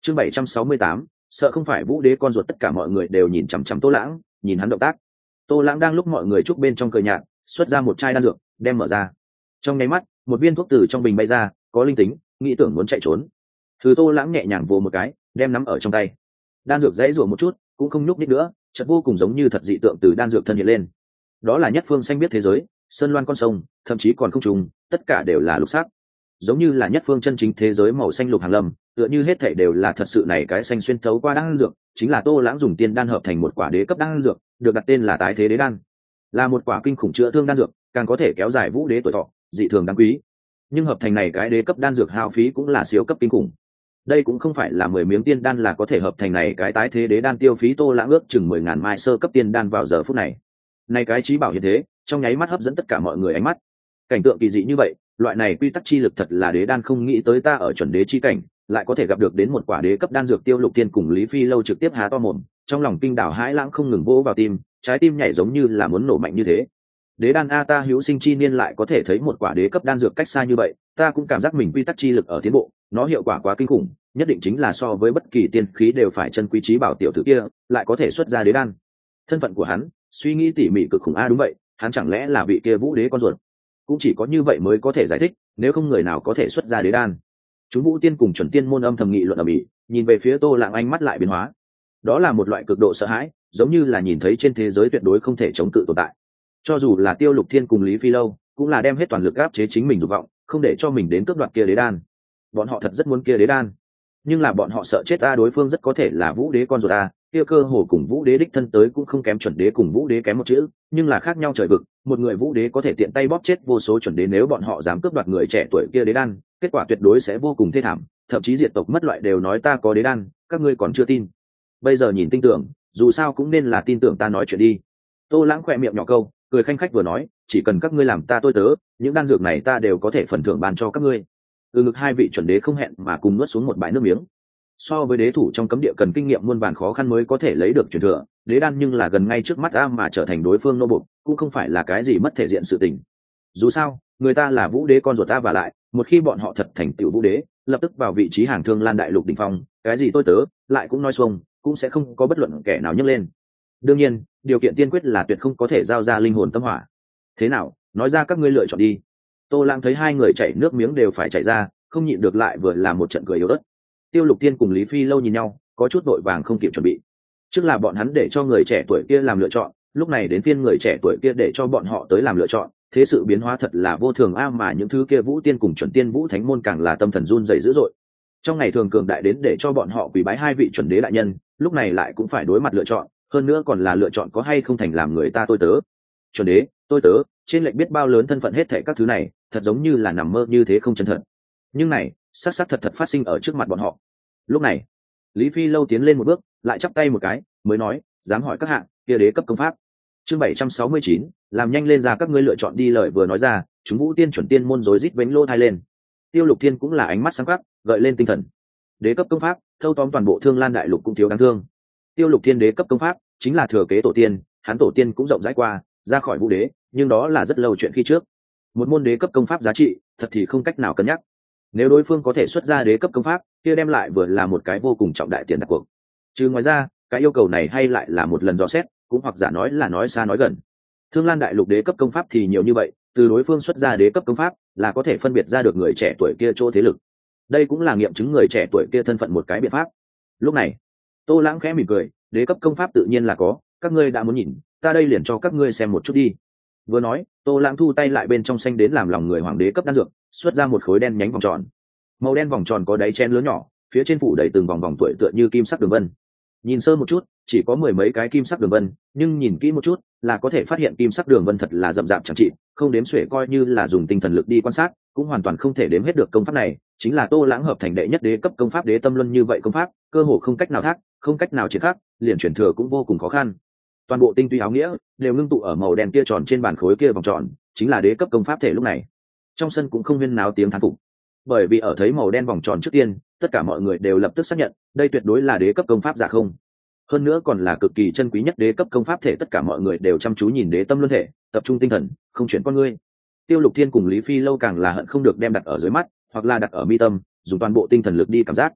Chương 768, sợ không phải vũ đế con ruột. Tất cả mọi người đều nhìn chằm chằm Tô Lãng, nhìn hắn động tác. Tô Lãng đang lúc mọi người chúc bên trong cười nhạt, xuất ra một chai đan dược, đem mở ra. Trong nháy mắt, một viên thuốc từ trong bình bay ra, có linh tính, nghĩ tưởng muốn chạy trốn. Thứ Tô Lãng nhẹ nhàng vồ một cái, đem nắm ở trong tay. Đan dược dãy rủa một chút, cũng không nhúc nhích nữa, chợt vô cùng giống như thật dị tượng từ đan dược thân hiện lên. Đó là nhất phương xanh biết thế giới, sơn loan con sông, thậm chí còn không trùng, tất cả đều là lục sắc, giống như là nhất phương chân chính thế giới màu xanh lục hàng lâm, tựa như hết thảy đều là thật sự này cái xanh xuyên thấu qua đan dược, chính là Tô Lãng dùng tiên đan hợp thành một quả đế cấp đan dược, được đặt tên là Tái Thế Đế đan. Là một quả kinh khủng chữa thương đan dược, càng có thể kéo dài vũ đế tuổi thọ, dị thường đáng quý. Nhưng hợp thành này cái đế cấp đan dược hao phí cũng là siêu cấp kinh khủng. Đây cũng không phải là 10 miếng tiên đan là có thể hợp thành này cái Tái Thế Đế đan, tiêu phí Tô Lãng ước chừng 10.000 mai sơ cấp tiên đan vào giờ phút này. Này cái chí bảo hiện thế, trong nháy mắt hấp dẫn tất cả mọi người ánh mắt. Cảnh tượng kỳ dị như vậy, loại này quy tắc chi lực thật là đế đan không nghĩ tới ta ở chuẩn đế chi cảnh, lại có thể gặp được đến một quả đế cấp đan dược. Tiêu Lục Tiên cùng Lý Phi Lâu trực tiếp há to mồm, trong lòng kinh đảo hãi lãng không ngừng vỗ vào tim, trái tim nhảy giống như là muốn nổ mạnh như thế. Đế đan a, ta hữu sinh chi niên lại có thể thấy một quả đế cấp đan dược cách xa như vậy, ta cũng cảm giác mình quy tắc chi lực ở tiến bộ, nó hiệu quả quá kinh khủng, nhất định chính là so với bất kỳ tiên khí đều phải chân quý chí bảo tiểu tử kia, lại có thể xuất ra đế đan. Thân phận của hắn, suy nghĩ tỉ mỉ cực khủng a, đúng vậy, hắn chẳng lẽ là vị kia vũ đế con ruột? Cũng chỉ có như vậy mới có thể giải thích, nếu không người nào có thể xuất ra đế đan. Chúng vũ tiên cùng chuẩn tiên môn âm thầm nghị luận ầm ĩ, nhìn về phía Tô Lãng ánh mắt lại biến hóa. Đó là một loại cực độ sợ hãi, giống như là nhìn thấy trên thế giới tuyệt đối không thể chống cự tồn tại. Cho dù là Tiêu Lục Thiên cùng Lý Phi Lâu, cũng là đem hết toàn lực áp chế chính mình dục vọng, không để cho mình đến cướp đoạt kia đế đan. Bọn họ thật rất muốn kia đế đan, nhưng là bọn họ sợ chết a, đối phương rất có thể là vũ đế con ruột a, kia cơ hồ cùng vũ đế đích thân tới cũng không kém chuẩn đế cùng vũ đế kém một chữ, nhưng là khác nhau trời vực, một người vũ đế có thể tiện tay bóp chết vô số chuẩn đế, nếu bọn họ dám cướp đoạt người trẻ tuổi kia đế đan, kết quả tuyệt đối sẽ vô cùng thê thảm, thậm chí diệt tộc mất loại. Đều nói ta có đế đan, các ngươi còn chưa tin, bây giờ nhìn tin tưởng, dù sao cũng nên là tin tưởng ta nói chuyện đi. Tô Lãng khỏe miệng nhỏ câu, cười khanh khách vừa nói, chỉ cần các ngươi làm ta tôi tớ, những đan dược này ta đều có thể phần thưởng ban cho các ngươi. Từ ngực hai vị chuẩn đế không hẹn mà cùng nuốt xuống một bãi nước miếng. So với đế thủ trong cấm địa cần kinh nghiệm muôn vàn khó khăn mới có thể lấy được truyền thừa, đế đan nhưng là gần ngay trước mắt a, mà trở thành đối phương nô bộc cũng không phải là cái gì mất thể diện sự tình. Dù sao người ta là vũ đế con ruột ta, và lại một khi bọn họ thật thành tựu vũ đế, lập tức vào vị trí hàng thương lan đại lục đỉnh phong, cái gì tôi tớ lại cũng nói xuông, cũng sẽ không có bất luận kẻ nào nhấc lên. Đương nhiên điều kiện tiên quyết là tuyệt không có thể giao ra linh hồn tâm hỏa. Thế nào, nói ra các ngươi lựa chọn đi. Tô Lãng thấy hai người chảy nước miếng đều phải chảy ra, không nhịn được lại vừa là một trận cười yếu ớt. Tiêu Lục Tiên cùng Lý Phi Lâu nhìn nhau, có chút vội vàng không kịp chuẩn bị. Trước là bọn hắn để cho người trẻ tuổi kia làm lựa chọn, lúc này đến phiên người trẻ tuổi kia để cho bọn họ tới làm lựa chọn, thế sự biến hóa thật là vô thường a, mà những thứ kia vũ tiên cùng chuẩn tiên vũ thánh môn càng là tâm thần run rẩy dữ dội. Trong ngày thường cường đại đến để cho bọn họ quỳ bái hai vị chuẩn đế đại nhân, lúc này lại cũng phải đối mặt lựa chọn, hơn nữa còn là lựa chọn có hay không thành làm người ta tôi tớ. Chuẩn đế, tôi tớ, trên lệnh biết bao lớn thân phận hết thảy các thứ này, thật giống như là nằm mơ như thế, không chân thật. Nhưng này, xác xác thật thật phát sinh ở trước mặt bọn họ. Lúc này, Lý Phi Lâu tiến lên một bước, lại chắp tay một cái, mới nói, dám hỏi các hạng, kia đế cấp công pháp. Chương 769, làm nhanh lên ra các ngươi lựa chọn đi. Lời vừa nói ra, chúng vũ tiên chuẩn tiên môn rối rít vánh lô thai lên. Tiêu Lục Thiên cũng là ánh mắt sáng quắc, gợi lên tinh thần. Đế cấp công pháp, thâu tóm toàn bộ Thương Lan đại lục cũng thiếu đáng thương. Tiêu Lục Thiên đế cấp công pháp, chính là thừa kế tổ tiên, hắn tổ tiên cũng rộng rãi qua, ra khỏi vũ đế, nhưng đó là rất lâu chuyện khi trước. Một môn đế cấp công pháp giá trị, thật thì không cách nào cân nhắc. Nếu đối phương có thể xuất ra đế cấp công pháp, kia đem lại vừa là một cái vô cùng trọng đại tiền đặt cuộc. Chứ ngoài ra, cái yêu cầu này hay lại là một lần dò xét, cũng hoặc giả nói là nói xa nói gần. Thương Lan đại lục đế cấp công pháp thì nhiều như vậy, từ đối phương xuất ra đế cấp công pháp là có thể phân biệt ra được người trẻ tuổi kia chỗ thế lực. Đây cũng là nghiệm chứng người trẻ tuổi kia thân phận một cái biện pháp. Lúc này, Tô Lãng khẽ mỉm cười, đế cấp công pháp tự nhiên là có, các ngươi đã muốn nhìn, ta đây liền cho các ngươi xem một chút đi. Vừa nói, Tô Lãng thu tay lại bên trong xanh đến làm lòng người hoàng đế cấp đan dược, xuất ra một khối đen nhánh vòng tròn. Màu đen vòng tròn có đáy chén lớn nhỏ, phía trên phủ đầy từng vòng vòng tuổi tựa như kim sắc đường vân. Nhìn sơ một chút, chỉ có mười mấy cái kim sắc đường vân, nhưng nhìn kỹ một chút, là có thể phát hiện kim sắc đường vân thật là rậm rạp chẳng trị, không đếm xuể, coi như là dùng tinh thần lực đi quan sát, cũng hoàn toàn không thể đếm hết được. Công pháp này chính là Tô Lãng hợp thành đệ nhất đế cấp công pháp Đế Tâm Luân. Như vậy công pháp, cơ hồ không cách nào thác, không cách nào triển khai, liền chuyển thừa cũng vô cùng khó khăn. Toàn bộ tinh túy áo nghĩa đều ngưng tụ ở màu đen kia tròn trên bàn khối kia vòng tròn, chính là đế cấp công pháp thể. Lúc này, trong sân cũng không huyên náo tiếng thán phục, bởi vì ở thấy màu đen vòng tròn trước tiên, tất cả mọi người đều lập tức xác nhận, đây tuyệt đối là đế cấp công pháp giả không. Hơn nữa còn là cực kỳ chân quý nhất đế cấp công pháp thể. Tất cả mọi người đều chăm chú nhìn Đế Tâm Luân thể, tập trung tinh thần, không chuyển con ngươi. Tiêu Lục Thiên cùng Lý Phi Lâu càng là hận không được đem đặt ở dưới mắt, hoặc là đặt ở mi tâm, dùng toàn bộ tinh thần lực đi cảm giác.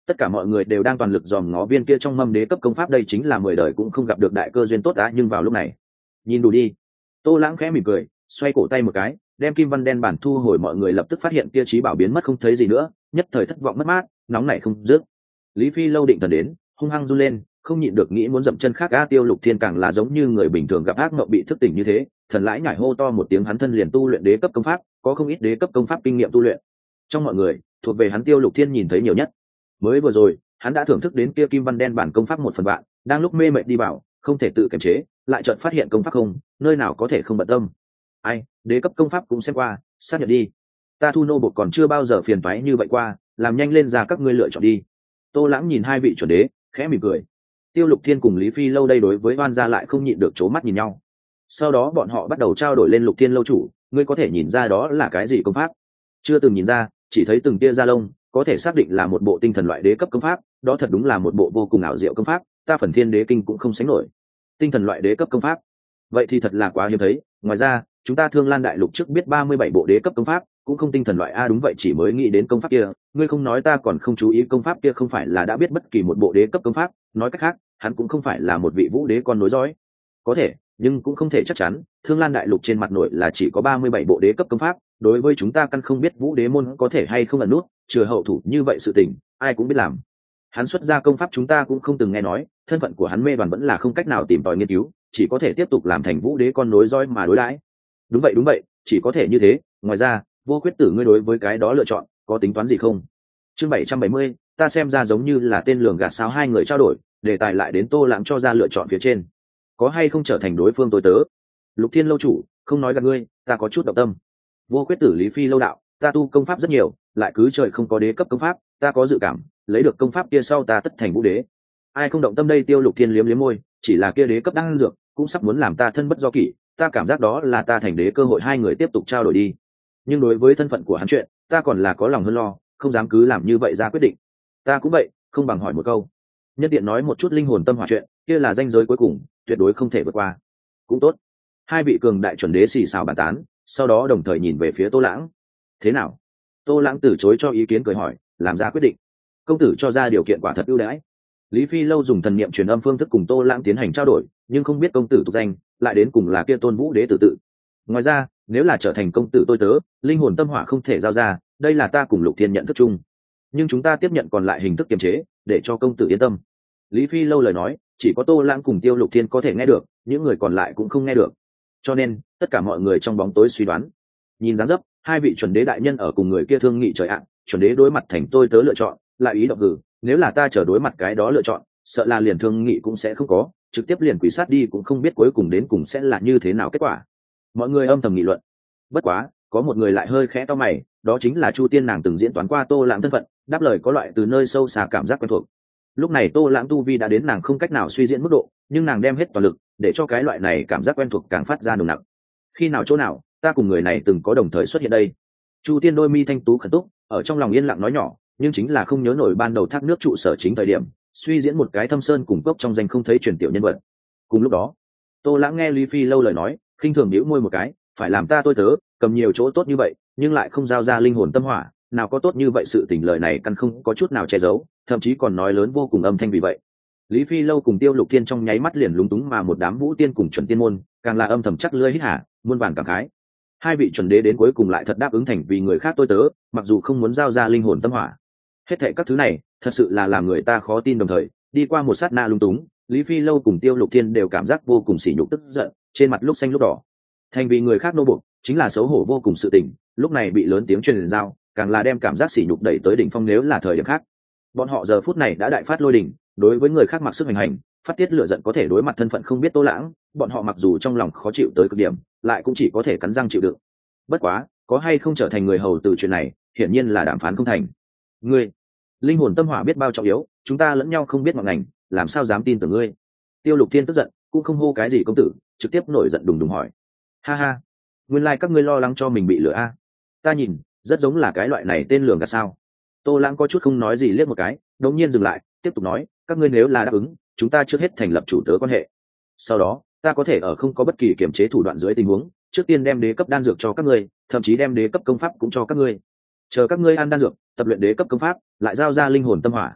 Tất cả mọi người đều đang toàn lực dòm ngó viên kia trong mâm đế cấp công pháp, đây chính là 10 đời cũng không gặp được đại cơ duyên tốt đã. Nhưng vào lúc này, nhìn đủ đi. Tô Lãng khẽ mỉm cười, xoay cổ tay một cái, đem kim văn đen bản thu hồi. Mọi người lập tức phát hiện kia trí bảo biến mất không thấy gì nữa, nhất thời thất vọng mất mát, nóng nảy không dứt. Lý Phi Lâu định thần đến, hung hăng run lên, không nhịn được nghĩ muốn dậm chân khác. Tiêu Lục Thiên càng là giống như người bình thường gặp ác mộng bị thức tỉnh như thế, thần lãi nhảy hô to một tiếng, hắn thân liền tu luyện đế cấp công pháp, có không ít đế cấp công pháp kinh nghiệm tu luyện. Trong mọi người, thuộc về hắn Tiêu Lục Thiên nhìn thấy nhiều nhất. Mới vừa rồi, hắn đã thưởng thức đến kia kim văn đen bản công pháp 1/3, đang lúc mê mệt đi bảo, không thể tự kiềm chế, lại chợt phát hiện công pháp không, nơi nào có thể không bận tâm. Ai, đế cấp công pháp cũng xem qua, xác nhận đi. Ta thu nô bột còn chưa bao giờ phiền toái như vậy qua, làm nhanh lên ra các ngươi lựa chọn đi. Tô Lãng nhìn hai vị chuẩn đế, khẽ mỉm cười. Tiêu Lục Thiên cùng Lý Phi Lâu đây đối với oan gia lại không nhịn được trố mắt nhìn nhau. Sau đó bọn họ bắt đầu trao đổi lên. Lục Thiên lâu chủ, ngươi có thể nhìn ra đó là cái gì công pháp? Chưa từng nhìn ra, chỉ thấy từng tia da lông, có thể xác định là một bộ tinh thần loại đế cấp công pháp, đó thật đúng là một bộ vô cùng ảo diệu công pháp, ta Phần Thiên Đế Kinh cũng không sánh nổi. Tinh thần loại đế cấp công pháp, vậy thì thật là quá hiếm thấy. Ngoài ra, chúng ta Thương Lan đại lục trước biết 37 bộ đế cấp công pháp, cũng không tinh thần loại. Đúng vậy, chỉ mới nghĩ đến công pháp kia, ngươi không nói ta còn không chú ý. Công pháp kia không phải là đã biết bất kỳ một bộ đế cấp công pháp, nói cách khác, hắn cũng không phải là một vị vũ đế con nối dõi. Có thể, nhưng cũng không thể chắc chắn. Thương Lan đại lục trên mặt nội là chỉ có 37 bộ đế cấp công pháp, đối với chúng ta căn không biết vũ đế môn có thể hay không ẩn nút chừa hậu thủ như vậy. Sự tình ai cũng biết làm. Hắn xuất ra công pháp chúng ta cũng không từng nghe nói, thân phận của hắn mê đoàn vẫn là không cách nào tìm tòi nghiên cứu, chỉ có thể tiếp tục làm thành vũ đế con nối dõi mà đối đãi. Đúng vậy, chỉ có thể như thế. Ngoài ra, Vô Khuyết Tử, ngươi đối với cái đó lựa chọn có tính toán gì không? Chương 770, ta xem ra giống như là tên lường gạt sao. Hai người trao đổi, đề tài lại đến Tô Lãng cho ra lựa chọn phía trên, có hay không trở thành đối phương tôi tớ. Lục Thiên lâu chủ, không nói gạt ngươi, ta có chút động tâm. Vô Khuyết Tử, Lý Phi Lâu đạo, ta tu công pháp rất nhiều, lại cứ trời không có đế cấp công pháp, ta có dự cảm lấy được công pháp kia sau ta tất thành vũ đế. Ai không động tâm đây? Tiêu Lục Thiên liếm liếm môi, chỉ là kia đế cấp đang dược cũng sắp muốn làm ta thân bất do kỷ, ta cảm giác đó là ta thành đế cơ hội. Hai người tiếp tục trao đổi đi, nhưng đối với thân phận của hắn chuyện, ta còn là có lòng hơn lo, không dám cứ làm như vậy ra quyết định. Ta cũng vậy, không bằng hỏi một câu. Nhân tiện nói một chút linh hồn tâm hỏa chuyện, kia là ranh giới cuối cùng, tuyệt đối không thể vượt qua. Cũng tốt. Hai vị cường đại chuẩn đế xì xào bàn tán, sau đó đồng thời nhìn về phía Tô Lãng. Thế nào? Tô Lãng từ chối cho ý kiến, cười hỏi, làm ra quyết định. Công tử cho ra điều kiện quả thật ưu đãi. Lý Phi Lâu dùng thần niệm truyền âm phương thức cùng Tô Lãng tiến hành trao đổi, nhưng không biết công tử tục danh, lại đến cùng là kia Tôn Vũ Đế tử tự. Ngoài ra, nếu là trở thành công tử tôi tớ, linh hồn tâm hỏa không thể giao ra, đây là ta cùng Lục Thiên nhận thức chung. Nhưng chúng ta tiếp nhận còn lại hình thức kiềm chế, để cho công tử yên tâm. Lý Phi Lâu lời nói, chỉ có Tô Lãng cùng Tiêu Lục Thiên có thể nghe được, những người còn lại cũng không nghe được. Cho nên, tất cả mọi người trong bóng tối suy đoán. Nhìn dáng dấp, hai vị chuẩn đế đại nhân ở cùng người kia thương nghị trời ạ. Chuẩn đế đối mặt thành tôi tớ lựa chọn, lại ý động hử, nếu là ta chờ đối mặt cái đó lựa chọn, sợ là liền thương nghị cũng sẽ không có, trực tiếp liền quỷ sát đi, cũng không biết cuối cùng đến cùng sẽ là như thế nào kết quả. Mọi người âm thầm nghị luận. Bất quá, có một người lại hơi khẽ to mày, đó chính là Chu Tiên, nàng từng diễn toán qua Tô Lãng thân phận, đáp lời có loại từ nơi sâu xa cảm giác quen thuộc. Lúc này Tô Lãng tu vi đã đến nàng không cách nào suy diễn mức độ, nhưng nàng đem hết toàn lực để cho cái loại này cảm giác quen thuộc càng phát ra nồng nặc. Khi nào chỗ nào, ta cùng người này từng có đồng thời xuất hiện đây? Chu Tiên đôi mi thanh tú khẩn túc, ở trong lòng yên lặng nói nhỏ, nhưng chính là không nhớ nổi ban đầu thác nước trụ sở chính thời điểm suy diễn một cái Thâm Sơn cùng cốc trong danh không thấy truyền tiểu nhân vật. Cùng lúc đó, Tô Lãng nghe Lý Phi Lâu lời nói, khinh thường bĩu môi một cái, phải làm ta tôi tớ, cầm nhiều chỗ tốt như vậy, nhưng lại không giao ra linh hồn tâm hỏa, nào có tốt như vậy. Sự tình lời này căn không có chút nào che giấu, thậm chí còn nói lớn vô cùng âm thanh. Vì vậy, Lý Phi Lâu cùng Tiêu Lục Thiên trong nháy mắt liền lúng túng, mà một đám vũ tiên cùng chuẩn tiên môn càng là âm thầm chắc lưỡi hít hả, muôn vàn cảm khái. Hai vị chuẩn đế đến cuối cùng lại thật đáp ứng thành vì người khác tôi tớ, mặc dù không muốn giao ra linh hồn tâm hỏa. Hết thảy các thứ này thật sự là làm người ta khó tin. Đồng thời, đi qua một sát na lung túng, Lý Phi Lâu cùng Tiêu Lục Thiên đều cảm giác vô cùng sỉ nhục tức giận, trên mặt lúc xanh lúc đỏ. Thành vì người khác nô buộc, chính là xấu hổ vô cùng sự tình, lúc này bị lớn tiếng truyền giao, càng là đem cảm giác sỉ nhục đẩy tới đỉnh phong. Nếu là thời điểm khác, bọn họ giờ phút này đã đại phát lôi đình, đối với người khác mặc sức hành hành, phát tiết lửa giận. Có thể đối mặt thân phận không biết Tô Lãng, bọn họ mặc dù trong lòng khó chịu tới cực điểm, lại cũng chỉ có thể cắn răng chịu đựng. Bất quá, có hay không trở thành người hầu từ chuyện này, hiển nhiên là đàm phán không thành. Ngươi, linh hồn tâm hỏa biết bao trọng yếu, chúng ta lẫn nhau không biết ngọn ngành, làm sao dám tin tưởng ngươi? Tiêu Lục Thiên tức giận, cũng không hô cái gì công tử, trực tiếp nổi giận đùng đùng hỏi. Ha ha, nguyên lai các ngươi lo lắng cho mình bị lừa a? Ta nhìn rất giống là cái loại này tên lường gạt sao? Tô Lãng có chút không nói gì, liếc một cái, đống nhiên dừng lại, tiếp tục nói, các ngươi nếu là đáp ứng, chúng ta trước hết thành lập chủ tớ quan hệ. Sau đó, ta có thể ở không có bất kỳ kiểm chế thủ đoạn dưới tình huống, trước tiên đem đế cấp đan dược cho các ngươi, thậm chí đem đế cấp công pháp cũng cho các ngươi. Chờ các ngươi ăn đan dược, tập luyện đế cấp công pháp, lại giao ra linh hồn tâm hỏa,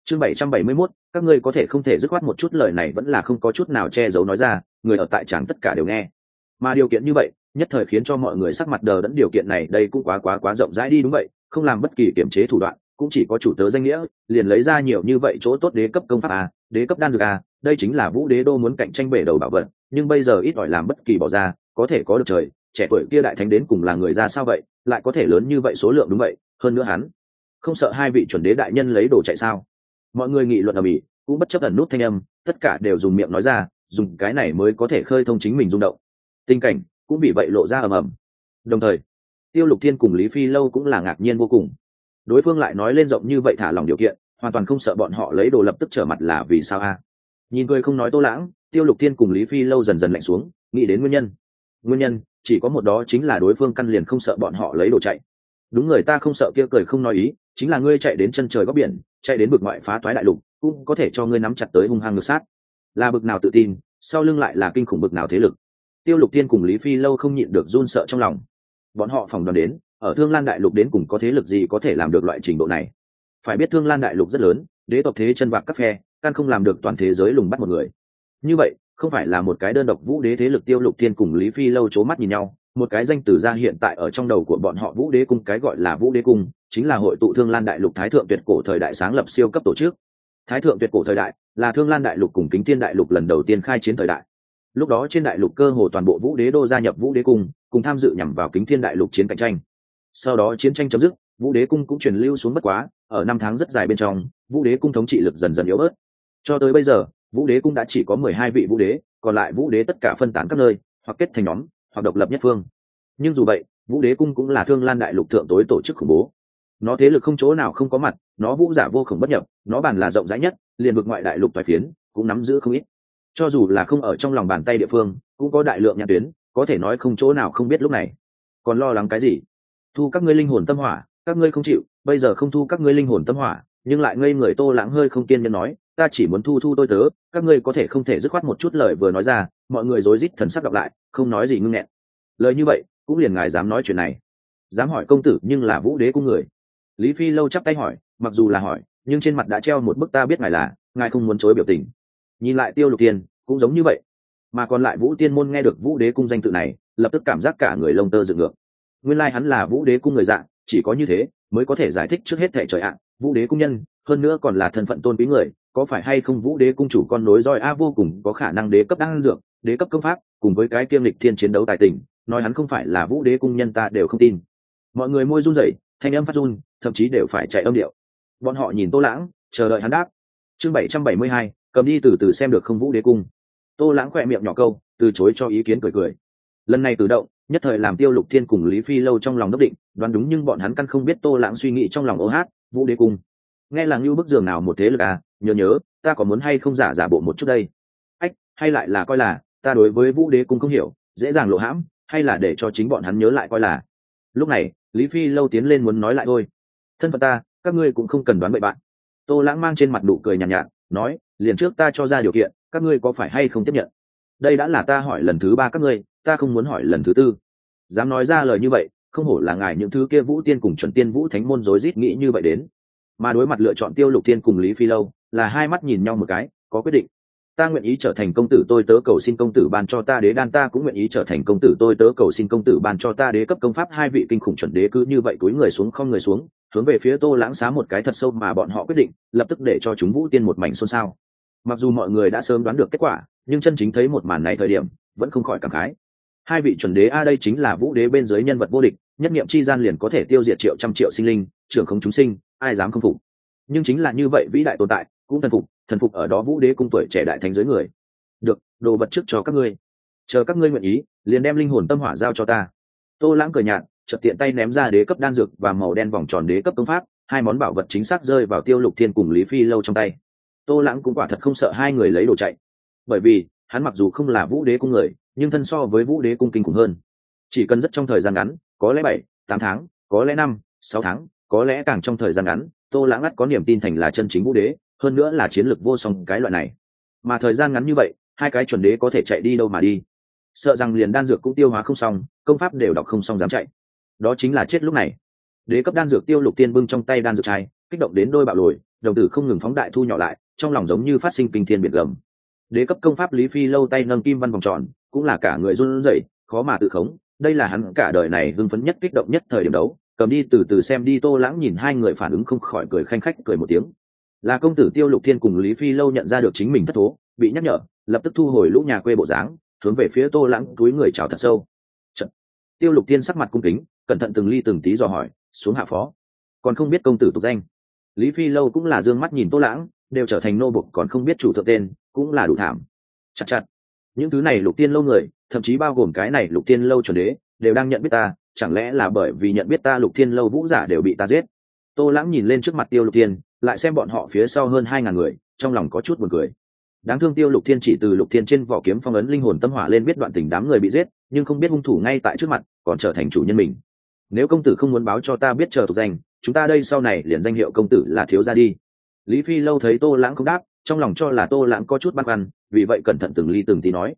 Chương 771, các ngươi có thể không thể dứt khoát một chút, lời này vẫn là không có chút nào che giấu nói ra, người ở tại tràng tất cả đều nghe. Mà điều kiện như vậy, nhất thời khiến cho mọi người sắc mặt đờ đẫn, điều kiện này đây cũng quá rộng rãi đi. Đúng vậy, không làm bất kỳ kiểm chế thủ đoạn, cũng chỉ có chủ tớ danh nghĩa, liền lấy ra nhiều như vậy chỗ tốt, đế cấp công pháp à, đế cấp đan dược à, đây chính là Vũ Đế đô muốn cạnh tranh bể đầu bảo vật, nhưng bây giờ ít ỏi làm bất kỳ bỏ ra, có thể có được trời, trẻ tuổi kia đại thánh đến cùng là người ra sao vậy, lại có thể lớn như vậy số lượng. Đúng vậy, hơn nữa hắn không sợ hai vị chuẩn đế đại nhân lấy đồ chạy sao? Mọi người nghị luận ở mỹ, cũng bất chấp ẩn nút thanh âm, tất cả đều dùng miệng nói ra, dùng cái này mới có thể khơi thông chính mình rung động. Tình cảnh cũng bị vậy lộ ra ầm ầm. Đồng thời, Tiêu Lục Thiên cùng Lý Phi Lâu cũng là ngạc nhiên vô cùng. Đối phương lại nói lên rộng như vậy, thả lòng điều kiện, hoàn toàn không sợ bọn họ lấy đồ lập tức trở mặt, là vì sao a? Nhìn cười không nói Tô Lãng, Tiêu Lục Thiên cùng Lý Phi Lâu dần dần lạnh xuống, nghĩ đến nguyên nhân chỉ có một, đó chính là đối phương căn liền không sợ bọn họ lấy đồ chạy. Đúng, người ta không sợ kia cười không nói ý, chính là ngươi chạy đến chân trời góc biển, chạy đến bực ngoại phá toái đại lục, cũng có thể cho ngươi nắm chặt tới hung hăng ngược sát. Là bực nào tự tin, sau lưng lại là kinh khủng bực nào thế lực. Tiêu Lục Thiên cùng Lý Phi Lâu không nhịn được run sợ trong lòng. Bọn họ phỏng đoán đến, ở Thương Lan đại lục đến cùng có thế lực gì có thể làm được loại trình độ này. Phải biết Thương Lan đại lục rất lớn, đế tộc thế chân vạc các phe, căn không làm được toàn thế giới lùng bắt một người. Như vậy, không phải là một cái đơn độc vũ đế thế lực. Tiêu Lục Thiên cùng Lý Phi Lâu chố mắt nhìn nhau, một cái danh từ ra hiện tại ở trong đầu của bọn họ. Vũ Đế cung, cái gọi là Vũ Đế cung chính là hội tụ Thương Lan đại lục thái thượng tuyệt cổ thời đại sáng lập siêu cấp tổ chức. Thái thượng tuyệt cổ thời đại là Thương Lan đại lục cùng Kính Thiên đại lục lần đầu tiên khai chiến thời đại. Lúc đó trên đại lục cơ hồ toàn bộ Vũ Đế đô gia nhập Vũ Đế cung, cùng tham dự nhằm vào Kính Thiên đại lục chiến cạnh tranh. Sau đó chiến tranh chấm dứt, Vũ Đế cung cũng truyền lưu xuống, bất quá ở năm tháng rất dài bên trong, Vũ Đế cung thống trị lực dần dần yếu bớt. Cho tới bây giờ, Vũ Đế cung đã chỉ có 12 vị vũ đế, còn lại vũ đế tất cả phân tán các nơi, hoặc kết thành nhóm, hoặc độc lập nhất phương. Nhưng dù vậy, Vũ Đế cung cũng là Thương Lan đại lục thượng tối tổ chức khủng bố. Nó thế lực không chỗ nào không có mặt, nó vũ giả vô khổng bất nhập, nó bản là rộng rãi nhất, liền vực ngoại đại lục toái phiến cũng nắm giữ không ít. Cho dù là không ở trong lòng bàn tay địa phương, cũng có đại lượng nhãn tuyến, có thể nói không chỗ nào không biết. Lúc này còn lo lắng cái gì? Thu các ngươi linh hồn tâm hỏa, các ngươi không chịu, bây giờ không thu các ngươi linh hồn tâm hỏa, nhưng lại ngây người. Tô Lãng hơi không kiên nhẫn nói, ta chỉ muốn thu tôi tớ, các ngươi có thể không thể dứt khoát một chút. Lời vừa nói ra, mọi người rối rít thần sắc đọc lại, không nói gì ngưng nghẹn. Lời như vậy, cũng liền ngài dám nói chuyện này? Dám hỏi công tử nhưng là Vũ Đế cung người. Lý Phi Lâu chắp tay hỏi, mặc dù là hỏi, nhưng trên mặt đã treo một bức ta biết ngài là, ngài không muốn chối biểu tình. Nhìn lại Tiêu Lục Thiên cũng giống như vậy, mà còn lại Vũ Tiên môn nghe được Vũ Đế cung danh tự này, lập tức cảm giác cả người lông tơ dựng ngược. Nguyên lai hắn là Vũ Đế cung người dạng, chỉ có như thế mới có thể giải thích trước hết thệ trời ạ. Vũ Đế cung nhân, hơn nữa còn là thân phận tôn quý người, có phải hay không Vũ Đế cung chủ con nối roi a, vô cùng có khả năng đế cấp đan dược, đế cấp công pháp, cùng với cái kiêm lịch thiên chiến đấu tài tình, nói hắn không phải là Vũ Đế cung nhân ta đều không tin. Mọi người môi run rẩy, thanh âm phát run, thậm chí đều phải chạy âm điệu. Bọn họ nhìn Tô Lãng, chờ đợi hắn đáp. Chương 772, cầm đi từ từ xem được không Vũ Đế cung. Tô Lãng khẽ miệng nhỏ câu, từ chối cho ý kiến, cười cười. Lần này cử động, nhất thời làm Tiêu Lục Thiên cùng Lý Phi Lâu trong lòng đốc định, đoán đúng, nhưng bọn hắn căn không biết Tô Lãng suy nghĩ trong lòng. Ô hát, Vũ Đế cung, nghe là như bức giường nào một thế lực à, nhớ, ta có muốn hay không giả bộ một chút đây? Ách, hay lại là coi là ta đối với Vũ Đế cung không hiểu, dễ dàng lộ hãm, hay là để cho chính bọn hắn nhớ lại coi là. Lúc này, Lý Phi Lâu tiến lên muốn nói lại thôi. Thân phận ta, các ngươi cũng không cần đoán bậy bạn. Tô Lãng mang trên mặt nụ cười nhàn nhạt, nói, liền trước ta cho ra điều kiện, các ngươi có phải hay không tiếp nhận? Đây đã là ta hỏi lần thứ 3 các ngươi, ta không muốn hỏi lần thứ 4. Dám nói ra lời như vậy, không hổ là ngài những thứ kia Vũ Tiên cùng chuẩn tiên Vũ Thánh môn rối rít nghĩ như vậy đến. Mà đối mặt lựa chọn Tiêu Lục Thiên cùng Lý Phi Lâu, là hai mắt nhìn nhau một cái, có quyết định. Ta nguyện ý trở thành công tử, tôi tớ cầu xin công tử ban cho ta đế đan. Ta cũng nguyện ý trở thành công tử, tôi tớ cầu xin công tử ban cho ta đế cấp công pháp. Hai vị kinh khủng chuẩn đế cứ như vậy cúi người xuống, không người xuống, hướng về phía Tô Lãng xá một cái thật sâu, mà bọn họ quyết định lập tức để cho chúng Vũ Tiên một mảnh xôn xao. Mặc dù mọi người đã sớm đoán được kết quả, nhưng chân chính thấy một màn này thời điểm vẫn không khỏi cảm khái. Hai vị chuẩn đế a, đây chính là Vũ Đế bên dưới nhân vật vô địch, nhất niệm chi gian liền có thể tiêu diệt triệu trăm triệu sinh linh, trưởng không chúng sinh, ai dám không phục. Nhưng chính là như vậy vĩ đại tồn tại, cũng thần phục ở đó Vũ Đế cung tuổi trẻ đại thánh dưới người. Được, đồ vật trước cho các ngươi, chờ các ngươi nguyện ý, liền đem linh hồn tâm hỏa giao cho ta. Tô Lãng cười nhạt, chợt tiện tay ném ra đế cấp đan dược và màu đen vòng tròn đế cấp công pháp, hai món bảo vật chính xác rơi vào Tiêu Lục Thiên cùng Lý Phi Lâu trong tay. Tô Lãng cũng quả thật không sợ hai người lấy đồ chạy, bởi vì hắn mặc dù không là Vũ Đế cung người, nhưng thân so với Vũ Đế cung kinh khủng hơn. Chỉ cần rất trong thời gian ngắn, có lẽ 7-8 tháng, có lẽ 5-6 tháng, có lẽ càng trong thời gian ngắn, Tô Lãng ắt có niềm tin thành là chân chính Vũ Đế, hơn nữa là chiến lược vô song cái loại này. Mà thời gian ngắn như vậy, hai cái chuẩn đế có thể chạy đi đâu mà đi? Sợ rằng liền đan dược cũng tiêu hóa không xong, công pháp đều đọc không xong dám chạy. Đó chính là chết lúc này. Đế cấp đan dược Tiêu Lục Tiên bưng trong tay đan dược trai, kích động đến đôi bạo lồi, đồng tử không ngừng phóng đại thu nhỏ lại, trong lòng giống như phát sinh kinh thiên biển gầm. Đế cấp công pháp Lý Phi Lâu tay nâng kim văn vòng tròn, cũng là cả người run rẩy, khó mà tự khống. Đây là hắn cả đời này hưng phấn nhất, kích động nhất thời điểm đấu. Cầm đi từ từ xem đi. Tô Lãng nhìn hai người phản ứng không khỏi cười khanh khách cười một tiếng. Là công tử Tiêu Lục Thiên cùng Lý Phi Lâu nhận ra được chính mình thất thố, bị nhắc nhở, lập tức thu hồi lũ nhà quê bộ dáng, hướng về phía Tô Lãng túi người chào thật sâu. Chật. Tiêu Lục Thiên sắc mặt cung kính, cẩn thận từng ly từng tí dò hỏi, xuống hạ phó, còn không biết công tử tục danh. Lý Phi Lâu cũng là dương mắt nhìn Tô Lãng, đều trở thành nô bộc còn không biết chủ thượng tên, cũng là đủ thảm. Chặt chặt, những thứ này Lục Tiên Lâu người, thậm chí bao gồm cái này Lục Tiên Lâu chuẩn đế, đều đang nhận biết ta, chẳng lẽ là bởi vì nhận biết ta Lục Tiên Lâu vũ giả đều bị ta giết. Tô Lãng nhìn lên trước mặt Tiêu Lục Thiên, lại xem bọn họ phía sau hơn 2000 người, trong lòng có chút buồn cười. Đáng thương Tiêu Lục Thiên chỉ từ Lục Thiên trên vỏ kiếm phong ấn linh hồn tâm hỏa lên biết đoạn tình đám người bị giết, nhưng không biết hung thủ ngay tại trước mặt, còn trở thành chủ nhân mình. Nếu công tử không muốn báo cho ta biết chờ tục danh, chúng ta đây sau này liền danh hiệu công tử là thiếu gia đi. Lý Phi Lâu thấy Tô Lãng không đáp, trong lòng cho là Tô Lãng có chút băn khoăn, vì vậy cẩn thận từng ly từng tí nói,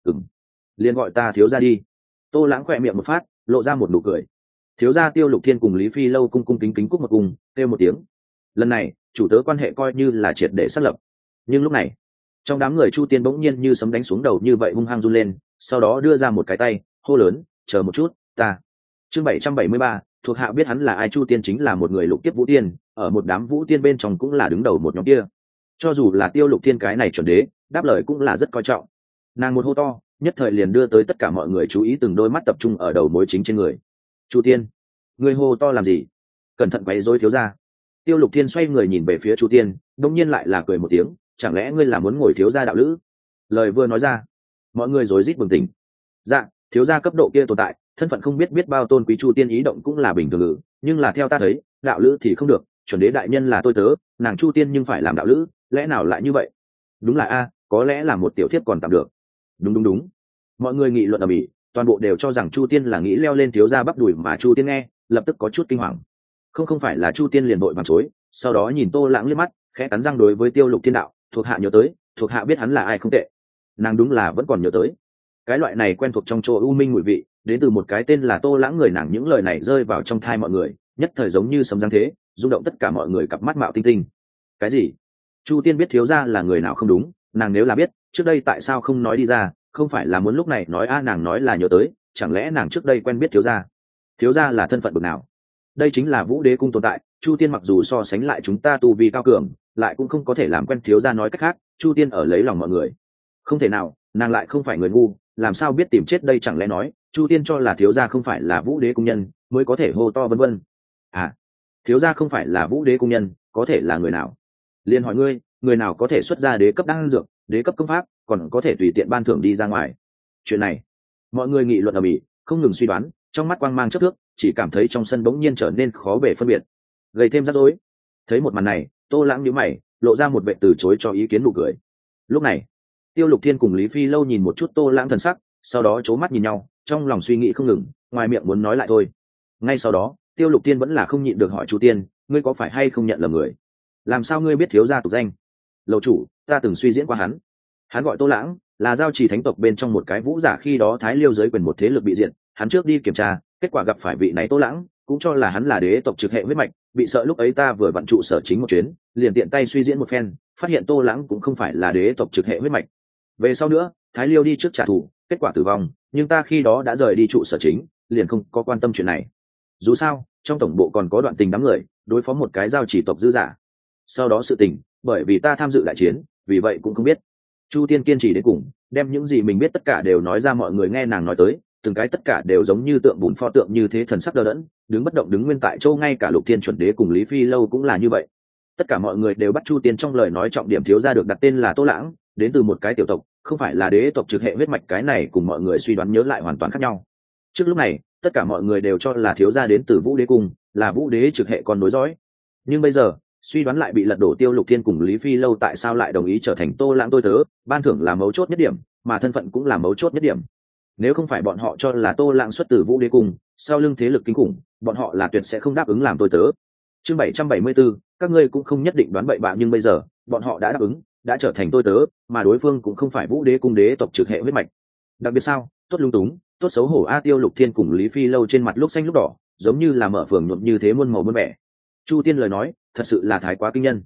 liền gọi ta thiếu gia đi. Tô Lãng khỏe miệng một phát, lộ ra một nụ cười. Thiếu gia Tiêu Lục Thiên cùng Lý Phi Lâu cung cung kính kính cúc một cung, kêu một tiếng. Lần này chủ tớ quan hệ coi như là triệt để xác lập. Nhưng lúc này trong đám người Chu Tiên bỗng nhiên như sấm đánh xuống đầu như vậy hung hăng run lên, sau đó đưa ra một cái tay, hô lớn, chờ một chút, ta. Chương 773, thuộc hạ biết hắn là ai. Chu Tiên chính là một người lục kiếp vũ tiên, ở một đám vũ tiên bên trong cũng là đứng đầu một nhóm kia. Cho dù là Tiêu Lục Thiên cái này chuẩn đế, đáp lời cũng là rất coi trọng. Nàng một hô to, nhất thời liền đưa tới tất cả mọi người chú ý, từng đôi mắt tập trung ở đầu mối chính trên người. Chu Tiên, người hô to làm gì? Cẩn thận quấy rối thiếu gia. Tiêu Lục Thiên xoay người nhìn về phía Chu Tiên, đột nhiên lại là cười một tiếng, chẳng lẽ ngươi là muốn ngồi thiếu gia đạo lữ? Lời vừa nói ra, mọi người rối rít bừng tỉnh. Dạ, thiếu gia cấp độ kia tồn tại, thân phận không biết biết bao tôn quý. Chu Tiên ý động cũng là bình thường ngữ, nhưng là theo ta thấy, đạo lữ thì không được, chuẩn đế đại nhân là tôi tớ, nàng Chu Tiên nhưng phải làm đạo lữ, lẽ nào lại như vậy? Đúng là a, có lẽ là một tiểu thiếp còn tạm được. Đúng. Mọi người nghị luận ầm ĩ, toàn bộ đều cho rằng Chu Tiên là nghĩ leo lên thiếu gia bắp đùi, mà Chu Tiên nghe, lập tức có chút kinh hoàng. Không phải là Chu Tiên liền vội vàng chối, sau đó nhìn Tô Lãng liếc mắt, khẽ cắn răng đối với Tiêu Lục Thiên đạo, thuộc hạ nhớ tới, thuộc hạ biết hắn là ai không tệ. Nàng đúng là vẫn còn nhớ tới. Cái loại này quen thuộc trong chỗ u minh mùi vị, đến từ một cái tên là Tô Lãng người. Nàng những lời này rơi vào trong tai mọi người, nhất thời giống như sấm giáng thế, rung động tất cả mọi người cặp mắt mạo tinh tinh. Cái gì? Chu Tiên biết thiếu gia là người nào không đúng, nàng nếu là biết, trước đây tại sao không nói đi ra, không phải là muốn lúc này nói a? Nàng nói là nhớ tới, chẳng lẽ nàng trước đây quen biết thiếu gia? Thiếu gia là thân phận bậc nào? Đây chính là Vũ Đế cung tồn tại. Chu Tiên mặc dù so sánh lại chúng ta tu vi cao cường, lại cũng không có thể làm quen thiếu gia. Nói cách khác, Chu Tiên ở lấy lòng mọi người. Không thể nào, nàng lại không phải người ngu, làm sao biết tìm chết đây? Chẳng lẽ nói Chu Tiên cho là thiếu gia không phải là Vũ Đế cung nhân mới có thể hô to vân vân? À, thiếu gia không phải là Vũ Đế cung nhân, có thể là người nào? Liên hỏi ngươi, người nào có thể xuất ra đế cấp đan dược, đế cấp công pháp, còn có thể tùy tiện ban thưởng đi ra ngoài? Chuyện này mọi người nghị luận ầm ĩ, không ngừng suy đoán, trong mắt quang mang chớp thước, chỉ cảm thấy trong sân bỗng nhiên trở nên khó bề phân biệt, gây thêm rắc rối. Thấy một màn này, Tô Lãng nhíu mày, lộ ra một vẻ từ chối cho ý kiến nụ cười. Lúc này Tiêu Lục Thiên cùng Lý Phi Lâu nhìn một chút Tô Lãng thần sắc, sau đó c mắt nhìn nhau, trong lòng suy nghĩ không ngừng, ngoài miệng muốn nói lại thôi. Ngay sau đó Tiêu Lục Thiên vẫn là không nhịn được hỏi Chu Tiên, ngươi có phải hay không nhận lầm người? Làm sao ngươi biết thiếu gia tục danh? Lầu chủ, ta từng suy diễn qua hắn gọi Tô Lãng, là giao trì thánh tộc bên trong một cái vũ giả, khi đó Thái Liêu giới quyền một thế lực bị diệt, hắn trước đi kiểm tra, kết quả gặp phải vị này Tô Lãng, cũng cho là hắn là đế tộc trực hệ huyết mạch, bị sợ lúc ấy ta vừa vặn trụ sở chính một chuyến, liền tiện tay suy diễn một phen, phát hiện Tô Lãng cũng không phải là đế tộc trực hệ huyết mạch. Về sau nữa, Thái Liêu đi trước trả thù, kết quả tử vong, nhưng ta khi đó đã rời đi trụ sở chính, liền không có quan tâm chuyện này. Dù sao, trong tổng bộ còn có đoạn tình đám người, đối phó một cái giao chỉ tộc dư giả. Sau đó sự tình, bởi vì ta tham dự đại chiến, vì vậy cũng không biết. Chu Tiên kiên trì đến cùng, đem những gì mình biết tất cả đều nói ra. Mọi người nghe nàng nói tới, từng cái tất cả đều giống như tượng bùn pho tượng như thế, thần sắc đờ đẫn, đứng bất động, đứng nguyên tại chỗ. Ngay cả Lục Thiên chuẩn đế cùng Lý Phi Lâu cũng là như vậy. Tất cả mọi người đều bắt Chu Tiên trong lời nói trọng điểm. Thiếu gia được đặt tên là Tô Lãng, đến từ một cái tiểu tộc, không phải là đế tộc trực hệ huyết mạch. Cái này cùng mọi người suy đoán nhớ lại hoàn toàn khác nhau. Trước lúc này, tất cả mọi người đều cho là thiếu gia đến từ Vũ Đế cung, là Vũ Đế trực hệ con nối dõi. Nhưng bây giờ, suy đoán lại bị lật đổ. Tiêu Lục Thiên cùng Lý Phi Lâu tại sao lại đồng ý trở thành Tô Lãng tôi tớ? Ban thưởng là mấu chốt nhất điểm, mà thân phận cũng là mấu chốt nhất điểm. Nếu không phải bọn họ cho là Tô Lãng xuất từ Vũ Đế cung, sau lưng thế lực kinh khủng, bọn họ là tuyệt sẽ không đáp ứng làm tôi tớ. Chương 774, các ngươi cũng không nhất định đoán bậy bạ, nhưng bây giờ bọn họ đã đáp ứng, đã trở thành tôi tớ, mà đối phương cũng không phải Vũ Đế cung đế tộc trực hệ huyết mạch. Đặc biệt sao? Tốt lung túng, tốt xấu hổ a. Tiêu Lục Thiên cùng Lý Phi Lâu trên mặt lúc xanh lúc đỏ, giống như là mở phường nhuộm như thế, muôn màu muôn vẻ. Chu Tiên lời nói thật sự là thái quá kinh nhân.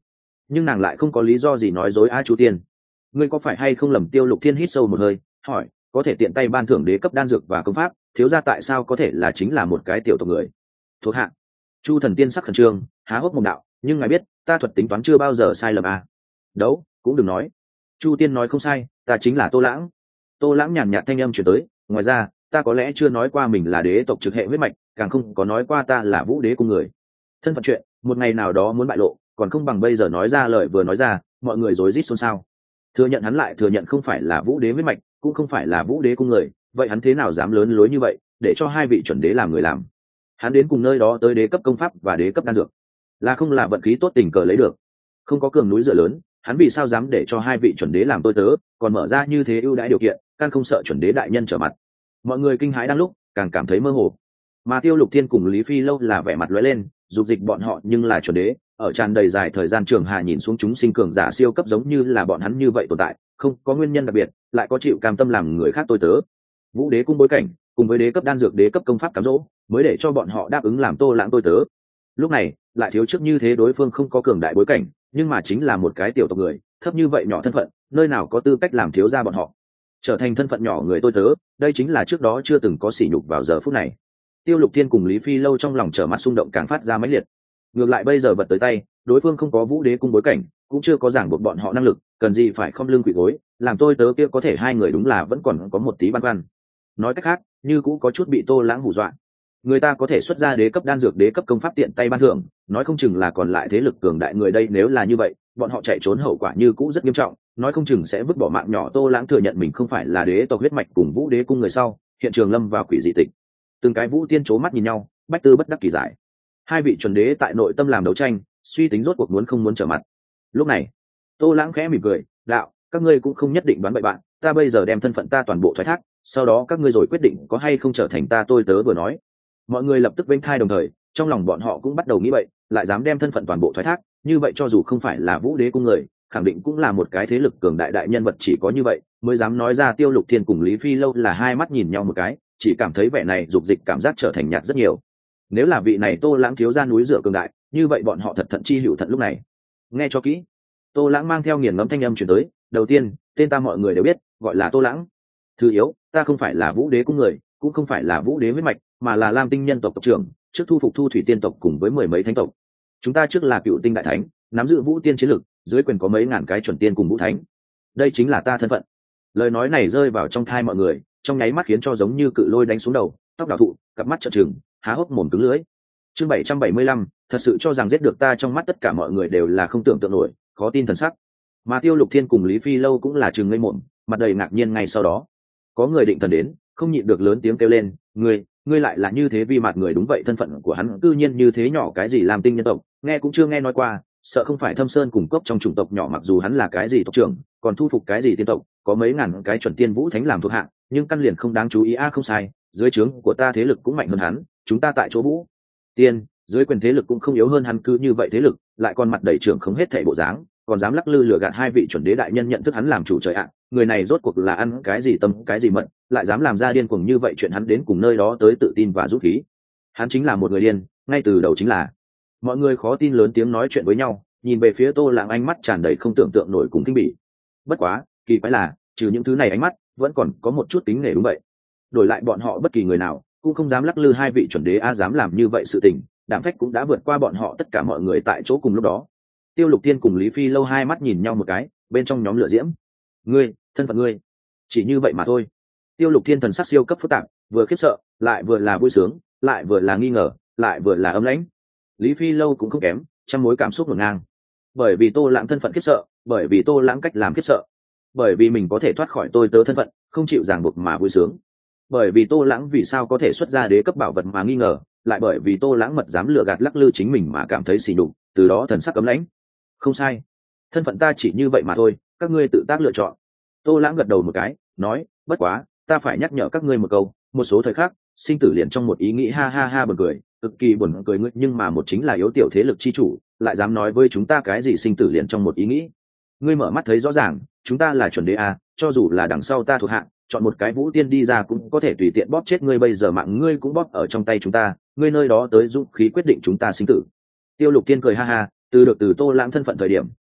nhưng nàng lại không có lý do gì nói dối a Chu Tiên. Ngươi có phải hay không lầm? Tiêu Lục Thiên hít sâu một hơi hỏi. Có thể tiện tay ban thưởng đế cấp đan dược và công pháp, thiếu gia tại sao có thể là chính là một cái tiểu tộc người thuộc hạ? Chu Thần Tiên sắc khẩn trương há hốc mồm đạo, nhưng ngài biết ta thuật tính toán chưa bao giờ sai lầm à. Đấu cũng đừng nói. Chu Tiên nói không sai, ta chính là Tô Lãng. Tô Lãng nhàn nhạt thanh âm chuyển tới, ngoài ra ta có lẽ chưa nói qua mình là đế tộc trực hệ huyết mạch, càng không có nói qua ta là Vũ Đế cung người. Thân phận chuyện một ngày nào đó muốn bại lộ, còn không bằng bây giờ nói ra. Lời vừa nói ra, mọi người rối rít xôn xao. Thừa nhận hắn lại thừa nhận không phải là Vũ Đế huyết mạch, cũng không phải là Vũ Đế cung người, vậy hắn thế nào dám lớn lối như vậy, để cho hai vị chuẩn đế làm người làm? Hắn đến cùng nơi đó tới đế cấp công pháp và đế cấp đan dược, là không là vận khí tốt tình cờ lấy được? Không có cường núi dựa lớn, hắn vì sao dám để cho hai vị chuẩn đế làm tôi tớ, còn mở ra như thế ưu đãi điều kiện, căn không sợ chuẩn đế đại nhân trở mặt? Mọi người kinh hãi đang lúc, càng cảm thấy mơ hồ. Mà Tiêu Lục Thiên cùng Lý Phi Lâu là vẻ mặt lóe lên, dục dịch bọn họ nhưng là chuẩn đế, ở tràn đầy dài thời gian trường hà nhìn xuống chúng sinh cường giả siêu cấp giống như là bọn hắn như vậy tồn tại, không có nguyên nhân đặc biệt, lại có chịu cam tâm làm người khác tôi tớ. Vũ Đế cung bối cảnh, cùng với đế cấp đan dược, đế cấp công pháp cám dỗ, mới để cho bọn họ đáp ứng làm Tô Lãng tôi tớ. Lúc này, lại thiếu trước như thế đối phương không có cường đại bối cảnh, nhưng mà chính là một cái tiểu tộc người, thấp như vậy nhỏ thân phận, nơi nào có tư cách làm thiếu gia bọn họ? Trở thành thân phận nhỏ người tôi tớ, đây chính là trước đó chưa từng có sỉ nhục vào giờ phút này. Tiêu Lục Thiên cùng Lý Phi Lâu trong lòng trở mặt xung động càng phát ra mãnh liệt. Ngược lại bây giờ vật tới tay, đối phương không có Vũ Đế cung bối cảnh, cũng chưa có ràng buộc bọn họ năng lực, cần gì phải không lưng quỳ gối, làm tôi tớ kia có thể hai người đúng là vẫn còn có một tí băn khoăn. Nói cách khác, như cũng có chút bị Tô Lãng hù dọa. Người ta có thể xuất ra đế cấp đan dược, đế cấp công pháp tiện tay ban thưởng, nói không chừng là còn lại thế lực cường đại người đây, nếu là như vậy, bọn họ chạy trốn hậu quả như cũ rất nghiêm trọng, nói không chừng sẽ vứt bỏ mạng nhỏ. Tô Lãng thừa nhận mình không phải là đế tộc huyết mạch cùng Vũ Đế cung người sau, hiện trường lâm vào quỷ dị tịch. Từng cái Vũ Tiên chố mắt nhìn nhau, bách tư bất đắc kỳ giải. Hai vị chuẩn đế tại nội tâm làm đấu tranh, suy tính rốt cuộc muốn không muốn trở mặt. Lúc này, Tô Lãng khẽ mỉm cười, đạo, các ngươi cũng không nhất định đoán bậy bạn, ta bây giờ đem thân phận ta toàn bộ thoái thác, sau đó các ngươi rồi quyết định có hay không trở thành ta tôi tớ vừa nói. Mọi người lập tức vênh thai đồng thời, trong lòng bọn họ cũng bắt đầu nghĩ vậy, lại dám đem thân phận toàn bộ thoái thác, như vậy cho dù không phải là Vũ Đế cung người, khẳng định cũng là một cái thế lực cường đại đại nhân vật, chỉ có như vậy mới dám nói ra. Tiêu Lục Thiên cùng Lý Phi Lâu là hai mắt nhìn nhau một cái, chỉ cảm thấy vẻ này dục dịch cảm giác trở thành nhạt rất nhiều. Nếu là vị này Tô Lãng thiếu gia núi dựa cường đại, như vậy bọn họ thật thận chi hữu thận. Lúc này, nghe cho kỹ. Tô Lãng mang theo nghiền ngẫm thanh âm chuyển tới, đầu tiên, tên ta mọi người đều biết, gọi là Tô Lãng. Thứ yếu, ta không phải là Vũ Đế cung người, cũng không phải là Vũ Đế huyết mạch, mà là Lam Tinh nhân tộc tộc trưởng, trước thu phục Thu Thủy tiên tộc cùng với mười mấy thánh tộc. Chúng ta trước là Cựu Tinh đại thánh, nắm giữ Vũ Tiên chiến lực, dưới quyền có mấy ngàn cái chuẩn tiên cùng Vũ Thánh. Đây chính là ta thân phận. Lời nói này rơi vào trong thai mọi người, trong nháy mắt khiến cho giống như cự lôi đánh xuống đầu, tóc đảo thụ, cặp mắt trợn trừng, há hốc mồm cứng lưỡi. Chương 775, thật sự cho rằng giết được ta? Trong mắt tất cả mọi người đều là không tưởng tượng nổi, khó tin thần sắc. Mà Tiêu Lục Thiên cùng Lý Phi Lâu cũng là trừng ngây mồm, mặt đầy ngạc nhiên. Ngay sau đó, có người định thần đến, không nhịn được lớn tiếng kêu lên, ngươi lại là như thế vi mặt người? Đúng vậy, thân phận của hắn cư nhiên như thế nhỏ, cái gì Lam Tinh nhân tộc, nghe cũng chưa nghe nói qua, sợ không phải Thâm Sơn cùng cốc trong chủng tộc nhỏ, mặc dù hắn là cái gì tộc trưởng, còn thu phục cái gì tiên tộc, có mấy ngàn cái chuẩn tiên Vũ Thánh làm thuộc hạ, nhưng căn liền không đáng chú ý. Không sai, dưới trướng của ta thế lực cũng mạnh hơn hắn, chúng ta tại chỗ Vũ Tiên dưới quyền thế lực cũng không yếu hơn hắn, cứ như vậy thế lực lại còn mặt đầy trưởng không hết thảy bộ dáng, còn dám lắc lư lừa gạt hai vị chuẩn đế đại nhân nhận thức hắn làm chủ. Trời ạ, người này rốt cuộc là ăn cái gì tâm cái gì mận, lại dám làm ra điên cuồng như vậy chuyện? Hắn đến cùng nơi đó tới tự tin và dũng khí, hắn chính là một người điên, ngay từ đầu chính là. Mọi người khó tin lớn tiếng nói chuyện với nhau, nhìn về phía Tô Lãng, ánh mắt tràn đầy không tưởng tượng nổi cùng kinh bỉ. Bất quá kỳ quái là, trừ những thứ này ánh mắt, vẫn còn có một chút kính nể. Đúng vậy, đổi lại bọn họ bất kỳ người nào cũng không dám lắc lư hai vị chuẩn đế dám làm như vậy sự tình, đạm phách cũng đã vượt qua bọn họ tất cả mọi người tại chỗ cùng lúc đó. Tiêu Lục Thiên cùng Lý Phi Lâu hai mắt nhìn nhau một cái, bên trong nhóm lửa diễm. Ngươi, thân phận ngươi chỉ như vậy mà thôi. Tiêu Lục Thiên thần sắc siêu cấp phức tạp, vừa khiếp sợ, lại vừa là vui sướng, lại vừa là nghi ngờ, lại vừa là ấm lãnh. Lý Phi Lâu cũng không kém, trăm mối cảm xúc ngổn ngang. Bởi vì Tô Lãng thân phận khiếp sợ, bởi vì Tô Lãng cách làm khiếp sợ, bởi vì mình có thể thoát khỏi tôi tớ thân phận, không chịu ràng buộc mà vui sướng, bởi vì Tô Lãng vì sao có thể xuất ra đế cấp bảo vật mà nghi ngờ, lại bởi vì Tô Lãng mật dám lừa gạt lắc lư chính mình mà cảm thấy xỉ nhục, từ đó thần sắc cấm lãnh. Không sai, thân phận ta chỉ như vậy mà thôi, các ngươi tự tác lựa chọn. Tô Lãng gật đầu một cái, nói, bất quá ta phải nhắc nhở các ngươi một câu, một số thời khắc sinh tử liền trong một ý nghĩ. Ha ha ha, buồn cười, cực kỳ buồn cười. Ngươi nhưng mà một chính là yếu tiểu thế lực chi chủ, lại dám nói với chúng ta cái gì sinh tử liền trong một ý nghĩ? Ngươi mở mắt thấy rõ ràng, chúng ta là chuẩn đế cho dù là đằng sau ta thuộc hạ chọn một cái Vũ Tiên đi ra cũng có thể tùy tiện bóp chết ngươi, bây giờ mạng ngươi cũng bóp ở trong tay chúng ta, ngươi nơi đó tới dũng khí quyết định chúng ta sinh tử. Tiêu Lục Tiên cười ha ha, từ Tô Lãng thân phận thời điểm,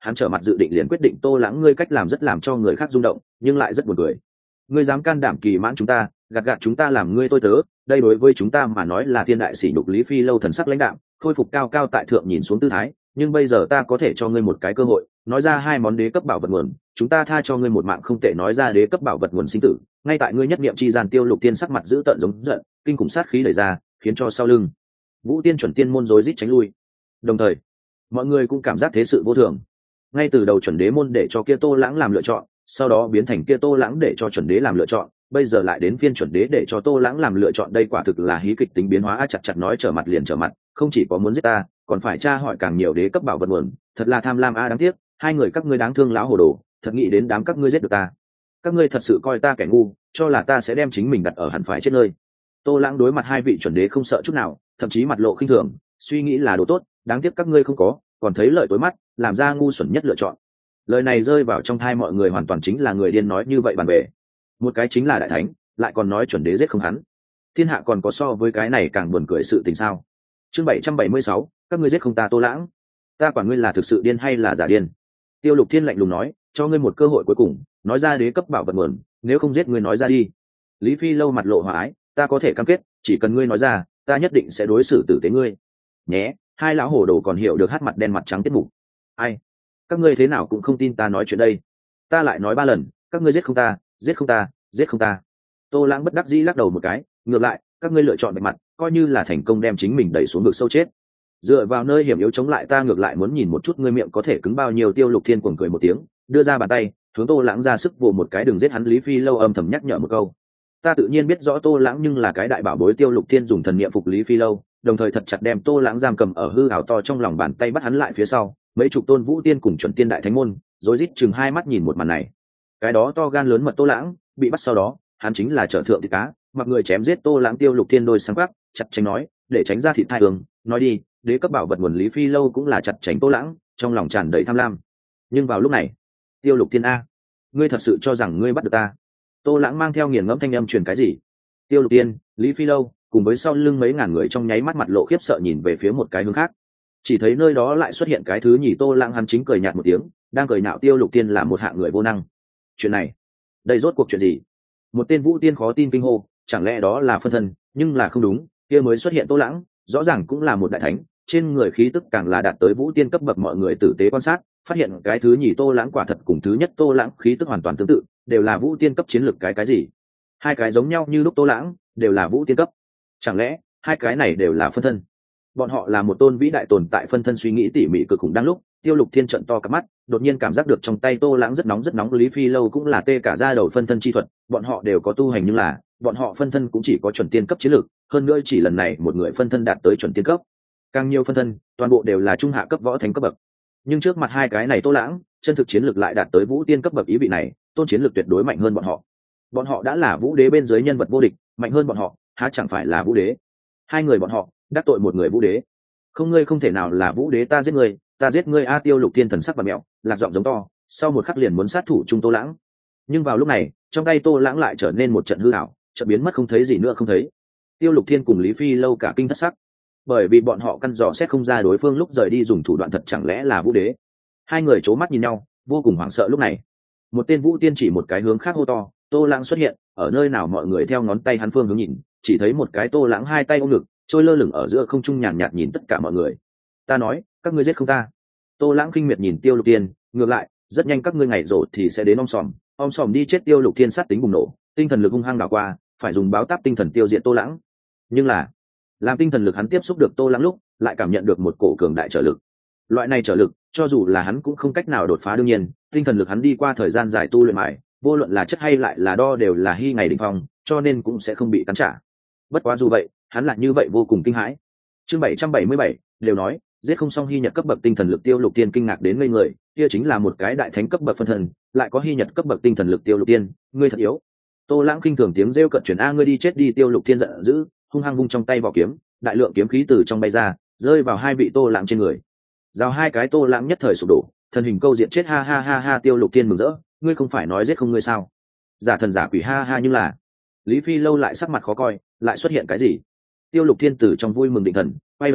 hắn trở mặt dự định liền quyết định Tô Lãng ngươi cách làm rất làm cho người khác rung động nhưng lại rất buồn cười. Ngươi dám can đảm kỳ mãn chúng ta, gạt gạt chúng ta làm ngươi tôi tớ, đây đối với chúng ta mà nói là thiên đại sỉ nhục. Lý Phi Lâu thần sắc lãnh đạm, khôi phục cao cao tại thượng nhìn xuống tư thái, nhưng bây giờ ta có thể cho ngươi một cái cơ hội, nói ra 2 món đế cấp bảo vật nguồn, chúng ta tha cho ngươi một mạng không tệ. Nói ra đế cấp bảo vật nguồn sinh tử, ngay tại ngươi nhất niệm chi gian. Tiêu Lục Tiên sắc mặt giữ tợn giống giận, kinh khủng sát khí đẩy ra, khiến cho sau lưng Vũ Tiên chuẩn tiên môn rối rít tránh lui. Đồng thời, mọi người cũng cảm giác thế sự vô thường. Ngay từ đầu chuẩn đế môn để cho kia Tô Lãng làm lựa chọn, sau đó biến thành kia Tô Lãng để cho chuẩn đế làm lựa chọn, bây giờ lại đến phiên chuẩn đế để cho Tô Lãng làm lựa chọn. Đây quả thực là hí kịch tính biến hóa. Chặt chặt nói trở mặt liền trở mặt, không chỉ có muốn giết ta, còn phải tra hỏi càng nhiều đế cấp bảo vật nguồn, thật là tham lam đáng tiếc, 2 người các ngươi đáng thương lão hồ đồ, thật nghĩ đến đám các ngươi giết được ta. Các ngươi thật sự coi ta kẻ ngu, cho là ta sẽ đem chính mình đặt ở hẳn phải chết nơi. Tô Lãng đối mặt 2 vị chuẩn đế không sợ chút nào, thậm chí mặt lộ khinh thường, suy nghĩ là đồ tốt, đáng tiếc các ngươi không có, còn thấy lợi tối mắt, làm ra ngu xuẩn nhất lựa chọn. Lời này rơi vào trong tai mọi người hoàn toàn chính là người điên nói như vậy bàn bề. Một cái chính là đại thánh, lại còn nói chuẩn đế giết không hắn. Thiên hạ còn có so với cái này càng buồn cười sự tình sao? Chương 776, các ngươi giết không ta Tô Lãng, ta quản ngươi là thực sự điên hay là giả điên. Tiêu Lục Thiên lạnh lùng nói, cho ngươi một cơ hội cuối cùng, nói ra đế cấp bảo vật nguồn, nếu không giết ngươi nói ra đi. Lý Phi Lâu mặt lộ hòa ái, ta có thể cam kết, chỉ cần ngươi nói ra, ta nhất định sẽ đối xử tử tế ngươi. Nhé, 2 lão hồ đồ còn hiểu được hát mặt đen mặt trắng tiết mục. Ai? Các ngươi thế nào cũng không tin ta nói chuyện đây. Ta lại nói 3 lần, các ngươi giết không ta, giết không ta, giết không ta. Tô Lãng bất đắc dĩ lắc đầu một cái, ngược lại, các ngươi lựa chọn bạch mặt, coi như là thành công đem chính mình đẩy xuống vực sâu chết. Dựa vào nơi hiểm yếu chống lại ta, ngược lại muốn nhìn một chút ngươi miệng có thể cứng bao nhiêu. Tiêu Lục Thiên cuồng cười một tiếng, đưa ra bàn tay, hướng Tô Lãng ra sức vồ một cái. Đừng giết hắn. Lý Phi Lâu âm thầm nhắc nhở một câu. Ta tự nhiên biết rõ Tô Lãng nhưng là cái đại bảo bối. Tiêu Lục Thiên dùng thần niệm phục Lý Phi Lâu, đồng thời thật chặt đem Tô Lãng giam cầm ở hư ảo to trong lòng bàn tay, bắt hắn lại phía sau. Mấy chục tôn Vũ Tiên cùng chuẩn tiên đại thánh môn rối rít chừng 2 mắt nhìn một màn này. Cái đó to gan lớn mật Tô Lãng bị bắt sau đó, hắn chính là trở thượng thịt cá, mặc người chém giết Tô Lãng. Tiêu Lục Thiên đôi sáng quắc, chặt tránh nói, để tránh ra thịt thai hướng, nói đi, đế cấp bảo vật nguồn. Lý Phi Lâu cũng là chặt tránh Tô Lãng, trong lòng tràn đầy tham lam. Nhưng vào lúc này, Tiêu Lục Thiên a, ngươi thật sự cho rằng ngươi bắt được ta? Tô Lãng mang theo nghiền ngẫm thanh âm truyền cái gì? Tiêu Lục Thiên, Lý Phi Lâu cùng với sau lưng mấy ngàn người trong nháy mắt mặt lộ khiếp sợ nhìn về phía một cái hướng khác. Chỉ thấy nơi đó lại xuất hiện cái thứ nhì Tô Lãng, hắn chính cười nhạt một tiếng, đang cười nhạo Tiêu Lục Thiên là một hạng người vô năng. Chuyện này, đây rốt cuộc chuyện gì? Một tên Vũ Tiên khó tin kinh hô, chẳng lẽ đó là phân thân? Nhưng là không đúng, kia mới xuất hiện Tô Lãng, rõ ràng cũng là một đại thánh, trên người khí tức càng là đạt tới Vũ Tiên cấp bậc. Mọi người tử tế quan sát, phát hiện cái thứ nhì Tô Lãng quả thật cùng thứ nhất Tô Lãng khí tức hoàn toàn tương tự, đều là Vũ Tiên cấp chiến lực. Cái gì? 2 cái giống nhau như lúc Tô Lãng, đều là Vũ Tiên cấp. Chẳng lẽ 2 cái này đều là phân thân? Bọn họ là một tôn vĩ đại tồn tại phân thân. Suy nghĩ tỉ mỉ cực khủng đang lúc, Tiêu Lục Thiên trợn to cả mắt, đột nhiên cảm giác được trong tay Tô Lãng rất nóng rất nóng. Lý Phi Lâu cũng là tê cả da đầu. Phân thân chi thuật, bọn họ đều có tu hành, nhưng là bọn họ phân thân cũng chỉ có chuẩn tiên cấp chiến lược, hơn nữa chỉ lần này một người phân thân đạt tới chuẩn tiên cấp, càng nhiều phân thân toàn bộ đều là trung hạ cấp võ thánh cấp bậc. Nhưng trước mặt 2 cái này Tô Lãng, chân thực chiến lược lại đạt tới Vũ Tiên cấp bậc. Ý vị này, tôn chiến lược tuyệt đối mạnh hơn bọn họ. Bọn họ đã là Vũ Đế bên dưới nhân vật vô địch, mạnh hơn bọn họ, há chẳng phải là Vũ Đế? 2 người bọn họ đắc tội một người Vũ Đế. Không, ngươi không thể nào là Vũ Đế, ta giết ngươi, ta giết ngươi a. Tiêu Lục Thiên thần sắc và mẹo, lạc giọng giống to, sau một khắc liền muốn sát thủ chung Tô Lãng. Nhưng vào lúc này, trong tay Tô Lãng lại trở nên một trận hư ảo, chợt biến mất không thấy gì nữa không thấy. Tiêu Lục Thiên cùng Lý Phi Lâu cả kinh thất sắc, bởi vì bọn họ căn dò xét không ra đối phương lúc rời đi dùng thủ đoạn thật chẳng lẽ là Vũ Đế. 2 người c mắt nhìn nhau, vô cùng hoảng sợ. Lúc này, một tên Vũ Tiên chỉ một cái hướng khác hô to, Tô Lãng xuất hiện ở nơi nào? Mọi người theo ngón tay hắn phương hướng nhìn, chỉ thấy một cái Tô Lãng 2 tay ôm ngực, trôi lơ lửng ở giữa không trung, nhàn nhạt nhìn tất cả mọi người. Ta nói, các ngươi giết không ta? Tô Lãng khinh miệt nhìn Tiêu Lục Thiên, ngược lại, rất nhanh các ngươi ngày rổ thì sẽ đến om sòm đi chết. Tiêu Lục Thiên sát tính bùng nổ, tinh thần lực hung hăng đảo qua, phải dùng báo táp tinh thần tiêu diệt Tô Lãng. Nhưng là, làm tinh thần lực hắn tiếp xúc được Tô Lãng lúc, lại cảm nhận được một cổ cường đại trở lực. Loại này trở lực, cho dù là hắn cũng không cách nào đột phá. đương nhiên, tinh thần lực hắn đi qua thời gian dài tu luyện mãi, vô luận là chất hay lại là đo đều là hy ngày đỉnh phong, cho nên cũng sẽ không bị cắn trả. Bất quá dù vậy, hắn lại như vậy vô cùng kinh hãi. Chương 777, đều nói giết không xong hy nhật cấp bậc tinh thần lực. Tiêu Lục Tiên kinh ngạc đến ngây người, kia chính là một cái đại thánh cấp bậc phân thân, lại có hy nhật cấp bậc tinh thần lực. Tiêu Lục Tiên, ngươi thật yếu. Tô Lãng khinh thường tiếng rêu cận chuyển, a ngươi đi chết đi. Tiêu Lục Thiên giận dữ, hung hăng vung trong tay vỏ kiếm, đại lượng kiếm khí từ trong bay ra, rơi vào 2 vị Tô Lãng trên người. Giao 2 cái Tô Lãng nhất thời sụp đổ, thân hình câu diện chết. Ha ha ha ha. Tiêu Lục Thiên mừng rỡ, ngươi không phải nói giết không ngươi sao? Giả thần giả quỷ, ha ha. Nhưng là Lý Phi Lâu lại sắc mặt khó coi, lại xuất hiện cái gì? Tiêu Lục Thiên từ trong vui mừng định thần, quay đầu nhìn,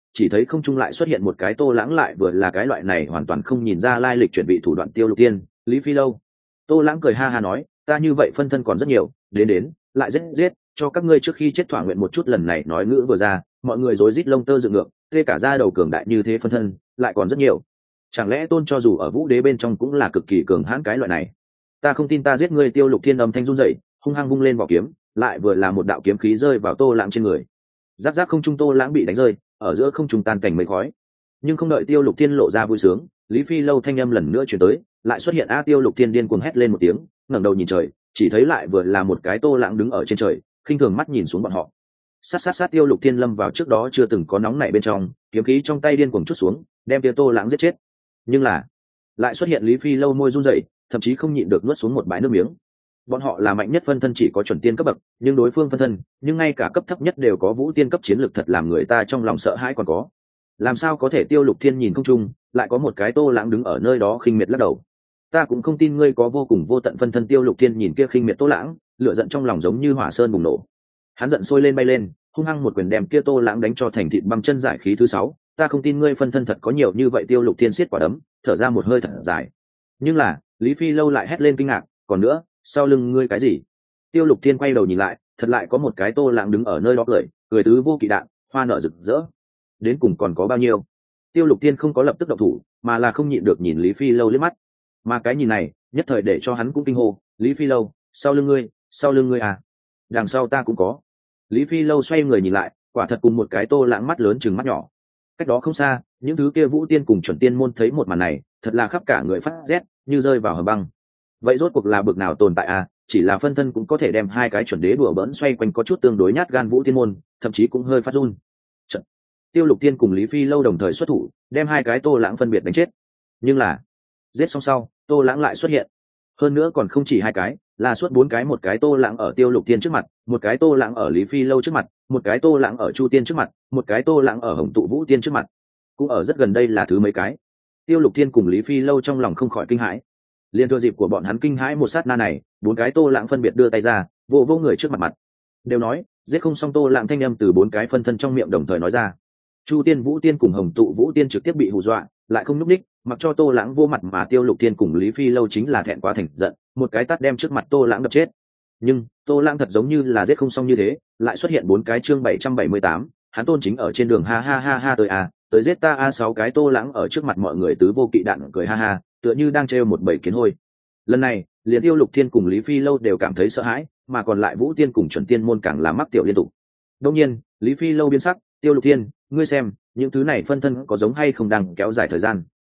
chỉ thấy không trung lại xuất hiện một cái Tô Lãng, lại vừa là cái loại này hoàn toàn không nhìn ra lai lịch chuẩn bị thủ đoạn Tiêu Lục Tiên, Lý Phi Lâu. Tô Lãng cười ha ha nói, ta như vậy phân thân còn rất nhiều, đến lại giết cho các ngươi trước khi chết thỏa nguyện một chút. Lần này nói ngữ vừa ra, mọi người rối rít lông tơ dựng ngược, tê cả da đầu, cường đại như thế phân thân lại còn rất nhiều. Chẳng lẽ Tôn cho dù ở Vũ Đế bên trong cũng là cực kỳ cường hãn cái loại này? Ta không tin ta giết ngươi. Tiêu Lục Thiên âm thanh run rẩy, hung hăng vung lên vỏ kiếm, lại vừa là một đạo kiếm khí rơi vào Tô Lãng trên người. Giáp giáp không trung, Tô Lãng bị đánh rơi ở giữa không trung tan cảnh mây khói. Nhưng không đợi Tiêu Lục Thiên lộ ra vui sướng, Lý Phi Lâu thanh âm lần nữa truyền tới, lại xuất hiện. Tiêu Lục Thiên điên cuồng hét lên một tiếng, ngẩng đầu nhìn trời, chỉ thấy lại vừa là một cái Tô Lãng đứng ở trên trời, khinh thường mắt nhìn xuống bọn họ. Sát Tiêu Lục Thiên lâm vào trước đó chưa từng có nóng nảy bên trong, kiếm khí trong tay điên cuồng chút xuống, đem Tiêu Tô Lãng giết chết. Nhưng là lại xuất hiện Lý Phi Lâu môi run rẩy, thậm chí không nhịn được nuốt xuống một bãi nước miếng. Bọn họ là mạnh nhất phân thân, chỉ có chuẩn tiên cấp bậc, nhưng đối phương phân thân nhưng ngay cả cấp thấp nhất đều có vũ tiên cấp chiến lược, thật làm người ta trong lòng sợ hãi. Còn có, làm sao có thể? Tiêu Lục Thiên nhìn không trung, lại có một cái Tô Lãng đứng ở nơi đó khinh miệt lắc đầu. Ta cũng không tin ngươi có vô cùng vô tận phân thân. Tiêu Lục Thiên nhìn kia khinh miệt Tô Lãng, lửa giận trong lòng giống như hỏa sơn bùng nổ. Hắn giận sôi lên bay lên, hung hăng một quyền đem kia Tô Lãng đánh cho thành thịt băm chân. Giải khí thứ 6, ta không tin ngươi phân thân thật có nhiều như vậy. Tiêu Lục Thiên siết quả đấm, thở ra một hơi thật dài. Nhưng là Lý Phi Lâu lại hét lên kinh ngạc, còn nữa, sau lưng ngươi cái gì? Tiêu Lục Thiên quay đầu nhìn lại, thật lại có một cái Tô Lãng đứng ở nơi đó cười tứ vô kỵ đạn, hoa nở rực rỡ. Đến cùng còn có bao nhiêu? Tiêu Lục Thiên không có lập tức động thủ, mà là không nhịn được nhìn Lý Phi Lâu liếc mắt. Mà cái nhìn này nhất thời để cho hắn cũng kinh hô, Lý Phi Lâu, sau lưng ngươi à? Đằng sau ta cũng có. Lý Phi Lâu xoay người nhìn lại, quả thật cùng một cái Tô Lãng mắt lớn chừng mắt nhỏ. Cách đó không xa, những thứ kia vũ tiên cùng chuẩn tiên môn thấy một màn này, thật là khắp cả người phát rét, như rơi vào hầm băng. Vậy rốt cuộc là bực nào tồn tại à? Chỉ là phân thân cũng có thể đem hai cái chuẩn đế đùa bỡn xoay quanh, có chút tương đối nhát gan vũ tiên môn, thậm chí cũng hơi phát run. Trận. Tiêu Lục Tiên cùng Lý Phi Lâu đồng thời xuất thủ, đem hai cái Tô Lãng phân biệt đánh chết. Nhưng là giết xong sau, Tô Lãng lại xuất hiện, hơn nữa còn không chỉ hai cái, là suốt 4 cái. một cái Tô Lãng ở Tiêu Lục Tiên trước mặt, một cái Tô Lãng ở Lý Phi Lâu trước mặt, một cái Tô Lãng ở Chu Tiên trước mặt, một cái Tô Lãng ở Hồng Tụ Vũ Tiên trước mặt, cũng ở rất gần đây là thứ mấy cái. Tiêu Lục Tiên cùng Lý Phi Lâu trong lòng không khỏi kinh hãi. Liên thừa dịp của bọn hắn kinh hãi một sát na này, 4 cái Tô Lãng phân biệt đưa tay ra, vô người trước mặt đều nói giết không xong. Tô Lãng thanh âm từ 4 cái phân thân trong miệng đồng thời nói ra. Chu Tiên Vũ Tiên cùng Hồng Tụ Vũ Tiên trực tiếp bị hù dọa, lại không núp đích, mặc cho Tô Lãng vô mặt. Mà Tiêu Lục Tiên cùng Lý Phi Lâu chính là thẹn quá thành giận, một cái tát đem trước mặt Tô Lãng đập chết. Nhưng Tô Lãng thật giống như là giết không xong như thế, lại xuất hiện 4 cái. Chương 778, hắn Tôn chính ở trên đường, ha ha ha ha, tới giết ta. 6 cái Tô Lãng ở trước mặt mọi người tứ vô kỵ đạn cười ha ha, tựa như đang trêu một bầy kiến hôi. Lần này liền Tiêu Lục Thiên cùng Lý Phi Lâu đều cảm thấy sợ hãi, mà còn lại Vũ Tiên cùng chuẩn tiên môn càng là mắc tiểu liên tục. Đương nhiên Lý Phi Lâu biến sắc, Tiêu Lục Thiên, ngươi xem những thứ này phân thân có giống hay không đang kéo dài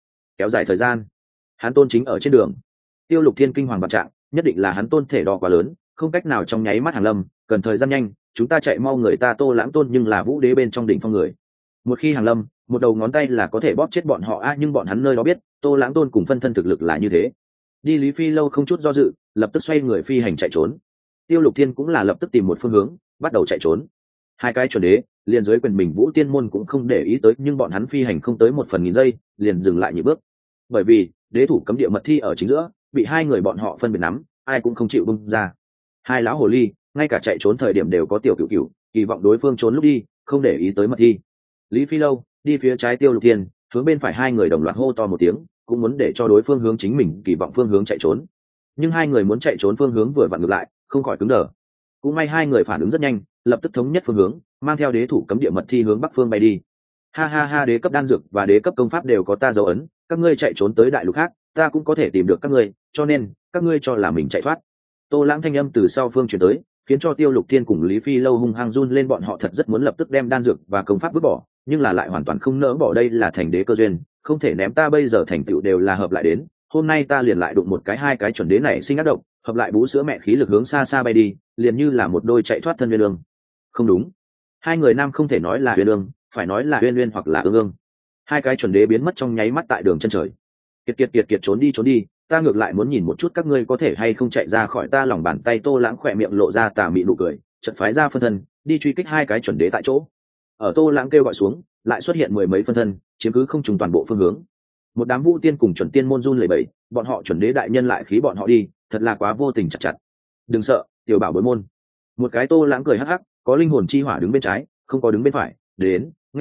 thời gian. Hắn Tôn chính ở trên đường. Tiêu Lục Thiên kinh hoàng bạt trạng, nhất định là hắn Tôn thể đo quá lớn, không cách nào trong nháy mắt hàng lâm, cần thời gian nhanh, chúng ta chạy mau. Người ta Tô Lãng Tôn nhưng là Vũ Đế bên trong đỉnh phong người, một khi hàng lâm, một đầu ngón tay là có thể bóp chết bọn họ. Nhưng bọn hắn nơi đó biết Tô Lãng Tôn cùng phân thân thực lực là như thế. Đi. Lý Phi Lâu không chút do dự, lập tức xoay người phi hành chạy trốn. Tiêu Lục Thiên cũng là lập tức tìm một phương hướng, bắt đầu chạy trốn. Hai cái chuẩn đế liền dưới quyền mình Vũ Tiên môn cũng không để ý tới, nhưng bọn hắn phi hành không tới 1/1000 giây liền dừng lại nhịp bước, bởi vì đế thủ cấm địa mật thi ở chính giữa, bị hai người bọn họ phân biệt nắm, ai cũng không chịu bung ra. Hai lão hồ ly ngay cả chạy trốn thời điểm đều có tiểu cựu, kỳ vọng đối phương trốn lúc đi, không để ý tới mật thi. Lý Phi Lâu đi phía trái Tiêu Lục Thiên, hướng bên phải hai người đồng loạt hô to một tiếng, cũng muốn để cho đối phương hướng chính mình kỳ vọng phương hướng chạy trốn. Nhưng hai người muốn chạy trốn phương hướng vừa vặn ngược lại, không khỏi cứng đờ. Cũng may hai người phản ứng rất nhanh, lập tức thống nhất phương hướng, mang theo đế thủ cấm địa mật thi hướng bắc phương bay đi. Ha ha ha, đế cấp đan dược và đế cấp công pháp đều có ta dấu ấn, các ngươi chạy trốn tới đại lục khác, ta cũng có thể tìm được các ngươi, cho nên các ngươi cho là mình chạy thoát. Tô Lãng thanh âm từ sau phương truyền tới, khiến cho Tiêu Lục Thiên cùng Lý Phi Lâu hung hăng run lên. Bọn họ thật rất muốn lập tức đem đan dược và công pháp vứt bỏ, nhưng là lại hoàn toàn không nỡ bỏ. Đây là thành đế cơ duyên, không thể ném. Ta bây giờ thành tựu đều là hợp lại đến, hôm nay ta liền lại đụng một cái, hai cái chuẩn đế này sinh ác độc, hợp lại bú sữa mẹ khí lực hướng xa xa bay đi, liền như là một đôi chạy thoát thân uyên ương. Không đúng, hai người nam không thể nói là uyên ương, phải nói là uyên uyên hoặc là ương ương. Hai cái chuẩn đế biến mất trong nháy mắt tại đường chân trời. Kiệt, trốn đi, ta ngược lại muốn nhìn một chút các ngươi có thể hay không chạy ra khỏi ta lòng bàn tay. Tô Lãng khỏe miệng lộ ra tà mị nụ cười, chợt phái ra phân thân đi truy kích hai cái chuẩn đế tại chỗ. Ở Tô Lãng kêu gọi xuống, lại xuất hiện 10 mấy phân thân, chiếm cứ không trùng toàn bộ phương hướng. Một đám Vũ Tiên cùng chuẩn tiên môn run lẩy bẩy, bọn họ chuẩn đế đại nhân lại khí bọn họ đi, thật là quá vô tình chặt. Đừng sợ, tiểu bảo bối môn. Một cái Tô Lãng cười hắc hắc, có linh hồn chi hỏa đứng bên trái, không có đứng bên phải, đến, nghe lời,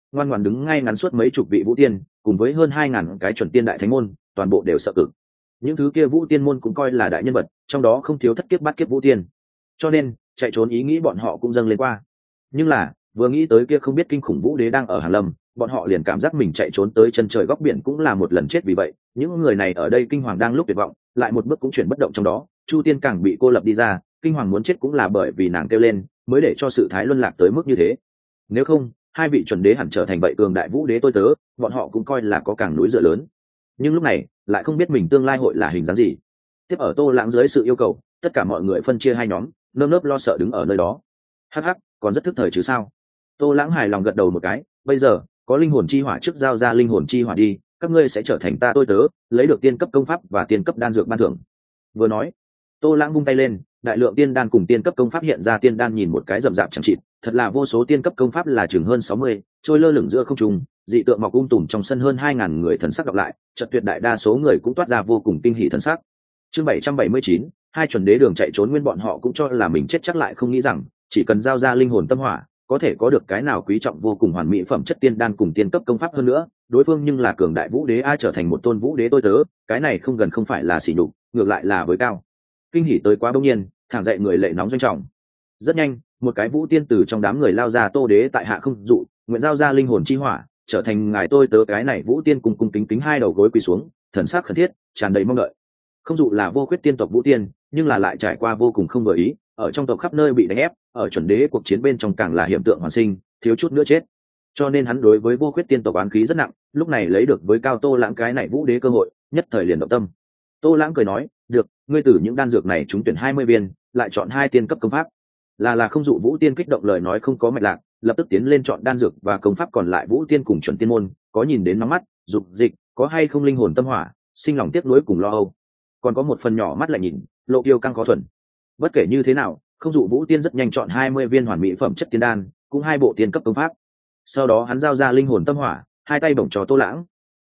ngoan ngoãn đứng ngay ngắn suốt mấy chục vị vũ tiên cùng với hơn 2.000 cái chuẩn tiên đại thánh môn, toàn bộ đều sợ cực. Những thứ kia vũ tiên môn cũng coi là đại nhân vật, trong đó không thiếu thất kiếp bát kiếp vũ tiên, cho nên chạy trốn ý nghĩ bọn họ cũng dâng lên qua. Nhưng là vừa nghĩ tới kia không biết kinh khủng vũ đế đang ở Hàn Lâm, bọn họ liền cảm giác mình chạy trốn tới chân trời góc biển cũng là một lần chết. Vì vậy những người này ở đây kinh hoàng đang lúc tuyệt vọng, lại một bước cũng chuyển bất động trong đó. Chu Tiên càng bị cô lập đi ra, kinh hoàng muốn chết cũng là bởi vì nàng kêu lên mới để cho sự thái luân lạc tới mức như thế. Nếu không, hai vị chuẩn đế hẳn trở thành vậy cường đại vũ đế tôi tớ, bọn họ cũng coi là có càng núi dựa lớn. Nhưng lúc này lại không biết mình tương lai hội là hình dáng gì. Tiếp ở Tô Lãng dưới sự yêu cầu, tất cả mọi người phân chia hai nhóm, nơm nớp lo sợ đứng ở nơi đó. Hắc hắc, còn rất thức thời chứ sao? Tô Lãng hài lòng gật đầu một cái. Bây giờ có linh hồn chi hỏa, trước giao ra linh hồn chi hỏa đi, các ngươi sẽ trở thành ta tôi tớ, lấy được tiên cấp công pháp và tiên cấp đan dược ban thưởng. Vừa nói, Tô Lãng vung tay lên, đại lượng tiên đan cùng tiên cấp công pháp hiện ra. Tiên đan nhìn một cái rậm rạp chẳng chịt, thật là vô số. Tiên cấp công pháp là chừng hơn 60, trôi lơ lửng giữa không trung, dị tượng mọc tùm trong sân. Hơn 2.000 người thần sắc đọc lại, chợt tuyệt đại đa số người cũng toát ra vô cùng kinh hỉ thần sắc. Chương 779, hai chuẩn đế đường chạy trốn. Nguyên bọn họ cũng cho là mình chết chắc, lại không nghĩ rằng chỉ cần giao ra linh hồn tâm hỏa, có thể có được cái nào quý trọng vô cùng hoàn mỹ phẩm chất tiên đan cùng tiên cấp công pháp. Hơn nữa đối phương nhưng là cường đại vũ đế, ai trở thành một tôn vũ đế tôi tớ, cái này không gần không phải là sỉ nhục, ngược lại là với cao. Kinh hỉ tới quá bỗng nhiên, thẳng dậy người lệ nóng doanh trọng. Rất nhanh một cái vũ tiên từ trong đám người lao ra. Tô đế tại hạ không dụ, nguyện giao ra linh hồn chi hỏa, trở thành ngài tôi tớ. Cái này vũ tiên cùng cung kính kính hai đầu gối quỳ xuống, thần sắc khẩn thiết, tràn đầy mong đợi. Không dụ là vô khuyết tiên tộc vũ tiên, nhưng là lại trải qua vô cùng không vừa ý, ở trong tộc khắp nơi bị đánh ép, ở chuẩn đế cuộc chiến bên trong càng là hiện tượng hoàn sinh, thiếu chút nữa chết. Cho nên hắn đối với vô khuyết tiên tộc oán khí rất nặng, lúc này lấy được với Cao Tô Lãng cái này vũ đế cơ hội, nhất thời liền động tâm. Tô Lãng cười nói, được, ngươi từ những đan dược này chúng tuyển 20 viên, lại chọn 2 tiên cấp công pháp. Là không dụ vũ tiên kích động lời nói không có mạch lạc, lập tức tiến lên chọn đan dược và công pháp. Còn lại vũ tiên cùng chuẩn tiên môn, có nhìn đến nóng mắt, dục dịch, có hay không linh hồn tâm hỏa, sinh lòng tiếc nuối cùng lo âu. Còn có một phần nhỏ mắt lại nhìn, lộ kiêu căng khó thuần. Bất kể như thế nào, không dụ vũ tiên rất nhanh chọn 20 viên hoàn mỹ phẩm chất tiên đan cũng 2 bộ tiên cấp công pháp. Sau đó hắn giao ra linh hồn tâm hỏa, hai tay bổng cho Tô Lãng.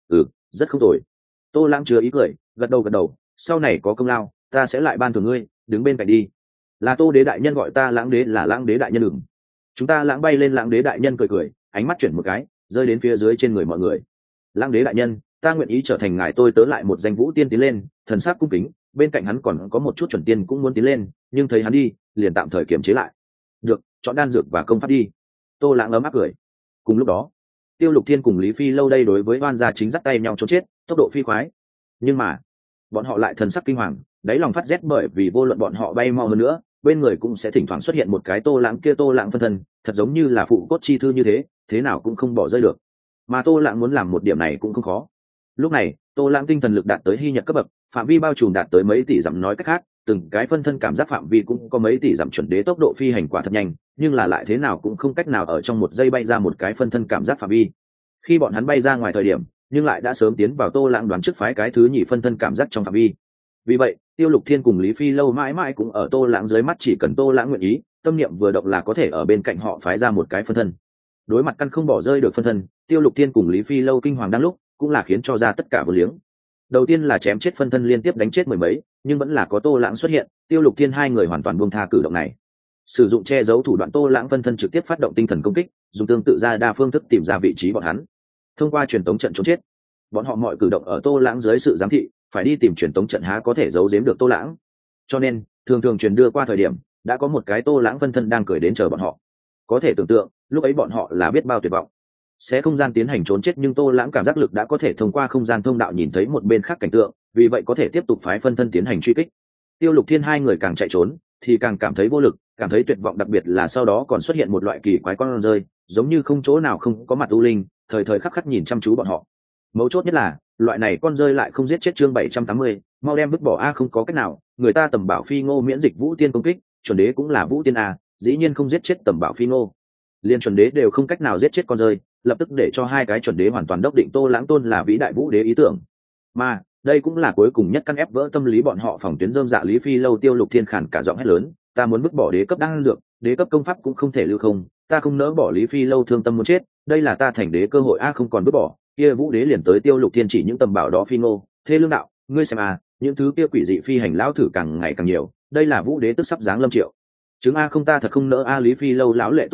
Rất không tồi. Tô Lãng chứa ý cười, gật đầu. Sau này có công lao, ta sẽ lại ban thưởng ngươi, đứng bên cạnh đi. Là Tô đế đại nhân gọi ta Lãng đế, là Lãng đế đại nhân đừng. Chúng ta Lãng bay lên. Lãng đế đại nhân cười, ánh mắt chuyển một cái, rơi đến phía dưới trên người mọi người. Lãng đế đại nhân, ta nguyện ý trở thành ngài tôi tớ. Lại một danh vũ tiên tiến lên, thần sắc cung kính, bên cạnh hắn còn có một chút chuẩn tiên cũng muốn tiến lên, nhưng thấy hắn đi, liền tạm thời kiềm chế lại. Được, chọn đan dược và công pháp đi. Tô Lãng ấm áp cười. Cùng lúc đó, Tiêu Lục Thiên cùng Lý Phi lâu đây đối với oan gia chính dắt tay nhau trốn chết, tốc độ phi khoái. Nhưng mà bọn họ lại thần sắc kinh hoàng, đáy lòng phát rét, bởi vì vô luận bọn họ bay mau hơn nữa, bên người cũng sẽ thỉnh thoảng xuất hiện một cái Tô Lãng. Kia Tô Lãng phân thân thật giống như là phụ cốt chi thư như thế, thế nào cũng không bỏ rơi được. Mà Tô Lãng muốn làm một điểm này cũng không khó. Lúc này Tô Lãng tinh thần lực đạt tới hy nhật cấp bậc, phạm vi bao trùm đạt tới mấy tỷ dặm. Nói cách khác, từng cái phân thân cảm giác phạm vi cũng có mấy tỷ dặm. Chuẩn đế tốc độ phi hành quả thật nhanh, nhưng là lại thế nào cũng không cách nào ở trong một giây bay ra một cái phân thân cảm giác phạm vi. Khi bọn hắn bay ra ngoài thời điểm, nhưng lại đã sớm tiến vào Tô Lãng đoán trước phái cái thứ nhì phân thân cảm giác trong phạm vi. Vì vậy Tiêu Lục Thiên cùng Lý Phi lâu mãi mãi cũng ở Tô Lãng dưới mắt, chỉ cần Tô Lãng nguyện ý, tâm niệm vừa động là có thể ở bên cạnh họ phái ra một cái phân thân. Đối mặt căn không bỏ rơi được phân thân, Tiêu Lục Thiên cùng Lý Phi lâu kinh hoàng đang lúc, cũng là khiến cho ra tất cả vô liếng. Đầu tiên là chém chết phân thân, liên tiếp đánh chết mười mấy, nhưng vẫn là có Tô Lãng xuất hiện. Tiêu Lục Thiên hai người hoàn toàn buông tha cử động này, sử dụng che giấu thủ đoạn. Tô Lãng phân thân trực tiếp phát động tinh thần công kích, dùng tương tự ra đa phương thức tìm ra vị trí bọn hắn, thông qua truyền tống trận trốn chết. Bọn họ mọi cử động ở Tô Lãng dưới sự giám thị, phải đi tìm truyền tống trận há có thể giấu giếm được Tô Lãng. Cho nên thường thường truyền đưa qua thời điểm, đã có một cái Tô Lãng phân thân đang cười đến chờ bọn họ. Có thể tưởng tượng lúc ấy bọn họ là biết bao tuyệt vọng, sẽ không gian tiến hành trốn chết. Nhưng Tô Lãng cảm giác lực đã có thể thông qua không gian thông đạo nhìn thấy một bên khác cảnh tượng, vì vậy có thể tiếp tục phái phân thân tiến hành truy kích. Tiêu Lục Thiên hai người càng chạy trốn thì càng cảm thấy vô lực, cảm thấy tuyệt vọng, đặc biệt là sau đó còn xuất hiện một loại kỳ quái con rơi, giống như không chỗ nào không có mặt u linh, thời thời khắc khắc nhìn chăm chú bọn họ. Mấu chốt nhất là loại này con rơi lại không giết chết. Chương 780, mau đem vứt bỏ a. Không có cách nào, người ta Tầm Bảo Phi Ngô miễn dịch vũ tiên công kích, chuẩn đế cũng là vũ tiên a, dĩ nhiên không giết chết Tầm Bảo Phi Ngô. Liên chuẩn đế đều không cách nào giết chết con rơi, lập tức để cho hai cái chuẩn đế hoàn toàn đốc định Tô Lãng tôn là vĩ đại vũ đế ý tưởng. Mà đây cũng là cuối cùng nhất căn ép vỡ tâm lý bọn họ. Phòng tuyến rơm dạ Lý Phi lâu Tiêu Lục Thiên khản cả giọng hét lớn, ta muốn vứt bỏ đế cấp đan dược, đế cấp công pháp cũng không thể lưu không, ta không nỡ bỏ. Lý Phi lâu thương tâm muốn chết, đây là ta thành đế cơ hội a, không còn vứt bỏ. Kia vũ đế liền tới Tiêu Lục Thiên chỉ những tầm bảo đó. Phi Ngô thế lương đạo, ngươi xem a, những thứ kia quỷ dị phi hành lão thử càng ngày càng nhiều, đây là vũ đế tức sắp giáng lâm triệu chứng a. Không, ta thật không nỡ a. Lý Phi lâu lão lệ tung hành,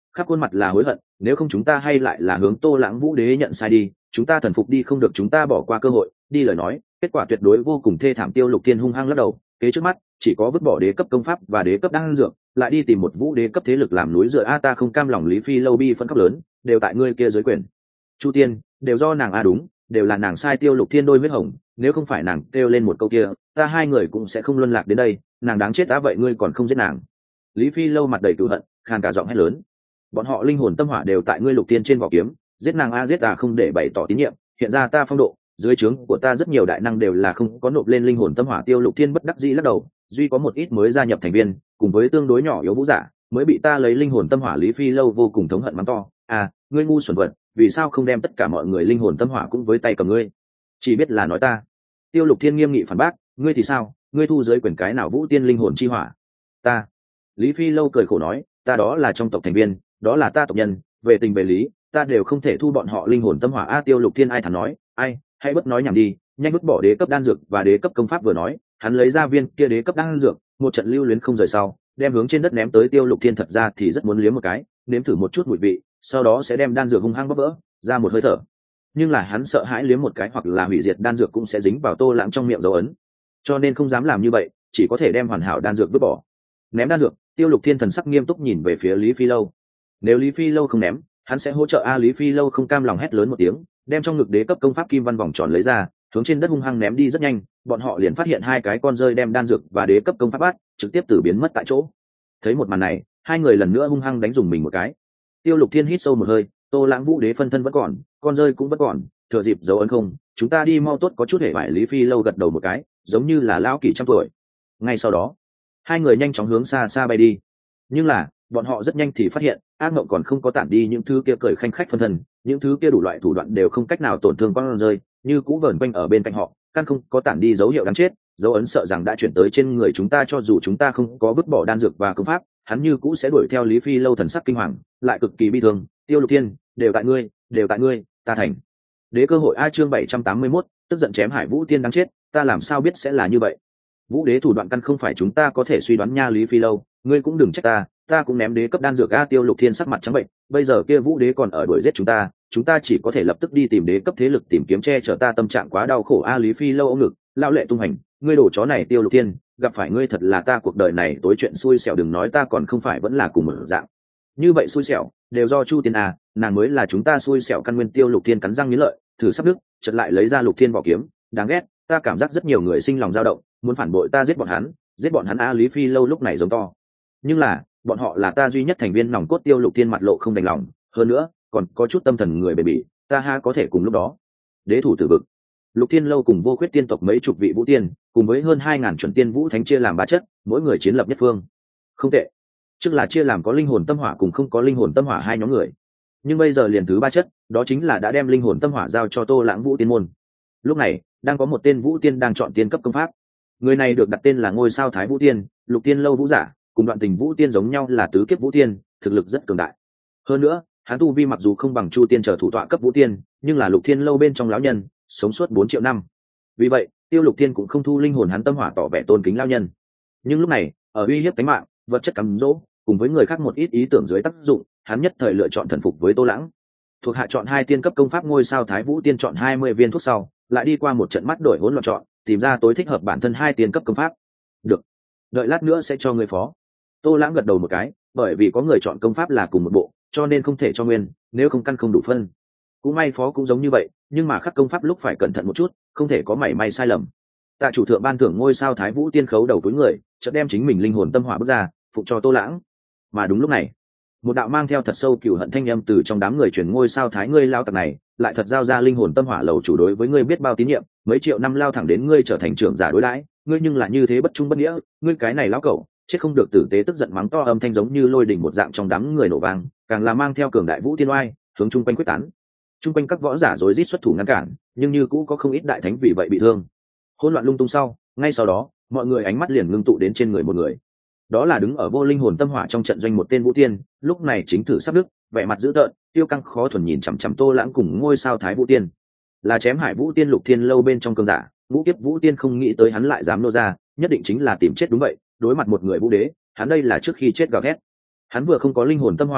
khắp khuôn mặt là hối hận, nếu không chúng ta hay lại là hướng Tô Lãng Vũ Đế nhận sai đi, chúng ta thần phục đi không được, chúng ta bỏ qua cơ hội đi lời nói, kết quả tuyệt đối vô cùng thê thảm. Tiêu Lục Thiên hung hăng lắc đầu, kế trước mắt chỉ có vứt bỏ đế cấp công pháp và đế cấp đan dược, lại đi tìm một vũ đế cấp thế lực làm núi dựa. A ta không cam lòng. Lý Phi Lâu bi phân khóc lớn, đều tại ngươi kia dưới quyền Chu Tiên, đều do nàng. A đúng, đều là nàng sai. Tiêu Lục Thiên đôi huyết hồng, nếu không phải nàng kêu lên một câu kia, ta hai người cũng sẽ không luân lạc đến đây, nàng đáng chết. Đã vậy ngươi còn không giết nàng? Lý Phi Lâu mặt đầy cựu hận, khàn cả giọng hét lớn, bọn họ linh hồn tâm hỏa đều tại ngươi Lục Tiên trên vỏ kiếm, giết nàng a giết ta, không để bày tỏ tín nhiệm, hiện ra ta phong độ, dưới trướng của ta rất nhiều đại năng đều là không có nộp lên linh hồn tâm hỏa. Tiêu Lục Thiên bất đắc dĩ lắc đầu, duy có một ít mới gia nhập thành viên cùng với tương đối nhỏ yếu vũ giả mới bị ta lấy linh hồn tâm hỏa. Lý Phi Lâu vô cùng thống hận mắng to, à ngươi ngu xuẩn vật, vì sao không đem tất cả mọi người linh hồn tâm hỏa cũng với tay cầm ngươi, chỉ biết là nói ta. Tiêu Lục Thiên nghiêm nghị phản bác, ngươi thì sao, ngươi thu giới quyền cái nào vũ tiên linh hồn chi hỏa? Ta. Lý Phi Lâu cười khổ nói, ta đó là trong tộc thành viên, đó là ta tộc nhân, về tình về lý ta đều không thể thu bọn họ linh hồn tâm hỏa. A Tiêu Lục Thiên ai thản nói, ai hãy bất nói nhảm đi, nhanh vứt bỏ đế cấp đan dược và đế cấp công pháp. Vừa nói hắn lấy ra viên kia đế cấp đan dược, một trận lưu luyến không rời sau đem hướng trên đất ném tới. Tiêu Lục Thiên thật ra thì rất muốn liếm một cái, nếm thử một chút mùi vị, sau đó sẽ đem đan dược hung hăng bóp vỡ ra một hơi thở, nhưng là hắn sợ hãi liếm một cái hoặc là hủy diệt đan dược cũng sẽ dính vào Tô Lãng trong miệng dấu ấn, cho nên không dám làm như vậy, chỉ có thể đem hoàn hảo đan dược vứt bỏ. Ném đan dược, Tiêu Lục Thiên thần sắc nghiêm túc nhìn về phía Lý Phi Lâu, nếu Lý Phi Lâu không ném, hắn sẽ hỗ trợ. A Lý Phi Lâu không cam lòng hét lớn một tiếng, đem trong ngực đế cấp công pháp kim văn vòng tròn lấy ra, hướng trên đất hung hăng ném đi. Rất nhanh bọn họ liền phát hiện hai cái con rơi đem đan dược và đế cấp công pháp bắt trực tiếp từ biến mất tại chỗ. Thấy một màn này, hai người lần nữa hung hăng đánh dùng mình một cái. Tiêu Lục Thiên hít sâu một hơi, Tô Lãng Vũ Đế phân thân vẫn còn, con rơi cũng vẫn còn, thừa dịp dấu ấn không, chúng ta đi mau tốt có chút hề bại. Lý Phi Lâu gật đầu một cái, giống như là lão kỷ trăm tuổi. Ngay sau đó hai người nhanh chóng hướng xa xa bay đi, nhưng là bọn họ rất nhanh thì phát hiện ác mộng còn không có tản đi. Những thứ kia cười khanh khách phân thân, những thứ kia đủ loại thủ đoạn đều không cách nào tổn thương con rơi, như cũ vờn quanh ở bên cạnh họ, căn không có tản đi dấu hiệu đáng chết. Dấu ấn sợ rằng đã chuyển tới trên người chúng ta, cho dù chúng ta không có vứt bỏ đan dược và công pháp, hắn như cũ sẽ đuổi theo. Lý Phi Lâu thần sắc kinh hoàng, lại cực kỳ bi thương. Tiêu Lục Thiên, đều tại ngươi, đều tại ngươi, ta thành đế cơ hội. A chương 781, tức giận chém Hải Vũ Tiên đáng chết, ta làm sao biết sẽ là như vậy? Vũ đế thủ đoạn căn không phải chúng ta có thể suy đoán nha. Lý Phi Lâu, ngươi cũng đừng trách ta, ta cũng ném đế cấp đan dược. A Tiêu Lục Thiên sắc mặt trắng bệnh, bây giờ kia Vũ đế còn ở đuổi giết chúng ta chỉ có thể lập tức đi tìm đế cấp thế lực tìm kiếm che chở ta, tâm trạng quá đau khổ. A Lý Phi Lâu ôm ngực, lao lệ tung hành, ngươi đổ chó này. Tiêu Lục Thiên, gặp phải ngươi thật là ta cuộc đời này tối chuyện xui xẻo, đừng nói ta còn không phải vẫn là cùng một dạng như vậy xui xẻo, đều do Chu Tiên à, nàng mới là chúng ta xui xẻo căn nguyên. Tiêu Lục Thiên cắn răng nghiến lợi, thử sắp đứt, chợt lại lấy ra Lục Thiên vỏ kiếm, đáng ghét, ta cảm giác rất nhiều người sinh lòng dao động, muốn phản bội ta, giết bọn hắn. A Lý Phi Lâu lúc này giống to, nhưng là bọn họ là ta duy nhất thành viên nòng cốt. Tiêu Lục Thiên mặt lộ không đành lòng, hơn nữa còn có chút tâm thần người bền bỉ, ta ha có thể cùng lúc đó đế thủ tử vực. Lục Thiên Lâu cùng Vô Khuyết tiên tộc mấy chục vị vũ tiên cùng với hơn 2000 chuẩn tiên vũ thánh chia làm ba chất, mỗi người chiến lập nhất phương. Không tệ, trước là chia làm có linh hồn tâm hỏa cùng không có linh hồn tâm hỏa hai nhóm người, nhưng bây giờ liền thứ ba chất, đó chính là đã đem linh hồn tâm hỏa giao cho Tô Lãng Vũ Tiên môn. Lúc này đang có một tên vũ tiên đang chọn tiên cấp công pháp, người này được đặt tên là Ngôi Sao Thái Vũ Tiên. Lục Tiên Lâu vũ giả cùng Đoạn Tình Vũ Tiên giống nhau là tứ kiếp vũ tiên, thực lực rất cường đại. Hơn nữa hắn tu vi mặc dù không bằng Chu Tiên trở thủ tọa cấp vũ tiên, nhưng là Lục Thiên Lâu bên trong lão nhân, sống suốt 4 triệu năm. Vì vậy Tiêu Lục Thiên cũng không thu linh hồn hắn tâm hỏa, tỏ vẻ tôn kính lão nhân. Nhưng lúc này ở uy hiếp tính mạng, vật chất cám dỗ cùng với người khác một ít ý tưởng dưới tác dụng, hắn nhất thời lựa chọn thần phục với Tô Lãng. Thuộc hạ chọn 2 tiên cấp công pháp. Ngôi Sao Thái Vũ Tiên chọn 20 viên thuốc sau, lại đi qua một trận mắt đổi hỗn loạn chọn, tìm ra tối thích hợp bản thân 2 tiên cấp công pháp. Được, đợi lát nữa sẽ cho người phó. Tô Lãng gật đầu một cái, bởi vì có người chọn công pháp là cùng một bộ, cho nên không thể cho nguyên, nếu không căn không đủ phân. Cũng may phó cũng giống như vậy, nhưng mà khắc công pháp lúc phải cẩn thận một chút, không thể có mảy may sai lầm. Tạ chủ thượng ban thưởng Ngôi Sao Thái Vũ Tiên khấu đầu túi người, chợt đem chính mình linh hồn tâm hỏa bước ra, phục cho Tô Lãng. Mà đúng lúc này, một đạo mang theo thật sâu cừu hận thanh âm từ trong đám người truyền: Ngôi Sao Thái, ngươi lao tặc này lại thật giao ra linh hồn tâm hỏa, lầu chủ đối với ngươi biết bao tín nhiệm, mấy triệu năm lao thẳng đến ngươi trở thành trưởng giả đối đãi, ngươi nhưng là như thế bất trung bất nghĩa, ngươi cái này lão cẩu, chết không được tử tế. Tức giận mắng to, âm thanh giống như lôi đỉnh một dạng trong đám người nổ vang, càng là mang theo cường đại vũ tiên oai, hướng chung quanh quyết tán. Chung quanh các võ giả rối rít xuất thủ ngăn cản, nhưng như cũ có không ít đại thánh vì vậy bị thương. Hỗn loạn lung tung sau, ngay sau đó mọi người ánh mắt liền ngưng tụ đến trên người một người, đó là đứng ở vô linh hồn tâm hỏa trong trận doanh một tên vũ tiên, lúc này chính thử sắp đứt, vẻ mặt dữ tợn, tiêu căng khó thuần nhìn chằm chằm Tô Lãng cùng Ngôi Sao Thái Vũ Tiên. Là chém Hải Vũ Tiên Lục Thiên Lâu bên trong cường giả, Vũ Kiếp Vũ Tiên không nghĩ tới hắn lại dám nô ra, nhất định chính là tìm chết. Đúng vậy, đối mặt một người vũ đế, hắn đây là trước khi chết gào thét. Hắn vừa không có linh hồn tâm hỏa,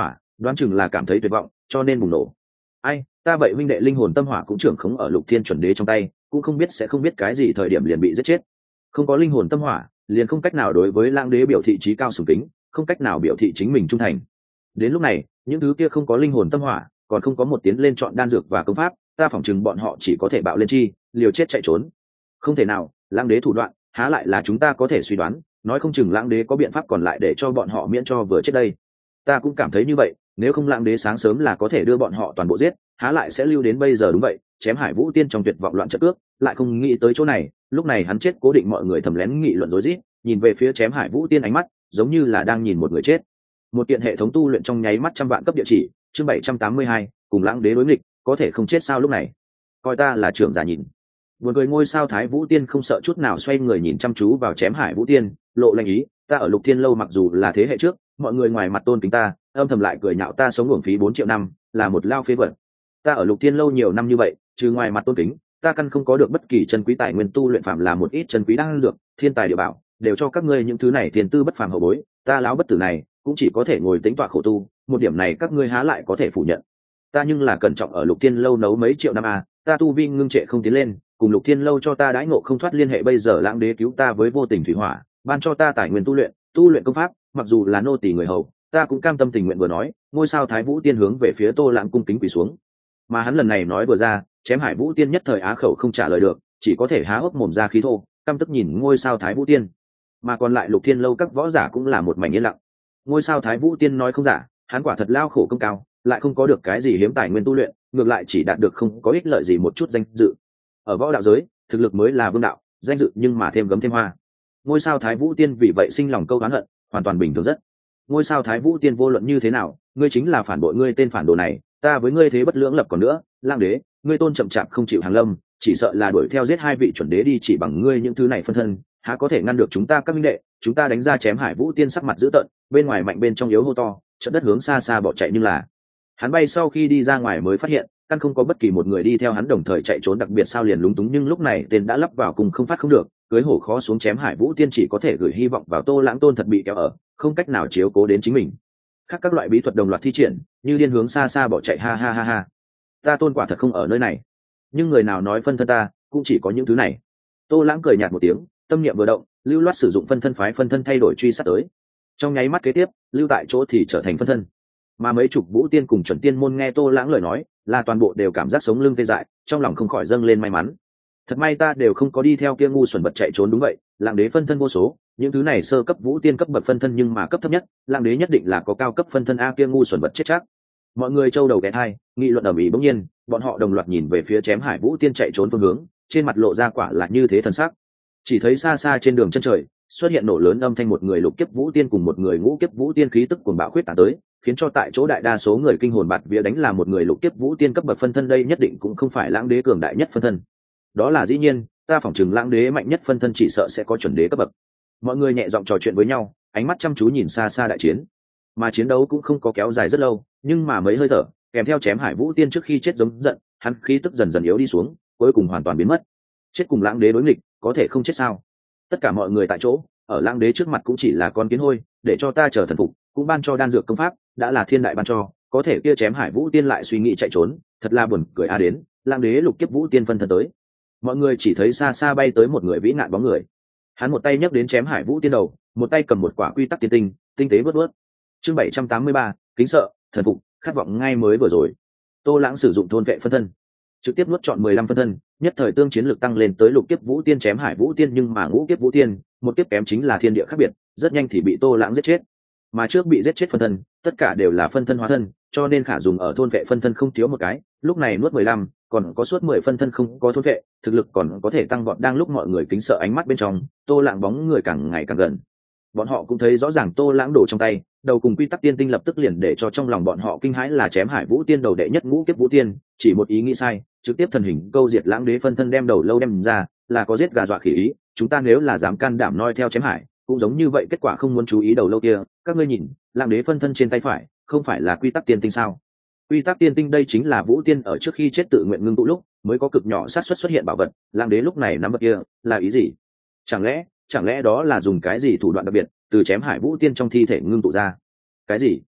đoán chừng là cảm thấy tuyệt vọng cho nên bùng nổ. Ai, ta vậy huynh đệ linh hồn tâm hỏa cũng trưởng khống ở Lục Thiên chuẩn đế trong tay, cũng không biết sẽ không biết cái gì thời điểm liền bị giết chết. Không có linh hồn tâm hỏa, liền không cách nào đối với Lãng đế biểu thị trí cao sùng kính, không cách nào biểu thị chính mình trung thành. Đến lúc này, những thứ kia không có linh hồn tâm hỏa, còn không có một tiến lên chọn đan dược và công pháp, ta phỏng chừng bọn họ chỉ có thể bạo lên chi, liều chết chạy trốn. Không thể nào, Lãng đế thủ đoạn, há lại là chúng ta có thể suy đoán, nói không chừng Lãng đế có biện pháp còn lại để cho bọn họ miễn cho vừa chết đây. Ta cũng cảm thấy như vậy, nếu không Lãng đế sáng sớm là có thể đưa bọn họ toàn bộ giết, há lại sẽ lưu đến bây giờ. Đúng vậy, chém Hải Vũ Tiên trong tuyệt vọng loạn trận cước, lại không nghĩ tới chỗ này, lúc này hắn chết cố định mọi người thầm lén nghị luận rối rít, nhìn về phía chém Hải Vũ Tiên ánh mắt, giống như là đang nhìn một người chết. Một kiện hệ thống tu luyện trong nháy mắt trăm vạn cấp địa chỉ, chương 782, cùng Lãng đế đối nghịch, có thể không chết sao lúc này. Coi ta là trưởng giả nhìn. Buồn cười ngôi sao Thái Vũ Tiên không sợ chút nào xoay người nhìn chăm chú vào chém Hải Vũ Tiên, lộ lanh ý, ta ở Lục Thiên lâu mặc dù là thế hệ trước, mọi người ngoài mặt tôn kính ta, âm thầm lại cười nhạo ta sống uổng phí 4 triệu năm, là một lao phế vật. Ta ở Lục Thiên lâu nhiều năm như vậy, trừ ngoài mặt tôn kính, ta căn không có được bất kỳ chân quý tài nguyên tu luyện phạm là một ít chân quý đan dược, thiên tài địa bảo, đều cho các ngươi những thứ này tiền tư bất phàm hậu bối, ta lão bất tử này, cũng chỉ có thể ngồi tính tọa khổ tu, một điểm này các ngươi há lại có thể phủ nhận. Ta nhưng là cẩn trọng ở Lục Thiên lâu nấu mấy triệu năm ta tu vi ngưng trệ không tiến lên, cùng Lục Thiên lâu cho ta đãi ngộ không thoát liên hệ, bây giờ Lãng đế cứu ta với vô tình thủy hỏa, ban cho ta tài nguyên tu luyện công pháp, mặc dù là nô tỳ người hầu, ta cũng cam tâm tình nguyện. Vừa nói, ngôi sao Thái Vũ Tiên hướng về phía Tô Lãng cung kính quỳ xuống. Mà hắn lần này nói vừa ra, chém Hải Vũ Tiên nhất thời á khẩu không trả lời được, chỉ có thể há hốc mồm ra khí thô, căm tức nhìn ngôi sao Thái Vũ Tiên. Mà còn lại Lục Thiên lâu các võ giả cũng là một mảnh yên lặng. Ngôi sao Thái Vũ Tiên nói không giả, hắn quả thật lao khổ công cao, lại không có được cái gì hiếm tài nguyên tu luyện, ngược lại chỉ đạt được không có ích lợi gì một chút danh dự. Ở võ đạo giới, thực lực mới là vương đạo, danh dự nhưng mà thêm gấm thêm hoa. Ngôi sao Thái Vũ Tiên vì vậy sinh lòng câu oán hận, hoàn toàn bình thường rất. Ngôi sao Thái Vũ Tiên vô luận như thế nào, ngươi chính là phản bội, ngươi tên phản đồ này, ta với ngươi thế bất lưỡng lập. Còn nữa, Lãng đế, ngươi tôn chậm chạp không chịu hàng lâm, chỉ sợ là đuổi theo giết 2 vị chuẩn đế đi, chỉ bằng ngươi những thứ này phân thân, há có thể ngăn được chúng ta các minh đệ. Chúng ta đánh ra chém Hải Vũ Tiên sắc mặt dữ tợn, bên ngoài mạnh bên trong yếu hô to, trận đất hướng xa xa bỏ chạy. Nhưng là hắn bay sau khi đi ra ngoài mới phát hiện căn không có bất kỳ một người đi theo hắn đồng thời chạy trốn, đặc biệt sao liền lúng túng. Nhưng lúc này tên đã lắp vào cùng không phát không được, cưới hổ khó xuống, chém Hải Vũ Tiên chỉ có thể gửi hy vọng vào Tô Lãng tôn thật bị kéo ở, không cách nào chiếu cố đến chính mình. Khác các loại bí thuật đồng loạt thi triển, như điên hướng xa xa bỏ chạy. Ha ha ha ha, ta tôn quả thật không ở nơi này, nhưng người nào nói phân thân ta cũng chỉ có những thứ này. Tô Lãng cười nhạt một tiếng, tâm niệm vừa động, lưu loát sử dụng phân thân phái phân thân thay đổi truy sát tới. Trong nháy mắt kế tiếp, lưu tại chỗ thì trở thành phân thân. Mà mấy chục vũ tiên cùng chuẩn tiên môn nghe Tô Lãng lời nói, là toàn bộ đều cảm giác sống lưng tê dại, trong lòng không khỏi dâng lên may mắn. Thật may ta đều không có đi theo kia ngu xuẩn bật chạy trốn. Đúng vậy, Lãng đế phân thân vô số, những thứ này sơ cấp vũ tiên cấp bậc phân thân, nhưng mà cấp thấp nhất, Lãng đế nhất định là có cao cấp phân thân kia ngu xuẩn bật chết chắc. Mọi người trâu đầu ghé thai, nghị luận ầm ĩ. Bỗng nhiên, bọn họ đồng loạt nhìn về phía chém Hải Vũ Tiên chạy trốn phương hướng, trên mặt lộ ra quả là như thế thần sắc. Chỉ thấy xa xa trên đường chân trời xuất hiện nổ lớn âm thanh, một người lục kiếp vũ tiên cùng một người ngũ kiếp vũ tiên khí tức cuồng bạo khuyết tán tới, khiến cho tại chỗ đại đa số người kinh hồn bạt vía. Đánh là một người lục kiếp vũ tiên cấp bậc phân thân, đây nhất định cũng không phải Lãng đế cường đại nhất phân thân. Đó là dĩ nhiên, ta phỏng chừng Lãng đế mạnh nhất phân thân chỉ sợ sẽ có chuẩn đế cấp bậc. Mọi người nhẹ giọng trò chuyện với nhau, ánh mắt chăm chú nhìn xa xa đại chiến. Mà chiến đấu cũng không có kéo dài rất lâu, nhưng mà mấy hơi thở kèm theo chém Hải Vũ Tiên trước khi chết giống giận, hắn khí tức dần dần yếu đi xuống, cuối cùng hoàn toàn biến mất. Chết cùng Lãng đế đối nghịch, có thể không chết sao? Tất cả mọi người tại chỗ, ở Lãng đế trước mặt cũng chỉ là con kiến hôi, để cho ta chờ thần phục, cũng ban cho đan dược công pháp, đã là thiên đại ban cho, có thể kia chém Hải Vũ Tiên lại suy nghĩ chạy trốn, thật là buồn cười. Đến Lãng đế lục kiếp vũ tiên phân thân tới. Mọi người chỉ thấy xa xa bay tới một người vĩ nạn bóng người, hắn một tay nhấc đến chém Hải Vũ Tiên đầu, một tay cầm một quả quy tắc tiên tinh, tinh tế vớt vớt. Chương 783, kính sợ, thần phục, khát vọng. Ngay mới vừa rồi, Tô Lãng sử dụng thôn vệ phân thân, trực tiếp nuốt chọn 15 phân thân, nhất thời tương chiến lực tăng lên tới lục kiếp vũ tiên chém Hải Vũ Tiên. Nhưng mà ngũ kiếp vũ tiên, một kiếp kém chính là thiên địa khác biệt, rất nhanh thì bị Tô Lãng giết chết. Mà trước bị giết chết phân thân, tất cả đều là phân thân hóa thân, cho nên khả dùng ở thôn vệ phân thân không thiếu một cái, lúc này nuốt 15, còn có suốt 10 phân thân không có thôn vệ, thực lực còn có thể tăng vọt. Đang lúc mọi người kính sợ ánh mắt bên trong, Tô Lãng bóng người càng ngày càng gần. Bọn họ cũng thấy rõ ràng Tô Lãng đổ trong tay đầu cùng quy tắc tiên tinh, lập tức liền để cho trong lòng bọn họ kinh hãi, là chém Hải Vũ Tiên đầu đệ nhất ngũ kiếp vũ tiên, chỉ một ý nghĩ sai, trực tiếp thần hình câu diệt Lãng đế phân thân, đem đầu lâu đem ra, là có giết gà dọa khỉ ý. Chúng ta nếu là dám can đảm noi theo chém Hải, cũng giống như vậy kết quả. Không muốn chú ý đầu lâu kia, các ngươi nhìn, Lãng đế phân thân trên tay phải không phải là quy tắc tiên tinh sao? Quy tắc tiên tinh đây chính là vũ tiên ở trước khi chết tự nguyện ngưng tụ lúc mới có cực nhỏ xác suất xuất hiện bảo vật, Lãng đế lúc này nắm vật kia là ý gì? Chẳng lẽ đó là dùng cái gì thủ đoạn đặc biệt từ chém Hải Vũ Tiên trong thi thể ngưng tụ ra? Cái gì?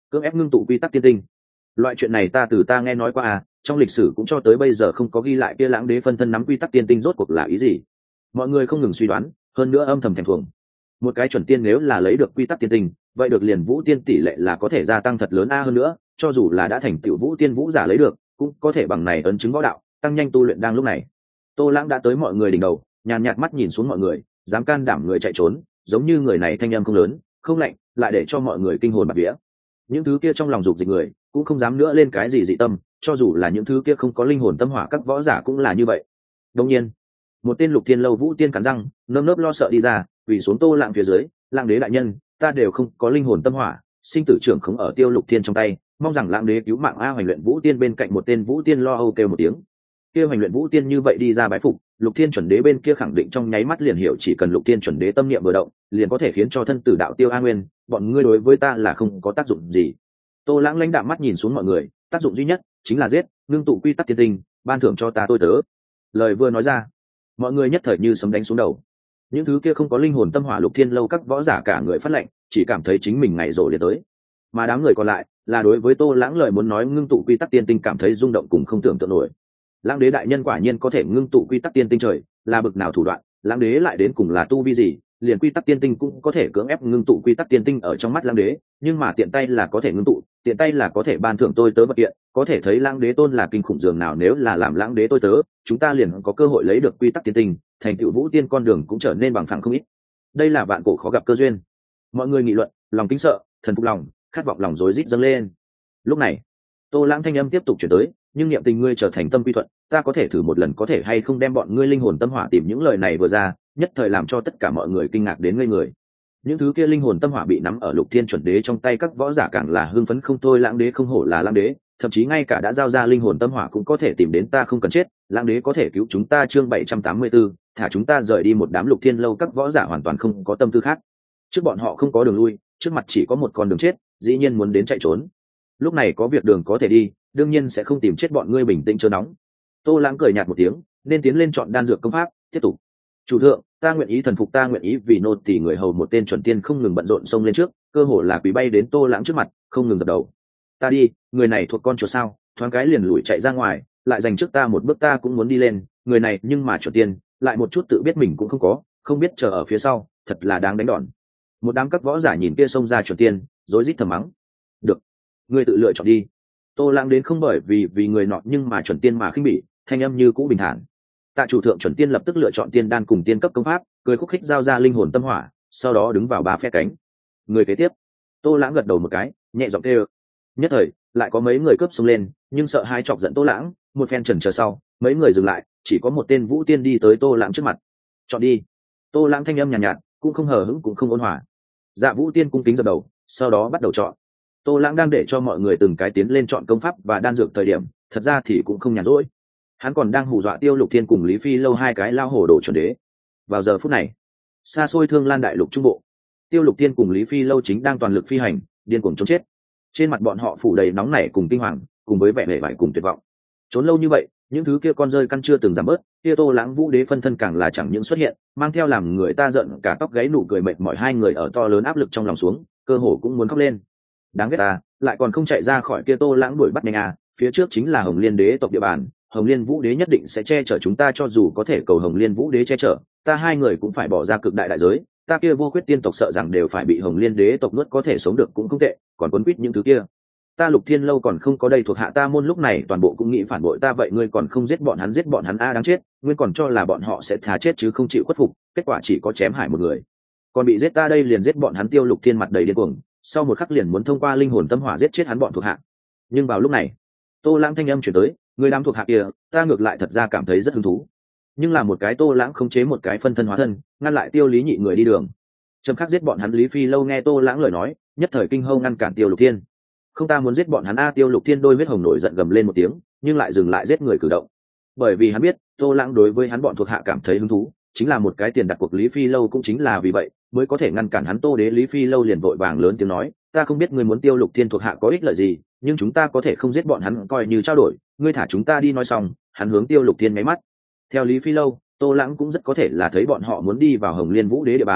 cưỡng ép ngưng tụ quy tắc tiên tinh. Loại chuyện này ta nghe nói qua à, trong lịch sử cũng cho tới bây giờ không có ghi lại kia lãng đế phân thân nắm quy tắc tiên tinh rốt cuộc là ý gì. Mọi người không ngừng suy đoán, hơn nữa âm thầm thèm thuồng. Một cái chuẩn tiên nếu là lấy được quy tắc tiên tinh, vậy được liền vũ tiên tỷ lệ là có thể gia tăng thật lớn a, hơn nữa cho dù là đã thành tựu vũ tiên vũ giả lấy được cũng có thể bằng này ấn chứng võ đạo tăng nhanh tu luyện. Đang lúc này Tô Lãng đã tới mọi người đỉnh đầu, nhàn nhạt mắt nhìn xuống mọi người, dám can đảm người chạy trốn, giống như người này thanh âm không lớn không lạnh, lại để cho mọi người kinh hồn bạt vía. Những thứ kia trong lòng dục dịch người cũng không dám nữa lên cái gì dị tâm, cho dù là những thứ kia không có linh hồn tâm hỏa các võ giả cũng là như vậy. Đương nhiên, một tên Lục Thiên Lâu vũ tiên cắn răng, nơm nớp lo sợ đi ra, vì xuống Tô Lãng phía dưới, Lãng đế đại nhân, ta đều không có linh hồn tâm hỏa, sinh tử trưởng không ở Tiêu Lục Thiên trong tay, mong rằng Lãng đế cứu mạng a. Hoành luyện vũ tiên bên cạnh một tên vũ tiên lo âu kêu một tiếng. Kia Hoành luyện vũ tiên như vậy đi ra bái phục, Lục Thiên chuẩn đế bên kia khẳng định trong nháy mắt liền hiểu, chỉ cần Lục Thiên chuẩn đế tâm niệm vừa động, liền có thể khiến cho thân tử đạo tiêu a nguyên, bọn ngươi đối với ta là không có tác dụng gì. Tô Lãng lãnh đạm mắt nhìn xuống mọi người, tác dụng duy nhất chính là giết, ngưng tụ quy tắc tiên tinh, ban thưởng cho ta tôi tớ. Lời vừa nói ra, mọi người nhất thời như sấm đánh xuống đầu. Những thứ kia không có linh hồn tâm hỏa Lục Thiên Lâu các võ giả cả người phát lệnh, chỉ cảm thấy chính mình ngày rồ liền tới. Mà đám người còn lại là đối với Tô Lãng lời muốn nói ngưng tụ quy tắc tiên tinh cảm thấy rung động cùng không tưởng tượng nổi. Lãng đế đại nhân quả nhiên có thể ngưng tụ quy tắc tiên tinh, trời, là bực nào thủ đoạn, Lãng đế lại đến cùng là tu vi gì, liền quy tắc tiên tinh cũng có thể cưỡng ép ngưng tụ quy tắc tiên tinh ở trong mắt Lãng đế, nhưng mà tiện tay là có thể ngưng tụ, tiện tay là có thể ban thưởng tôi tớ vật kiện, có thể thấy Lãng đế tôn là kinh khủng dường nào. Nếu là làm Lãng đế tôi tớ, chúng ta liền có cơ hội lấy được quy tắc tiên tinh, thành tựu vũ tiên con đường cũng trở nên bằng phẳng không ít. Đây là vạn cổ khó gặp cơ duyên. Mọi người nghị luận, lòng kính sợ, thần phục lòng, khát vọng lòng rối rít dâng lên. Lúc này Tô Lãng thanh âm tiếp tục chuyển tới, nhưng niệm tình ngươi trở thành tâm quy thuận, ta có thể thử một lần có thể hay không đem bọn ngươi linh hồn tâm hỏa tìm. Những lời này vừa ra, nhất thời làm cho tất cả mọi người kinh ngạc đến ngây người. Những thứ kia linh hồn tâm hỏa bị nắm ở Lục Thiên chuẩn đế trong tay các võ giả càng là hưng phấn không thôi. Lãng đế không hổ là Lãng đế, thậm chí ngay cả đã giao ra linh hồn tâm hỏa cũng có thể tìm đến, ta không cần chết, Lãng đế có thể cứu chúng ta. Chương 784, thả chúng ta rời đi. Một đám Lục Thiên Lâu các võ giả hoàn toàn không có tâm tư khác, trước bọn họ không có đường lui, trước mặt chỉ có một con đường chết, dĩ nhiên muốn đến chạy trốn. Lúc này có việc đường có thể đi, đương nhiên sẽ không tìm chết bọn ngươi, bình tĩnh chớ nóng. Tô Lãng cười nhạt một tiếng, nên tiến lên chọn đan dược công pháp, tiếp tục. Chủ thượng, ta nguyện ý thần phục, ta nguyện ý vì nô tỳ. Người hầu một tên chuẩn tiên không ngừng bận rộn xông lên trước, cơ hồ là quỳ bay đến Tô Lãng trước mặt, không ngừng dập đầu. Ta đi, người này thuộc con chuột sao? Thoáng cái liền lùi chạy ra ngoài, lại giành trước ta một bước, ta cũng muốn đi lên. Người này nhưng mà chuẩn tiên, lại một chút tự biết mình cũng không có, không biết chờ ở phía sau, thật là đáng đánh đòn. Một đám các võ giả nhìn kia xông ra chuẩn tiên, rối rít thầm mắng. Được, ngươi tự lựa chọn đi. Tô Lãng đến không bởi vì người nọ nhưng mà chuẩn tiên mà khinh bỉ, thanh âm như cũ bình thản. Tạ chủ thượng chuẩn tiên lập tức lựa chọn tiên đan cùng tiên cấp công pháp, cười khúc khích giao ra linh hồn tâm hỏa, sau đó đứng vào ba phe cánh. Người kế tiếp. Tô Lãng gật đầu một cái, nhẹ giọng kêu. Nhất thời lại có mấy người cướp xông lên, nhưng sợ hai chọc giận Tô Lãng, một phen chần chờ sau, mấy người dừng lại, chỉ có một tên vũ tiên đi tới Tô Lãng trước mặt. Chọn đi. Tô Lãng thanh âm nhàn nhạt, cũng không hờ hững cũng không ôn hòa. Dạ vũ tiên cung kính gật đầu, sau đó bắt đầu chọn. Tô Lãng đang để cho mọi người từng cái tiến lên chọn công pháp và đan dược thời điểm, thật ra thì cũng không nhàn rỗi. Hắn còn đang hù dọa Tiêu Lục Thiên cùng Lý Phi Lâu hai cái lao hổ đồ chuẩn đế. Vào giờ phút này, xa xôi Thương Lan đại lục trung bộ, Tiêu Lục Thiên cùng Lý Phi Lâu chính đang toàn lực phi hành, điên cuồng trốn chết. Trên mặt bọn họ phủ đầy nóng nảy cùng kinh hoàng, cùng với vẻ vẻ vải cùng tuyệt vọng. Trốn lâu như vậy, những thứ kia con rơi căn chưa từng giảm bớt, kia Tô Lãng vũ đế phân thân càng là chẳng những xuất hiện, mang theo làm người ta giận cả tóc gáy nụ cười mệt mỏi. Hai người ở to lớn áp lực trong lòng xuống, cơ hồ cũng muốn khóc lên. Đáng ghét ta, lại còn không chạy ra khỏi kia Tô Lãng đuổi bắt nhanh à, phía trước chính là Hồng Liên đế tộc địa bàn, Hồng Liên vũ đế nhất định sẽ che chở chúng ta, cho dù có thể cầu Hồng Liên vũ đế che chở, ta hai người cũng phải bỏ ra cực đại đại giới, ta kia vô quyết tiên tộc sợ rằng đều phải bị Hồng Liên đế tộc nuốt, có thể sống được cũng không tệ, còn quấn quýt những thứ kia. Ta Lục Thiên Lâu còn không có đây thuộc hạ ta môn lúc này toàn bộ cũng nghĩ phản bội ta, vậy ngươi còn không giết bọn hắn a, đáng chết, nguyên còn cho là bọn họ sẽ thà chết chứ không chịu khuất phục, kết quả chỉ có chém hải một người, còn bị giết ta đây liền giết bọn hắn. Tiêu Lục Thiên mặt đầy điên cuồng, sau một khắc liền muốn thông qua linh hồn tâm hỏa giết chết hắn bọn thuộc hạ. Nhưng vào lúc này, Tô Lãng thanh âm chuyển tới, người đám thuộc hạ kia, ta ngược lại thật ra cảm thấy rất hứng thú. Nhưng là một cái Tô Lãng khống chế một cái phân thân hóa thân, ngăn lại Tiêu Lý Nhị người đi đường. Trầm khắc giết bọn hắn. Lý Phi Lâu nghe Tô Lãng lời nói, nhất thời kinh hâu ngăn cản Tiêu Lục Thiên. Không, ta muốn giết bọn hắn a. Tiêu Lục Thiên đôi huyết hồng nổi giận gầm lên một tiếng, nhưng lại dừng lại giết người cử động, bởi vì hắn biết Tô Lãng đối với hắn bọn thuộc hạ cảm thấy hứng thú, chính là một cái tiền đặt cuộc. Lý Phi Lâu cũng chính là vì vậy mới có thể ngăn cản hắn. Tô đế. Lý Phi Lâu liền vội vàng lớn tiếng nói, ta không biết ngươi muốn Tiêu Lục Thiên thuộc hạ có ích lợi gì, nhưng chúng ta có thể không giết bọn hắn coi như trao đổi, ngươi thả chúng ta đi. Nói xong, hắn hướng Tiêu Lục Thiên nháy mắt. Theo Lý Phi Lâu, Tô Lãng cũng rất có thể là thấy bọn họ muốn đi vào Hồng Liên vũ đế địa bàn,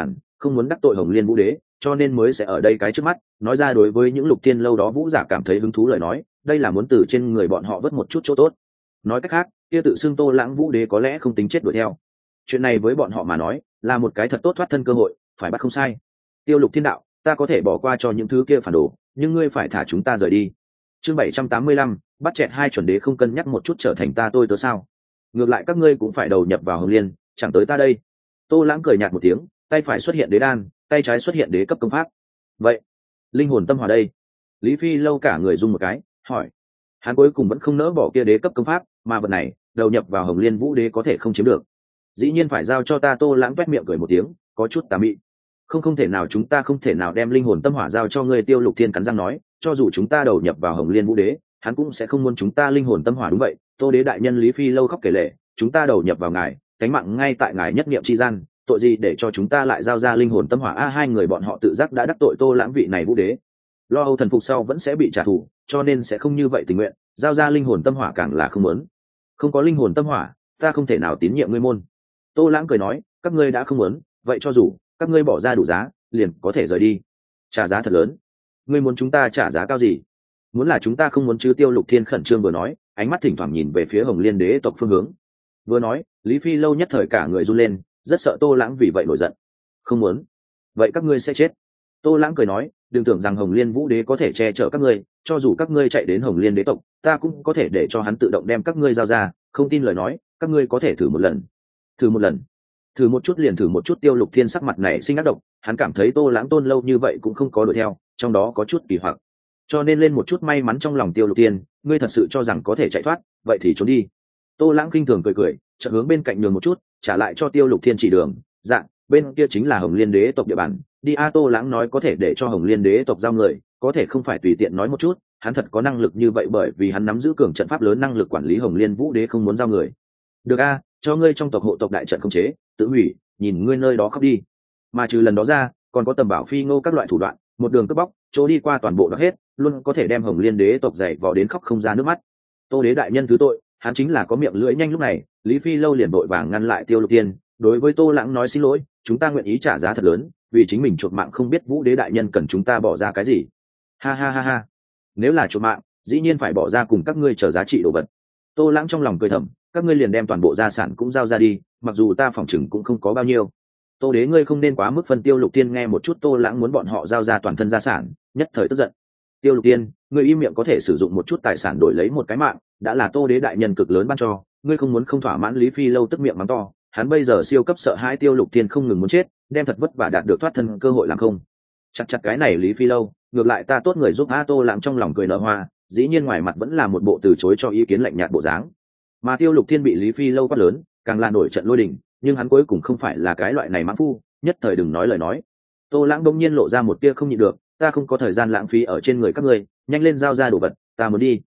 không muốn đắc tội Hồng Liên Vũ Đế, cho nên mới sẽ ở đây cái trước mắt nói ra đối với những Lục Thiên lâu đó vũ giả cảm thấy hứng thú lời nói, đây là muốn từ trên người bọn họ vớt một chút chỗ tốt. Nói cách khác, kia tự xưng Tô Lãng Vũ Đế có lẽ không tính chết đuổi theo. Chuyện này với bọn họ mà nói, là một cái thật tốt thoát thân cơ hội, phải bắt không sai. Tiêu Lục Thiên đạo, ta có thể bỏ qua cho những thứ kia phản đồ, nhưng ngươi phải thả chúng ta rời đi. Chương 785, bắt chẹt hai chuẩn đế không cân nhắc một chút trở thành ta tôi tớ sao? Ngược lại các ngươi cũng phải đầu nhập vào Hồng Liên, chẳng tới ta đây. Tô Lãng cười nhạt một tiếng, tay phải xuất hiện đế đan, tay trái xuất hiện đế cấp công pháp. Vậy, linh hồn tâm hỏa đây? Lý Phi lâu cả người rung một cái, hỏi. Hắn cuối cùng vẫn không nỡ bỏ kia đế cấp công pháp, mà vật này, đầu nhập vào Hồng Liên Vũ Đế có thể không chiếm được. Dĩ nhiên phải giao cho ta. Tô Lãng toét miệng cười một tiếng, có chút tà mị. Không thể nào, chúng ta không thể nào đem linh hồn tâm hỏa giao cho ngươi. Tiêu Lục Thiên cắn răng nói, cho dù chúng ta đầu nhập vào Hồng Liên Vũ Đế, hắn cũng sẽ không muốn chúng ta linh hồn tâm hỏa. Đúng vậy, Tô Đế đại nhân. Lý Phi lâu khóc kể lệ, chúng ta đầu nhập vào ngài, cánh mạng ngay tại ngài nhất niệm chi gian, tội gì để cho chúng ta lại giao ra linh hồn tâm hỏa? Hai người bọn họ tự giác đã đắc tội Tô Lãng vị này Vũ Đế, lo âu thần phục sau vẫn sẽ bị trả thù, cho nên sẽ không như vậy tình nguyện giao ra linh hồn tâm hỏa, càng là không muốn. Không có linh hồn tâm hỏa, ta không thể nào tín nhiệm ngươi môn. Tô Lãng cười nói, các ngươi đã không muốn, vậy cho dù các ngươi bỏ ra đủ giá, liền có thể rời đi. Trả giá thật lớn. Ngươi muốn chúng ta trả giá cao gì? Muốn là chúng ta không muốn chứ? Tiêu Lục Thiên khẩn trương vừa nói, ánh mắt thỉnh thoảng nhìn về phía Hồng Liên đế tộc phương hướng. Vừa nói, Lý Phi lâu nhất thời cả người run lên, rất sợ Tô Lãng vì vậy nổi giận. Không muốn, vậy các ngươi sẽ chết. Tô Lãng cười nói, đừng tưởng rằng Hồng Liên Vũ Đế có thể che chở các ngươi, cho dù các ngươi chạy đến Hồng Liên đế tộc, ta cũng có thể để cho hắn tự động đem các ngươi giao ra. Không tin lời nói, các ngươi có thể thử một lần. Thử một lần? Thử một chút liền thử một chút. Tiêu Lục Thiên sắc mặt này sinh ác độc, hắn cảm thấy Tô Lãng tôn lâu như vậy cũng không có đuổi theo, trong đó có chút kỳ hoặc, cho nên lên một chút may mắn trong lòng. Tiêu Lục Thiên, ngươi thật sự cho rằng có thể chạy thoát, vậy thì trốn đi. Tô Lãng khinh thường cười cười, chợt hướng bên cạnh nhường một chút, trả lại cho Tiêu Lục Thiên chỉ đường. Dạ, bên kia chính là Hồng Liên đế tộc địa bàn, đi a. Tô Lãng nói có thể để cho Hồng Liên đế tộc giao người, có thể không phải tùy tiện nói một chút, hắn thật có năng lực như vậy, bởi vì hắn nắm giữ cường trận pháp lớn, năng lực quản lý Hồng Liên Vũ Đế không muốn giao người. Được a, cho ngươi trong tộc hộ tộc đại trận khống chế, tự hủy, nhìn ngươi nơi đó khóc đi. Mà trừ lần đó ra, còn có tầm bảo phi ngô các loại thủ đoạn, một đường cướp bóc, chỗ đi qua toàn bộ đó hết, luôn có thể đem Hồng Liên đế tộc dày vò đến khóc không ra nước mắt. Tô Đế đại nhân thứ tội, hắn chính là có miệng lưỡi nhanh. Lúc này, Lý Phi lâu liền vội vàng ngăn lại Tiêu Lục Thiên, đối với Tô Lãng nói, xin lỗi, chúng ta nguyện ý trả giá thật lớn, vì chính mình chuộc mạng, không biết Vũ Đế đại nhân cần chúng ta bỏ ra cái gì. Ha ha ha ha, nếu là chuộc mạng, dĩ nhiên phải bỏ ra cùng các ngươi trở giá trị đồ vật. Tô Lãng trong lòng cười thầm, các ngươi liền đem toàn bộ gia sản cũng giao ra đi, mặc dù ta phỏng chừng cũng không có bao nhiêu. Tô Đế ngươi không nên quá mức phân. Tiêu Lục Thiên nghe một chút Tô Lãng muốn bọn họ giao ra toàn thân gia sản, nhất thời tức giận. Tiêu Lục Thiên, ngươi im miệng, có thể sử dụng một chút tài sản đổi lấy một cái mạng, đã là Tô Đế đại nhân cực lớn ban cho, ngươi không muốn không thỏa mãn. Lý Phi lâu tức miệng mắng to, hắn bây giờ siêu cấp sợ hãi Tiêu Lục Thiên không ngừng muốn chết, đem thật vất vả đạt được thoát thân cơ hội làm không. Chặt cái này Lý Phi lâu, ngược lại ta tốt người giúp a. Tô Lãng trong lòng cười nở hoa, dĩ nhiên ngoài mặt vẫn là một bộ từ chối cho ý kiến lạnh nhạt bộ dáng. Mà Tiêu Lục Thiên bị Lý Phi lâu quát lớn, càng là nổi trận lôi đình, nhưng hắn cuối cùng không phải là cái loại này mãng phu, nhất thời đừng nói lời nói. Tô Lãng đông nhiên lộ ra một tia không nhịn được, ta không có thời gian lãng phí ở trên người các ngươi, nhanh lên giao ra đồ vật, ta muốn đi.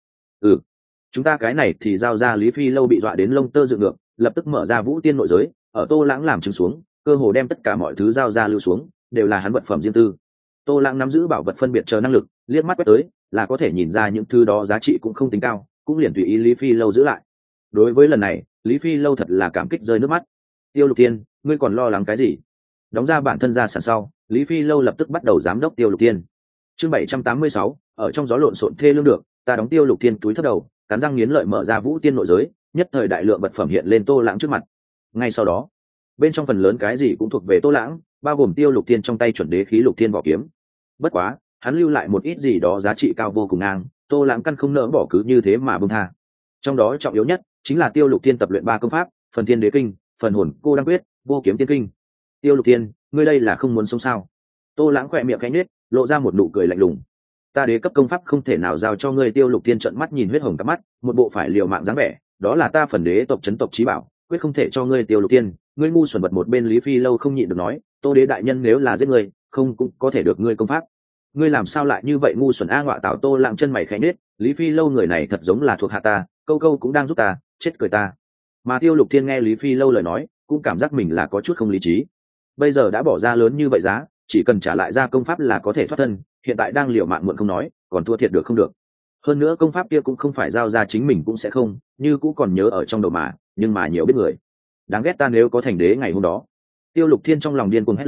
Chúng ta cái này thì giao ra. Lý Phi lâu bị dọa đến lông tơ dựng ngược, lập tức mở ra Vũ Tiên nội giới, ở Tô Lãng làm chứng xuống, cơ hồ đem tất cả mọi thứ giao ra lưu xuống, đều là hắn vật phẩm riêng tư. Tô Lãng nắm giữ bảo vật phân biệt chờ năng lực, liếc mắt quét tới là có thể nhìn ra những thứ đó giá trị cũng không tính cao, cũng liền tùy ý Lý Phi lâu giữ lại. Đối với lần này, Lý Phi lâu thật là cảm kích rơi nước mắt. Tiêu Lục Thiên, ngươi còn lo lắng cái gì? Đóng ra bản thân ra sản sau, Lý Phi lâu lập tức bắt đầu giám đốc Tiêu Lục Thiên. Chương 786, ở trong gió lộn xộn thê lương được, ta đóng. Tiêu Lục Thiên túi thấp đầu, cắn răng nghiến lợi mở ra Vũ Tiên nội giới, nhất thời đại lượng vật phẩm hiện lên Tô Lãng trước mặt. Ngay sau đó, bên trong phần lớn cái gì cũng thuộc về Tô Lãng, bao gồm Tiêu Lục Thiên trong tay chuẩn đế khí Lục Thiên vỏ kiếm. Bất quá, hắn lưu lại một ít gì đó giá trị cao vô cùng ngang, Tô Lãng căn không nỡ bỏ cứ như thế mà buông tha. Trong đó trọng yếu nhất chính là Tiêu Lục Thiên tập luyện 3 công pháp, phần Thiên Đế Kinh, phần Hồn Cô Đăng Quyết, Vô Kiếm Tiên Kinh. Tiêu Lục Thiên, ngươi đây là không muốn sống sao? Tô Lãng khẽ miệng khẽ nhếch, lộ ra một nụ cười lạnh lùng. Ta đế cấp công pháp không thể nào giao cho ngươi. Tiêu Lục Thiên trợn mắt nhìn huyết hồng cặp mắt, một bộ phải liều mạng dáng vẻ, đó là ta phần đế tộc chấn tộc chí bảo, quyết không thể cho ngươi. Tiêu Lục Thiên, ngươi ngu xuẩn vật. Một bên Lý Phi lâu không nhịn được nói, Tô Đế đại nhân nếu là giết ngươi, không cũng có thể được ngươi công pháp. Ngươi làm sao lại như vậy ngu xuẩn a? Ngọa tạo. Tô Lãng chân mày khẽ nhếch, Lý Phi lâu người này thật giống là thuộc hạ ta, câu câu cũng đang giúp ta, chết cười ta. Mà Tiêu Lục Thiên nghe Lý Phi lâu lời nói, cũng cảm giác mình là có chút không lý trí. Bây giờ đã bỏ ra lớn như vậy giá, chỉ cần trả lại ra công pháp là có thể thoát thân, hiện tại đang liều mạng mượn không nói, còn thua thiệt được không được. Hơn nữa công pháp kia cũng không phải giao ra chính mình cũng sẽ không, như cũ còn nhớ ở trong đầu mà, nhưng mà nhiều biết người. Đáng ghét, ta nếu có thành đế ngày hôm đó. Tiêu Lục Thiên trong lòng điên cuồng hét lên,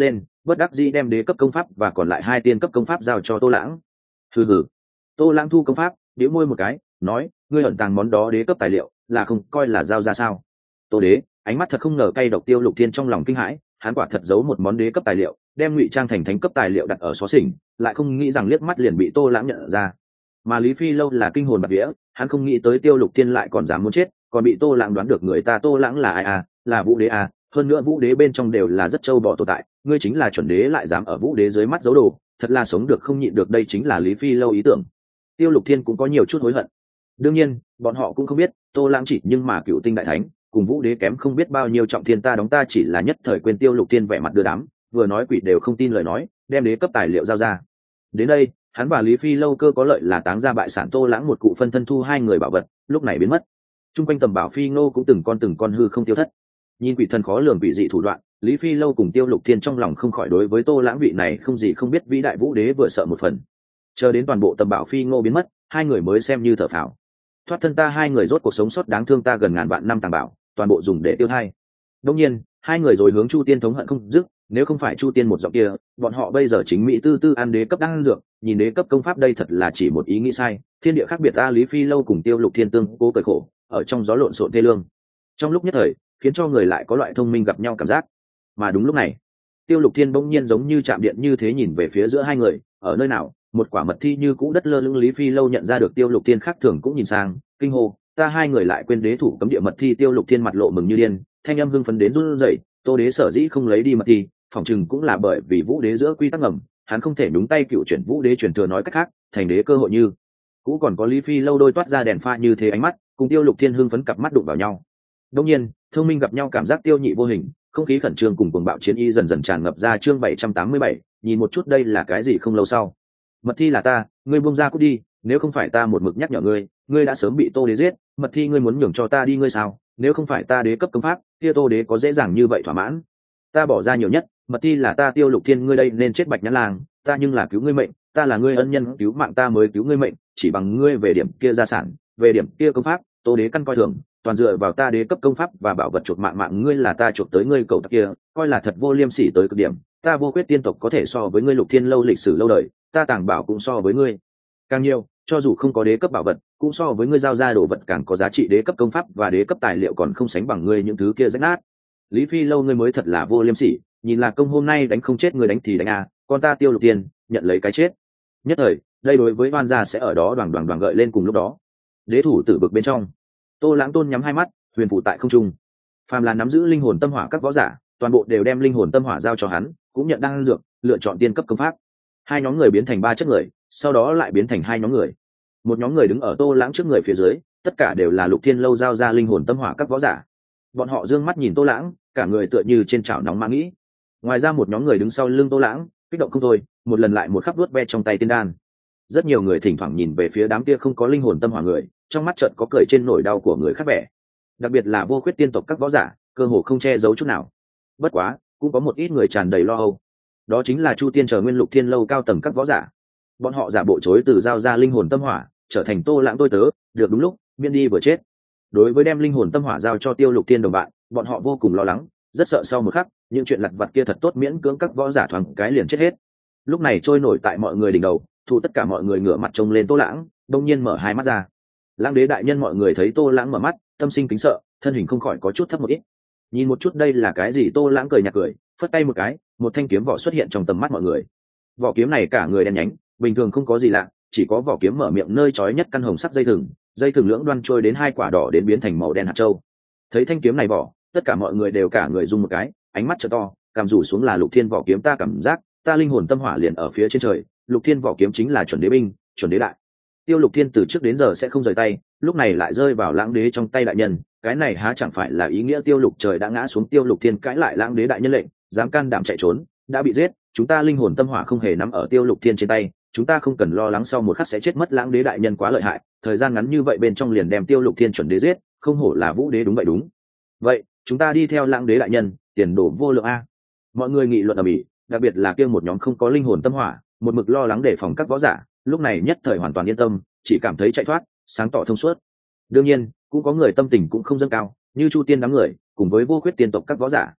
bất đắc dĩ đem đế cấp công pháp và còn lại 2 tiên cấp công pháp giao cho Tô Lãng. Hừ. Tô Lãng thu công pháp, bĩu môi một cái, nói, ngươi ẩn tàng món đó đế cấp tài liệu, là không coi là giao ra sao? Tô Đế, ánh mắt thật không ngờ cay độc. Tiêu Lục Thiên trong lòng kinh hãi, hắn quả thật giấu một món đế cấp tài liệu, đem ngụy trang thành thánh cấp tài liệu đặt ở xó xỉnh, lại không nghĩ rằng liếc mắt liền bị Tô Lãng nhận ra. Mà Lý Phi Lâu là kinh hồn bạt vía, hắn không nghĩ tới Tiêu Lục Thiên lại còn dám muốn chết, còn bị Tô Lãng đoán được người ta Tô Lãng là ai à, là Vũ Đế à, hơn nữa Vũ Đế bên trong đều là rất trâu bò tồn tại, ngươi chính là chuẩn đế lại dám ở Vũ Đế dưới mắt giấu đồ, thật là sống được không nhịn được. Đây chính là Lý Phi Lâu ý tưởng. Tiêu Lục Thiên cũng có nhiều chút hối hận. Đương nhiên, bọn họ cũng không biết, Tô Lãng chỉ nhưng mà cựu tinh đại thánh, cùng Vũ Đế kém không biết bao nhiêu trọng thiên, ta đóng ta chỉ là nhất thời quên. Tiêu Lục Thiên vẻ mặt đưa đám, vừa nói quỷ đều không tin lời nói, đem đế cấp tài liệu giao ra. Đến đây, hắn và Lý Phi Lâu cơ có lợi là táng ra bại sản. Tô Lãng một cụ phân thân thu 2 người bảo vật, lúc này biến mất. Trung quanh tầm bảo phi ngô cũng từng con hư không tiêu thất. Nhìn quỷ thần khó lường quỷ dị thủ đoạn, Lý Phi Lâu cùng Tiêu Lục Thiên trong lòng không khỏi đối với Tô Lãng vị này không gì không biết vĩ đại Vũ Đế vừa sợ một phần. Chờ đến toàn bộ tầm bảo phi ngô biến mất, 2 người mới xem như thở phào. Thoát thân ta 2 người rốt cuộc sống sót, đáng thương ta gần ngàn vạn năm tàng bảo, toàn bộ dùng để tiêu thai. Đương nhiên, 2 người rồi hướng Chu Tiên thống hận không dứt, nếu không phải Chu Tiên một giọng kia, bọn họ bây giờ chính mỹ tư tư ăn đế cấp đan dược, nhìn đế cấp công pháp đây thật là chỉ một ý nghĩ sai. Thiên địa khác biệt ta. Lý Phi Lâu cùng Tiêu Lục Thiên tương cố cởi khổ, ở trong gió lộn xộn thê lương. Trong lúc nhất thời, khiến cho người lại có loại thông minh gặp nhau cảm giác. Mà đúng lúc này, Tiêu Lục Thiên bỗng nhiên giống như chạm điện như thế nhìn về phía giữa 2 người, ở nơi nào, một quả mật thi như cũ đất lơ lửng. Lý Phi Lâu nhận ra được Tiêu Lục Thiên khác thường cũng nhìn sang, kinh hô, ta 2 người lại quên đế thủ cấm địa mật thi. Tiêu Lục Thiên mặt lộ mừng như điên, thanh âm hưng phấn đến run rẩy. Tô Đế sở dĩ không lấy đi mật thi, phỏng chừng cũng là bởi vì Vũ Đế giữa quy tắc ngầm, hắn không thể đúng tay cựu chuyển Vũ Đế truyền thừa, nói cách khác, thành đế cơ hội như cũ còn có. Lý Phi Lâu đôi toát ra đèn pha như thế ánh mắt, cùng Tiêu Lục Thiên hưng phấn cặp mắt đụng vào nhau. Đương nhiên, thông minh gặp nhau cảm giác tiêu nhị vô hình, không khí khẩn trương cùng cuồng bạo chiến y dần dần tràn ngập ra. Chương 787, nhìn một chút đây là cái gì. Không lâu sau, mật thi là ta, ngươi buông ra cút đi, nếu không phải ta một mực nhắc nhở ngươi, ngươi đã sớm bị Tô Đế giết. Mật thi ngươi muốn nhường cho ta đi ngươi sao? Nếu không phải ta đế cấp công pháp, kia Tô Đế có dễ dàng như vậy thỏa mãn? Ta bỏ ra nhiều nhất, mật thi là ta. Tiêu Lục Thiên, ngươi đây nên chết. Bạch Nhã Lang, ta nhưng là cứu ngươi mệnh, ta là ngươi ân nhân cứu mạng, ta mới cứu ngươi mệnh, chỉ bằng ngươi về điểm kia gia sản, về điểm kia công pháp, Tô Đế căn coi thường, toàn dựa vào ta đế cấp công pháp và bảo vật chuộc mạng ngươi là ta chuộc tới ngươi cầu tặc kia, coi là thật vô liêm sỉ tới cực điểm. Ta Vô Khuyết tiên tộc có thể so với ngươi Lục Thiên Lâu lịch sử lâu đời, ta tàng bảo cũng so với ngươi càng nhiều, cho dù không có đế cấp bảo vật, cũng so với ngươi giao ra đồ vật càng có giá trị. Đế cấp công pháp và đế cấp tài liệu còn không sánh bằng ngươi những thứ kia rách nát. Lý Phi Lâu, ngươi mới thật là vô liêm sỉ, nhìn là công hôm nay đánh không chết ngươi đánh thì đánh à, con ta Tiêu Lục Thiên nhận lấy cái chết. Nhất thời, đây đối với oan gia sẽ ở đó đoàn gợi lên cùng lúc đó. Đế thủ tử vực bên trong, Tô Lãng Tôn nhắm 2 mắt, huyền phụ tại không trung. Phàm là nắm giữ linh hồn tâm hỏa các võ giả, toàn bộ đều đem linh hồn tâm hỏa giao cho hắn, cũng nhận đan dược, lựa chọn tiên cấp công pháp. 2 nhóm người biến thành 3 chất người, sau đó lại biến thành 2 nhóm người. Một nhóm người đứng ở Tô Lãng trước người phía dưới, tất cả đều là Lục Thiên Lâu giao ra linh hồn tâm hỏa các võ giả. Bọn họ dương mắt nhìn Tô Lãng, cả người tựa như trên chảo nóng mã nghĩ. Ngoài ra một nhóm người đứng sau lưng Tô Lãng, kích động không thôi, một lần lại một khắp vuốt ve trong tay tiên đan. Rất nhiều người thỉnh thoảng nhìn về phía đám kia không có linh hồn tâm hỏa người, trong mắt chợt có cười trên nỗi đau của người khác vẻ. Đặc biệt là Vô Khuyết tiên tộc các võ giả, cơ hồ không che giấu chút nào. Bất quá, cũng có một ít người tràn đầy lo âu. Đó chính là Chu Tiên chờ nguyên Lục Thiên Lâu cao tầng các võ giả. Bọn họ giả bộ chối từ giao ra linh hồn tâm hỏa, trở thành Tô Lãng tôi tớ, được đúng lúc, miễn đi vừa chết. Đối với đem linh hồn tâm hỏa giao cho Tiêu Lục Thiên đồng bạn, bọn họ vô cùng lo lắng, rất sợ sau một khắc, những chuyện lặt vặt kia thật tốt miễn cưỡng các võ giả thoáng cái liền chết hết. Lúc này trôi nổi tại mọi người đỉnh đầu, thu tất cả mọi người ngửa mặt trông lên Tô Lãng, đông nhiên mở 2 mắt ra. Lãng Đế đại nhân, mọi người thấy Tô Lãng mở mắt, tâm sinh kính sợ, thân hình không khỏi có chút thấp một ít. Nhìn một chút đây là cái gì? Tô Lãng cười nhạt cười, phất tay một cái, một thanh kiếm vỏ xuất hiện trong tầm mắt mọi người. Vỏ kiếm này cả người đen nhánh, bình thường không có gì lạ, chỉ có vỏ kiếm mở miệng nơi chói nhất căn hồng sắc dây thừng lưỡng đoan trôi đến 2 quả đỏ đến biến thành màu đen hạt châu. Thấy thanh kiếm này vỏ, tất cả mọi người đều cả người rung một cái, ánh mắt trợ to, cằm rủ xuống là Lục Thiên vỏ kiếm. Ta cảm giác, ta linh hồn tâm hỏa liền ở phía trên trời, Lục Thiên vỏ kiếm chính là chuẩn đế binh, chuẩn đế đại. Tiêu Lục Thiên từ trước đến giờ sẽ không rời tay, lúc này lại rơi vào Lãng Đế trong tay đại nhân, cái này há chẳng phải là ý nghĩa Tiêu Lục trời đã ngã xuống? Tiêu Lục Thiên cãi lại Lãng Đế đại nhân lệnh, dám can đảm chạy trốn, đã bị giết. Chúng ta linh hồn tâm hỏa không hề nắm ở Tiêu Lục Thiên trên tay, chúng ta không cần lo lắng sau một khắc sẽ chết mất. Lãng Đế đại nhân quá lợi hại, thời gian ngắn như vậy bên trong liền đem Tiêu Lục Thiên chuẩn đế giết, không hổ là Vũ Đế. Đúng vậy, chúng ta đi theo Lãng Đế đại nhân, tiền đồ vô lượng a. Mọi người nghị luận ầm ĩ, đặc biệt là kia một nhóm không có linh hồn tâm hỏa, một mực lo lắng đề phòng các võ giả, lúc này nhất thời hoàn toàn yên tâm, chỉ cảm thấy chạy thoát, sáng tỏ thông suốt. Đương nhiên, cũng có người tâm tình cũng không dâng cao, như Chu Tiên đám người, cùng với Vô Khuyết tiên tộc các võ giả.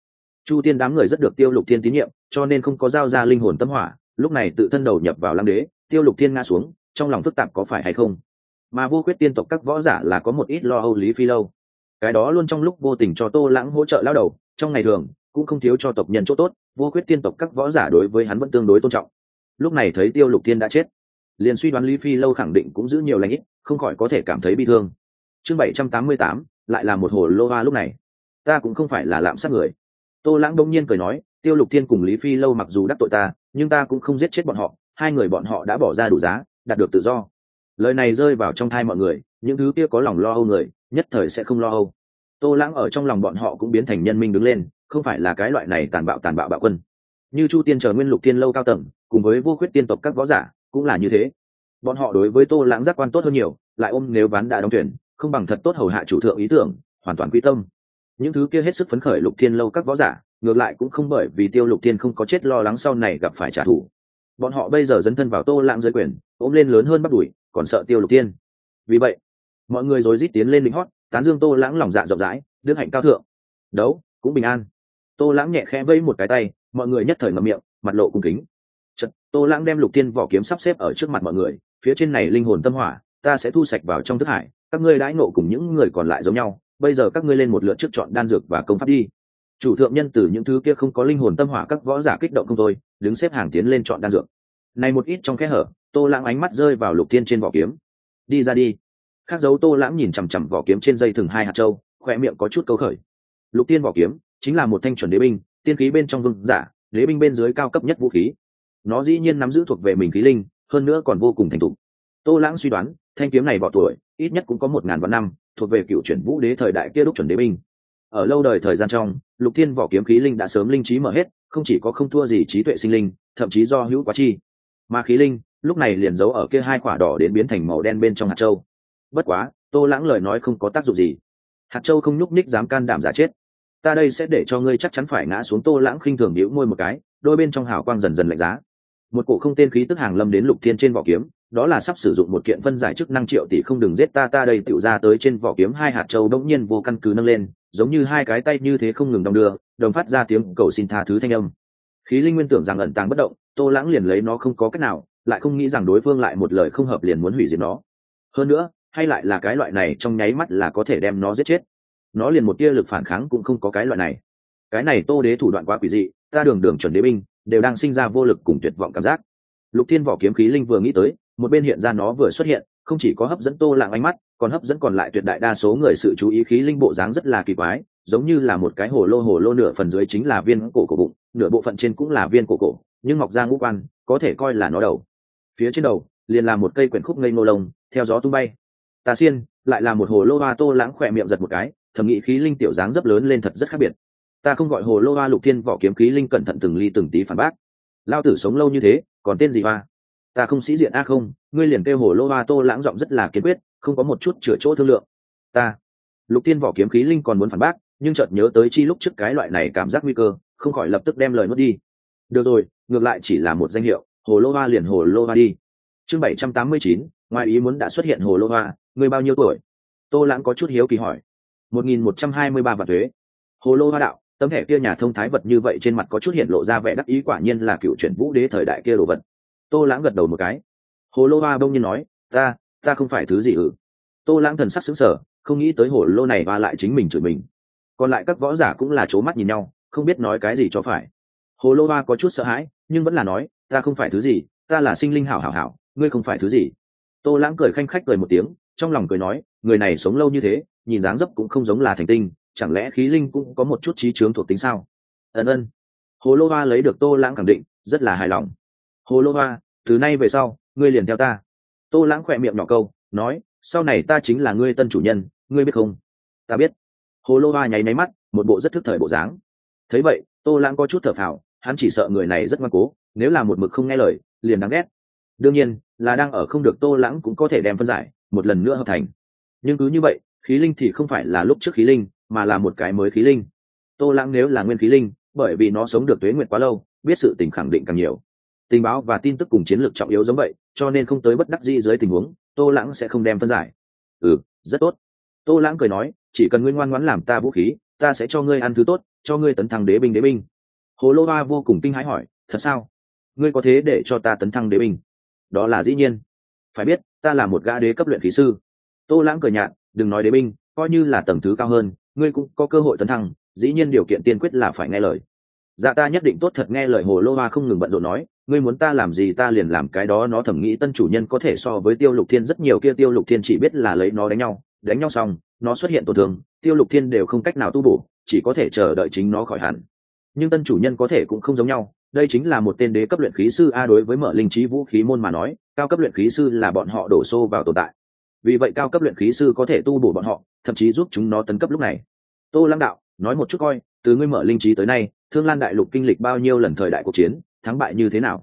Chu Tiên đám người rất được Tiêu Lục Thiên tín nhiệm, cho nên không có giao ra linh hồn tâm hỏa, lúc này tự thân đầu nhập vào Lăng Đế, Tiêu Lục Thiên ngã xuống, trong lòng phức tạp có phải hay không. Mà Vô Khuyết tiên tộc các võ giả là có một ít lo âu Lý Phi Lâu, cái đó luôn trong lúc vô tình cho Tô Lãng hỗ trợ lao đầu, trong ngày thường cũng không thiếu cho tộc nhân chỗ tốt, Vô Khuyết tiên tộc các võ giả đối với hắn vẫn tương đối tôn trọng. Lúc này thấy Tiêu Lục Thiên đã chết, liền suy đoán Lý Phi Lâu khẳng định cũng giữ nhiều lành ít, không khỏi có thể cảm thấy bi thương. Chương 788, lại là một hồ lô hoa. Lúc này ta cũng không phải là lạm sát người. Tô Lãng đông nhiên cười nói, Tiêu Lục Thiên cùng Lý Phi Lâu mặc dù đắc tội ta, nhưng ta cũng không giết chết bọn họ, hai người bọn họ đã bỏ ra đủ giá, đạt được tự do. Lời này rơi vào trong tai mọi người, những thứ kia có lòng lo âu người nhất thời sẽ không lo âu. Tô Lãng ở trong lòng bọn họ cũng biến thành nhân minh đứng lên, không phải là cái loại này tàn bạo bạo quân. Như Chu Tiên chờ Nguyên Lục Thiên Lâu cao tầng, cùng với Vô Khuyết tiên tộc các võ giả, cũng là như thế. Bọn họ đối với Tô Lãng giác quan tốt hơn nhiều, lại ôm nếu ván đã đóng thuyền, không bằng thật tốt hầu hạ chủ thượng ý tưởng, hoàn toàn quy tâm. Những thứ kia hết sức phấn khởi Lục Thiên Lâu các võ giả, ngược lại cũng không bởi vì Tiêu Lục Thiên không có chết lo lắng sau này gặp phải trả thù. Bọn họ bây giờ dấn thân vào Tô Lãng dưới quyền, ôm lên lớn hơn bắt đuổi, còn sợ Tiêu Lục Thiên. Vì vậy, mọi người rối rít tiến lên lính hót, tán dương Tô Lãng lòng dạ rộng rãi, đức hạnh cao thượng. Đấu cũng bình an. Tô Lãng nhẹ khẽ vẫy một cái tay, mọi người nhất thời ngậm miệng, mặt lộ cung kính. Chợt, Tô Lãng đem Lục Thiên vỏ kiếm sắp xếp ở trước mặt mọi người, phía trên này linh hồn tâm hỏa, ta sẽ thu sạch vào trong thức hải, các ngươi đãi ngộ cùng những người còn lại giống nhau, bây giờ các ngươi lên một lượt trước chọn đan dược và công pháp đi. Chủ thượng nhân từ những thứ kia không có linh hồn tâm hỏa các võ giả kích động không thôi, đứng xếp hàng tiến lên chọn đan dược. Này một ít trong khe hở, Tô Lãng ánh mắt rơi vào Lục Thiên trên vỏ kiếm. Đi ra đi. Khác dấu Tô Lãng nhìn chằm chằm vỏ kiếm trên dây thừng hai hạt châu, khỏe miệng có chút câu khởi. Lục Thiên vỏ kiếm chính là một thanh chuẩn đế binh, tiên khí bên trong vương giả, đế binh bên dưới cao cấp nhất vũ khí. Nó dĩ nhiên nắm giữ thuộc về mình khí linh, hơn nữa còn vô cùng thành thục. Tô Lãng suy đoán, thanh kiếm này bỏ tuổi, ít nhất cũng có 1000 vạn năm, thuộc về cựu chuyển vũ đế thời đại kia đúc chuẩn đế binh. Ở lâu đời thời gian trong, Lục Thiên vỏ kiếm khí linh đã sớm linh trí mở hết, không chỉ có không thua gì trí tuệ sinh linh, thậm chí do hữu quá chi. Mà khí linh, lúc này liền giấu ở kia hai quả đỏ đến biến thành màu đen bên trong hạt châu. Bất quá, Tô Lãng lời nói không có tác dụng gì. Hạt châu không nhúc nhích dám can đảm giả chết. Ta đây sẽ để cho ngươi chắc chắn phải ngã xuống. Tô Lãng khinh thường nhíu môi một cái, đôi bên trong hào quang dần dần lạnh giá. Một cổ không tên khí tức hàng lâm đến Lục Thiên trên vỏ kiếm, đó là sắp sử dụng một kiện phân giải chức năng triệu tỷ không đừng giết ta đây tựu ra tới trên vỏ kiếm hai hạt châu đống nhiên vô căn cứ nâng lên, giống như hai cái tay như thế không ngừng đong đưa, đồng phát ra tiếng cầu xin tha thứ thanh âm. Khí linh nguyên tưởng rằng ẩn tàng bất động, Tô Lãng liền lấy nó không có cách nào, lại không nghĩ rằng đối phương lại một lời không hợp liền muốn hủy diệt nó. Hơn nữa, hay lại là cái loại này trong nháy mắt là có thể đem nó giết chết. Nó liền một tia lực phản kháng cũng không có cái loại này. Cái này Tô đế thủ đoạn quá quỷ dị, ta đường chuẩn đế binh đều đang sinh ra vô lực cùng tuyệt vọng cảm giác. Lục Thiên vỏ kiếm khí linh vừa nghĩ tới, một bên hiện ra nó vừa xuất hiện, không chỉ có hấp dẫn Tô Lãng ánh mắt, còn hấp dẫn còn lại tuyệt đại đa số người sự chú ý. Khí linh bộ dáng rất là kỳ quái, giống như là một cái hồ lô nửa phần dưới chính là viên cổ bụng, nửa bộ phận trên cũng là viên cổ, nhưng mọc ra ngũ quan, có thể coi là nó đầu. Phía trên đầu liền là một cây quyển khúc ngây ngô lông, theo gió tung bay. Tà xiên, lại là một hồ lô hoa. Tô Lãng khỏe miệng giật một cái, thầm nghĩ khí linh tiểu dáng dấp lớn lên thật rất khác biệt. Ta không gọi hồ lô hoa. Lục Thiên vỏ kiếm khí linh cẩn thận từng ly từng tí phản bác. Lao tử sống lâu như thế, còn tên gì hoa? Ta không sĩ diện a không, ngươi liền kêu hồ lô hoa. Tô Lãng giọng rất là kiên quyết, không có một chút chữa chỗ thương lượng. Ta. Lục Thiên vỏ kiếm khí linh còn muốn phản bác, nhưng chợt nhớ tới chi lúc trước cái loại này cảm giác nguy cơ, không khỏi lập tức đem lời nuốt đi. Được rồi, ngược lại chỉ là một danh hiệu, hồ lô hoa liền hồ lô hoa đi. Chương 789, ngoài ý muốn đã xuất hiện hồ lô hoa, ngươi bao nhiêu tuổi? Tô Lãng có chút hiếu kỳ hỏi. 1123 vạn thuế. Hồ lô hoa đạo, tấm thẻ kia nhà thông thái vật như vậy trên mặt có chút hiện lộ ra vẻ đắc ý, quả nhiên là cựu chuyển vũ đế thời đại kia đồ vật. Tô Lãng gật đầu một cái. Hồ lô hoa bỗng nhiên nói, ta không phải thứ gì ư? Tô Lãng thần sắc sững sờ, không nghĩ tới hồ lô này hoa lại chính mình chửi mình. Còn lại các võ giả cũng là trố mắt nhìn nhau, không biết nói cái gì cho phải. Hồ lô hoa có chút sợ hãi, nhưng vẫn là nói, ta không phải thứ gì, ta là sinh linh hảo, ngươi không phải thứ gì. Tô Lãng cười khanh khách cười một tiếng, trong lòng cười nói, người này sống lâu như thế, nhìn dáng dấp cũng không giống là thành tinh, chẳng lẽ khí linh cũng có một chút trí chướng thuộc tính sao? Ân. Hồ lô hoa lấy được Tô Lãng khẳng định, rất là hài lòng. Hồ lô hoa, từ nay về sau, ngươi liền theo ta. Tô Lãng khỏe miệng nhỏ câu, nói, sau này ta chính là ngươi tân chủ nhân, ngươi biết không? Ta biết. Hồ lô hoa nháy máy mắt, một bộ rất thức thời bộ dáng. Thấy vậy, Tô Lãng có chút thở phào, hắn chỉ sợ người này rất ngoan cố, nếu là một mực không nghe lời, liền đáng ghét. Đương nhiên, là đang ở không được Tô Lãng cũng có thể đem phân giải, một lần nữa hợp thành. Nhưng cứ như vậy, khí linh thì không phải là lúc trước khí linh, mà là một cái mới khí linh. Tô Lãng nếu là nguyên khí linh, bởi vì nó sống được tuế nguyệt quá lâu, biết sự tình khẳng định càng nhiều. Tình báo và tin tức cùng chiến lược trọng yếu giống vậy, cho nên không tới bất đắc dĩ dưới tình huống, Tô Lãng sẽ không đem phân giải. Rất tốt. Tô Lãng cười nói, chỉ cần ngươi ngoan ngoãn làm ta vũ khí, ta sẽ cho ngươi ăn thứ tốt, cho ngươi tấn thăng đế binh. Đế binh? Hồ Lô Hoa vô cùng kinh hãi hỏi, thật sao? Ngươi có thế để cho ta tấn thăng đế binh? Đó là dĩ nhiên. Phải biết ta là một gã đế cấp luyện khí sư. Tô Lãng cười nhạt, đừng nói đế binh, coi như là tầng thứ cao hơn ngươi cũng có cơ hội tấn thăng, dĩ nhiên điều kiện tiên quyết là phải nghe lời. Dạ ta nhất định tốt thật nghe lời. Hồ Lô Hoa không ngừng bận rộn nói, ngươi muốn ta làm gì ta liền làm cái đó. Nó thầm nghĩ tân chủ nhân có thể so với Tiêu Lục Thiên rất nhiều, kia Tiêu Lục Thiên chỉ biết là lấy nó đánh nhau xong nó xuất hiện tổn thương, Tiêu Lục Thiên đều không cách nào tu bổ, chỉ có thể chờ đợi chính nó khỏi hẳn. Nhưng tân chủ nhân có thể cũng không giống nhau, đây chính là một tên đế cấp luyện khí sư a. Đối với mở linh trí vũ khí môn mà nói, cao cấp luyện khí sư là bọn họ đổ xô vào tồn tại, vì vậy cao cấp luyện khí sư có thể tu bổ bọn họ, thậm chí giúp chúng nó tấn cấp. Lúc này Tô Lãng đạo, nói một chút coi, từ ngươi mở linh trí tới nay, Thương Lan đại lục kinh lịch bao nhiêu lần thời đại cuộc chiến, thắng bại như thế nào?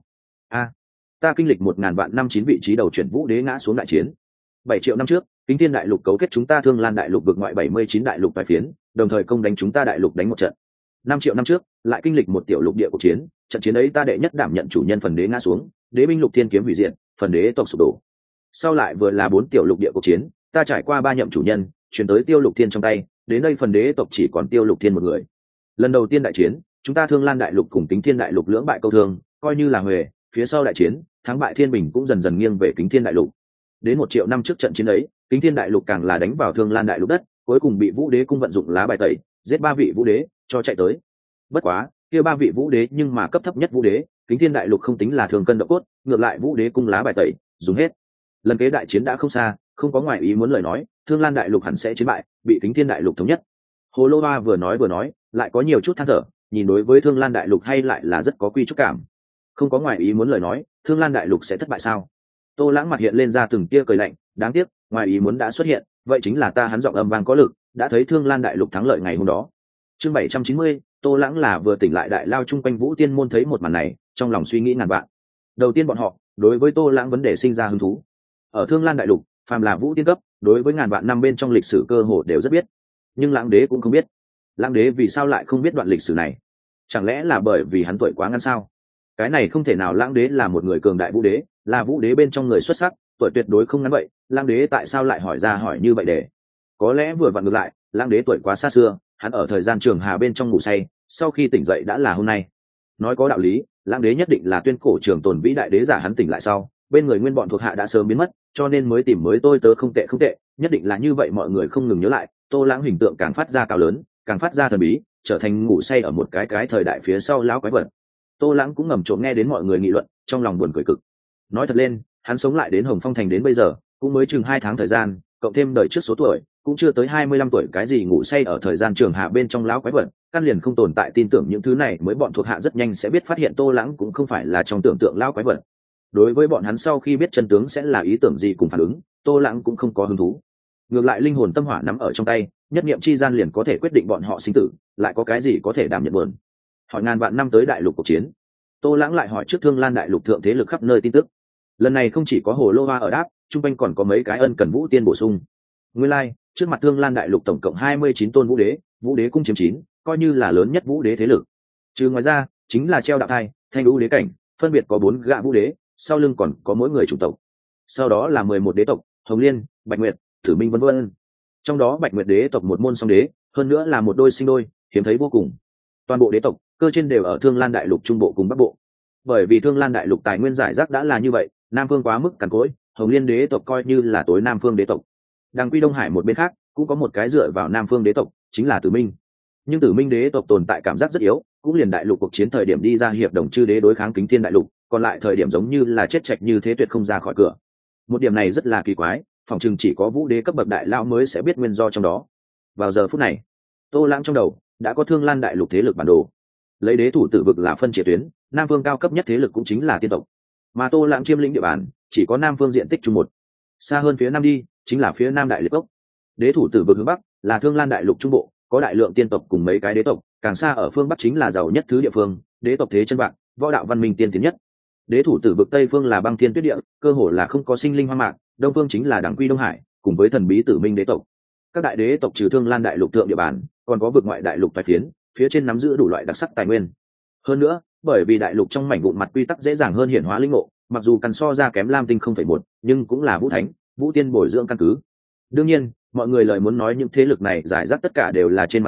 Ta kinh lịch 1000 vạn năm 9 vị trí đầu chuyển vũ đế ngã xuống đại chiến. 7 triệu năm trước, Kính Thiên đại lục cấu kết chúng ta Thương Lan đại lục vượt ngoại 79 đại lục vài phiến, đồng thời công đánh chúng ta đại lục đánh một trận. 5 triệu năm trước, lại kinh lịch một tiểu lục địa cuộc chiến, trận chiến ấy ta đệ nhất đảm nhận chủ nhân phần đế ngã xuống, đế binh Lục Thiên kiếm hủy diệt, phần đế tộc sụp đổ. Sau lại vừa là 4 tiểu lục địa cuộc chiến, ta trải qua 3 nhậm chủ nhân, chuyển tới Tiêu Lục Thiên trong tay, đến đây phần đế tộc chỉ còn Tiêu Lục Thiên một người. Lần đầu tiên đại chiến, chúng ta Thương Lan đại lục cùng Kính Thiên đại lục lưỡng bại câu thương, coi như là huề. Phía sau đại chiến, thắng bại thiên bình cũng dần dần nghiêng về Kính Thiên đại lục. Đến 1 triệu năm trước trận chiến ấy, Kính Thiên đại lục càng là đánh vào Thương Lan đại lục đất, cuối cùng bị Vũ Đế cung vận dụng lá bài tẩy, giết 3 vị Vũ Đế, cho chạy tới. Bất quá, kia 3 vị Vũ Đế nhưng mà cấp thấp nhất Vũ Đế, Kính Thiên đại lục không tính là thường cân độ cốt, ngược lại Vũ Đế cung lá bài tẩy, dùng hết. Lần kế đại chiến đã không xa, không có ngoại ý muốn lời nói, Thương Lan đại lục hẳn sẽ chiến bại, bị Kính Thiên đại lục thống nhất. Hồ Lô Hoa vừa nói, lại có nhiều chút than thở, nhìn đối với Thương Lan đại lục hay lại là rất có quy trúc cảm. Không có ngoại ý muốn lời nói, Thương Lan đại lục sẽ thất bại sao? Tô Lãng mặt hiện lên ra từng tia cười lạnh, đáng tiếc, ngoại ý muốn đã xuất hiện, vậy chính là ta. Hắn giọng âm vang có lực, đã thấy Thương Lan đại lục thắng lợi ngày hôm đó. Chương 790, Tô Lãng là vừa tỉnh lại đại lao chung quanh Vũ Tiên môn thấy một màn này, trong lòng suy nghĩ ngàn vạn. Đầu tiên bọn họ, đối với Tô Lãng vấn đề sinh ra hứng thú. Ở Thương Lan đại lục, phàm là Vũ Tiên cấp, đối với ngàn vạn năm bên trong lịch sử cơ hồ đều rất biết. Nhưng Lãng đế cũng không biết. Lãng đế vì sao lại không biết đoạn lịch sử này? Chẳng lẽ là bởi vì hắn tuổi quá ngắn sao? Cái này không thể nào, Lãng đế là một người cường đại Vũ đế, là Vũ đế bên trong người xuất sắc, tuổi tuyệt đối không ngắn vậy. Lãng đế tại sao lại hỏi như vậy để? Có lẽ vừa vặn ngược lại, Lãng đế tuổi quá xa xưa, hắn ở thời gian Trường Hà bên trong ngủ say, sau khi tỉnh dậy đã là hôm nay. Nói có đạo lý, Lãng đế nhất định là tuyên cổ trường tồn vĩ đại đế giả, hắn tỉnh lại sau, bên người nguyên bọn thuộc hạ đã sớm biến mất, cho nên mới tìm mới tôi tớ không tệ, nhất định là như vậy. Mọi người không ngừng nhớ lại, Tô Lãng hình tượng càng phát ra cao lớn, càng phát ra thần bí, trở thành ngủ say ở một cái thời đại phía sau lão quái vật. Tô Lãng cũng ngầm trộm nghe đến mọi người nghị luận, trong lòng buồn cười cực. Nói thật lên, hắn sống lại đến Hồng Phong thành đến bây giờ, cũng mới chừng 2 tháng thời gian, cộng thêm đời trước số tuổi, cũng chưa tới 25 tuổi. Cái gì ngủ say ở thời gian Trường Hà bên trong lão quái vật, căn liền không tồn tại. Tin tưởng những thứ này mới bọn thuộc hạ rất nhanh sẽ biết phát hiện Tô Lãng cũng không phải là trong tưởng tượng lão quái vật. Đối với bọn hắn sau khi biết chân tướng sẽ là ý tưởng gì cùng phản ứng, Tô Lãng cũng không có hứng thú. Ngược lại linh hồn tâm hỏa nắm ở trong tay, nhất niệm chi gian liền có thể quyết định bọn họ sinh tử, lại có cái gì có thể đảm nhận buồn. Hỏi ngàn vạn năm tới đại lục cuộc chiến, Tô Lãng lại hỏi trước Thương Lan đại lục thượng thế lực khắp nơi tin tức. Lần này không chỉ có Hồ Lô Hoa ở đáp, trung quanh còn có mấy cái ân cần Vũ Tiên bổ sung. Nguyên lai, trước mặt Thương Lan đại lục tổng cộng 29 tôn Vũ đế cung chiếm 9, coi như là lớn nhất Vũ đế thế lực. Trừ ngoài ra, chính là Treo Đạo Thai, Thanh Vũ đế cảnh, phân biệt có 4 gã Vũ đế, sau lưng còn có mỗi người chủng tộc. Sau đó là 11 đế tộc, Hồng Liên, Bạch Nguyệt, Tử Minh vân vân. Trong đó Bạch Nguyệt đế tộc một môn song đế, hơn nữa là một đôi sinh đôi, hiếm thấy vô cùng. Toàn bộ đế tộc cơ trên đều ở Thương Lan đại lục trung bộ cùng bắc bộ. Bởi vì Thương Lan đại lục tài nguyên giải rác đã là như vậy, nam phương quá mức cằn cỗi, Hồng Liên đế tộc coi như là tối nam phương đế tộc. Đằng Quy Đông Hải một bên khác cũng có một cái dựa vào nam phương đế tộc, chính là Tử Minh. Nhưng Tử Minh đế tộc tồn tại cảm giác rất yếu, cũng liền đại lục cuộc chiến thời điểm đi ra hiệp đồng chư đế đối kháng Kính Thiên đại lục, còn lại thời điểm giống như là chết chạch như thế, tuyệt không ra khỏi cửa. Một điểm này rất là kỳ quái, phỏng chừng chỉ có Vũ đế cấp bậc đại lão mới sẽ biết nguyên do trong đó. Vào giờ phút này, Tô Lãng trong đầu đã có Thương Lan đại lục thế lực bản đồ. Lấy đế thủ Tử vực là phân chia tuyến, nam phương cao cấp nhất thế lực cũng chính là tiên tộc, mà Tô Lãng chiêm lĩnh địa bàn chỉ có nam phương diện tích chung một. Xa hơn phía nam đi, chính là phía nam đại liệt cốc. Đế thủ Tử vực hướng bắc là Thương Lan đại lục trung bộ, có đại lượng tiên tộc cùng mấy cái đế tộc, càng xa ở phương bắc chính là giàu nhất thứ địa phương, đế tộc thế chân bạc, võ đạo văn minh tiên tiến nhất. Đế thủ Tử vực tây phương là băng thiên tuyết địa, cơ hồ là không có sinh linh hoang mạc, đông phương chính là Đằng Quy Đông Hải, cùng với thần bí Tử Minh đế tộc. Các đại đế tộc trừ Thương Lan đại lục thượng địa bàn, còn có vực ngoại đại lục toái phiến, phía trên nắm giữ đủ loại đặc sắc tài nguyên. Hơn nữa, bởi vì đại lục trong mảnh vụn mặt quy tắc dễ dàng hơn hiển hóa linh ngộ, mặc dù căn so ra kém Lam Tinh 0,1, nhưng cũng là Vũ Thánh, Vũ Tiên bồi dưỡng căn cứ. Đương nhiên, mọi người lời muốn nói những thế lực này giải rác tất cả đều là trên mặt nổi,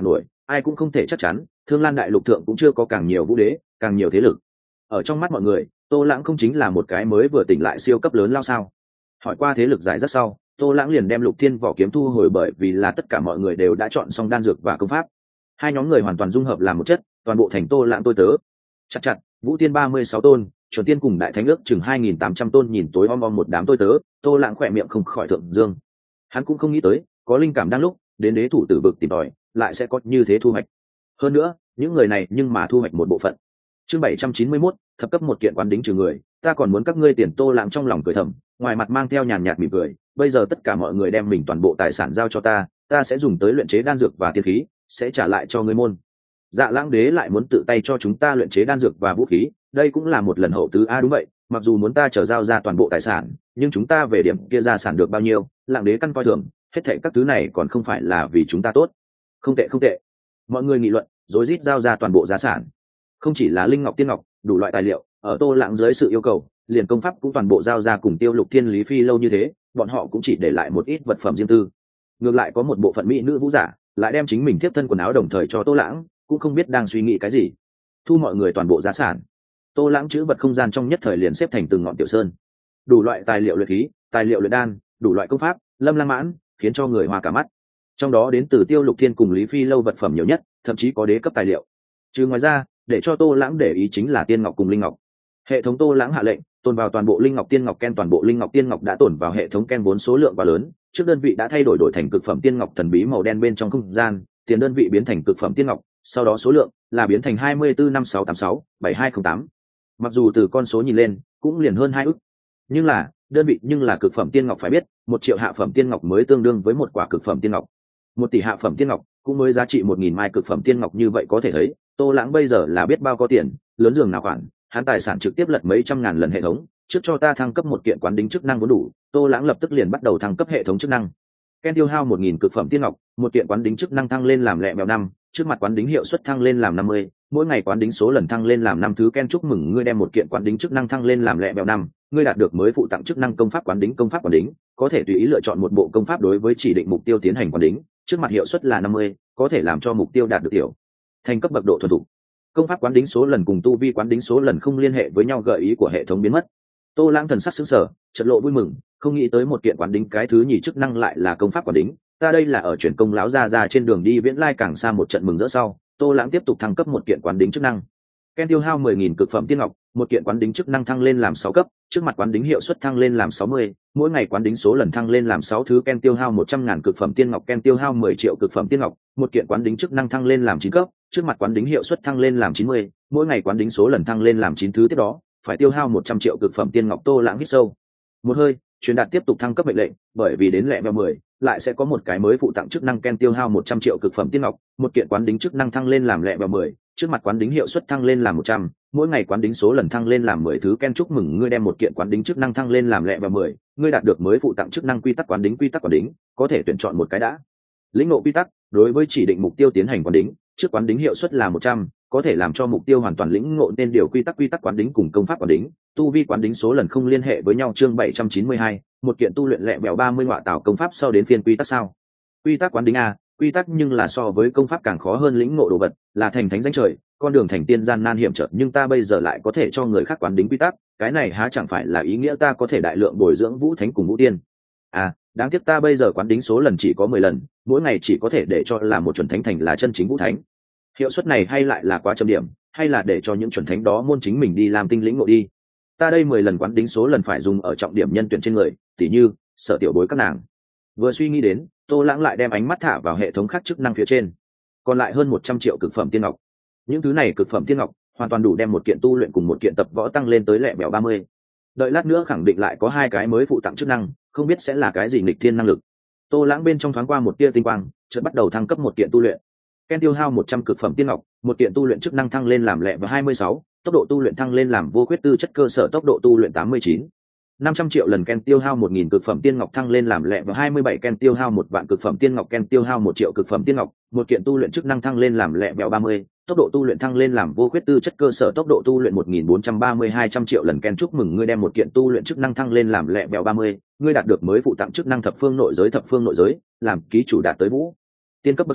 ai cũng không thể chắc chắn, Thương Lan đại lục thượng cũng chưa có càng nhiều vũ đế, càng nhiều thế lực. Ở trong mắt mọi người, Tô Lãng không chính là một cái mới vừa tỉnh lại siêu cấp lớn lao sao? Hỏi qua thế lực giải rất sau, Tô Lãng liền đem Lục Thiên Vỏ kiếm thu hồi, bởi vì là tất cả mọi người đều đã chọn xong đan dược và công pháp. Hai nhóm người hoàn toàn dung hợp làm một chất, toàn bộ thành Tô Lãng tôi tớ. Chặt, Vũ Tiên 36 tôn, Chuẩn Tiên cùng Đại Thánh ước chừng 2800 tôn, nhìn tối om om một đám tôi tớ, Tô Lãng khỏe miệng không khỏi thượng dương. Hắn cũng không nghĩ tới, có linh cảm đang lúc đến đế thủ tử vực tìm tòi, lại sẽ có như thế thu hoạch. Hơn nữa, những người này nhưng mà thu hoạch một bộ phận. Chương 791, thập cấp một kiện quán đính trừ người, ta còn muốn các ngươi tiền. Tô Lãng trong lòng cười thầm, ngoài mặt mang theo nhàn nhạt mỉm cười, bây giờ tất cả mọi người đem mình toàn bộ tài sản giao cho ta, ta sẽ dùng tới luyện chế đan dược và tiên khí, sẽ trả lại cho ngươi môn. Dạ Lãng đế lại muốn tự tay cho chúng ta luyện chế đan dược và vũ khí, đây cũng là một lần hậu tứ a. Đúng vậy, mặc dù muốn ta trở giao ra toàn bộ tài sản, nhưng chúng ta về điểm kia gia sản được bao nhiêu, Lãng đế căn coi thường, hết thảy các thứ này còn không phải là vì chúng ta tốt. Không tệ không tệ. Mọi người nghị luận, rối rít giao ra toàn bộ gia sản. Không chỉ là linh ngọc tiên ngọc, đủ loại tài liệu, ở Tô Lãng dưới sự yêu cầu, liền công pháp cũng toàn bộ giao ra, cùng Tiêu Lục Thiên Lý Phi lâu như thế, bọn họ cũng chỉ để lại một ít vật phẩm riêng tư. Ngược lại có một bộ phận mỹ nữ vũ giả, lại đem chính mình tiếp thân quần áo đồng thời cho Tô Lãng, cũng không biết đang suy nghĩ cái gì. Thu mọi người toàn bộ gia sản, Tô Lãng chữ vật không gian trong nhất thời liền xếp thành từng ngọn tiểu sơn. Đủ loại tài liệu luyện khí, tài liệu luyện đan, đủ loại công pháp, lâm lang mãn, khiến cho người hoa cả mắt. Trong đó đến từ Tiêu Lục Thiên cùng Lý Phi lâu vật phẩm nhiều nhất, thậm chí có đế cấp tài liệu. Chứ ngoài ra, để cho Tô Lãng để ý chính là tiên ngọc cùng linh ngọc. Hệ thống Tô Lãng hạ lệnh tồn vào toàn bộ linh ngọc tiên ngọc ken, toàn bộ linh ngọc tiên ngọc đã tồn vào hệ thống ken, vốn số lượng quá lớn, trước đơn vị đã thay đổi thành cực phẩm tiên ngọc thần bí màu đen bên trong không gian, tiền đơn vị biến thành cực phẩm tiên ngọc, sau đó số lượng là biến thành 2456867208. Mặc dù từ con số nhìn lên cũng liền hơn 2 ức, nhưng là đơn vị nhưng là cực phẩm tiên ngọc, phải biết 1 triệu hạ phẩm tiên ngọc mới tương đương với một quả cực phẩm tiên ngọc, 1 tỷ hạ phẩm tiên ngọc cũng mới giá trị 1000 mai cực phẩm tiên ngọc. Như vậy có thể thấy Tô Lãng bây giờ là biết bao có tiền, lớn giường nào khoản, hắn tài sản trực tiếp lật mấy trăm ngàn lần hệ thống. Trước cho ta thăng cấp một kiện quán đính chức năng vốn đủ, Tô Lãng lập tức liền bắt đầu thăng cấp hệ thống chức năng. Ken tiêu hao 1000 cực phẩm tiên ngọc, một kiện quán đính chức năng thăng lên làm lẹ mèo 5, trước mặt quán đính hiệu suất thăng lên làm 50, mỗi ngày quán đính số lần thăng lên làm 5 thứ. Ken chúc mừng ngươi đem một kiện quán đính chức năng thăng lên làm lẹ mèo 5, ngươi đạt được mới phụ tặng chức năng công pháp quán đính. Công pháp quán đính có thể tùy ý lựa chọn một bộ công pháp đối với chỉ định mục tiêu tiến hành quán đính, trước mặt hiệu suất là 50, có thể làm cho mục tiêu đạt được tiểu thành cấp bậc độ thuần thục. Công pháp quán đính số lần cùng tu vi quán đính số lần không liên hệ với nhau, gợi ý của hệ thống biến mất. Tô Lãng thần sắc sững sờ, chợt lộ vui mừng, không nghĩ tới một kiện quán đính cái thứ nhì chức năng lại là công pháp quán đính, ta đây là ở chuyển công lão ra trên đường đi viễn lai càng xa. Một trận mừng rỡ sau, Tô Lãng tiếp tục thăng cấp một kiện quán đính chức năng. Ken tiêu hao 10.000 cực phẩm tiên ngọc, một kiện quán đính chức năng thăng lên làm 6 cấp, trước mặt quán đính hiệu suất thăng lên làm 60, mỗi ngày quán đính số lần thăng lên làm 6 thứ. Ken tiêu hao 100.000 cực phẩm tiên ngọc, Ken tiêu hao 10 triệu cực phẩm tiên ngọc, một kiện quán đính chức năng thăng lên làm 9 cấp, trước mặt quán đính hiệu suất thăng lên làm 90, mỗi ngày quán đính số lần thăng lên làm 9 thứ. Tiếp đó phải tiêu hao 100 triệu cực phẩm tiên ngọc. Tô Lãng hít sâu một hơi, truyền đạt tiếp tục thăng cấp mệnh lệnh, bởi vì đến lẹ mèo 10 lại sẽ có một cái mới phụ tặng chức năng. Ken tiêu hao 100 triệu cực phẩm tiên ngọc, một kiện quán đính chức năng thăng lên làm lẹ mèo 10, trước mặt quán đính hiệu suất thăng lên làm 100, mỗi ngày quán đính số lần thăng lên làm 10 thứ. Ken chúc mừng ngươi đem một kiện quán đính chức năng thăng lên làm lẹ mèo 10, ngươi đạt được mới phụ tặng chức năng quy tắc quán đính. Quy tắc quán đính có thể tuyển chọn một cái đã lĩnh ngộ quy tắc, đối với chỉ định mục tiêu tiến hành quán đính, trước quán đính hiệu suất là 100, có thể làm cho mục tiêu hoàn toàn lĩnh ngộ nên điều quy tắc. Quy tắc quán đính cùng công pháp quán đính, tu vi quán đính số lần không liên hệ với nhau. Chương 792, một kiện tu luyện lẹ bèo 30 ngọa tạo công pháp. Sau đến phiên quy tắc sao? Quy tắc quán đính a, quy tắc nhưng là so với công pháp càng khó hơn lĩnh ngộ đồ vật, là thành thánh danh trời, con đường thành tiên gian nan hiểm trở, nhưng ta bây giờ lại có thể cho người khác quán đính quy tắc, cái này há chẳng phải là ý nghĩa ta có thể đại lượng bồi dưỡng vũ thánh cùng vũ tiên? À, đáng tiếc ta bây giờ quán đính số lần chỉ có 10 lần, mỗi ngày chỉ có thể để cho là một chuẩn thánh thành là chân chính vũ thánh. Hiệu suất này hay lại là quá chậm điểm, hay là để cho những chuẩn thánh đó môn chính mình đi làm tinh lĩnh ngộ đi. Ta đây 10 lần quán đính số lần phải dùng ở trọng điểm nhân tuyển trên người, tỉ như Sở Tiểu Bối các nàng. Vừa suy nghĩ đến, Tô Lãng lại đem ánh mắt thả vào hệ thống khác chức năng phía trên. Còn lại hơn 100 triệu cực phẩm tiên ngọc. Những thứ này cực phẩm tiên ngọc hoàn toàn đủ đem một kiện tu luyện cùng một kiện tập võ tăng lên tới lẹ bèo 30. Đợi lát nữa khẳng định lại có 2 cái mới phụ tặng chức năng, không biết sẽ là cái gì nghịch thiên năng lực. Tô Lãng bên trong thoáng qua một tia tinh quang, chợt bắt đầu thăng cấp một kiện tu luyện. Ken tiêu hao 100 cực phẩm tiên ngọc, một kiện tu luyện chức năng thăng lên làm lẹ và 26, tốc độ tu luyện thăng lên làm vô khuyết tư chất cơ sở, tốc độ tu luyện 89. 500 triệu lần. Ken tiêu hao 1000 cực phẩm tiên ngọc thăng lên làm lẹ và 27. Ken tiêu hao 1 vạn cực phẩm tiên ngọc, Ken tiêu hao 1 triệu cực phẩm tiên ngọc, một kiện tu luyện chức năng thăng lên làm lẹ bèo 30, tốc độ tu luyện thăng lên làm vô khuyết tư chất cơ sở, tốc độ tu luyện 1430. 200 triệu lần. Ken chúc mừng ngươi đem một kiện tu luyện chức năng thăng lên làm lẹ bèo 30, ngươi đạt được mới phụ tặng chức năng thập phương nội giới. Thập phương nội giới làm ký chủ đạt tới vũ tiên cấp bậc sau,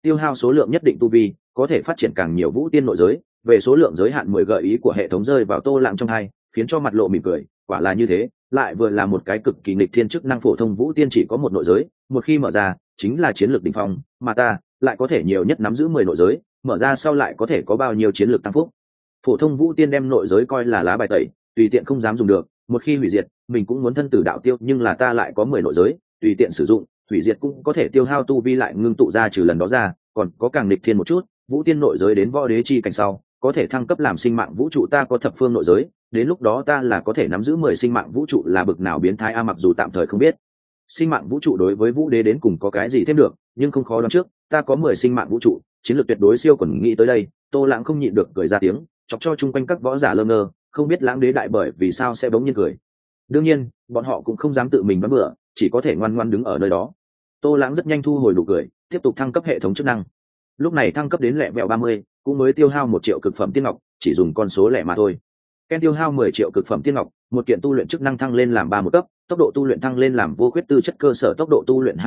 tiêu hao số lượng nhất định tu vi có thể phát triển càng nhiều vũ tiên nội giới. Về số lượng giới hạn 10 gợi ý của hệ thống rơi vào Tô Lãng trong hai, khiến cho mặt lộ mỉm cười. Quả là như thế, lại vừa là một cái cực kỳ nghịch thiên chức năng. Phổ thông vũ tiên chỉ có một nội giới, một khi mở ra chính là chiến lược đỉnh phong, mà ta lại có thể nhiều nhất nắm giữ 10 nội giới, mở ra sau lại có thể có bao nhiêu chiến lược tăng phúc. Phổ thông vũ tiên đem nội giới coi là lá bài tẩy, tùy tiện không dám dùng được, một khi hủy diệt mình cũng muốn thân tử đạo tiêu, nhưng là ta lại có 10 nội giới, tùy tiện sử dụng hủy diệt cũng có thể tiêu hao tu vi lại ngưng tụ ra. Trừ lần đó ra còn có càng nghịch thiên một chút, vũ tiên nội giới đến võ đế chi cảnh sau có thể thăng cấp làm sinh mạng vũ trụ. Ta có thập phương nội giới, đến lúc đó ta là có thể nắm giữ 10 sinh mạng vũ trụ. Là bực nào biến thái a! Mặc dù tạm thời không biết sinh mạng vũ trụ đối với vũ đế đến cùng có cái gì thêm được, nhưng không khó đoán trước, ta có 10 sinh mạng vũ trụ, chiến lược tuyệt đối siêu quần. Nghĩ tới đây, Tô Lãng không nhịn được cười ra tiếng, chọc cho chung quanh các võ giả lơ ngơ, không biết Lãng đế đại bởi vì sao sẽ bỗng nhiên cười. Đương nhiên bọn họ cũng không dám tự mình đoán bừa, chỉ có thể ngoan ngoãn đứng ở nơi đó. Tô Lãng rất nhanh thu hồi nụ cười, tiếp tục thăng cấp hệ thống chức năng. Lúc này thăng cấp đến level 30, cũng mới tiêu hao 1 triệu cực phẩm tiên ngọc, chỉ dùng con số lẻ mà thôi. Ken tiêu hao 10 triệu cực phẩm tiên ngọc, một kiện tu luyện chức năng thăng lên làm 31 cấp, tốc độ tu luyện thăng lên làm vô khuyết tư chất cơ sở, tốc độ tu luyện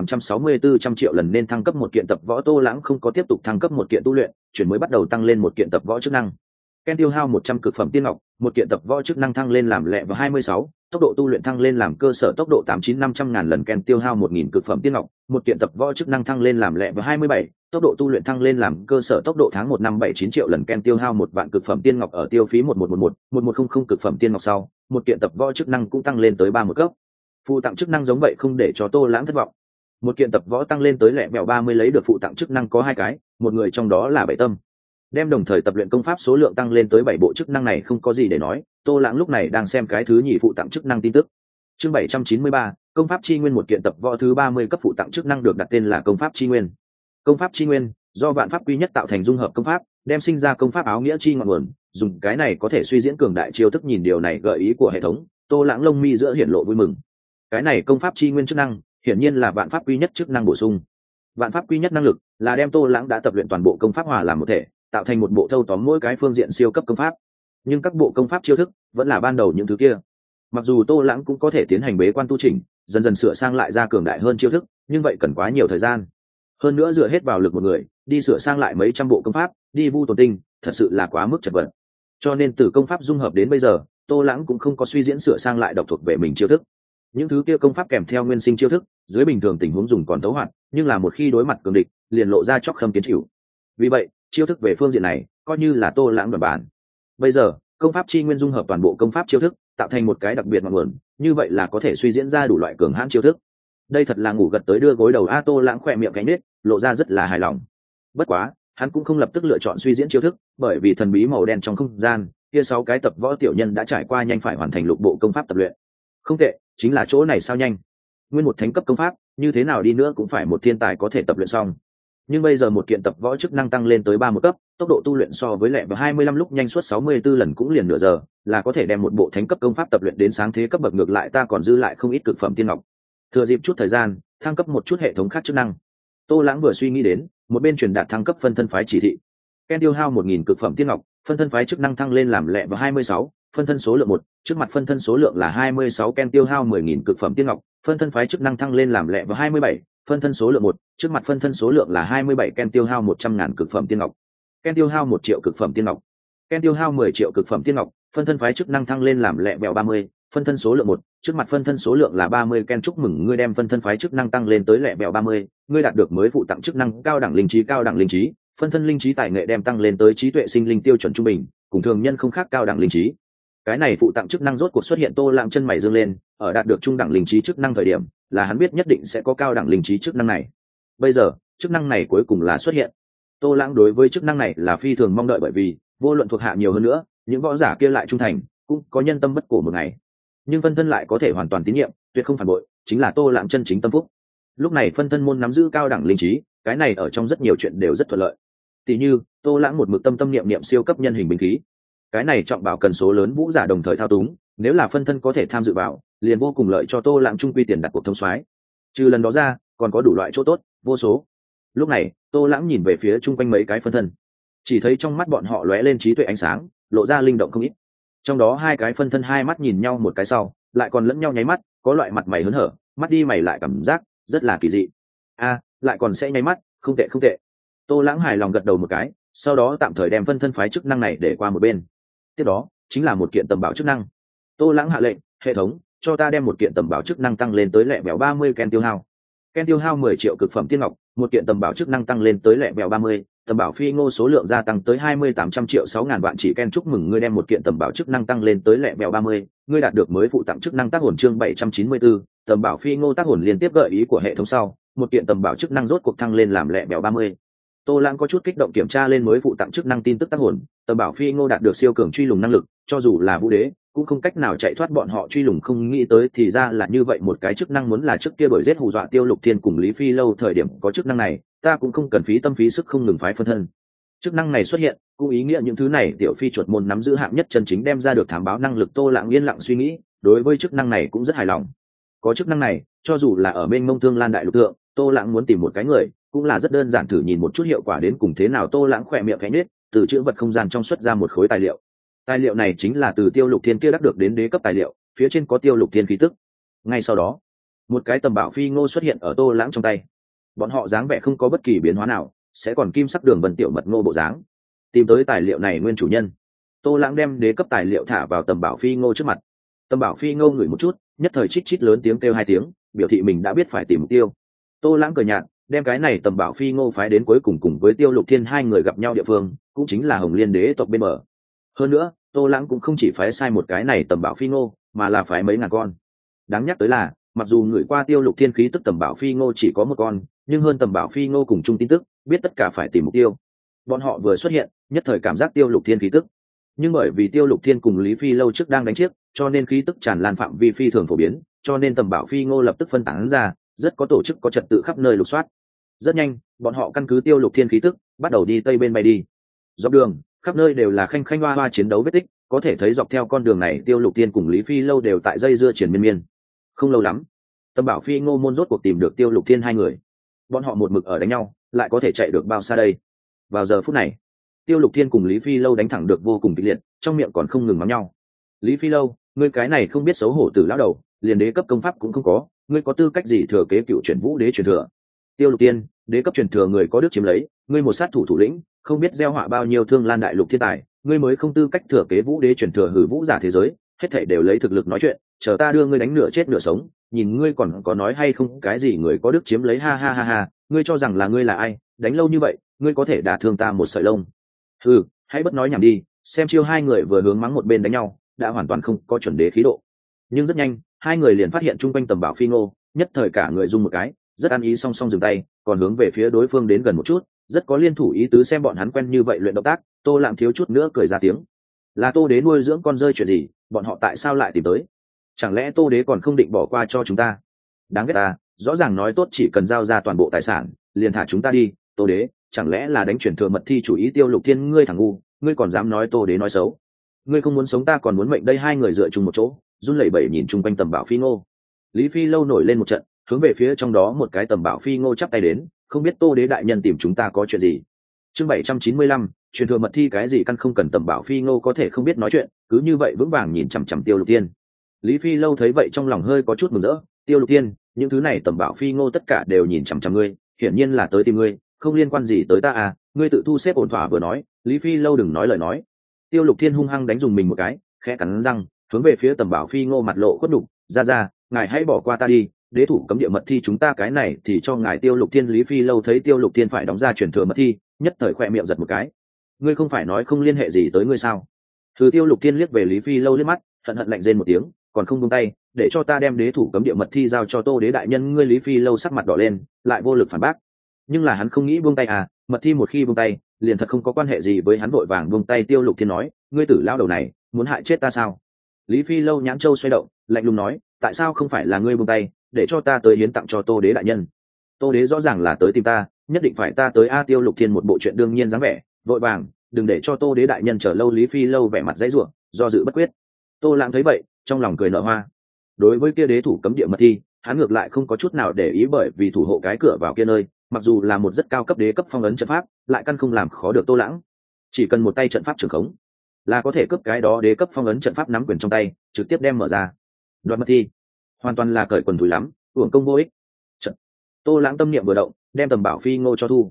2864 trăm triệu lần nên thăng cấp một kiện tập võ. Tô Lãng không có tiếp tục thăng cấp một kiện tu luyện, chuyển mới bắt đầu tăng lên một kiện tập võ chức năng. Ken tiêu hao 100 cực phẩm tiên ngọc, một kiện tập võ chức năng thăng lên làm level 26, tốc độ tu luyện thăng lên làm cơ sở, tốc độ 89500 ngàn lần. Ken tiêu hao 1000 cực phẩm tiên ngọc, một kiện tập võ chức năng thăng lên làm level 27, tốc độ tu luyện thăng lên làm cơ sở, tốc độ tháng 1 năm 79 triệu lần. Ken tiêu hao 1 vạn cực phẩm tiên ngọc, ở tiêu phí 1111 cực phẩm tiên ngọc sau, một kiện tập võ chức năng cũng tăng lên tới 31 cấp. Phụ tặng chức năng giống vậy không để cho Tô Lãng thất vọng. Một kiện tập võ tăng lên tới level 30 lấy được phụ tặng chức năng có 2 cái, một người trong đó là Bảy Tâm. Đem đồng thời tập luyện công pháp số lượng tăng lên tới 7 bộ. Chức năng này không có gì để nói, Tô Lãng lúc này đang xem cái thứ nhì phụ tặng chức năng tin tức. Chương 793, công pháp chi nguyên, một kiện tập võ thứ 30 cấp. Phụ tặng chức năng được đặt tên là công pháp chi nguyên. Công pháp chi nguyên do vạn pháp quy nhất tạo thành dung hợp công pháp, đem sinh ra công pháp áo nghĩa chi ngọn nguồn, dùng cái này có thể suy diễn cường đại chiêu thức. Nhìn điều này gợi ý của hệ thống, Tô Lãng lông mi giữa hiển lộ vui mừng. Cái này công pháp chi nguyên chức năng hiển nhiên là vạn pháp quy nhất chức năng bổ sung. Vạn pháp quy nhất năng lực là đem Tô Lãng đã tập luyện toàn bộ công pháp hòa làm một thể, tạo thành một bộ thâu tóm mỗi cái phương diện siêu cấp công pháp. Nhưng các bộ công pháp chiêu thức vẫn là ban đầu những thứ kia. Mặc dù Tô Lãng cũng có thể tiến hành bế quan tu chỉnh, dần dần sửa sang lại ra cường đại hơn chiêu thức, nhưng vậy cần quá nhiều thời gian. Hơn nữa dựa hết vào lực một người đi sửa sang lại mấy trăm bộ công pháp, đi vu tồn tinh, thật sự là quá mức chật vật. Cho nên từ công pháp dung hợp đến bây giờ, Tô Lãng cũng không có suy diễn sửa sang lại độc thuộc về mình chiêu thức. Những thứ kia công pháp kèm theo nguyên sinh chiêu thức, dưới bình thường tình huống dùng còn tấu hoạt, nhưng là một khi đối mặt cường địch, liền lộ ra chóc khâm kiến chịu. Vì vậy, chiêu thức về phương diện này coi như là Tô Lãng bản bản. Bây giờ, công pháp chi nguyên dung hợp toàn bộ công pháp chiêu thức, tạo thành một cái đặc biệt ngọn nguồn, như vậy là có thể suy diễn ra đủ loại cường hãn chiêu thức. Đây thật là ngủ gật tới đưa gối đầu a. Tô Lãng khỏe miệng cánh nết, lộ ra rất là hài lòng. Bất quá, hắn cũng không lập tức lựa chọn suy diễn chiêu thức, bởi vì thần bí màu đen trong không gian kia 6 cái tập võ tiểu nhân đã trải qua nhanh phải hoàn thành lục bộ công pháp tập luyện. Không tệ, chính là chỗ này sao nhanh. Nguyên một thánh cấp công pháp, như thế nào đi nữa cũng phải một thiên tài có thể tập luyện xong. Nhưng bây giờ một kiện tập võ chức năng tăng lên tới 31 cấp, tốc độ tu luyện so với level 25 lúc nhanh suốt 64 lần, cũng liền nửa giờ là có thể đem một bộ thánh cấp công pháp tập luyện đến sáng thế cấp bậc. Ngược lại ta còn dư lại không ít cực phẩm tiên ngọc, thừa dịp chút thời gian thăng cấp một chút hệ thống khác chức năng. Tô Lãng vừa suy nghĩ đến, một bên truyền đạt thăng cấp phân thân phái chỉ thị. Ken tiêu hao 1000 cực phẩm tiên ngọc, phân thân phái chức năng thăng lên làm level 26, phân thân số lượng 1, trước mặt phân thân số lượng là 26. Ken tiêu hao 10.000 cực phẩm tiên ngọc, phân thân phái chức năng thăng lên làm level 27, phân thân số lượng 1, trước mặt phân thân số lượng là 27. Ken tiêu hao 100.000 cực phẩm tiên ngọc. Ken tiêu hao 1 triệu cực phẩm tiên ngọc. Ken tiêu hao 10 triệu cực phẩm tiên ngọc, phân thân phái chức năng thăng lên làm level 30, phân thân số lượng 1, trước mặt phân thân số lượng là 30. Ken chúc mừng ngươi đem phân thân phái chức năng tăng lên tới level 30, ngươi đạt được mới phụ tặng chức năng cao đẳng linh trí. Cao đẳng linh trí, phân thân linh trí tài nghệ đem tăng lên tới trí tuệ sinh linh tiêu chuẩn trung bình, cùng thường nhân không khác. Cao đẳng linh trí, cái này phụ tặng chức năng rốt cuộc xuất hiện. Tô Lãng chân mày dương lên, ở đạt được trung đẳng linh trí chức năng thời điểm, là hắn biết nhất định sẽ có cao đẳng linh trí chức năng này. Bây giờ chức năng này cuối cùng là xuất hiện. Tô Lãng đối với chức năng này là phi thường mong đợi, bởi vì vô luận thuộc hạ nhiều hơn nữa, những võ giả kia lại trung thành, cũng có nhân tâm bất cổ một ngày. Nhưng phân thân lại có thể hoàn toàn tín nhiệm, tuyệt không phản bội, chính là Tô Lãng chân chính tâm phúc. Lúc này phân thân môn nắm giữ cao đẳng linh trí, cái này ở trong rất nhiều chuyện đều rất thuận lợi. Tỷ như Tô Lãng một mực tâm tâm niệm niệm siêu cấp nhân hình binh khí, cái này trọng bảo cần số lớn vũ giả đồng thời thao túng, nếu là phân thân có thể tham dự vào, liền vô cùng lợi cho Tô Lãng trung quy tiền đặt cuộc thông soái. Trừ lần đó ra, còn có đủ loại chỗ tốt vô số. Lúc này Tô Lãng nhìn về phía chung quanh mấy cái phân thân, chỉ thấy trong mắt bọn họ lóe lên trí tuệ ánh sáng, lộ ra linh động không ít. Trong đó 2 cái phân thân hai mắt nhìn nhau một cái sau, lại còn lẫn nhau nháy mắt, có loại mặt mày hớn hở, mắt đi mày lại cảm giác rất là kỳ dị. Lại còn sẽ nháy mắt, không tệ không tệ. Tô Lãng hài lòng gật đầu một cái, sau đó tạm thời đem phân thân phái chức năng này để qua một bên. Tiếp đó chính là một kiện tầm bảo chức năng. Tô Lãng hạ lệnh, hệ thống cho ta đem một kiện tầm bảo chức năng tăng lên tới lẹ bèo 30 ken tiêu hao. Ken tiêu hao 10 triệu cực phẩm tiên ngọc, một kiện tầm bảo chức năng tăng lên tới lẹ bèo 30, tầm bảo phi ngô số lượng gia tăng tới 2800 triệu 6000 vạn chỉ ken. Chúc mừng ngươi đem một kiện tầm bảo chức năng tăng lên tới lẹ bèo 30, ngươi đạt được mới phụ tặng chức năng tác hồn chương 794, tầm bảo phi ngô tác hồn liên tiếp gợi ý của hệ thống sau, một kiện tầm bảo chức năng rốt cuộc thăng lên làm lẹ bèo 30. Tô Lãng có chút kích động kiểm tra lên mới phụ tặng chức năng tin tức tác hồn, tầm bảo phi ngô đạt được siêu cường truy lùng năng lực, cho dù là vũ đế cũng không cách nào chạy thoát bọn họ truy lùng. Không nghĩ tới thì ra là như vậy một cái chức năng, muốn là trước kia bởi giết hù dọa Tiêu Lục Thiên cùng Lý Phi Lâu thời điểm có chức năng này, ta cũng không cần phí tâm phí sức không ngừng phái phân thân. Chức năng này xuất hiện cũng ý nghĩa những thứ này tiểu phi chuột môn nắm giữ hạng nhất chân chính đem ra được thám báo năng lực. Tô Lãng yên lặng suy nghĩ, đối với chức năng này cũng rất hài lòng. Có chức năng này, cho dù là ở bên Mông Thương Lan đại lục thượng, Tô Lãng muốn tìm một cái người cũng là rất đơn giản, thử nhìn một chút hiệu quả đến cùng thế nào. Tô Lãng khỏe miệng khẽ nhếch, từ chữ vật không gian trong xuất ra một khối tài liệu. Tài liệu này chính là từ Tiêu Lục Thiên kia đắc được đến đế cấp tài liệu, phía trên có Tiêu Lục Thiên khí tức. Ngay sau đó, một cái tầm bảo phi ngô xuất hiện ở Tô Lãng trong tay. Bọn họ dáng vẻ không có bất kỳ biến hóa nào, sẽ còn kim sắc đường vân tiểu mật ngô bộ dáng. Tìm tới tài liệu này nguyên chủ nhân. Tô Lãng đem đế cấp tài liệu thả vào tầm bảo phi ngô trước mặt. Tầm bảo phi ngô ngửi một chút, nhất thời chít chít lớn tiếng kêu 2 tiếng, biểu thị mình đã biết phải tìm mục tiêu. Tô Lãng cười nhạt, đem cái này tầm bảo phi ngô phái đến cuối cùng cùng với Tiêu Lục Thiên hai người gặp nhau địa phương, cũng chính là Hồng Liên đế tộc bên bờ. Hơn nữa, Tô Lãng cũng không chỉ phái sai một cái này tầm bảo phi ngô, mà là phái mấy ngàn con. Đáng nhắc tới là, mặc dù người qua Tiêu Lục Thiên khí tức tầm bảo phi ngô chỉ có một con, nhưng hơn tầm bảo phi ngô cùng chung tin tức, biết tất cả phải tìm mục tiêu. Bọn họ vừa xuất hiện, nhất thời cảm giác Tiêu Lục Thiên khí tức. Nhưng bởi vì Tiêu Lục Thiên cùng Lý Phi Lâu trước đang đánh chiếc, cho nên khí tức tràn lan phạm vi phi thường phổ biến, cho nên tầm bảo phi ngô lập tức phân tán ra, rất có tổ chức có trật tự khắp nơi lục soát. Rất nhanh, bọn họ căn cứ Tiêu Lục Thiên khí tức, bắt đầu đi tây bên bay đi. Dọc đường, khắp nơi đều là khanh khanh hoa hoa chiến đấu vết tích, có thể thấy dọc theo con đường này Tiêu Lục Thiên cùng Lý Phi Lâu đều tại dây dưa triển miên miên. Không lâu lắm, tầm bảo phi ngô môn rốt cuộc tìm được Tiêu Lục Thiên hai người. Bọn họ một mực ở đánh nhau, lại có thể chạy được bao xa đây? Vào giờ phút này, Tiêu Lục Thiên cùng Lý Phi Lâu đánh thẳng được vô cùng kịch liệt, trong miệng còn không ngừng mắng nhau. Lý Phi Lâu, ngươi cái này không biết xấu hổ tử lão đầu, liền đế cấp công pháp cũng không có, ngươi có tư cách gì thừa kế cựu chuyển vũ đế truyền thừa? Tiêu Lục Thiên, đế cấp truyền thừa người có đức chiếm lấy, ngươi một sát thủ thủ lĩnh, không biết gieo họa bao nhiêu Thương Lan đại lục thiên tài, ngươi mới không tư cách thừa kế vũ đế truyền thừa. Hử, vũ giả thế giới, hết thảy đều lấy thực lực nói chuyện, chờ ta đưa ngươi đánh nửa chết nửa sống, nhìn ngươi còn có nói hay không cái gì người có đức chiếm lấy. Ha ha ha ha, ngươi cho rằng là ngươi là ai? Đánh lâu như vậy, ngươi có thể đả thương ta một sợi lông? Hừ, hãy bất nói nhảm đi, xem chiêu. Hai người vừa hướng mắng một bên đánh nhau, đã hoàn toàn không có chuẩn đế khí độ. Nhưng rất nhanh, hai người liền phát hiện chung quanh tầm bảo phi ngô, nhất thời cả người rung một cái, rất ăn ý song song dừng tay, còn hướng về phía đối phương đến gần một chút, rất có liên thủ ý tứ. Xem bọn hắn quen như vậy luyện động tác, Tô Lãng thiếu chút nữa cười ra tiếng. Là Tô đế nuôi dưỡng con rơi chuyện gì, bọn họ tại sao lại tìm tới? Chẳng lẽ Tô đế còn không định bỏ qua cho chúng ta? Đáng ghét ta, rõ ràng nói tốt chỉ cần giao ra toàn bộ tài sản, liền thả chúng ta đi. Tô đế, chẳng lẽ là đánh chuyển thừa mật thi chủ ý? Tiêu Lục Thiên, ngươi thằng ngu, ngươi còn dám nói Tô đế nói xấu? Ngươi không muốn sống ta còn muốn mệnh đây. Hai người dựa chung một chỗ, run lẩy bẩy nhìn chung quanh tầm bảo phi ngô. Lý Phi Lâu nổi lên một trận, hướng về phía trong đó một cái tầm bảo phi ngô chắp tay đến, không biết Tô đế đại nhân tìm chúng ta có chuyện gì? Chương 795, truyền thừa mật thi cái gì căn không cần. Tầm bảo phi ngô có thể không biết nói chuyện, cứ như vậy vững vàng nhìn chằm chằm Tiêu Lục Thiên. Lý Phi Lâu thấy vậy trong lòng hơi có chút mừng rỡ. Tiêu Lục Thiên, những thứ này tầm bảo phi ngô tất cả đều nhìn chằm chằm ngươi, hiển nhiên là tới tìm ngươi, không liên quan gì tới ta à? Ngươi tự thu xếp ổn thỏa vừa nói. Lý Phi Lâu đừng nói lời nói. Tiêu Lục Thiên hung hăng đánh dùng mình một cái, khẽ cắn răng, hướng về phía tầm bảo phi ngô mặt lộ khuất đục. Ra, ngài hãy bỏ qua ta đi, đế thủ cấm địa mật thi chúng ta cái này thì cho ngài. Tiêu Lục Thiên. Lý Phi Lâu thấy Tiêu Lục Thiên phải đóng ra truyền thừa mật thi, nhất thời khỏe miệng giật một cái. Ngươi không phải nói không liên hệ gì tới ngươi sao? Thứ Tiêu Lục Thiên liếc về Lý Phi Lâu liếc mắt, hận hận lạnh rên một tiếng, còn không buông tay, để cho ta đem đế thủ cấm địa mật thi giao cho Tô đế đại nhân ngươi. Lý Phi Lâu sắc mặt đỏ lên, lại vô lực phản bác, nhưng là hắn không nghĩ buông tay à, mật thi một khi buông tay, liền thật không có quan hệ gì với hắn. Vội vàng buông tay. Tiêu Lục Thiên nói, ngươi tử lao đầu này, muốn hại chết ta sao? Lý Phi Lâu nhãn châu xoay động, lạnh lùng nói, tại sao không phải là ngươi buông tay, để cho ta tới hiến tặng cho Tô đế đại nhân? Tô đế rõ ràng là tới tìm ta, nhất định phải ta tới a? Tiêu Lục Thiên một bộ chuyện đương nhiên dáng vẻ, vội vàng, đừng để cho Tô đế đại nhân chờ lâu. Lý Phi Lâu vẻ mặt dãy rủa, do dự bất quyết. Tô Lãng thấy vậy, trong lòng cười nở hoa. Đối với kia đế thủ cấm địa mật thi, hắn ngược lại không có chút nào để ý, bởi vì thủ hộ cái cửa vào kia nơi, mặc dù là một rất cao cấp đế cấp phong ấn trận pháp, lại căn không làm khó được Tô Lãng. Chỉ cần một tay trận pháp trường khống, là có thể cướp cái đó đế cấp phong ấn trận pháp nắm quyền trong tay, trực tiếp đem mở ra. Đoạt mật thi, hoàn toàn là cởi quần thủi lắm, uổng công vô ích. Tô Lãng tâm niệm vừa động, đem tầm bảo phi ngô cho thu.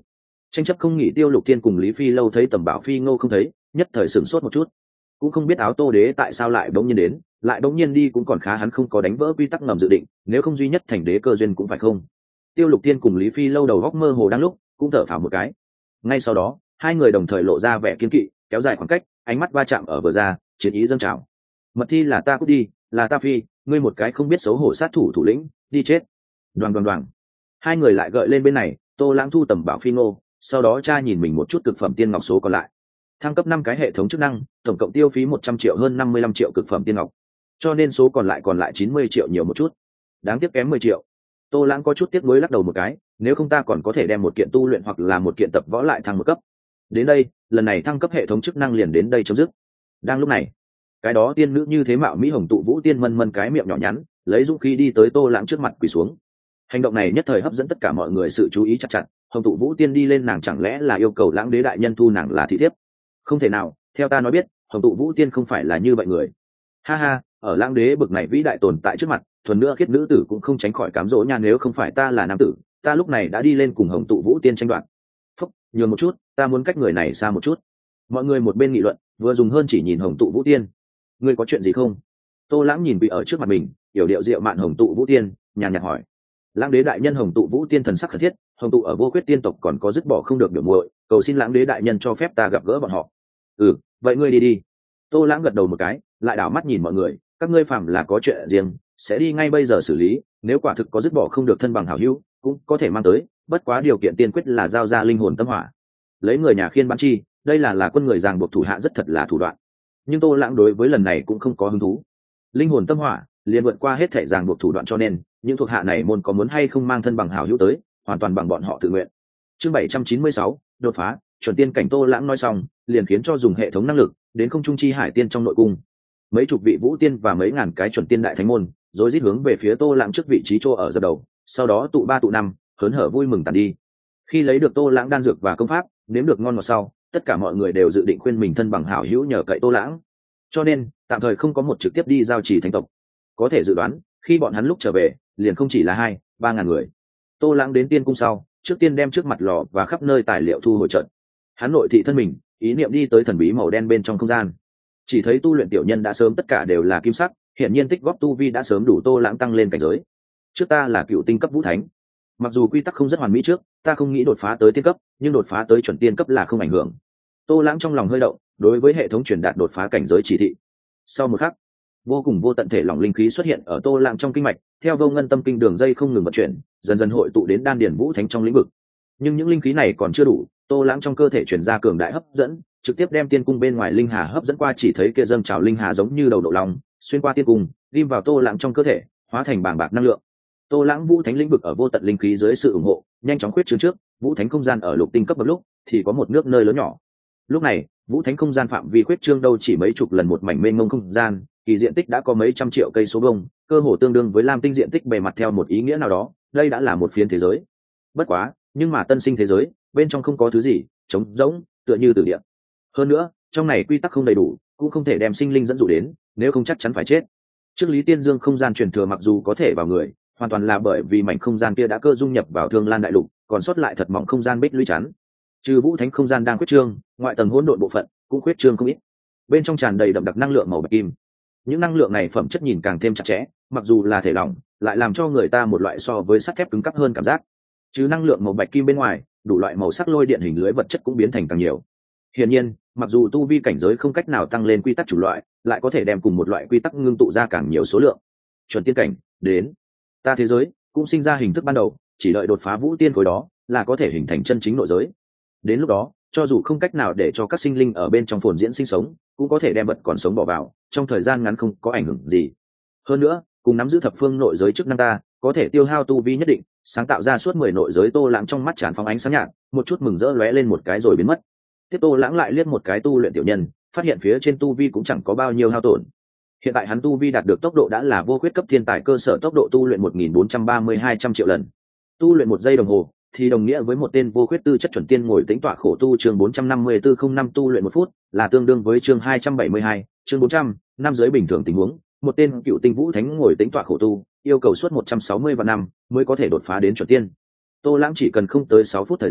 Tranh chấp không nghỉ. Tiêu Lục Thiên cùng Lý Phi Lâu thấy Tầm Bảo Phi Ngô không thấy, nhất thời sửng sốt một chút, cũng không biết Áo Tô Đế tại sao lại bỗng nhiên đến, lại bỗng nhiên đi, cũng còn khá hắn không có đánh vỡ quy tắc ngầm dự định, nếu không duy nhất thành đế cơ duyên cũng phải không. Tiêu Lục Thiên cùng Lý Phi Lâu đầu góc mơ hồ đang lúc, cũng thở phào một cái. Ngay sau đó, hai người đồng thời lộ ra vẻ kiên kỵ, kéo dài khoảng cách, ánh mắt va chạm ở vừa ra, chiến ý dâng trào. Mật thi là ta cút đi, là ta phi, ngươi một cái không biết xấu hổ sát thủ thủ lĩnh, đi chết. Đoàng đoàng đoàng. Hai người lại gợi lên bên này, Tô Lãng thu Tầm Bảo Phi Ngô, sau đó tra nhìn mình một chút cực phẩm tiên ngọc số còn lại. Thăng cấp 5 cái hệ thống chức năng, tổng cộng tiêu phí 100 triệu hơn 55 triệu cực phẩm tiên ngọc, cho nên số còn lại 90 triệu nhiều một chút, đáng tiếc kém 10 triệu. Tô Lãng có chút tiếc nuối lắc đầu một cái, nếu không ta còn có thể đem một kiện tu luyện hoặc là một kiện tập võ lại thăng một cấp. Đến đây, lần này thăng cấp hệ thống chức năng liền đến đây chấm dứt. Đang lúc này, cái đó tiên nữ như thế mạo mỹ Hồng Tụ Vũ Tiên mân mân cái miệng nhỏ nhắn, lấy dũng khí đi tới Tô Lãng trước mặt quỳ xuống. Hành động này nhất thời hấp dẫn tất cả mọi người sự chú ý chặt chặt. Hồng Tụ Vũ Tiên đi lên, nàng chẳng lẽ là yêu cầu Lãng Đế đại nhân thu nàng là thị thiếp? Không thể nào, theo ta nói biết, Hồng Tụ Vũ Tiên không phải là như vậy người. Ha ha, ở Lãng Đế bực này vĩ đại tồn tại trước mặt, thuần nữa khiết nữ tử cũng không tránh khỏi cám dỗ nha, nếu không phải ta là nam tử, ta lúc này đã đi lên cùng Hồng Tụ Vũ Tiên tranh đoạt. Phúc, nhường một chút, ta muốn cách người này xa một chút. Mọi người một bên nghị luận, vừa dùng hơn chỉ nhìn Hồng Tụ Vũ Tiên. Ngươi có chuyện gì không? Tô Lãng nhìn bị ở trước mặt mình, yểu điệu diệu mạn Hồng Tụ Vũ Tiên, nhàn nhạt hỏi. Lãng Đế đại nhân. Hồng Tụ Vũ Tiên thần sắc khẩn thiết, Hồng Tụ ở Vô Khuyết tiên tộc còn có dứt bỏ không được biểu muội, cầu xin Lãng Đế đại nhân cho phép ta gặp gỡ bọn họ. Ừ, vậy ngươi đi đi. Tô Lãng gật đầu một cái, lại đảo mắt nhìn mọi người, các ngươi phàm là có chuyện riêng, sẽ đi ngay bây giờ xử lý, nếu quả thực có dứt bỏ không được thân bằng hảo hữu, cũng có thể mang tới, bất quá điều kiện tiên quyết là giao ra linh hồn tâm hỏa. Lấy người nhà khiên bán chi, đây là quân người ràng buộc thủ hạ rất thật là thủ đoạn. Nhưng Tô Lãng đối với lần này cũng không có hứng thú. Linh hồn tâm hỏa liền vượt qua hết thể ràng buộc thủ đoạn, cho nên những thuộc hạ này môn có muốn hay không mang thân bằng hảo hữu tới, hoàn toàn bằng bọn họ tự nguyện. Chương 796, đột phá, chuẩn tiên cảnh. Tô Lãng nói xong, liền khiến cho dùng hệ thống năng lực đến không trung chi hải tiên trong nội cung. Mấy chục vị vũ tiên và mấy ngàn cái chuẩn tiên đại thánh môn rồi rít hướng về phía Tô Lãng trước vị trí chỗ ở dập đầu, sau đó tụ 3 tụ 5, hớn hở vui mừng tàn đi. Khi lấy được Tô Lãng đan dược và công pháp, nếm được ngon ngọt sau, tất cả mọi người đều dự định khuyên mình thân bằng hảo hữu nhờ cậy Tô Lãng, cho nên tạm thời không có một trực tiếp đi giao trì thánh tộc. Có thể dự đoán, khi bọn hắn lúc trở về, liền không chỉ là 2-3 ngàn người. Tô Lãng đến tiên cung sau, trước tiên đem trước mặt lò và khắp nơi tài liệu thu hồi trận. Hắn nội thị thân mình, ý niệm đi tới thần bí màu đen bên trong không gian. Chỉ thấy tu luyện tiểu nhân đã sớm tất cả đều là kim sắc, hiện nhiên tích góp tu vi đã sớm đủ Tô Lãng tăng lên cảnh giới. Trước ta là cựu tinh cấp vũ thánh, mặc dù quy tắc không rất hoàn mỹ, trước ta không nghĩ đột phá tới tiên cấp, nhưng đột phá tới chuẩn tiên cấp là không ảnh hưởng. Tô Lãng trong lòng hơi động, đối với hệ thống truyền đạt đột phá cảnh giới chỉ thị. Sau một khắc, vô cùng vô tận thể lỏng linh khí xuất hiện ở Tô Lãng trong kinh mạch, theo vô ngân tâm kinh đường dây không ngừng vận chuyển, dần dần hội tụ đến đan điển vũ thánh trong lĩnh vực. Nhưng những linh khí này còn chưa đủ, Tô Lãng trong cơ thể truyền ra cường đại hấp dẫn, trực tiếp đem tiên cung bên ngoài linh hà hấp dẫn qua. Chỉ thấy kia dâng trào linh hà giống như đầu độ lòng, xuyên qua tiên cung, ghim vào Tô Lãng trong cơ thể, hóa thành bàng bạc năng lượng. Tô Lãng vũ thánh lĩnh vực ở vô tận linh khí dưới sự ủng hộ, nhanh chóng khuyết trương. Trước vũ thánh không gian ở lục tinh cấp bậc lúc thì có một nước nơi lớn nhỏ, lúc này vũ thánh không gian phạm vi khuyết trương đâu chỉ mấy chục lần một mảnh mênh mông không gian, kỳ diện tích đã có mấy trăm triệu cây số vuông, cơ hồ tương đương với lam tinh diện tích bề mặt. Theo một ý nghĩa nào đó, đây đã là một phiến thế giới. Bất quá, nhưng mà tân sinh thế giới bên trong không có thứ gì, trống rỗng, tựa như tử địa. Hơn nữa, trong này quy tắc không đầy đủ, cũng không thể đem sinh linh dẫn dụ đến, nếu không chắc chắn phải chết. Trước Lý Tiên Dương không gian truyền thừa mặc dù có thể vào người, hoàn toàn là bởi vì mảnh không gian kia đã cơ dung nhập vào Thương Lan đại lục, còn sót lại thật mỏng không gian bích lũy chắn. Trừ vũ thánh không gian đang khuyết trương, ngoại tầng hỗn độn bộ phận cũng khuyết trương không ít, bên trong tràn đầy đậm đặc năng lượng màu bạch kim. Những năng lượng này phẩm chất nhìn càng thêm chặt chẽ, mặc dù là thể lỏng, lại làm cho người ta một loại so với sắt thép cứng cáp hơn cảm giác. Trừ năng lượng màu bạch kim bên ngoài, đủ loại màu sắc lôi điện hình lưới vật chất cũng biến thành càng nhiều. Hiển nhiên, mặc dù tu vi cảnh giới không cách nào tăng lên quy tắc chủ loại, lại có thể đem cùng một loại quy tắc ngưng tụ ra càng nhiều số lượng. Chuẩn tiên cảnh đến, ta thế giới cũng sinh ra hình thức ban đầu, chỉ đợi đột phá vũ tiên khối đó là có thể hình thành chân chính nội giới. Đến lúc đó, cho dù không cách nào để cho các sinh linh ở bên trong phồn diễn sinh sống, cũng có thể đem vật còn sống bỏ vào, trong thời gian ngắn không có ảnh hưởng gì. Hơn nữa, cùng nắm giữ thập phương nội giới chức năng, ta có thể tiêu hao tu vi nhất định, sáng tạo ra suốt 10 nội giới. Tô Lãng trong mắt tràn phóng ánh sáng nhạt, một chút mừng rỡ lóe lên một cái rồi biến mất. Tiếp Tô Lãng lại liếc một cái tu luyện tiểu nhân, phát hiện phía trên tu vi cũng chẳng có bao nhiêu hao tổn. Hiện tại hắn tu vi đạt được tốc độ đã là vô khuyết cấp thiên tài cơ sở, tốc độ tu luyện 1430-200 triệu lần. Tu luyện 1 giây đồng hồ thì đồng nghĩa với một tên vô khuyết tư chất chuẩn tiên ngồi tĩnh tọa khổ tu. Chương 45405 tu luyện 1 phút là tương đương với chương 272, chương 400 năm dưới bình thường tình huống, một tên cựu tinh vũ thánh ngồi tĩnh tọa khổ tu, yêu cầu suốt 160 vạn năm mới có thể đột phá đến chuẩn tiên. Tô Lãng chỉ cần không tới 6 phút thời gian,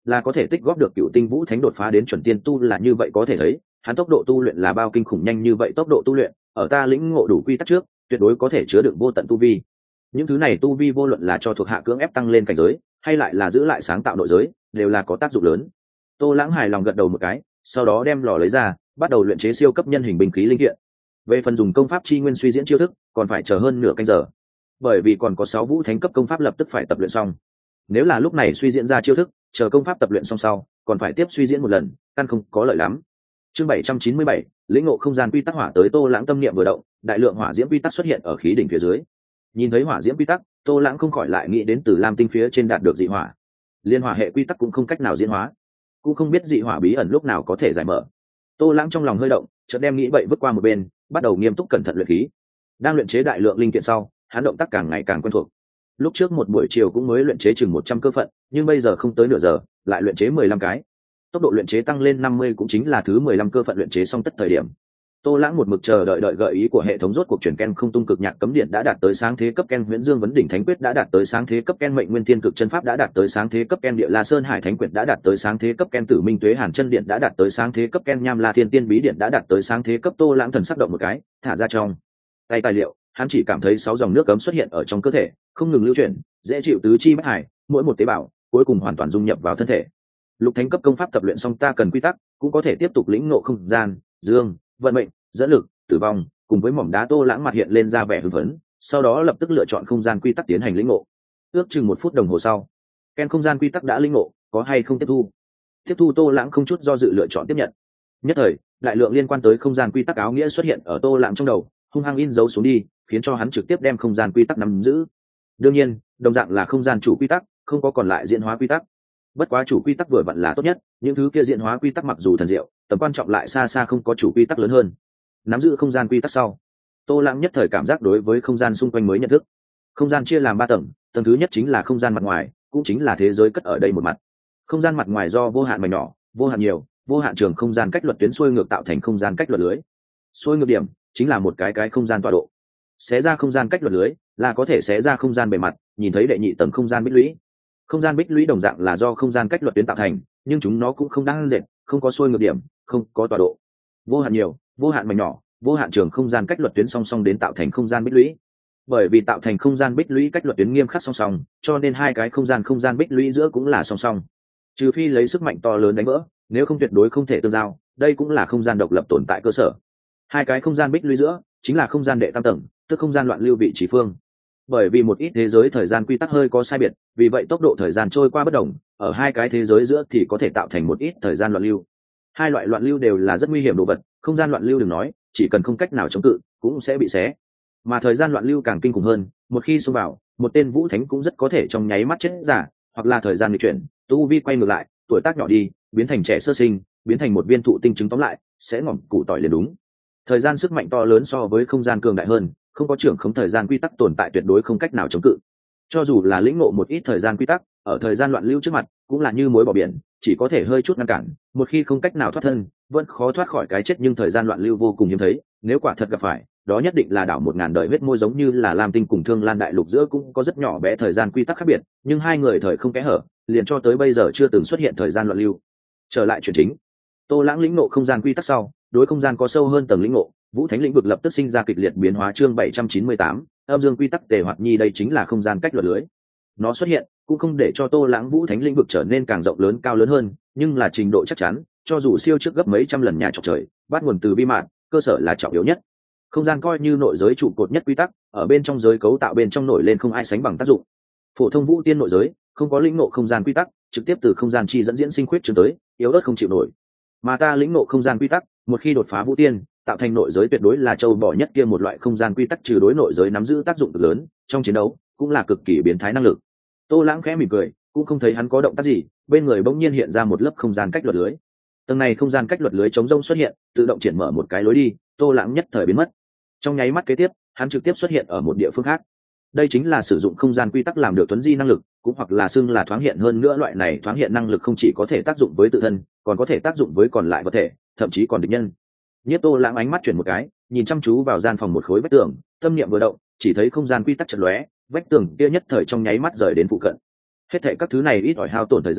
là có thể tích góp được cựu tinh vũ thánh đột phá đến chuẩn tiên tu là như vậy có thể thấy hắn tốc độ tu luyện là bao kinh khủng nhanh như vậy tốc độ tu luyện ở ta lĩnh ngộ đủ quy tắc trước tuyệt đối có thể chứa đựng vô tận tu vi. Những thứ này tu vi vô luận là cho thuộc hạ cưỡng ép tăng lên cảnh giới hay lại là giữ lại sáng tạo nội giới đều là có tác dụng lớn. Tô Lãng hài lòng gật đầu một cái, sau đó đem lò lấy ra bắt đầu luyện chế siêu cấp nhân hình binh khí linh kiện. Về phần dùng công pháp chi nguyên suy diễn chiêu thức còn phải chờ hơn nửa canh giờ, bởi vì còn có 6 vũ thánh cấp công pháp lập tức phải tập luyện xong. Nếu là lúc này suy diễn ra chiêu thức, chờ công pháp tập luyện xong sau còn phải tiếp suy diễn một lần, căn không có lợi lắm. Chương 797, lĩnh ngộ không gian quy tắc hỏa tới. Tô Lãng tâm niệm vừa động, đại lượng hỏa diễm quy tắc xuất hiện ở khí đỉnh phía dưới. Nhìn thấy hỏa diễm quy tắc, Tô Lãng không khỏi lại nghĩ đến từ Lam Tinh phía trên đạt được dị hỏa. Liên hỏa hệ quy tắc cũng không cách nào diễn hóa, cũng không biết dị hỏa bí ẩn lúc nào có thể giải mở. Tô Lãng trong lòng hơi động, chợt đem nghĩ vậy vứt qua một bên, bắt đầu nghiêm túc cẩn thận luyện khí. Đang luyện chế đại lượng linh kiện sau, hắn động tác càng ngày càng quen thuộc. Lúc trước một buổi chiều cũng mới luyện chế chừng 100 cơ phận, nhưng bây giờ không tới nửa giờ, lại luyện chế 15 cái. Tốc độ luyện chế tăng lên 50 cũng chính là thứ 15 cơ phận luyện chế xong tất thời điểm. Tô Lãng một mực chờ đợi gợi ý của hệ thống rốt cuộc chuyển ken không tung cực nhạc cấm điện đã đạt tới sáng thế cấp ken huyễn dương vấn đỉnh thánh quyết đã đạt tới sáng thế cấp ken mệnh nguyên thiên cực chân pháp đã đạt tới sáng thế cấp ken địa la sơn hải thánh quyển đã đạt tới sáng thế cấp ken tử minh tuế hàn chân điện đã đạt tới sáng thế cấp ken nham la thiên tiên bí điện đã đạt tới sáng thế cấp. Tô Lãng thần sắc động một cái, thả ra trong tay tài liệu, hắn chỉ cảm thấy 6 dòng nước cấm xuất hiện ở trong cơ thể, không ngừng lưu chuyển, dễ chịu tứ chi bách hải, mỗi một tế bào cuối cùng hoàn toàn dung nhập vào thân thể. Lục thánh cấp công pháp tập luyện xong ta cần quy tắc, cũng có thể tiếp tục lĩnh ngộ không gian, dương, vận mệnh, dẫn lực, tử vong, cùng với mỏm đá. Tô Lãng mặt hiện lên ra vẻ hưng phấn, sau đó lập tức lựa chọn không gian quy tắc tiến hành lĩnh ngộ. Ước chừng 1 phút đồng hồ sau, ken không gian quy tắc đã lĩnh ngộ, có hay không tiếp thu? Tiếp thu. Tô Lãng không chút do dự lựa chọn tiếp nhận. Nhất thời, đại lượng liên quan tới không gian quy tắc áo nghĩa xuất hiện ở Tô Lãng trong đầu, hung hăng in dấu xuống đi, khiến cho hắn trực tiếp đem không gian quy tắc nắm giữ. Đương nhiên, đồng dạng là không gian chủ quy tắc, không có còn lại diễn hóa quy tắc. Bất quá chủ quy tắc vừa vặn là tốt nhất, những thứ kia diễn hóa quy tắc mặc dù thần diệu, tầm quan trọng lại xa xa không có chủ quy tắc lớn hơn. Nắm giữ không gian quy tắc sau, Tô Lãng nhất thời cảm giác đối với không gian xung quanh mới nhận thức. Không gian chia làm 3 tầng, tầng thứ nhất chính là không gian mặt ngoài, cũng chính là thế giới cất ở đây một mặt. Không gian mặt ngoài do vô hạn mảnh nhỏ, vô hạn nhiều, vô hạn trường không gian cách luật tuyến xuôi ngược tạo thành không gian cách luật lưới. Xuôi ngược điểm chính là một cái không gian tọa độ. Xé ra không gian cách luật lưới là có thể xé ra không gian bề mặt, nhìn thấy đệ nhị tầng không gian bích lũy. Không gian bích lũy đồng dạng là do không gian cách luật tuyến tạo thành, nhưng chúng nó cũng không đáng lệch, không có xuôi ngược điểm, không có tọa độ. Vô hạn nhiều, vô hạn mảnh nhỏ, vô hạn trường không gian cách luật tuyến song song đến tạo thành không gian bích lũy. Bởi vì tạo thành không gian bích lũy cách luật tuyến nghiêm khắc song song, cho nên hai cái không gian bích lũy giữa cũng là song song. Trừ phi lấy sức mạnh to lớn đánh vỡ, nếu không tuyệt đối không thể tương giao, đây cũng là không gian độc lập tồn tại cơ sở. Hai cái không gian bích lũy giữa chính là không gian đệ tam tầng, tức không gian loạn lưu vị trí phương. Bởi vì một ít thế giới thời gian quy tắc hơi có sai biệt, vì vậy tốc độ thời gian trôi qua bất đồng, ở hai cái thế giới giữa thì có thể tạo thành một ít thời gian loạn lưu. Hai loại loạn lưu đều là rất nguy hiểm đồ vật, không gian loạn lưu đừng nói, chỉ cần không cách nào chống cự cũng sẽ bị xé. Mà thời gian loạn lưu càng kinh khủng hơn, một khi xông vào, một tên vũ thánh cũng rất có thể trong nháy mắt chết giả, hoặc là thời gian nghịch chuyển, tu vi quay ngược lại, tuổi tác nhỏ đi, biến thành trẻ sơ sinh, biến thành một viên thụ tinh chứng, tóm lại sẽ ngỏm củ tỏi liền đúng. Thời gian sức mạnh to lớn so với không gian cường đại hơn, không có trưởng không thời gian quy tắc tồn tại tuyệt đối không cách nào chống cự. Cho dù là lĩnh ngộ một ít thời gian quy tắc, ở thời gian loạn lưu trước mặt cũng là như mối bỏ biển, chỉ có thể hơi chút ngăn cản, một khi không cách nào thoát thân vẫn khó thoát khỏi cái chết. Nhưng thời gian loạn lưu vô cùng hiếm thấy, nếu quả thật gặp phải, đó nhất định là đảo 1000 đời huyết môi. Giống như là Lam Tinh cùng Thương Lan đại lục giữa cũng có rất nhỏ bé thời gian quy tắc khác biệt, nhưng hai người thời không kẽ hở, liền cho tới bây giờ chưa từng xuất hiện thời gian loạn lưu. Trở lại chuyện chính, Tô Lãng lĩnh ngộ không gian quy tắc sau, đối không gian có sâu hơn tầng lĩnh ngộ, vũ thánh lĩnh vực lập tức sinh ra kịch liệt biến hóa. Chương 798, âm dương quy tắc tề hoạt nhi. Đây chính là không gian cách luật lưới. Nó xuất hiện cũng không để cho Tô Lãng vũ thánh lĩnh vực trở nên càng rộng lớn cao lớn hơn, nhưng là trình độ chắc chắn, cho dù siêu trước gấp mấy trăm lần nhà trọc trời, bắt nguồn từ bi mạn, cơ sở là trọng yếu nhất. Không gian coi như nội giới trụ cột nhất quy tắc, ở bên trong giới cấu tạo bên trong nổi lên không ai sánh bằng tác dụng. Phổ thông vũ tiên nội giới không có lĩnh ngộ không gian quy tắc, trực tiếp từ không gian chi dẫn diễn sinh khuyết trường tới, yếu ớt không chịu nổi. Mà ta lĩnh ngộ không gian quy tắc, một khi đột phá vũ tiên, tạo thành nội giới tuyệt đối là châu bò nhất kia một loại không gian quy tắc, trừ đối nội giới nắm giữ tác dụng cực lớn, trong chiến đấu cũng là cực kỳ biến thái năng lực. Tô Lãng khẽ mỉm cười, cũng không thấy hắn có động tác gì, bên người bỗng nhiên hiện ra một lớp không gian cách luật lưới. Tầng này không gian cách luật lưới chống rông xuất hiện, tự động triển mở một cái lối đi, Tô Lãng nhất thời biến mất. Trong nháy mắt kế tiếp, hắn trực tiếp xuất hiện ở một địa phương khác. Đây chính là sử dụng không gian quy tắc làm được tuấn di năng lực, cũng hoặc là xưng là thoáng hiện. hơn nữa loại này thoáng hiện năng lực không chỉ có thể tác dụng với tự thân, còn có thể tác dụng với còn lại vật thể, thậm chí còn địch nhân. Nhiếp Tô Lãng ánh mắt chuyển một cái, nhìn chăm chú vào gian phòng một khối vách tường, tâm niệm vừa động, chỉ thấy không gian quy tắc chợt lóe, vách tường kia nhất thời trong nháy mắt rời đến phụ cận. Hết thảy các thứ này ít ỏi hao tổn thời gian,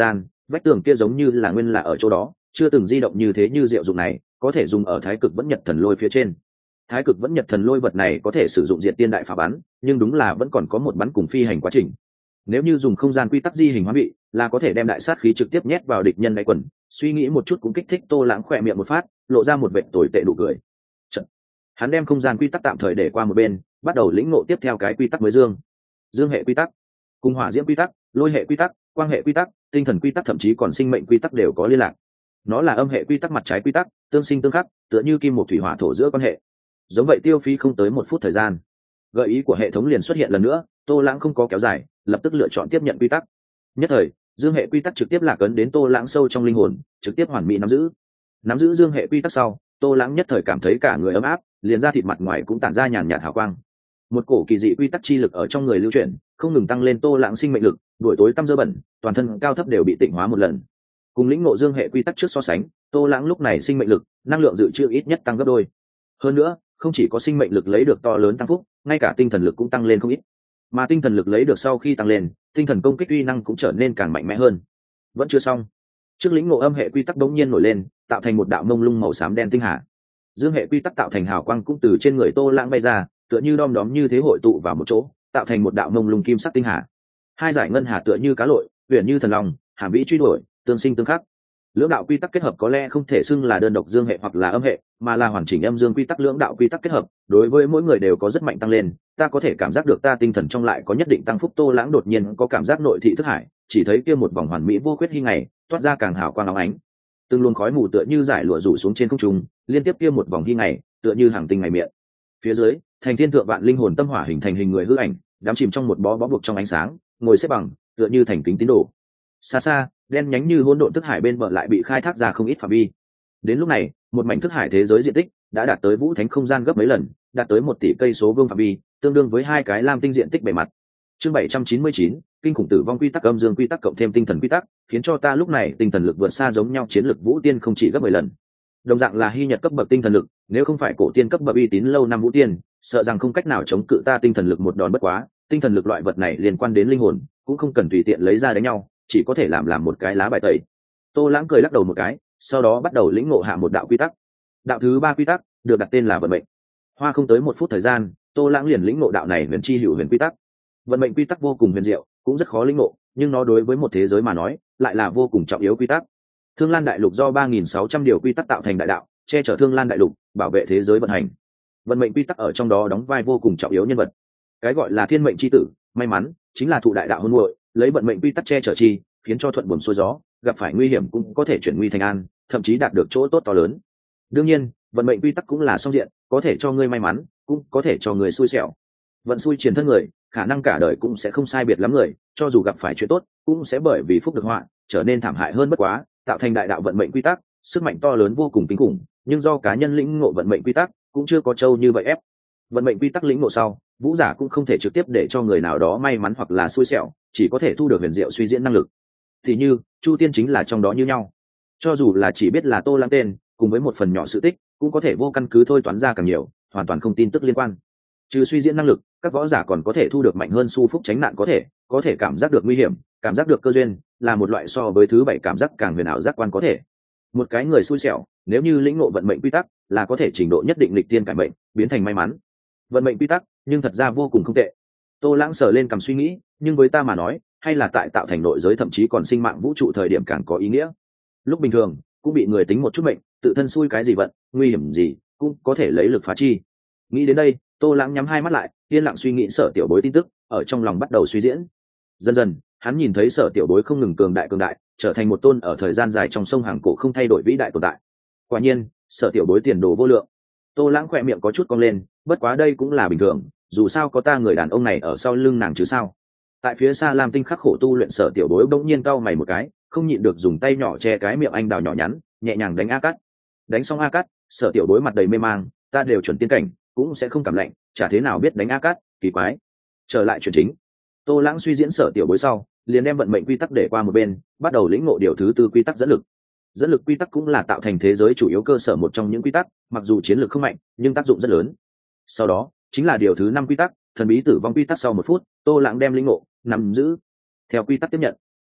vách tường kia giống như là nguyên là ở chỗ đó, chưa từng di động như thế. Như diệu dụng này có thể dùng ở thái cực vẫn nhật thần lôi phía trên. Thái cực vẫn nhật thần lôi vật này có thể sử dụng diệt tiên đại phá bắn, nhưng đúng là vẫn còn có một bắn cùng phi hành quá trình. Nếu như dùng không gian quy tắc di hình hóa bị, là có thể đem đại sát khí trực tiếp nhét vào địch nhân đáy quần. Suy nghĩ một chút cũng kích thích Tô Lãng khỏe miệng một phát, lộ ra một vệt tồi tệ nụ cười. Chật. Hắn đem không gian quy tắc tạm thời để qua một bên, bắt đầu lĩnh ngộ tiếp theo cái quy tắc mới dương hệ quy tắc, cùng hỏa diễm quy tắc, lôi hệ quy tắc, quang hệ quy tắc, tinh thần quy tắc, thậm chí còn sinh mệnh quy tắc đều có liên lạc. Nó là âm hệ quy tắc mặt trái quy tắc, tương sinh tương khắc, tựa như kim một thủy hỏa thổ giữa quan hệ. Giống vậy tiêu phí không tới 1 phút thời gian, gợi ý của hệ thống liền xuất hiện lần nữa. Tô Lãng không có kéo dài, lập tức lựa chọn tiếp nhận quy tắc. Nhất thời, dương hệ quy tắc trực tiếp lạc ấn đến Tô Lãng sâu trong linh hồn, trực tiếp hoàn mỹ nắm giữ dương hệ quy tắc sau, Tô Lãng nhất thời cảm thấy cả người ấm áp, liền ra thịt mặt ngoài cũng tản ra nhàn nhạt hào quang. Một cổ kỳ dị quy tắc chi lực ở trong người lưu chuyển, không ngừng tăng lên Tô Lãng sinh mệnh lực, buổi tối tăm dơ bẩn, toàn thân cao thấp đều bị tịnh hóa một lần. Cùng lĩnh ngộ dương hệ quy tắc trước so sánh, Tô Lãng lúc này sinh mệnh lực, năng lượng dự trữ ít nhất tăng gấp đôi. Hơn nữa, không chỉ có sinh mệnh lực lấy được to lớn tăng phúc, ngay cả tinh thần lực cũng tăng lên không ít. Mà tinh thần lực lấy được sau khi tăng lên, tinh thần công kích uy năng cũng trở nên càng mạnh mẽ hơn. Vẫn chưa xong. Trước lĩnh ngộ âm hệ quy tắc đống nhiên nổi lên, tạo thành một đạo mông lung màu xám đen tinh hà. Dương hệ quy tắc tạo thành hào quang cũng từ trên người Tô Lãng bay ra, tựa như đom đóm như thế hội tụ vào một chỗ, tạo thành một đạo mông lung kim sắc tinh hà. Hai giải ngân hà tựa như cá lội, huyền như thần long, hàm vĩ truy đuổi, tương sinh tương khắc. Lưỡng đạo quy tắc kết hợp có lẽ không thể xưng là đơn độc dương hệ hoặc là âm hệ, mà là hoàn chỉnh âm dương quy tắc. Lưỡng đạo quy tắc kết hợp, đối với mỗi người đều có rất mạnh tăng lên. Ta có thể cảm giác được ta tinh thần trong lại có nhất định tăng phúc. Tô Lãng đột nhiên có cảm giác nội thị thức hải, chỉ thấy kia một vòng hoàn mỹ vô khuyết hy ngày toát ra càng hào quang óng ánh. Từng luồng khói mù tựa như giải lụa rủ xuống trên không trung, liên tiếp kia một vòng hy ngày tựa như hàng tinh ngày miệng. Phía dưới, thành thiên thượng vạn linh hồn tâm hỏa hình thành hình người hư ảnh, đắm chìm trong một bó buộc trong ánh sáng, ngồi xếp bằng, tựa như thành kính tín đồ. Xa xa, đen nhánh như hỗn độn thức hải bên bờ lại bị khai thác ra không ít phạm vi. Đến lúc này, một mảnh thức hải thế giới diện tích đã đạt tới vũ thánh không gian gấp mấy lần, đạt tới 1 tỷ cây số vuông phạm vi, tương đương với 2 cái lam tinh diện tích bề mặt. Chương 799, kinh khủng tử vong quy tắc, âm dương quy tắc cộng thêm tinh thần quy tắc, khiến cho ta lúc này tinh thần lực vượt xa giống nhau chiến lực vũ tiên không chỉ gấp 10 lần. Đồng dạng là hy nhật cấp bậc tinh thần lực, nếu không phải cổ tiên cấp bậc uy tín lâu năm vũ tiên, sợ rằng không cách nào chống cự ta tinh thần lực một đòn bất quá. Tinh thần lực loại vật này liên quan đến linh hồn, cũng không cần tùy tiện lấy ra đánh nhau, chỉ có thể làm một cái lá bài tẩy. Tô Lãng cười lắc đầu một cái, sau đó bắt đầu lĩnh ngộ hạ một đạo quy tắc. Đạo thứ 3 quy tắc được đặt tên là vận mệnh. Hoa không tới 1 phút thời gian, Tô Lãng liền lĩnh ngộ đạo này huyền chi hữu huyền quy tắc. Vận mệnh quy tắc vô cùng huyền diệu, cũng rất khó lĩnh ngộ, nhưng nó đối với một thế giới mà nói, lại là vô cùng trọng yếu quy tắc. Thương Lan đại lục do 3600 điều quy tắc tạo thành đại đạo, che chở Thương Lan đại lục, bảo vệ thế giới vận hành. Vận mệnh quy tắc ở trong đó đóng vai vô cùng trọng yếu nhân vật. Cái gọi là thiên mệnh chi tử, may mắn chính là thụ đại đạo hôn muội, lấy vận mệnh quy tắc che chở chi, khiến cho thuận buồm xuôi gió, gặp phải nguy hiểm cũng có thể chuyển nguy thành an, thậm chí đạt được chỗ tốt to lớn. Đương nhiên, vận mệnh quy tắc cũng là song diện, có thể cho ngươi may mắn, cũng có thể cho người xui xẻo. Vận xui chiến thân người, khả năng cả đời cũng sẽ không sai biệt lắm người, cho dù gặp phải chuyện tốt, cũng sẽ bởi vì phúc được họa, trở nên thảm hại hơn bất quá, tạo thành đại đạo vận mệnh quy tắc, sức mạnh to lớn vô cùng kinh khủng, nhưng do cá nhân lĩnh ngộ vận mệnh quy tắc, cũng chưa có trâu như vậy ép. Vận mệnh quy tắc lĩnh ngộ sau, vũ giả cũng không thể trực tiếp để cho người nào đó may mắn hoặc là xui xẻo, chỉ có thể thu được huyền diệu suy diễn năng lực. Thì như Chu Tiên chính là trong đó như nhau, cho dù là chỉ biết là Tô Lãng tên, cùng với một phần nhỏ sự tích, cũng có thể vô căn cứ thôi toán ra càng nhiều, hoàn toàn không tin tức liên quan. Trừ suy diễn năng lực, các võ giả còn có thể thu được mạnh hơn su phúc tránh nạn, có thể cảm giác được nguy hiểm, cảm giác được cơ duyên, là một loại so với thứ 7 cảm giác càng huyền ảo giác quan có thể. Một cái người xui xẻo, nếu như lĩnh ngộ vận mệnh quy tắc, là có thể trình độ nhất định lịch tiên cải mệnh, biến thành may mắn. Vận mệnh quy tắc, nhưng thật ra vô cùng không tệ. Tô Lãng sờ lên cầm suy nghĩ, nhưng với ta mà nói, hay là tại tạo thành nội giới thậm chí còn sinh mạng vũ trụ thời điểm càng có ý nghĩa. Lúc bình thường, cũng bị người tính một chút mệnh, tự thân xui cái gì vận, nguy hiểm gì, cũng có thể lấy lực phá chi. Nghĩ đến đây, Tô Lãng nhắm hai mắt lại, yên lặng suy nghĩ Sở Tiểu Bối tin tức, ở trong lòng bắt đầu suy diễn. Dần dần, hắn nhìn thấy Sở Tiểu Bối không ngừng cường đại, trở thành một tôn ở thời gian dài trong sông hàng cổ không thay đổi vĩ đại tồn tại. Quả nhiên, Sở Tiểu Bối tiền đồ vô lượng. Tô Lãng khỏe miệng có chút cong lên, bất quá đây cũng là bình thường, dù sao có ta người đàn ông này ở sau lưng nàng chứ sao. Tại phía xa Lam Tinh khắc khổ tu luyện Sở Tiểu Bối bỗng nhiên cau mày một cái, không nhịn được dùng tay nhỏ che cái miệng anh đào nhỏ nhắn, nhẹ nhàng đánh A Cát. Đánh xong A Cát, Sở Tiểu Bối mặt đầy mê mang, ta đều chuẩn tiên cảnh, cũng sẽ không cảm lạnh, chả thế nào biết đánh A Cát, kỳ quái. Trở lại chuyện chính, Tô Lãng suy diễn Sở Tiểu Bối sau, liền đem vận mệnh quy tắc để qua một bên, bắt đầu lĩnh ngộ điều thứ 4 quy tắc dẫn lực. Dẫn lực quy tắc cũng là tạo thành thế giới chủ yếu cơ sở một trong những quy tắc, mặc dù chiến lược không mạnh, nhưng tác dụng rất lớn. Sau đó, chính là điều thứ 5 quy tắc, thần bí tử vong quy tắc. Sau 1 phút, Tô Lãng đem lĩnh ngộ, nắm giữ. Theo quy tắc tiếp nhận,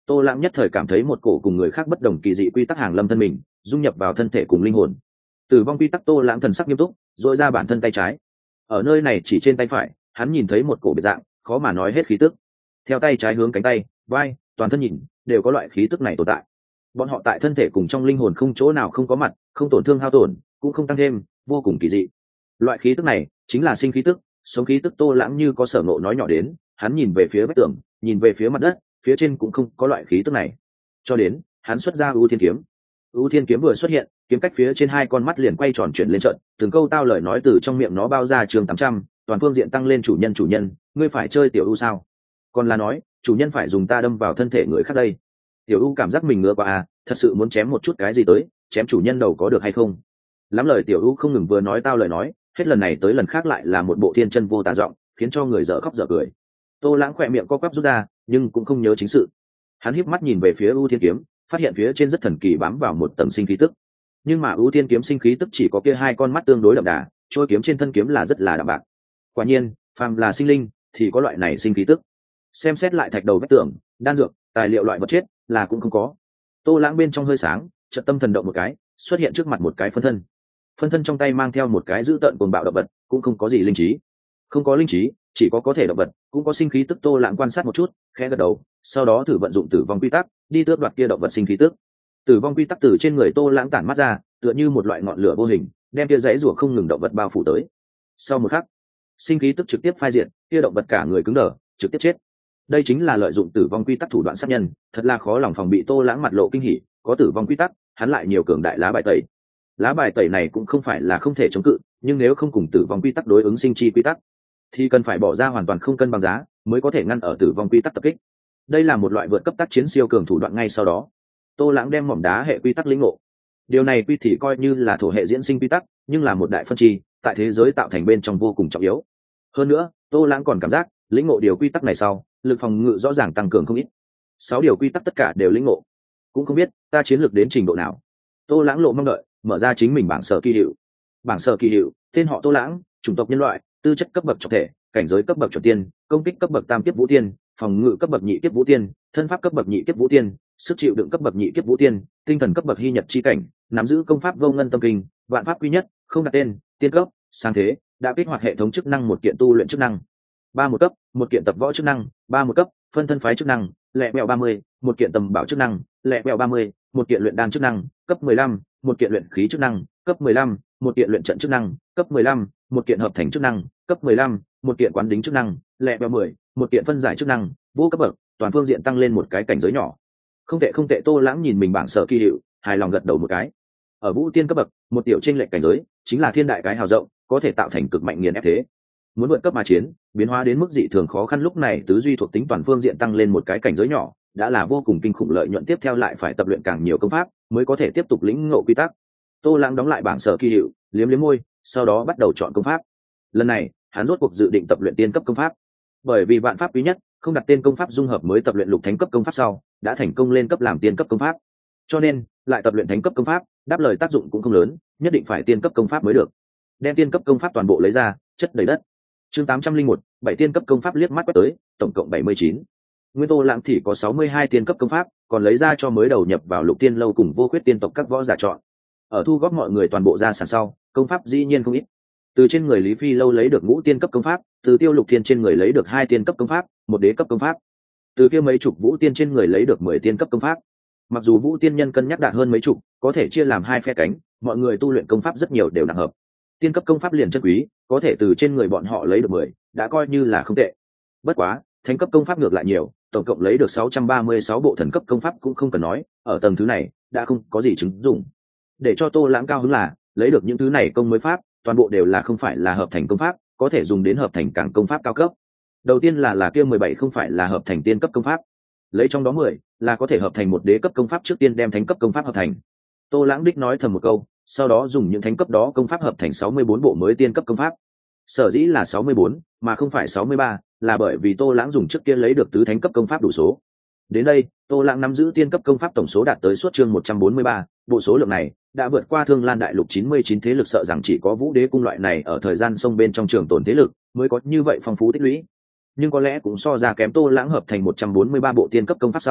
Tô Lãng nhất thời cảm thấy một cổ cùng người khác bất đồng kỳ dị quy tắc hàng lâm thân mình, dung nhập vào thân thể cùng linh hồn. Tử vong quy tắc. Tô Lãng thần sắc nghiêm túc, duỗi ra bản thân tay trái. Ở nơi này chỉ trên tay phải, hắn nhìn thấy một cổ biệt dạng, khó mà nói hết khí tức. Theo tay trái hướng cánh tay, vai, toàn thân nhìn, đều có loại khí tức này tồn tại. Bọn họ tại thân thể cùng trong linh hồn không chỗ nào không có mặt, không tổn thương hao tổn, cũng không tăng thêm, vô cùng kỳ dị. Loại khí tức này chính là sinh khí tức, sống khí tức. Tô Lãng như có sở ngộ nói nhỏ đến, hắn nhìn về phía vách tường, nhìn về phía mặt đất, phía trên cũng không có loại khí tức này. Cho đến hắn xuất ra ưu thiên kiếm. Ưu thiên kiếm vừa xuất hiện, kiếm cách phía trên hai con mắt liền quay tròn chuyển lên trận, từng câu tao lời nói từ trong miệng nó bao ra. Chương 800, toàn phương diện tăng lên. Chủ nhân, ngươi phải chơi tiểu ưu sao? Còn là nói, chủ nhân phải dùng ta đâm vào thân thể người khác đây? Tiểu ưu cảm giác mình ngứa quá à, thật sự muốn chém một chút cái gì tới, chém chủ nhân đầu có được hay không? Lắm lời tiểu ưu không ngừng vừa nói tao lời nói, hết lần này tới lần khác lại là một bộ thiên chân vô tà giọng, khiến cho người dở khóc dở cười. Tô Lãng khỏe miệng co quắp rút ra, nhưng cũng không nhớ chính sự. Hắn híp mắt nhìn về phía ưu thiên kiếm, phát hiện phía trên rất thần kỳ bám vào một tầng sinh khí tức. Nhưng mà ưu thiên kiếm sinh khí tức chỉ có kia hai con mắt tương đối đậm đà, trôi kiếm trên thân kiếm là rất là đạm bạc. Quả nhiên, phàm là sinh linh thì có loại này sinh khí tức. Xem xét lại thạch đầu vách tường, đan dược, tài liệu loại vật chết là cũng không có. Tô Lãng bên trong hơi sáng, chợt tâm thần động một cái, xuất hiện trước mặt một cái phân thân. Phân thân trong tay mang theo một cái dữ tợn cuồng bạo động vật, cũng không có gì linh trí. Không có linh trí, chỉ có thể động vật, cũng có sinh khí tức. Tô Lãng quan sát một chút, khẽ gật đầu, sau đó thử vận dụng tử vong quy tắc, đi tước đoạt kia động vật sinh khí tức. Tử vong quy tắc từ trên người Tô Lãng tản mắt ra, tựa như một loại ngọn lửa vô hình, đem kia dãy rủa không ngừng động vật bao phủ tới. Sau một khắc, sinh khí tức trực tiếp phai diệt, kia động vật cả người cứng đờ, trực tiếp chết. Đây chính là lợi dụng tử vong quy tắc thủ đoạn sát nhân, thật là khó lòng phòng bị. Tô Lãng mặt lộ kinh hỉ, có tử vong quy tắc, hắn lại nhiều cường đại lá bài tẩy. Lá bài tẩy này cũng không phải là không thể chống cự, nhưng nếu không cùng tử vong quy tắc đối ứng sinh chi quy tắc, thì cần phải bỏ ra hoàn toàn không cân bằng giá mới có thể ngăn ở tử vong quy tắc tập kích. Đây là một loại vượt cấp tác chiến siêu cường thủ đoạn. Ngay sau đó, Tô Lãng đem mỏm đá hệ quy tắc lĩnh ngộ. Điều này quy thì coi như là thổ hệ diễn sinh quy tắc, nhưng là một đại phân chi, tại thế giới tạo thành bên trong vô cùng trọng yếu. Hơn nữa, Tô Lãng còn cảm giác lĩnh ngộ điều quy tắc này sau, lực phòng ngự rõ ràng tăng cường không ít. 6 điều quy tắc tất cả đều lĩnh ngộ, cũng không biết ta chiến lược đến trình độ nào. Tô Lãng lộ mong đợi, mở ra chính mình bảng sở kỳ hiệu. Bảng sở kỳ hiệu, tên họ Tô Lãng, chủng tộc nhân loại, tư chất cấp bậc trọng thể, cảnh giới cấp bậc chuẩn tiên, công kích cấp bậc tam kiếp vũ tiên, phòng ngự cấp bậc nhị kiếp vũ tiên, thân pháp cấp bậc nhị kiếp vũ tiên, sức chịu đựng cấp bậc nhị kiếp vũ tiên, tinh thần cấp bậc hy nhật chi cảnh, nắm giữ công pháp vô ngân tâm kinh, vạn pháp quy nhất, không đặt tên, tiên cấp, sáng thế, đã kích hoạt hệ thống chức năng một kiện tu luyện chức năng. 1 cấp, một kiện tập võ chức năng. 1 cấp, phân thân phái chức năng, lẹ mẹo 30, một kiện tầm bảo chức năng, lẹ mẹo 30, một kiện luyện đan chức năng. Cấp 15, một kiện luyện khí chức năng. Cấp 15, một kiện luyện trận chức năng. Cấp 15, một kiện hợp thành chức năng. Cấp 15, một kiện quán đính chức năng. Lẹ mẹo 10, một kiện phân giải chức năng. Vô cấp bậc, toàn phương diện tăng lên một cái cảnh giới nhỏ. Không tệ. Tô Lãng nhìn mình bảng sở kỳ hiệu, hài lòng gật đầu một cái. Ở vũ tiên cấp bậc, một tiểu chênh lệch cảnh giới chính là thiên đại cái hào rộng, có thể tạo thành cực mạnh nghiền ép thế. Muốn vượt cấp mà chiến, biến hóa đến mức dị thường khó khăn. Lúc này tứ duy thuộc tính toàn phương diện tăng lên một cái cảnh giới nhỏ, đã là vô cùng kinh khủng. Lợi nhuận tiếp theo lại phải tập luyện càng nhiều công pháp mới có thể tiếp tục lĩnh ngộ quy tắc. Tô Lãng đóng lại bảng sở kỳ hiệu, liếm môi, sau đó bắt đầu chọn công pháp. Lần này hắn rốt cuộc dự định tập luyện tiên cấp công pháp, bởi vì vạn pháp quý nhất, không đặt tên công pháp dung hợp mới tập luyện lục thánh cấp công pháp sau đã thành công lên cấp làm tiên cấp công pháp, cho nên lại tập luyện thánh cấp công pháp đáp lời tác dụng cũng không lớn, nhất định phải tiên cấp công pháp mới được. Đem tiên cấp công pháp toàn bộ lấy ra, chất đầy đất. Chương 801, 7 tiên cấp công pháp liếc mắt quét tới, tổng cộng 79. Nguyên Tô Lãng thì có 62 tiên cấp công pháp, còn lấy ra cho mới đầu nhập vào Lục Tiên lâu cùng Vô Khuyết tiên tộc các võ giả chọn. Ở thu góp mọi người toàn bộ ra sản sau, công pháp dĩ nhiên không ít. Từ trên người Lý Phi lâu lấy được ngũ tiên cấp công pháp, từ Tiêu Lục Thiên trên người lấy được 2 tiên cấp công pháp, một đế cấp công pháp. Từ kia mấy chục vũ tiên trên người lấy được 10 tiên cấp công pháp. Mặc dù vũ tiên nhân cân nhắc đạt hơn mấy chục, có thể chia làm 2 phe cánh, mọi người tu luyện công pháp rất nhiều đều nặng hợp. Tiên cấp công pháp liền chân quý, có thể từ trên người bọn họ lấy được 10, đã coi như là không tệ. Bất quá, thánh cấp công pháp ngược lại nhiều, tổng cộng lấy được 636 bộ thần cấp công pháp cũng không cần nói, ở tầng thứ này đã không có gì chứng dụng. Để cho Tô Lãng cao hứng là, lấy được những thứ này công mới pháp, toàn bộ đều là không phải là hợp thành công pháp, có thể dùng đến hợp thành càng công pháp cao cấp. Đầu tiên là kia 17 không phải là hợp thành tiên cấp công pháp, lấy trong đó 10 là có thể hợp thành một đế cấp công pháp, trước tiên đem thánh cấp công pháp hợp thành. Tô Lãng đích nói thầm một câu, sau đó dùng những thánh cấp đó công pháp hợp thành 64 bộ mới tiên cấp công pháp. Sở dĩ là 64 mà không phải 63, là bởi vì Tô Lãng dùng trước kia lấy được tứ thánh cấp công pháp đủ số. Đến đây, Tô Lãng nắm giữ tiên cấp công pháp tổng số đạt tới suốt chương 143, bộ số lượng này đã vượt qua Thương Lan đại lục 99 thế lực, sợ rằng chỉ có Vũ Đế cung loại này ở thời gian sông bên trong trường tồn thế lực mới có như vậy phong phú tích lũy. Nhưng có lẽ cũng so ra kém Tô Lãng hợp thành 143 bộ tiên cấp công pháp sau,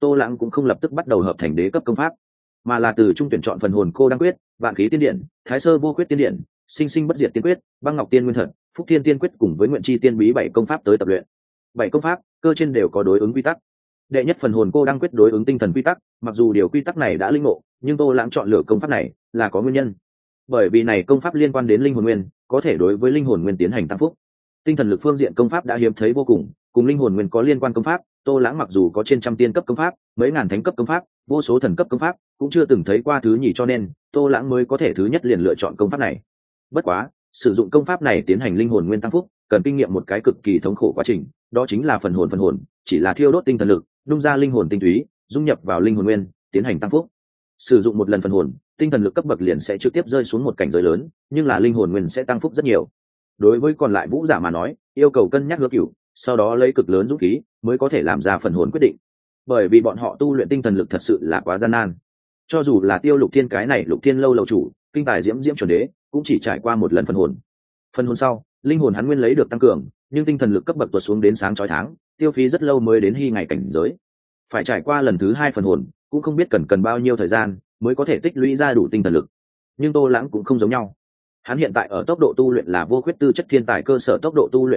Tô Lãng cũng không lập tức bắt đầu hợp thành đế cấp công pháp, mà là từ trung tuyển chọn phần hồn cô đăng quyết, vạn khí tiên điện, thái sơ vô quyết tiên điện, sinh sinh bất diệt tiên quyết, băng ngọc tiên nguyên thật, phúc thiên tiên quyết cùng với nguyện chi tiên bí 7 công pháp tới tập luyện. 7 công pháp cơ trên đều có đối ứng quy tắc. Đệ nhất phần hồn cô đăng quyết đối ứng tinh thần quy tắc, mặc dù điều quy tắc này đã linh ngộ, nhưng Tô Lãng chọn lựa công pháp này là có nguyên nhân. Bởi vì này công pháp liên quan đến linh hồn nguyên, có thể đối với linh hồn nguyên tiến hành tăng phúc. Tinh thần lực phương diện công pháp đã hiếm thấy vô cùng linh hồn nguyên có liên quan công pháp, Tô Lãng mặc dù có trên trăm tiên cấp công pháp, mấy ngàn thánh cấp công pháp, vô số thần cấp công pháp, cũng chưa từng thấy qua thứ nhì, cho nên Tô Lãng mới có thể thứ nhất liền lựa chọn công pháp này. Bất quá, sử dụng công pháp này tiến hành linh hồn nguyên tăng phúc, cần kinh nghiệm một cái cực kỳ thống khổ quá trình, đó chính là phần hồn, chỉ là thiêu đốt tinh thần lực, đung ra linh hồn tinh túy, dung nhập vào linh hồn nguyên, tiến hành tăng phúc. Sử dụng một lần phần hồn, tinh thần lực cấp bậc liền sẽ trực tiếp rơi xuống một cảnh giới lớn, nhưng là linh hồn nguyên sẽ tăng phúc rất nhiều. Đối với còn lại vũ giả mà nói, yêu cầu cân nhắc hứa cửu, sau đó lấy cực lớn dũng khí mới có thể làm ra phần hồn quyết định, bởi vì bọn họ tu luyện tinh thần lực thật sự là quá gian nan. Cho dù là Tiêu Lục Thiên cái này Lục Thiên lâu lầu chủ, kinh tài diễm chuẩn đế, cũng chỉ trải qua một lần phần hồn. Phần hồn sau, linh hồn hắn nguyên lấy được tăng cường, nhưng tinh thần lực cấp bậc tuột xuống đến sáng chói tháng, tiêu phí rất lâu mới đến hy ngày cảnh giới. Phải trải qua lần thứ 2 phần hồn, cũng không biết cần bao nhiêu thời gian mới có thể tích lũy ra đủ tinh thần lực. Nhưng Tô Lãng cũng không giống nhau. Hắn hiện tại ở tốc độ tu luyện là vô khuyết tư chất thiên tài cơ sở, tốc độ tu luyện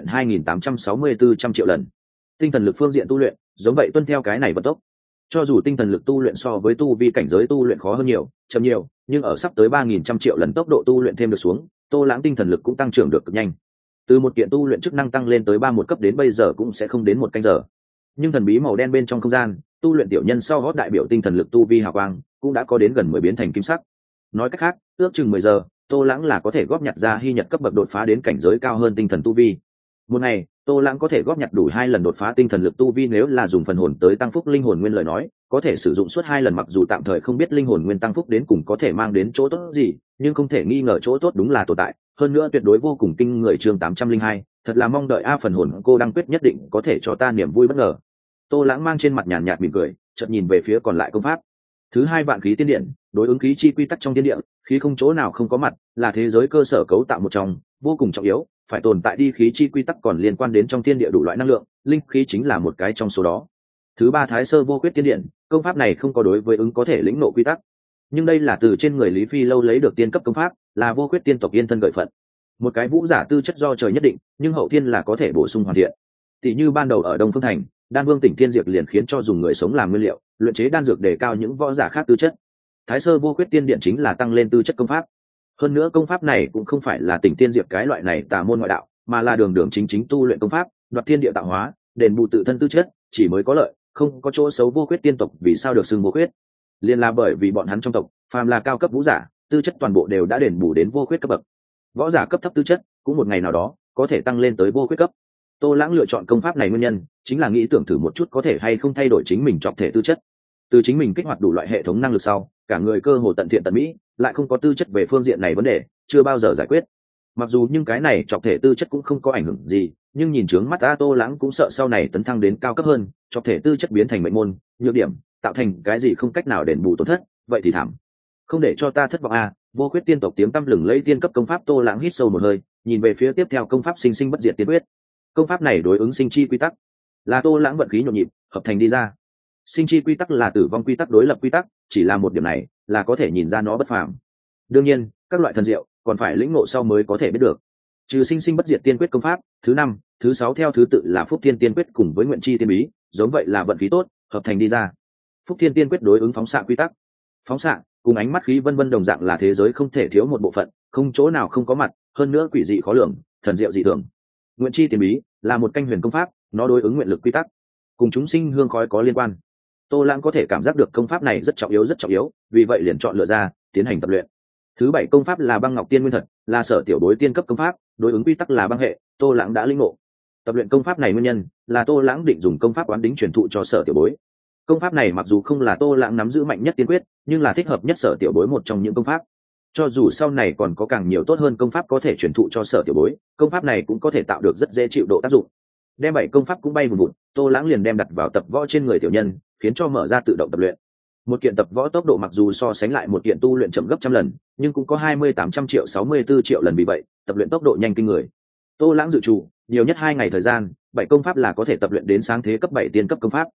2864 triệu lần. Tinh thần lực phương diện tu luyện, giống vậy tuân theo cái này vận tốc. Cho dù tinh thần lực tu luyện so với tu vi cảnh giới tu luyện khó hơn nhiều, chậm nhiều, nhưng ở sắp tới 3100 triệu lần tốc độ tu luyện thêm được xuống, Tô Lãng tinh thần lực cũng tăng trưởng được cực nhanh. Từ một kiện tu luyện chức năng tăng lên tới 31 cấp đến bây giờ cũng sẽ không đến 1 canh giờ. Nhưng thần bí màu đen bên trong không gian, tu luyện tiểu nhân sau gót đại biểu tinh thần lực tu vi hào quang, cũng đã có đến gần 10 biến thành kim sắc. Nói cách khác, ước chừng 10 giờ, Tô Lãng là có thể góp nhặt ra hy nhật cấp bậc đột phá đến cảnh giới cao hơn tinh thần tu vi. Một ngày, Tô Lãng có thể góp nhặt đủ 2 lần đột phá tinh thần lực tu vi, nếu là dùng phần hồn tới tăng phúc linh hồn nguyên lời nói, có thể sử dụng suốt 2 lần, mặc dù tạm thời không biết linh hồn nguyên tăng phúc đến cùng có thể mang đến chỗ tốt gì, nhưng không thể nghi ngờ chỗ tốt đúng là tồn tại, hơn nữa tuyệt đối vô cùng kinh người. Chương 802, thật là mong đợi a, phần hồn cô đăng quyết nhất định có thể cho ta niềm vui bất ngờ. Tô Lãng mang trên mặt nhàn nhạt mỉm cười, chợt nhìn về phía còn lại công pháp. Thứ 2 vạn khí tiên điện, đối ứng khí chi quy tắc trong thiên địa, khí không chỗ nào không có mặt, là thế giới cơ sở cấu tạo một trong, vô cùng trọng yếu, phải tồn tại đi khí chi quy tắc còn liên quan đến trong thiên địa đủ loại năng lượng, linh khí chính là một cái trong số đó. Thứ 3 thái sơ vô quyết tiên điện, công pháp này không có đối với ứng có thể lĩnh ngộ quy tắc, nhưng đây là từ trên người Lý Phi Lâu lấy được tiên cấp công pháp, là vô quyết tiên tộc yên thân gợi phận. Một cái vũ giả tư chất do trời nhất định, nhưng hậu thiên là có thể bổ sung hoàn thiện. Tỷ như ban đầu ở Đông Phương Thành, Đan Vương Tỉnh Thiên Diệp liền khiến cho dùng người sống làm nguyên liệu, luyện chế đan dược đề cao những võ giả khác tư chất. Thái sơ vô quyết tiên điện chính là tăng lên tư chất công pháp. Hơn nữa công pháp này cũng không phải là Tỉnh Thiên Diệp cái loại này tà môn ngoại đạo, mà là đường đường chính chính tu luyện công pháp, đoạt thiên địa tạo hóa, đền bù tự thân tư chất, chỉ mới có lợi, không có chỗ xấu. Vô quyết tiên tộc vì sao được xưng vô quyết? Liên là bởi vì bọn hắn trong tộc, phàm là cao cấp vũ giả, tư chất toàn bộ đều đã đền bù đến vô quyết cấp bậc. Võ giả cấp thấp tư chất, cũng một ngày nào đó có thể tăng lên tới vô quyết cấp. Tô Lãng lựa chọn công pháp này nguyên nhân chính là nghĩ tưởng thử một chút có thể hay không thay đổi chính mình trọng thể tư chất. Từ chính mình kích hoạt đủ loại hệ thống năng lực sau, cả người cơ hồ tận thiện tận mỹ, lại không có tư chất về phương diện này vấn đề, chưa bao giờ giải quyết. Mặc dù nhưng cái này trọng thể tư chất cũng không có ảnh hưởng gì, nhưng nhìn trướng mắt Tô Lãng cũng sợ sau này tấn thăng đến cao cấp hơn, trọng thể tư chất biến thành mệnh môn, nhược điểm, tạo thành cái gì không cách nào đền bù tổn thất, vậy thì thảm. Không để cho ta thất vọng a. Vô quyết tiên tộc tiếng tăm lừng lẫy tiên cấp công pháp. Tô Lãng hít sâu một hơi, nhìn về phía tiếp theo công pháp sinh sinh bất diệt tiên quyết. Công pháp này đối ứng sinh chi quy tắc, là Tô Lãng vận khí nhộn nhịp hợp thành đi ra. Sinh chi quy tắc là tử vong quy tắc đối lập quy tắc, chỉ là một điểm này là có thể nhìn ra nó bất phàm. Đương nhiên, các loại thần diệu còn phải lĩnh ngộ sau mới có thể biết được. Trừ sinh sinh bất diệt tiên quyết công pháp, thứ 5, thứ 6 theo thứ tự là Phúc Thiên tiên quyết cùng với Nguyện chi tiên bí, giống vậy là vận khí tốt hợp thành đi ra. Phúc Thiên tiên quyết đối ứng phóng xạ quy tắc. Phóng xạ cùng ánh mắt khí vân vân đồng dạng là thế giới không thể thiếu một bộ phận, không chỗ nào không có mặt, hơn nữa quỷ dị khó lường, thần diệu dị thường. Nguyện chi tiên bí là một canh huyền công pháp, nó đối ứng nguyện lực quy tắc, cùng chúng sinh hương khói có liên quan. Tô Lãng có thể cảm giác được công pháp này rất trọng yếu, vì vậy liền chọn lựa ra tiến hành tập luyện. Thứ 7 công pháp là băng ngọc tiên nguyên thật, là sở tiểu bối tiên cấp công pháp, đối ứng quy tắc là băng hệ, Tô Lãng đã lĩnh ngộ. Tập luyện công pháp này nguyên nhân là Tô Lãng định dùng công pháp oán đính truyền thụ cho sở tiểu bối. Công pháp này mặc dù không là Tô Lãng nắm giữ mạnh nhất tiên quyết, nhưng là thích hợp nhất sở tiểu bối một trong những công pháp. Cho dù sau này còn có càng nhiều tốt hơn công pháp có thể truyền thụ cho sở tiểu bối, công pháp này cũng có thể tạo được rất dễ chịu độ tác dụng. Đem 7 công pháp cũng bay vùn vụt, Tô Lãng liền đem đặt vào tập võ trên người tiểu nhân, khiến cho mở ra tự động tập luyện. Một kiện tập võ tốc độ mặc dù so sánh lại một kiện tu luyện chậm gấp trăm lần, nhưng cũng có 2800 triệu 64 triệu lần, vì vậy tập luyện tốc độ nhanh kinh người. Tô Lãng dự trù nhiều nhất 2 ngày thời gian, 7 công pháp là có thể tập luyện đến sáng thế cấp 7 tiên cấp công pháp.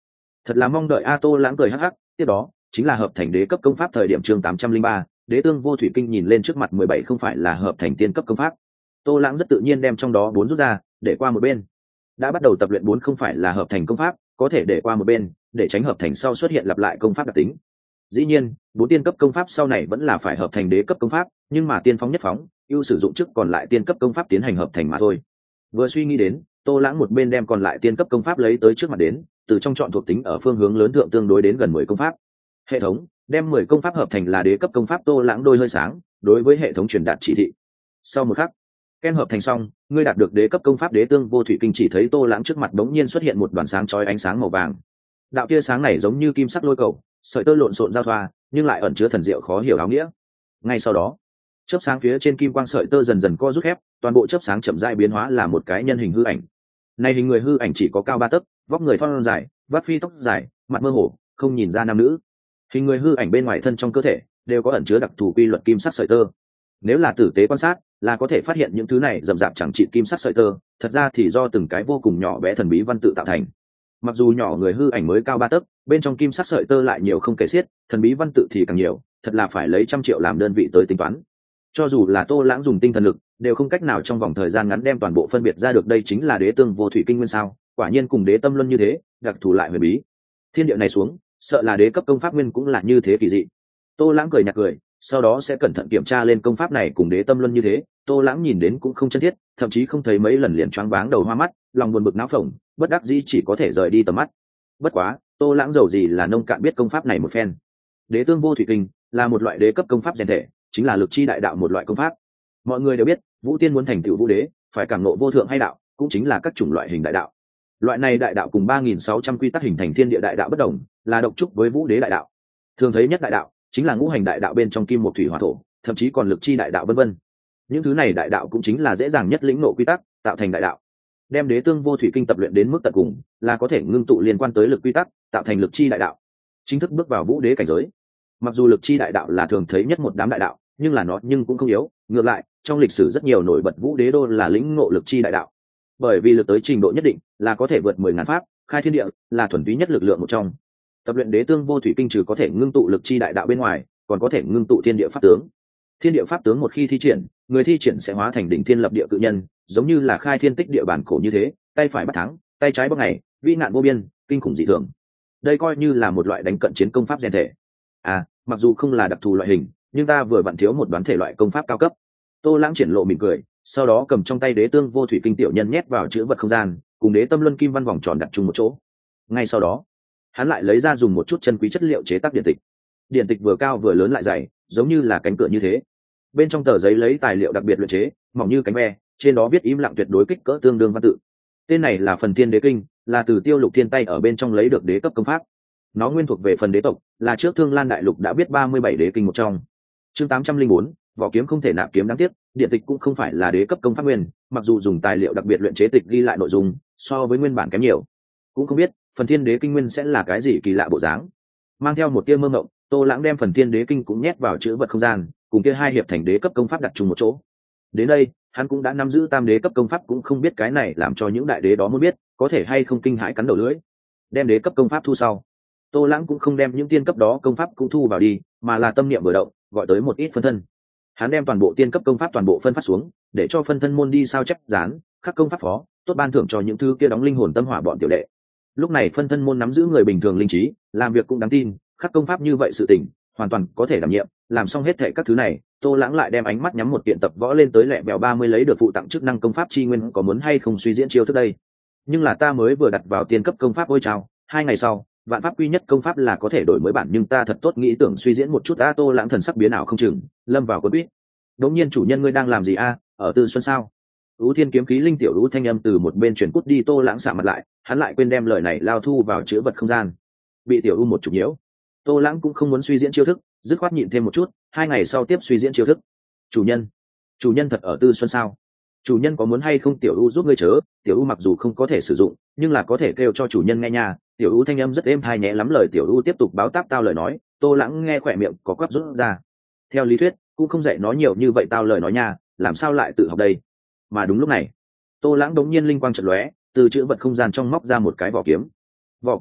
Thật là mong đợi. A Tô Lãng cười hắc hắc. Tiếp đó chính là hợp thành đế cấp công pháp thời điểm chương 803, đế tương vô thủy kinh nhìn lên trước mặt 17 không phải là hợp thành tiên cấp công pháp. Tô Lãng rất tự nhiên đem trong đó 4 rút ra để qua một bên. Đã bắt đầu tập luyện 4 không phải là hợp thành công pháp, có thể để qua một bên để tránh hợp thành sau xuất hiện lặp lại công pháp đặc tính. Dĩ nhiên 4 tiên cấp công pháp sau này vẫn là phải hợp thành đế cấp công pháp, nhưng mà tiên phóng nhất phóng ưu sử dụng trước còn lại tiên cấp công pháp tiến hành hợp thành mà thôi. Vừa suy nghĩ đến, Tô Lãng một bên đem còn lại tiên cấp công pháp lấy tới trước mặt đến, từ trong chọn thuộc tính ở phương hướng lớn thượng tương đối đến gần 10 công pháp. Hệ thống đem 10 công pháp hợp thành là đế cấp công pháp. Tô Lãng đôi hơi sáng đối với hệ thống truyền đạt chỉ thị. Sau một khắc, ken hợp thành xong, ngươi đạt được đế cấp công pháp đế tương vô thủy kinh. Chỉ thấy Tô Lãng trước mặt đống nhiên xuất hiện một đoàn sáng chói ánh sáng màu vàng. Đạo tia sáng này giống như kim sắc lôi cầu, sợi tơ lộn xộn giao thoa, nhưng lại ẩn chứa thần diệu khó hiểu áo nghĩa. Ngay sau đó, chớp sáng phía trên kim quang sợi tơ dần dần co rút khép, toàn bộ chớp sáng chậm rãi biến hóa là một cái nhân hình hư ảnh. Này hình người hư ảnh chỉ có cao 3 tấc, vóc người thon dài, vắt phi tóc dài, mặt mơ hồ, không nhìn ra nam nữ. Hình người hư ảnh bên ngoài thân trong cơ thể đều có ẩn chứa đặc thù quy luật kim sắc sợi tơ. Nếu là tử tế quan sát, là có thể phát hiện những thứ này rậm rạp chẳng trị kim sắc sợi tơ, thật ra thì do từng cái vô cùng nhỏ bé thần bí văn tự tạo thành. Mặc dù nhỏ người hư ảnh mới cao 3 tấc, bên trong kim sắc sợi tơ lại nhiều không kể xiết, thần bí văn tự thì càng nhiều, thật là phải lấy trăm triệu làm đơn vị tới tính toán. Cho dù là Tô Lãng dùng tinh thần lực, đều không cách nào trong vòng thời gian ngắn đem toàn bộ phân biệt ra được đây chính là đế tương vô thủy kinh nguyên sao? Quả nhiên cùng đế tâm luân như thế, đặc thù lại huyền bí. Thiên địa này xuống, sợ là đế cấp công pháp nguyên cũng là như thế kỳ dị. Tô Lãng cười nhạt cười, sau đó sẽ cẩn thận kiểm tra lên công pháp này cùng đế tâm luân như thế. Tô Lãng nhìn đến cũng không chân thiết, thậm chí không thấy mấy lần liền choáng váng đầu hoa mắt, lòng buồn bực não phồng, bất đắc dĩ chỉ có thể rời đi tầm mắt. Bất quá, Tô Lãng giàu gì là nông cạn biết công pháp này một phen. Đế tương vô thủy kinh là một loại đế cấp công pháp rèn thể, chính là lực chi đại đạo một loại công pháp. Mọi người đều biết, Vũ Tiên muốn thành tựu vũ đế, phải cảm ngộ vô thượng hay đạo, cũng chính là các chủng loại hình đại đạo. Loại này đại đạo cùng 3600 quy tắc hình thành thiên địa đại đạo bất đồng, là độc trúc với vũ đế đại đạo. Thường thấy nhất đại đạo chính là ngũ hành đại đạo bên trong kim một thủy hỏa thổ, thậm chí còn lực chi đại đạo vân vân. Những thứ này đại đạo cũng chính là dễ dàng nhất lĩnh ngộ quy tắc, tạo thành đại đạo. Đem đế tương vô thủy kinh tập luyện đến mức tận cùng, là có thể ngưng tụ liên quan tới lực quy tắc, tạo thành lực chi đại đạo, chính thức bước vào vũ đế cảnh giới. Mặc dù lực chi đại đạo là thường thấy nhất một đám đại đạo, nhưng là nó nhưng cũng không yếu, ngược lại trong lịch sử rất nhiều nổi bật vũ đế đô là lĩnh ngộ lực chi đại đạo. Bởi vì lực tới trình độ nhất định là có thể vượt 10.000 pháp, khai thiên địa là thuần túy nhất lực lượng một trong. Tập luyện đế tương vô thủy kinh trừ có thể ngưng tụ lực chi đại đạo bên ngoài, còn có thể ngưng tụ thiên địa pháp tướng. Thiên địa pháp tướng một khi thi triển, người thi triển sẽ hóa thành đỉnh thiên lập địa cự nhân, giống như là khai thiên tích địa bản cổ như thế, tay phải bắt thắng, tay trái bóc ngày, vĩ nạn vô biên, kinh khủng dị thường. Đây coi như là một loại đánh cận chiến công pháp rèn thể. Mặc dù không là đặc thù loại hình, nhưng ta vừa vặn thiếu một đoán thể loại công pháp cao cấp. Tô Lãng triển lộ mỉm cười, sau đó cầm trong tay đế tương vô thủy kinh tiểu nhân nhét vào chữ vật không gian, cùng đế tâm luân kim văn vòng tròn đặt chung một chỗ. Ngay sau đó, hắn lại lấy ra dùng một chút chân quý chất liệu chế tác điện tịch. Điện tịch vừa cao vừa lớn lại dày, giống như là cánh cửa như thế. Bên trong tờ giấy lấy tài liệu đặc biệt luyện chế, mỏng như cánh ve, trên đó viết im lặng tuyệt đối kích cỡ tương đương văn tự. Tên này là Phần Thiên Đế Kinh, là từ Tiêu Lục Thiên tay ở bên trong lấy được đế cấp công pháp. Nó nguyên thuộc về phần đế tộc, là trước Thương Lan đại lục đã biết 37 đế kinh một trong. Chương 804, vỏ kiếm không thể nạp kiếm đáng tiếc, điện tịch cũng không phải là đế cấp công pháp nguyên, mặc dù dùng tài liệu đặc biệt luyện chế tịch ghi lại nội dung, so với nguyên bản kém nhiều. Cũng không biết, Phần Thiên Đế Kinh nguyên sẽ là cái gì kỳ lạ bộ dáng. Mang theo một tia mơ mộng, Tô Lãng đem Phần Thiên Đế Kinh cũng nhét vào chữ vật không gian, cùng kia hai hiệp thành đế cấp công pháp đặt chung một chỗ. Đến đây, hắn cũng đã nắm giữ tam đế cấp công pháp, cũng không biết cái này làm cho những đại đế đó muốn biết, có thể hay không kinh hãi cắn đầu lưỡi. Đem đế cấp công pháp thu sau, Tô Lãng cũng không đem những tiên cấp đó công pháp cũng thu vào đi, mà là tâm niệm vừa động, gọi tới một ít phân thân. Hắn đem toàn bộ tiên cấp công pháp toàn bộ phân phát xuống, để cho phân thân môn đi sao chép dán, khắc công pháp phó, tốt ban thưởng cho những thứ kia đóng linh hồn tâm hỏa bọn tiểu đệ. Lúc này phân thân môn nắm giữ người bình thường linh trí, làm việc cũng đáng tin, khắc công pháp như vậy sự tình, hoàn toàn có thể đảm nhiệm. Làm xong hết thảy các thứ này, Tô Lãng lại đem ánh mắt nhắm một kiện tập võ lên tới lẹ bèo 30 lấy được phụ tặng chức năng công pháp chi nguyên, có muốn hay không suy diễn chiêu thức đây? Nhưng là ta mới vừa đặt vào tiên cấp công pháp ôi chao, 2 ngày sau, vạn pháp quy nhất công pháp là có thể đổi mới bản, nhưng ta thật tốt nghĩ tưởng suy diễn một chút. Tô Lãng thần sắc biến ảo không chừng, lâm vào cuốn quýt. Đống nhiên chủ nhân ngươi đang làm gì ở Tư Xuân sao? Ú Thiên kiếm khí linh tiểu Ú thanh âm từ một bên truyền cút đi. Tô Lãng sạm mặt lại, hắn lại quên đem lời này lao thu vào chữ vật không gian, bị tiểu U một chục nhiễu. Tô Lãng cũng không muốn suy diễn chiêu thức, dứt khoát nhịn thêm một chút, 2 ngày sau tiếp suy diễn chiêu thức. Chủ nhân thật ở Tư Xuân sao? Chủ nhân có muốn hay không tiểu U giúp ngươi chớ? Tiểu U mặc dù không có thể sử dụng, nhưng là có thể kêu cho chủ nhân nghe nha. Tiểu U thanh âm rất êm tai nhẹ lắm, lời tiểu U tiếp tục báo táp tao lời nói. Tô Lãng nghe khỏe miệng có quắp rút ra. Theo lý thuyết cũng không dạy nó nhiều như vậy tao lời nói nha, làm sao lại tự học đây? Mà đúng lúc này, Tô Lãng đống nhiên linh quang chợt lóe, từ chữ vật không gian trong móc ra một cái vỏ kiếm. Vỏ kiếm này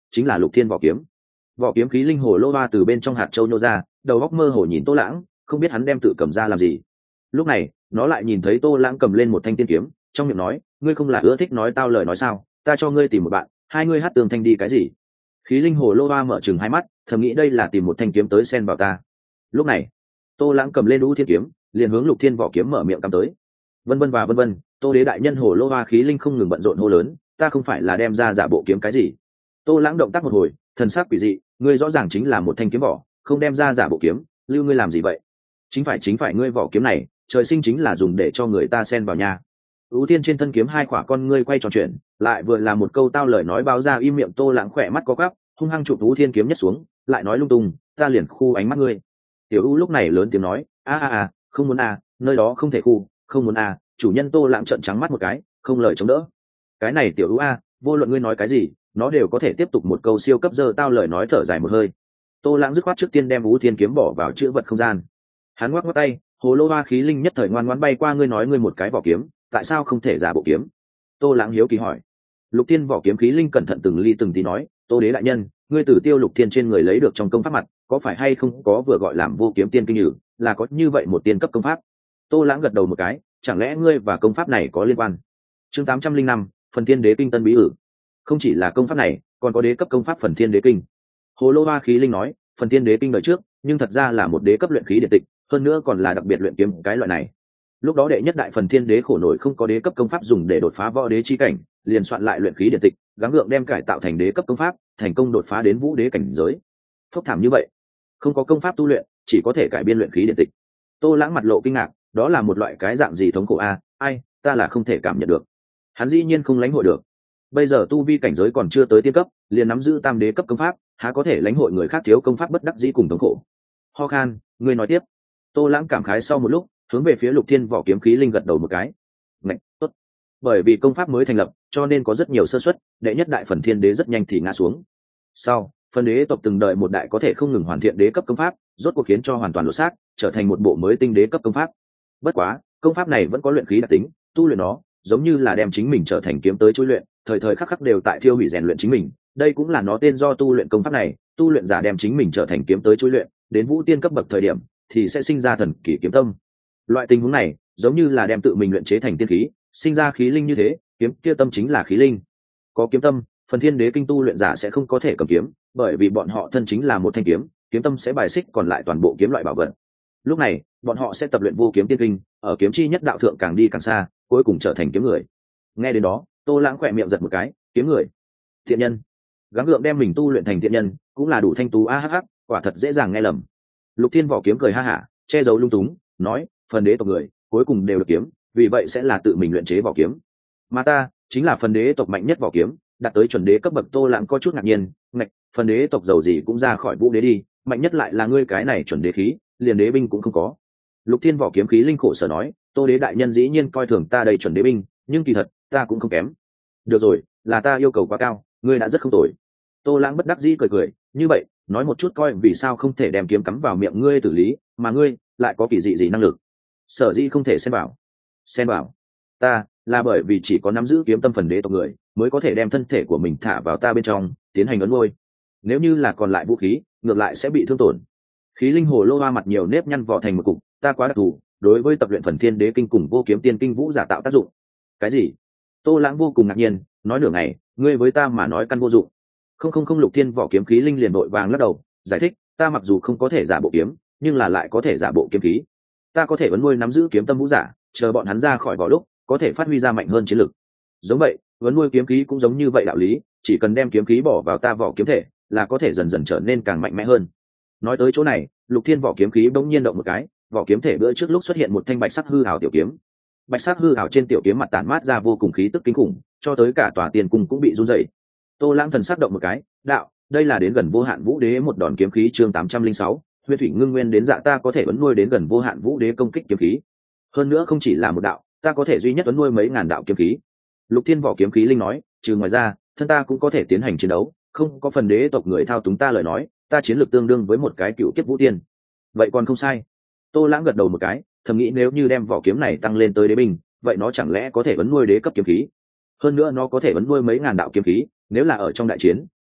chính là Lục Thiên vỏ kiếm. Vỏ kiếm khí linh hồ lô hoa từ bên trong hạt châu nhô ra, đầu góc mơ hồ nhìn Tô Lãng, không biết hắn đem tự cầm ra làm gì. Lúc này nó lại nhìn thấy Tô Lãng cầm lên một thanh tiên kiếm, trong miệng nói, ngươi không là ưa thích nói tao lời nói sao, ta cho ngươi tìm một bạn, hai ngươi hát tường thanh đi cái gì. Khí linh hồ lô hoa mở chừng hai mắt, thầm nghĩ đây là tìm một thanh kiếm tới xen vào ta. Lúc này Tô Lãng cầm lên Vũ Thiên kiếm, liền hướng Lục Thiên vỏ kiếm mở miệng cắm tới. Vân vân và vân vân, Tô đế đại nhân hồ lô hoa khí linh không ngừng bận rộn hô lớn, ta không phải là đem ra giả bộ kiếm cái gì. Tô Lãng động tác một hồi, thần sắc quỷ dị, ngươi rõ ràng chính là một thanh kiếm vỏ, không đem ra giả bộ kiếm, lưu ngươi làm gì vậy? Chính phải ngươi vỏ kiếm này, trời sinh chính là dùng để cho người ta xen vào nhà. Ưu Tiên trên thân kiếm hai khỏa con ngươi quay tròn chuyện, lại vừa là một câu tao lời nói báo ra im miệng. Tô Lãng khỏe mắt có gắp, hung hăng chụp Ưu Thiên kiếm nhất xuống, lại nói lung tung, ta liền khu ánh mắt ngươi. Tiểu U lúc này lớn tiếng nói, không muốn nơi đó không thể khu, không muốn chủ nhân. Tô Lãng trợn trắng mắt một cái, không lời chống đỡ. Cái này Tiểu U vô luận ngươi nói cái gì, nó đều có thể tiếp tục một câu siêu cấp dơ tao lời nói. Thở dài một hơi, Tô Lãng dứt khoát trước tiên đem Ưu Thiên kiếm bỏ vào chữ vật không gian. Hắn ngoắc ngoắc tay, hồ lô hoa khí linh nhất thời ngoan ngoãn bay qua. Ngươi nói ngươi một cái vỏ kiếm, tại sao không thể giả bộ kiếm? Tô Lãng hiếu kỳ hỏi. Lục Thiên vỏ kiếm khí linh cẩn thận từng ly từng tí nói, Tô đế đại nhân, ngươi từ Tiêu Lục Thiên trên người lấy được trong công pháp mặt, có phải hay không có vừa gọi làm vô kiếm tiên kinh nhử, là có như vậy một tiên cấp công pháp? Tô Lãng gật đầu một cái, chẳng lẽ ngươi và công pháp này có liên quan? Chương 805, Phần Thiên Đế Kinh tân bí ử. Không chỉ là công pháp này, còn có đế cấp công pháp Phần Thiên Đế Kinh. Hồ lô hoa khí linh nói, Phần Thiên Đế Kinh đời trước, nhưng thật ra là một đế cấp luyện khí điện tịch, hơn nữa còn là đặc biệt luyện kiếm cái loại này. Lúc đó đệ nhất đại Phần Thiên Đế khổ nổi không có đế cấp công pháp dùng để đột phá võ đế chi cảnh, liền soạn lại luyện khí điện tịch, gắng gượng đem cải tạo thành đế cấp công pháp, thành công đột phá đến vũ đế cảnh giới. Phốc thảm như vậy, không có công pháp tu luyện, chỉ có thể cải biên luyện khí điện tịch. Tô Lãng mặt lộ kinh ngạc, đó là một loại cái dạng gì thống khổ ai, ta là không thể cảm nhận được. Hắn dĩ nhiên không lãnh hội được. Bây giờ tu vi cảnh giới còn chưa tới tiên cấp, liền nắm giữ tam đế cấp công pháp, há có thể lãnh hội người khác thiếu công pháp bất đắc dĩ cùng thống khổ. Ho khan, ngươi nói tiếp. Tô Lãng cảm khái sau một lúc, hướng về phía Lục Thiên vỏ kiếm khí linh gật đầu một cái. Ngạch, tốt. Bởi vì công pháp mới thành lập, cho nên có rất nhiều sơ suất, đệ nhất đại Phần Thiên Đế rất nhanh thì ngã xuống. Sau, Phần Đế tộc từng đợi một đại có thể không ngừng hoàn thiện đế cấp công pháp, rốt cuộc khiến cho hoàn toàn lột xác, trở thành một bộ mới tinh đế cấp công pháp. Bất quá, công pháp này vẫn có luyện khí đặc tính, tu luyện nó, giống như là đem chính mình trở thành kiếm tới chui luyện, thời thời khắc khắc đều tại thiêu hủy rèn luyện chính mình. Đây cũng là nó tên do tu luyện công pháp này, tu luyện giả đem chính mình trở thành kiếm tới chui luyện, đến vũ tiên cấp bậc thời điểm thì sẽ sinh ra thần kỷ kiếm tâm. Loại tình huống này giống như là đem tự mình luyện chế thành tiên khí, sinh ra khí linh như thế, kiếm kia tâm chính là khí linh. Có kiếm tâm, Phần Thiên Đế Kinh tu luyện giả sẽ không có thể cầm kiếm, bởi vì bọn họ thân chính là một thanh kiếm, kiếm tâm sẽ bài xích còn lại toàn bộ kiếm loại bảo vật. Lúc này bọn họ sẽ tập luyện vô kiếm tiên kinh, ở kiếm chi nhất đạo thượng càng đi càng xa, cuối cùng trở thành kiếm người. Nghe đến đó, Tô Lãng khỏe miệng giật một cái, kiếm người, thiện nhân, gắng gượng đem mình tu luyện thành thiện nhân, cũng là đủ thanh tú quả thật dễ dàng nghe lầm. Lục Thiên vỏ kiếm cười ha hả, che giấu lung túng, nói, Phần đế tộc người cuối cùng đều được kiếm, vì vậy sẽ là tự mình luyện chế vỏ kiếm, mà ta chính là Phần đế tộc mạnh nhất vỏ kiếm, đạt tới chuẩn đế cấp bậc. Tô Lãng có chút ngạc nhiên, ngạch, Phần đế tộc giàu gì cũng ra khỏi vũ đế đi, mạnh nhất lại là ngươi cái này chuẩn đế khí, liền đế binh cũng không có. Lục Thiên vỏ kiếm khí linh khổ sở nói, Tô đế đại nhân dĩ nhiên coi thường ta đây chuẩn đế binh, nhưng kỳ thật ta cũng không kém. Được rồi, là ta yêu cầu quá cao, ngươi đã rất không tồi. Tô Lãng bất đắc dĩ cười cười, như vậy nói một chút coi vì sao không thể đem kiếm cắm vào miệng ngươi xử lý, mà ngươi lại có kỳ dị gì năng lực? Sở dĩ không thể xen vào ta, là bởi vì chỉ có nắm giữ kiếm tâm Phần đế tộc người mới có thể đem thân thể của mình thả vào ta bên trong, tiến hành ấn môi. Nếu như là còn lại vũ khí, ngược lại sẽ bị thương tổn. Khí linh hồ lô hoa mặt nhiều nếp nhăn vỏ thành một cục, ta quá đặc thù, đối với tập luyện Phần Thiên Đế Kinh cùng vô kiếm tiên kinh vũ giả tạo tác dụng. Cái gì? Tô Lãng vô cùng ngạc nhiên, nói nửa ngày, ngươi với ta mà nói căn vô dụng. Không. Lục Thiên vỏ kiếm khí linh liền vội vàng lắc đầu, giải thích, ta mặc dù không có thể giả bộ kiếm, nhưng là lại có thể giả bộ kiếm khí. Ta có thể vấn nuôi nắm giữ kiếm tâm vũ giả, chờ bọn hắn ra khỏi vỏ lúc, có thể phát huy ra mạnh hơn chiến lực. Giống vậy, vấn nuôi kiếm khí cũng giống như vậy đạo lý, chỉ cần đem kiếm khí bỏ vào ta vỏ kiếm thể, là có thể dần dần trở nên càng mạnh mẽ hơn. Nói tới chỗ này, Lục Thiên vỏ kiếm khí bỗng nhiên động một cái, vỏ kiếm thể bữa trước lúc xuất hiện một thanh bạch sắc hư ảo tiểu kiếm. Bạch sắc hư ảo trên tiểu kiếm mặt tản mát ra vô cùng khí tức kinh khủng, cho tới cả tòa tiên cung cũng bị run rẩy. Tô Lãng thần sắc động một cái, đạo, đây là đến gần vô hạn vũ đế một đòn kiếm khí. Chương 806, Huyết thủy ngưng nguyên đến dạ, ta có thể ấn nuôi đến gần vô hạn vũ đế công kích kiếm khí. Hơn nữa không chỉ là một đạo, ta có thể duy nhất ấn nuôi mấy ngàn đạo kiếm khí. Lục Thiên vỏ kiếm khí linh nói, trừ ngoài ra, thân ta cũng có thể tiến hành chiến đấu, không có Phần đế tộc người thao túng ta lời nói, ta chiến lược tương đương với một cái cựu kiếp vũ tiên. Vậy còn không sai. Tô Lãng gật đầu một cái, thầm nghĩ nếu như đem vỏ kiếm này tăng lên tới đế binh, vậy nó chẳng lẽ có thể ấn nuôi đế cấp kiếm khí? Hơn nữa nó có thể ấn nuôi mấy ngàn đạo kiếm khí, nếu là ở trong đại chiến,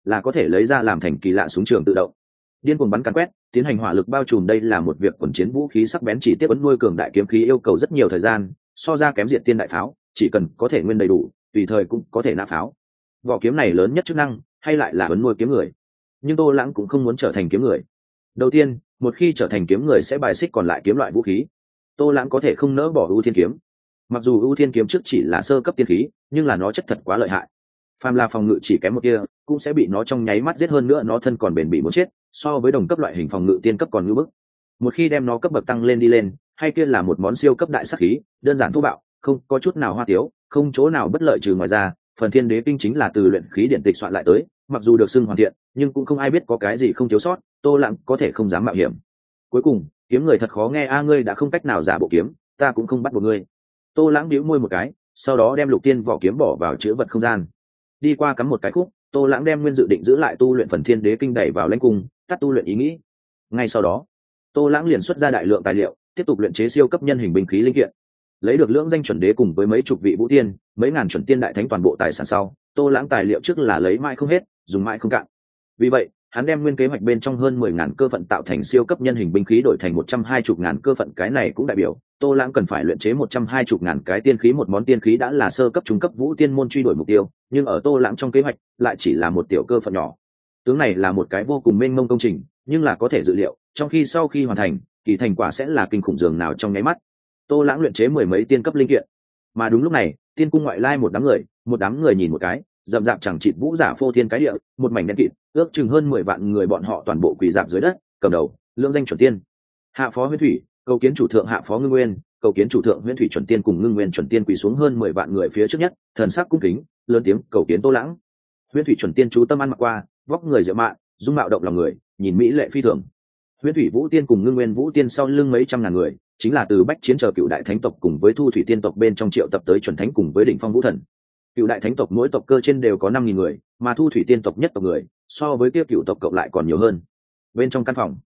là có thể lấy ra làm thành kỳ lạ súng trường tự động. Điên cuồng bắn càn quét, tiến hành hỏa lực bao trùm, đây là một việc quần chiến vũ khí sắc bén chỉ tiếp ấn nuôi cường đại kiếm khí yêu cầu rất nhiều thời gian, so ra kém diệt tiên đại pháo, chỉ cần có thể nguyên đầy đủ, tùy thời cũng có thể nã pháo. Vỏ kiếm này lớn nhất chức năng hay lại là ấn nuôi kiếm người, nhưng Tô Lãng cũng không muốn trở thành kiếm người. Đầu tiên, một khi trở thành kiếm người sẽ bài xích còn lại kiếm loại vũ khí. Tô Lãng có thể không nỡ bỏ ưu thiên kiếm. Mặc dù ưu thiên kiếm trước chỉ là sơ cấp tiên khí, nhưng là nó chất thật quá lợi hại. Phàm là phòng ngự chỉ kém một kia, cũng sẽ bị nó trong nháy mắt giết, hơn nữa nó thân còn bền bỉ muốn chết, so với đồng cấp loại hình phòng ngự tiên cấp còn ngưỡng bức. Một khi đem nó cấp bậc tăng lên đi lên, hay kia là một món siêu cấp đại sát khí, đơn giản thô bạo, không có chút nào hoa tiếu, không chỗ nào bất lợi, trừ ngoài ra, phần Thiên Đế Kinh chính là từ luyện khí điển tịch soạn lại tới, mặc dù được xưng hoàn thiện, nhưng cũng không ai biết có cái gì không thiếu sót, Tô Lãng có thể không dám mạo hiểm. Cuối cùng, kiếm người thật khó nghe a, ngươi đã không cách nào giả bộ kiếm, ta cũng không bắt buộc ngươi. Tô Lãng bĩu môi một cái, sau đó đem Lục Tiên vỏ kiếm bỏ vào chữ vật không gian. Đi qua cắm một cái khúc, Tô Lãng đem nguyên dự định giữ lại tu luyện phần Thiên Đế Kinh đẩy vào lãnh cung, tắt tu luyện ý nghĩ. Ngay sau đó, Tô Lãng liền xuất ra đại lượng tài liệu, tiếp tục luyện chế siêu cấp nhân hình binh khí linh kiện. Lấy được lưỡng danh chuẩn đế cùng với mấy chục vị vũ tiên, mấy ngàn chuẩn tiên đại thánh toàn bộ tài sản sau, Tô Lãng tài liệu trước là lấy mãi không hết, dùng mãi không cạn. Vì vậy, hắn đem nguyên kế hoạch bên trong hơn 10.000 cơ phận tạo thành siêu cấp nhân hình binh khí đổi thành 120.000 cơ phận, cái này cũng đại biểu Tô Lãng cần phải luyện chế 120.000 cái tiên khí. Một món tiên khí đã là sơ cấp trung cấp vũ tiên môn truy đuổi mục tiêu, nhưng ở Tô Lãng trong kế hoạch lại chỉ là một tiểu cơ phận nhỏ. Tướng này là một cái vô cùng mênh mông công trình, nhưng là có thể dự liệu, trong khi sau khi hoàn thành, kỳ thành quả sẽ là kinh khủng dường nào trong nháy mắt. Tô Lãng luyện chế 10 mấy tiên cấp linh kiện, mà đúng lúc này, tiên cung ngoại lai một đám người nhìn một cái, rậm rạp chẳng chịt vũ giả phô thiên cái địa, một mảnh đen kịt, ước chừng hơn 10 vạn người, bọn họ toàn bộ quỳ rạp dưới đất, cầm đầu lưỡng danh chuẩn tiên. Hạ phó Huyễn Thủy, cầu kiến chủ thượng. Hạ phó Ngưng Nguyên, cầu kiến chủ thượng. Huyễn Thủy chuẩn tiên cùng Ngưng Nguyên chuẩn tiên quỳ xuống hơn 10 vạn người phía trước nhất, thần sắc cung kính, lớn tiếng cầu kiến Tô Lãng. Huyễn Thủy chuẩn tiên chú tâm ăn mặc qua, vóc người diệu mạn, dung mạo động lòng người, nhìn mỹ lệ phi thường. Huyễn Thủy vũ tiên cùng Ngưng Nguyên vũ tiên sau lưng mấy trăm ngàn người, chính là từ bách chiến chờ cựu đại thánh tộc cùng với thu thủy tiên tộc bên trong triệu tập tới chuẩn thánh cùng với đỉnh phong vũ thần. Cựu đại thánh tộc mỗi tộc cơ trên đều có 5.000 người, mà thu thủy tiên tộc nhất tộc người so với kia cựu tộc cộng lại còn nhiều hơn. Bên trong căn phòng,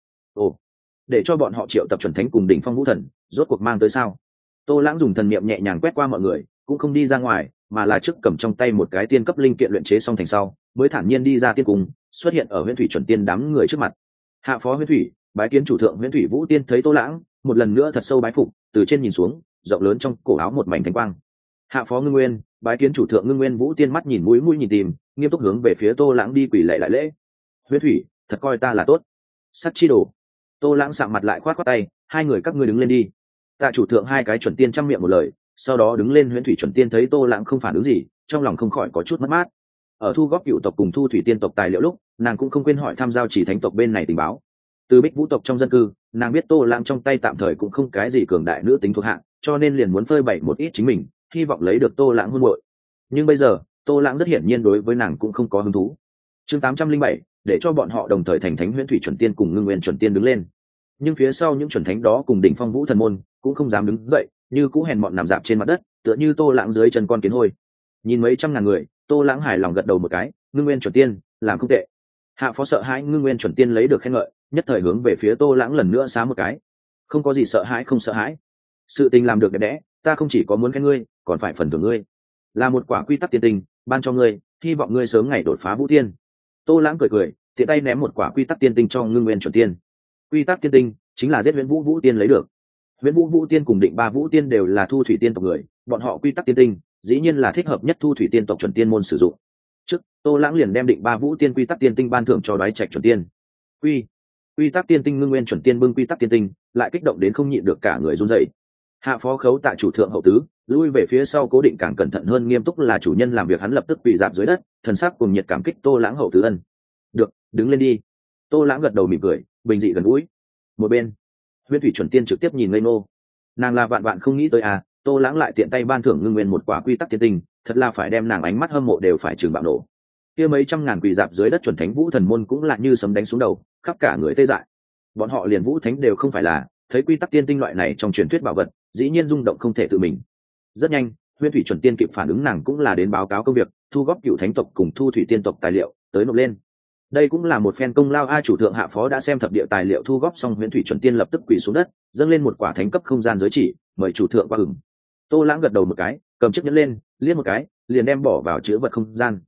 để cho bọn họ triệu tập chuẩn thánh cùng đỉnh phong vũ thần, rốt cuộc mang tới sao? Tô Lãng dùng thần niệm nhẹ nhàng quét qua mọi người, cũng không đi ra ngoài, mà là trước cầm trong tay một cái tiên cấp linh kiện luyện chế xong thành sau, mới thản nhiên đi ra tiên cung, xuất hiện ở Huyễn Thủy chuẩn tiên đám người trước mặt. Hạ phó Huyễn Thủy, bái kiến chủ thượng. Huyễn Thủy vũ tiên thấy Tô Lãng, một lần nữa thật sâu bái phục, từ trên nhìn xuống, rộng lớn trong cổ áo một mảnh thánh quang. Hạ phó Ngưng Nguyên, bái kiến chủ thượng. Ngưng Nguyên vũ tiên mắt nhìn mũi nhìn tìm, nghiêm túc hướng về phía Tô Lãng đi quỳ lạy lại lễ. Huyễn Thủy, thật coi ta là tốt. Sắt chi đồ. Tô Lãng sạm mặt lại khoát khoát tay, hai người các ngươi đứng lên đi. Tạ chủ thượng hai cái chuẩn tiên chăm miệng một lời, sau đó đứng lên. Huyễn Thủy chuẩn tiên thấy Tô Lãng không phản ứng gì, trong lòng không khỏi có chút mất mát. Ở thu góp cựu tộc cùng thu thủy tiên tộc tài liệu lúc, nàng cũng không quên hỏi thăm giao chỉ thánh tộc bên này tình báo. Từ Bích Vũ tộc trong dân cư, nàng biết Tô Lãng trong tay tạm thời cũng không cái gì cường đại nữ tính thuộc hạng, cho nên liền muốn phơi bày một ít chính mình, hy vọng lấy được Tô Lãng hôn muội. Nhưng bây giờ, Tô Lãng rất hiển nhiên đối với nàng cũng không có hứng thú. Chương 807, để cho bọn họ đồng thời thành thánh. Huyễn Thủy chuẩn tiên cùng Ngưng Nguyên chuẩn tiên đứng lên, nhưng phía sau những chuẩn thánh đó cùng đỉnh phong vũ thần môn cũng không dám đứng dậy, như cũ hèn mọn nằm dạp trên mặt đất, tựa như Tô Lãng dưới chân con kiến hôi. Nhìn mấy trăm ngàn người, Tô Lãng hài lòng gật đầu một cái. Ngưng Nguyên chuẩn tiên làm không tệ. Hạ phó sợ hãi Ngưng Nguyên chuẩn tiên lấy được khen ngợi, nhất thời hướng về phía Tô Lãng lần nữa xá một cái. Không có gì sợ hãi, không sợ hãi. Sự tình làm được đẹp đẽ, ta không chỉ có muốn khen ngươi, còn phải phần thưởng ngươi, là một quả quy tắc tiên tinh ban cho ngươi, hy vọng ngươi sớm ngày đột phá vũ tiên. Tô Lãng cười cười, tiện tay ném một quả quy tắc tiên tinh cho Ngưng Nguyên chuẩn tiên. Quy tắc tiên tinh chính là giết Huyễn Vũ vũ tiên lấy được. Huyễn Vũ vũ tiên cùng Định Ba vũ tiên đều là thu thủy tiên tộc người, bọn họ quy tắc tiên tinh dĩ nhiên là thích hợp nhất thu thủy tiên tộc chuẩn tiên môn sử dụng. Trước, Tô Lãng liền đem Định Ba vũ tiên quy tắc tiên tinh ban thưởng cho Đoái Trạch chuẩn tiên. Quy tắc tiên tinh. Ngưng Nguyên chuẩn tiên bưng quy tắc tiên tinh, lại kích động đến không nhịn được cả người run rẩy. Hạ phó Khấu Tạ chủ thượng hậu tứ lui về phía sau, cố định càng cẩn thận hơn, nghiêm túc là chủ nhân làm việc, hắn lập tức quỳ rạp dưới đất, thần sắc cùng nhiệt cảm kích Tô Lãng hậu tứ ân. Được, đứng lên đi. Tô Lãng gật đầu mỉm cười, bình dị gần gũi. Một bên, Huyễn Thủy chuẩn tiên trực tiếp nhìn ngây ngô, nàng là vạn vạn không nghĩ tới Tô Lãng lại tiện tay ban thưởng Ngưng Nguyên một quả quy tắc tiên tinh, thật là phải đem nàng ánh mắt hâm mộ đều phải trừng bạo nổ. Kia mấy trăm ngàn quỳ dạp dưới đất chuẩn thánh vũ thần môn cũng là như sấm đánh xuống đầu, khắp cả người tê dại. Bọn họ liền vũ thánh đều không phải là, thấy quy tắc tiên tinh loại này trong truyền thuyết bảo vật, dĩ nhiên rung động không thể tự mình. Rất nhanh, Huyễn Thủy chuẩn tiên kịp phản ứng, nàng cũng là đến báo cáo công việc, thu góp cựu thánh tộc cùng thu thủy tiên tộc tài liệu tới nộp lên. Đây cũng là một phen công lao chủ thượng. Hạ phó đã xem thập địa tài liệu thu góp xong, Huyễn Thủy chuẩn tiên lập tức quỳ xuống đất, dâng lên một quả thánh cấp không gian giới chỉ, mời chủ thượng qua hưởng. Tô Lãng gật đầu một cái, cầm chiếc nhẫn lên, liếc một cái, liền đem bỏ vào chứa vật không gian.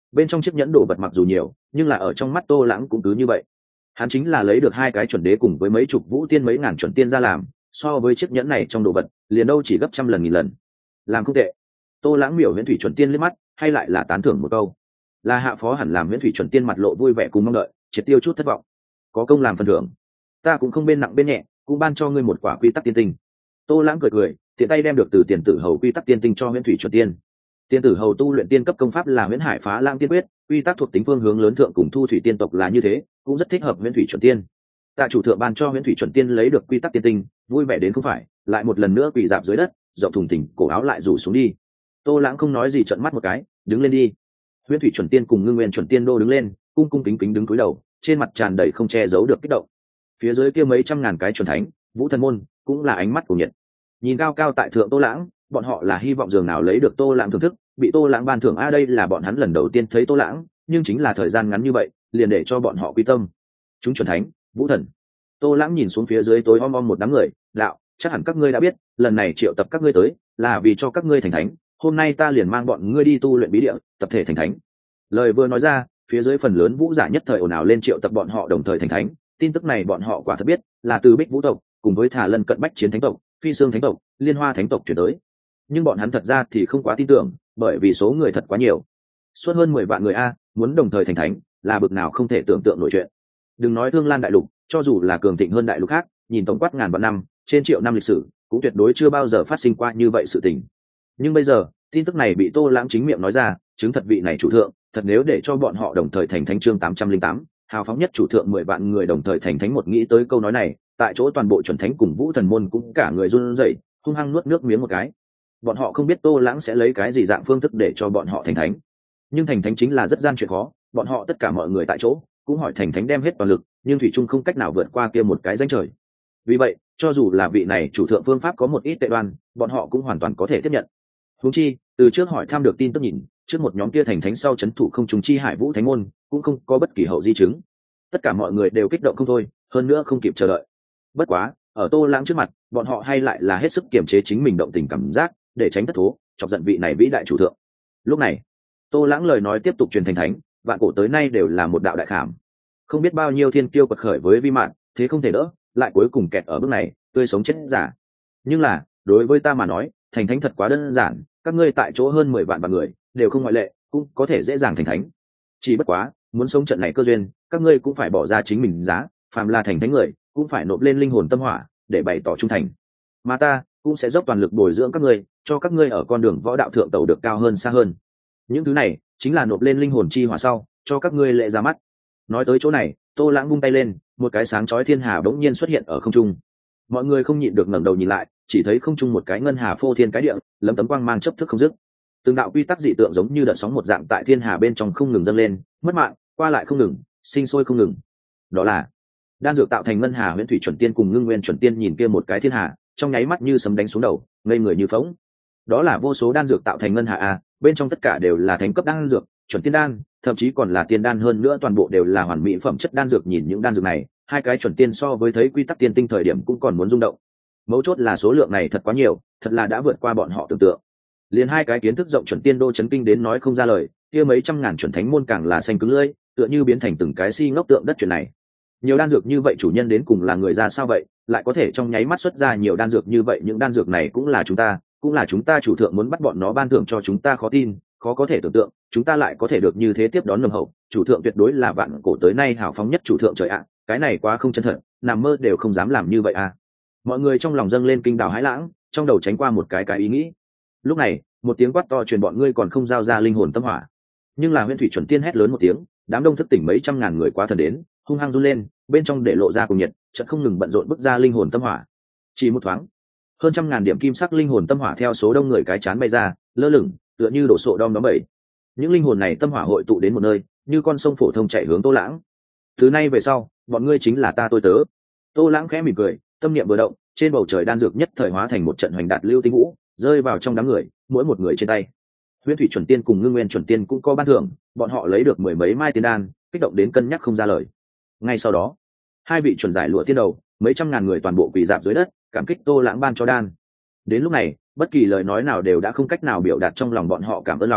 bên trong chiếc nhẫn đồ vật mặc dù nhiều nhưng là ở trong mắt Tô Lãng cũng cứ như vậy. Hắn chính là lấy được 2 cái chuẩn đế cùng với mấy chục vũ tiên mấy ngàn chuẩn tiên ra làm, so với chiếc nhẫn này trong đồ vật liền đâu chỉ gấp trăm lần nghìn lần. Làm không tệ. Tô Lãng miểu Huyễn Thủy chuẩn tiên liếc mắt, hay lại là tán thưởng một câu. Là hạ phó hẳn làm Huyễn Thủy chuẩn tiên mặt lộ vui vẻ cùng mong đợi, triệt tiêu chút thất vọng. Có công làm phần thưởng, ta cũng không bên nặng bên nhẹ, cũng ban cho ngươi một quả quy tắc tiên tinh. Tô Lãng cười cười, tiện tay đem được từ Tiền Tử Hầu quy tắc tiên tinh cho Huyễn Thủy chuẩn tiên. Tiền Tử Hầu tu luyện tiên cấp công pháp là Huyễn Hải Phá Lãng tiên quyết, quy tắc thuộc tính phương hướng lớn thượng cùng Thu Thủy tiên tộc là như thế, cũng rất thích hợp Huyễn Thủy chuẩn tiên. Tạ chủ thượng ban cho Huyễn Thủy chuẩn tiên lấy được quy tắc tiên tinh, vui vẻ đến không phải, lại một lần nữa quỳ dạp dưới đất, rộng thùng thình cổ áo lại rủ xuống đi. Tô Lãng không nói gì, trợn mắt một cái, đứng lên đi. Huyễn Thủy chuẩn tiên cùng Ngưng Nguyên chuẩn tiên đô đứng lên, cung cung kính kính đứng cúi đầu, trên mặt tràn đầy không che giấu được kích động. Phía dưới kia mấy trăm ngàn cái chuẩn thánh, Vũ Thần môn, cũng là ánh mắt của nhiệt. Nhìn cao cao tại thượng Tô Lãng, bọn họ là hy vọng dường nào lấy được Tô Lãng thưởng thức, bị Tô Lãng ban thưởng đây là bọn hắn lần đầu tiên thấy Tô Lãng, nhưng chính là thời gian ngắn như vậy, liền để cho bọn họ quy tâm. Chúng chuẩn thánh, Vũ Thần. Tô Lãng nhìn xuống phía dưới tối om om một đám người, đạo, chắc hẳn các ngươi đã biết, lần này triệu tập các ngươi tới, là vì cho các ngươi thành thánh, hôm nay ta liền mang bọn ngươi đi tu luyện bí địa, tập thể thành thánh. Lời vừa nói ra, phía dưới phần lớn vũ giả nhất thời ồn ào lên triệu tập bọn họ đồng thời thành thánh. Tin tức này bọn họ quả thật biết, là từ Bích Vũ tộc cùng với Thả Lân Cận Bách Chiến thánh tộc, Phi Xương thánh tộc, Liên Hoa thánh tộc chuyển tới. Nhưng bọn hắn thật ra thì không quá tin tưởng, bởi vì số người thật quá nhiều, suốt hơn 10 vạn người muốn đồng thời thành thánh, là bực nào không thể tưởng tượng nổi chuyện. Đừng nói Thương Lan đại lục, cho dù là cường thịnh hơn đại lục khác, nhìn tổng quát ngàn vạn năm, trên triệu năm lịch sử, cũng tuyệt đối chưa bao giờ phát sinh qua như vậy sự tình. Nhưng bây giờ, tin tức này bị Tô Lãng chính miệng nói ra, chứng thật vị này chủ thượng, thật nếu để cho bọn họ đồng thời thành thánh. Chương 808, hào phóng nhất chủ thượng 10 vạn người đồng thời thành thánh. Một nghĩ tới câu nói này, tại chỗ toàn bộ chuẩn thánh cùng Vũ Thần môn cũng cả người run rẩy, hung hăng nuốt nước miếng một cái. Bọn họ không biết Tô Lãng sẽ lấy cái gì dạng phương thức để cho bọn họ thành thánh, nhưng thành thánh chính là rất gian chuyện khó, bọn họ tất cả mọi người tại chỗ cũng hỏi thành thánh đem hết toàn lực, nhưng thủy trung không cách nào vượt qua kia một cái ranh trời. Vì vậy, cho dù là vị này chủ thượng phương pháp có một ít tệ đoan, bọn họ cũng hoàn toàn có thể tiếp nhận. Huống chi, từ trước hỏi thăm được tin tức nhìn, trước một nhóm kia thành thánh sau chấn thủ không trùng chi Hải Vũ thánh môn, cũng không có bất kỳ hậu di chứng. Tất cả mọi người đều kích động không thôi, hơn nữa không kịp chờ đợi. Bất quá, ở Tô Lãng trước mặt, bọn họ hay lại là hết sức kiềm chế chính mình động tình cảm giác, để tránh thất thố, chọc giận vị này vĩ đại chủ thượng. Lúc này, Tô Lãng lời nói tiếp tục truyền thành thánh, vạn cổ tới nay đều là một đạo đại khảm. Không biết bao nhiêu thiên kiêu quật khởi với vi mạn, thế không thể đỡ, lại cuối cùng kẹt ở bước này, tươi sống chết giả. Nhưng là, đối với ta mà nói, thành thánh thật quá đơn giản, các ngươi tại chỗ hơn 10 vạn người, đều không ngoại lệ, cũng có thể dễ dàng thành thánh. Chỉ bất quá, muốn sống trận này cơ duyên, các ngươi cũng phải bỏ ra chính mình giá, phàm là thành thánh người, cũng phải nộp lên linh hồn tâm hỏa, để bày tỏ trung thành. Mà ta cũng sẽ dốc toàn lực bồi dưỡng các ngươi, cho các ngươi ở con đường võ đạo thượng tẩu được cao hơn xa hơn. Những thứ này chính là nộp lên linh hồn chi hỏa sau, cho các ngươi lệ ra mắt. Nói tới chỗ này, Tô Lãng vung tay lên, một cái sáng chói thiên hà bỗng nhiên xuất hiện ở không trung. Mọi người không nhịn được ngẩng đầu nhìn lại, chỉ thấy không trung một cái ngân hà phô thiên cái địa, lấm tấm quang mang chớp thức không dứt. Từng đạo quy tắc dị tượng giống như đợt sóng một dạng tại thiên hà bên trong không ngừng dâng lên, mất mạng, qua lại không ngừng, sinh sôi không ngừng. Đó là đan dược tạo thành ngân hà. Huyễn Thủy chuẩn tiên cùng Ngưng Nguyên chuẩn tiên nhìn kia một cái thiên hà, trong nháy mắt như sấm đánh xuống đầu, ngây người như phỗng. Đó là vô số đan dược tạo thành ngân hà bên trong tất cả đều là thánh cấp đan dược, chuẩn tiên đan, thậm chí còn là tiên đan, hơn nữa toàn bộ đều là hoàn mỹ phẩm chất đan dược. Nhìn những đan dược này, hai cái chuẩn tiên so với thấy quy tắc tiên tinh thời điểm cũng còn muốn rung động. Mấu chốt là số lượng này thật quá nhiều, thật là đã vượt qua bọn họ tưởng tượng. Liền hai cái kiến thức rộng chuẩn tiên đô chấn kinh đến nói không ra lời, kia mấy trăm ngàn chuẩn thánh môn càng là xanh cứng lưỡi, tựa như biến thành từng cái si ngốc tượng đất. Chuyện này, nhiều đan dược như vậy chủ nhân đến cùng là người ra sao vậy, lại có thể trong nháy mắt xuất ra nhiều đan dược như vậy. Những đan dược này cũng là chúng ta chủ thượng muốn bắt bọn nó ban thưởng cho chúng ta, khó tin, khó có thể tưởng tượng, chúng ta lại có thể được như thế tiếp đón nồng hậu. Chủ thượng tuyệt đối là vạn cổ tới nay hào phóng nhất chủ thượng. Trời ạ, cái này quá không chân thật, nằm mơ đều không dám làm như vậy à. Mọi người trong lòng dâng lên kinh đào hãi lãng, trong đầu tránh qua một cái ý nghĩ. Lúc này, một tiếng quát to truyền, bọn ngươi còn không giao ra linh hồn tâm hỏa. Nhưng là Huyễn Thủy chuẩn tiên hét lớn một tiếng, đám đông thức tỉnh mấy trăm ngàn người quá thần đến, hung hăng run lên, bên trong để lộ ra cùng nhiệt, chợt không ngừng bận rộn bức ra linh hồn tâm hỏa. Chỉ một thoáng, hơn trăm ngàn điểm kim sắc linh hồn tâm hỏa theo số đông người cái chán bay ra, lơ lửng, tựa như đổ sộ đom đóm bẩy. Những linh hồn này tâm hỏa hội tụ đến một nơi, như con sông phổ thông chảy hướng Tô Lãng. Từ nay về sau, bọn ngươi chính là ta tôi tớ. Tô Lãng khẽ mỉm cười, tâm niệm vừa động, trên bầu trời đan dược nhất thời hóa thành một trận hoành đạt lưu tinh vũ, rơi vào trong đám người, mỗi một người trên tay. Huyễn Thủy chuẩn tiên cùng Ngưng Nguyên chuẩn tiên cũng có ban thưởng, bọn họ lấy được 10 mấy mai tiên đan, kích động đến cân nhắc không ra lời. Ngay sau đó, hai vị chuẩn giải lụa tiên đầu, mấy trăm ngàn người toàn bộ quỳ rạp dưới đất, cảm kích Tô Lãng ban cho đan. Đến lúc này, bất kỳ lời nói nào đều đã không cách nào biểu đạt trong lòng bọn họ cảm ơn lòng,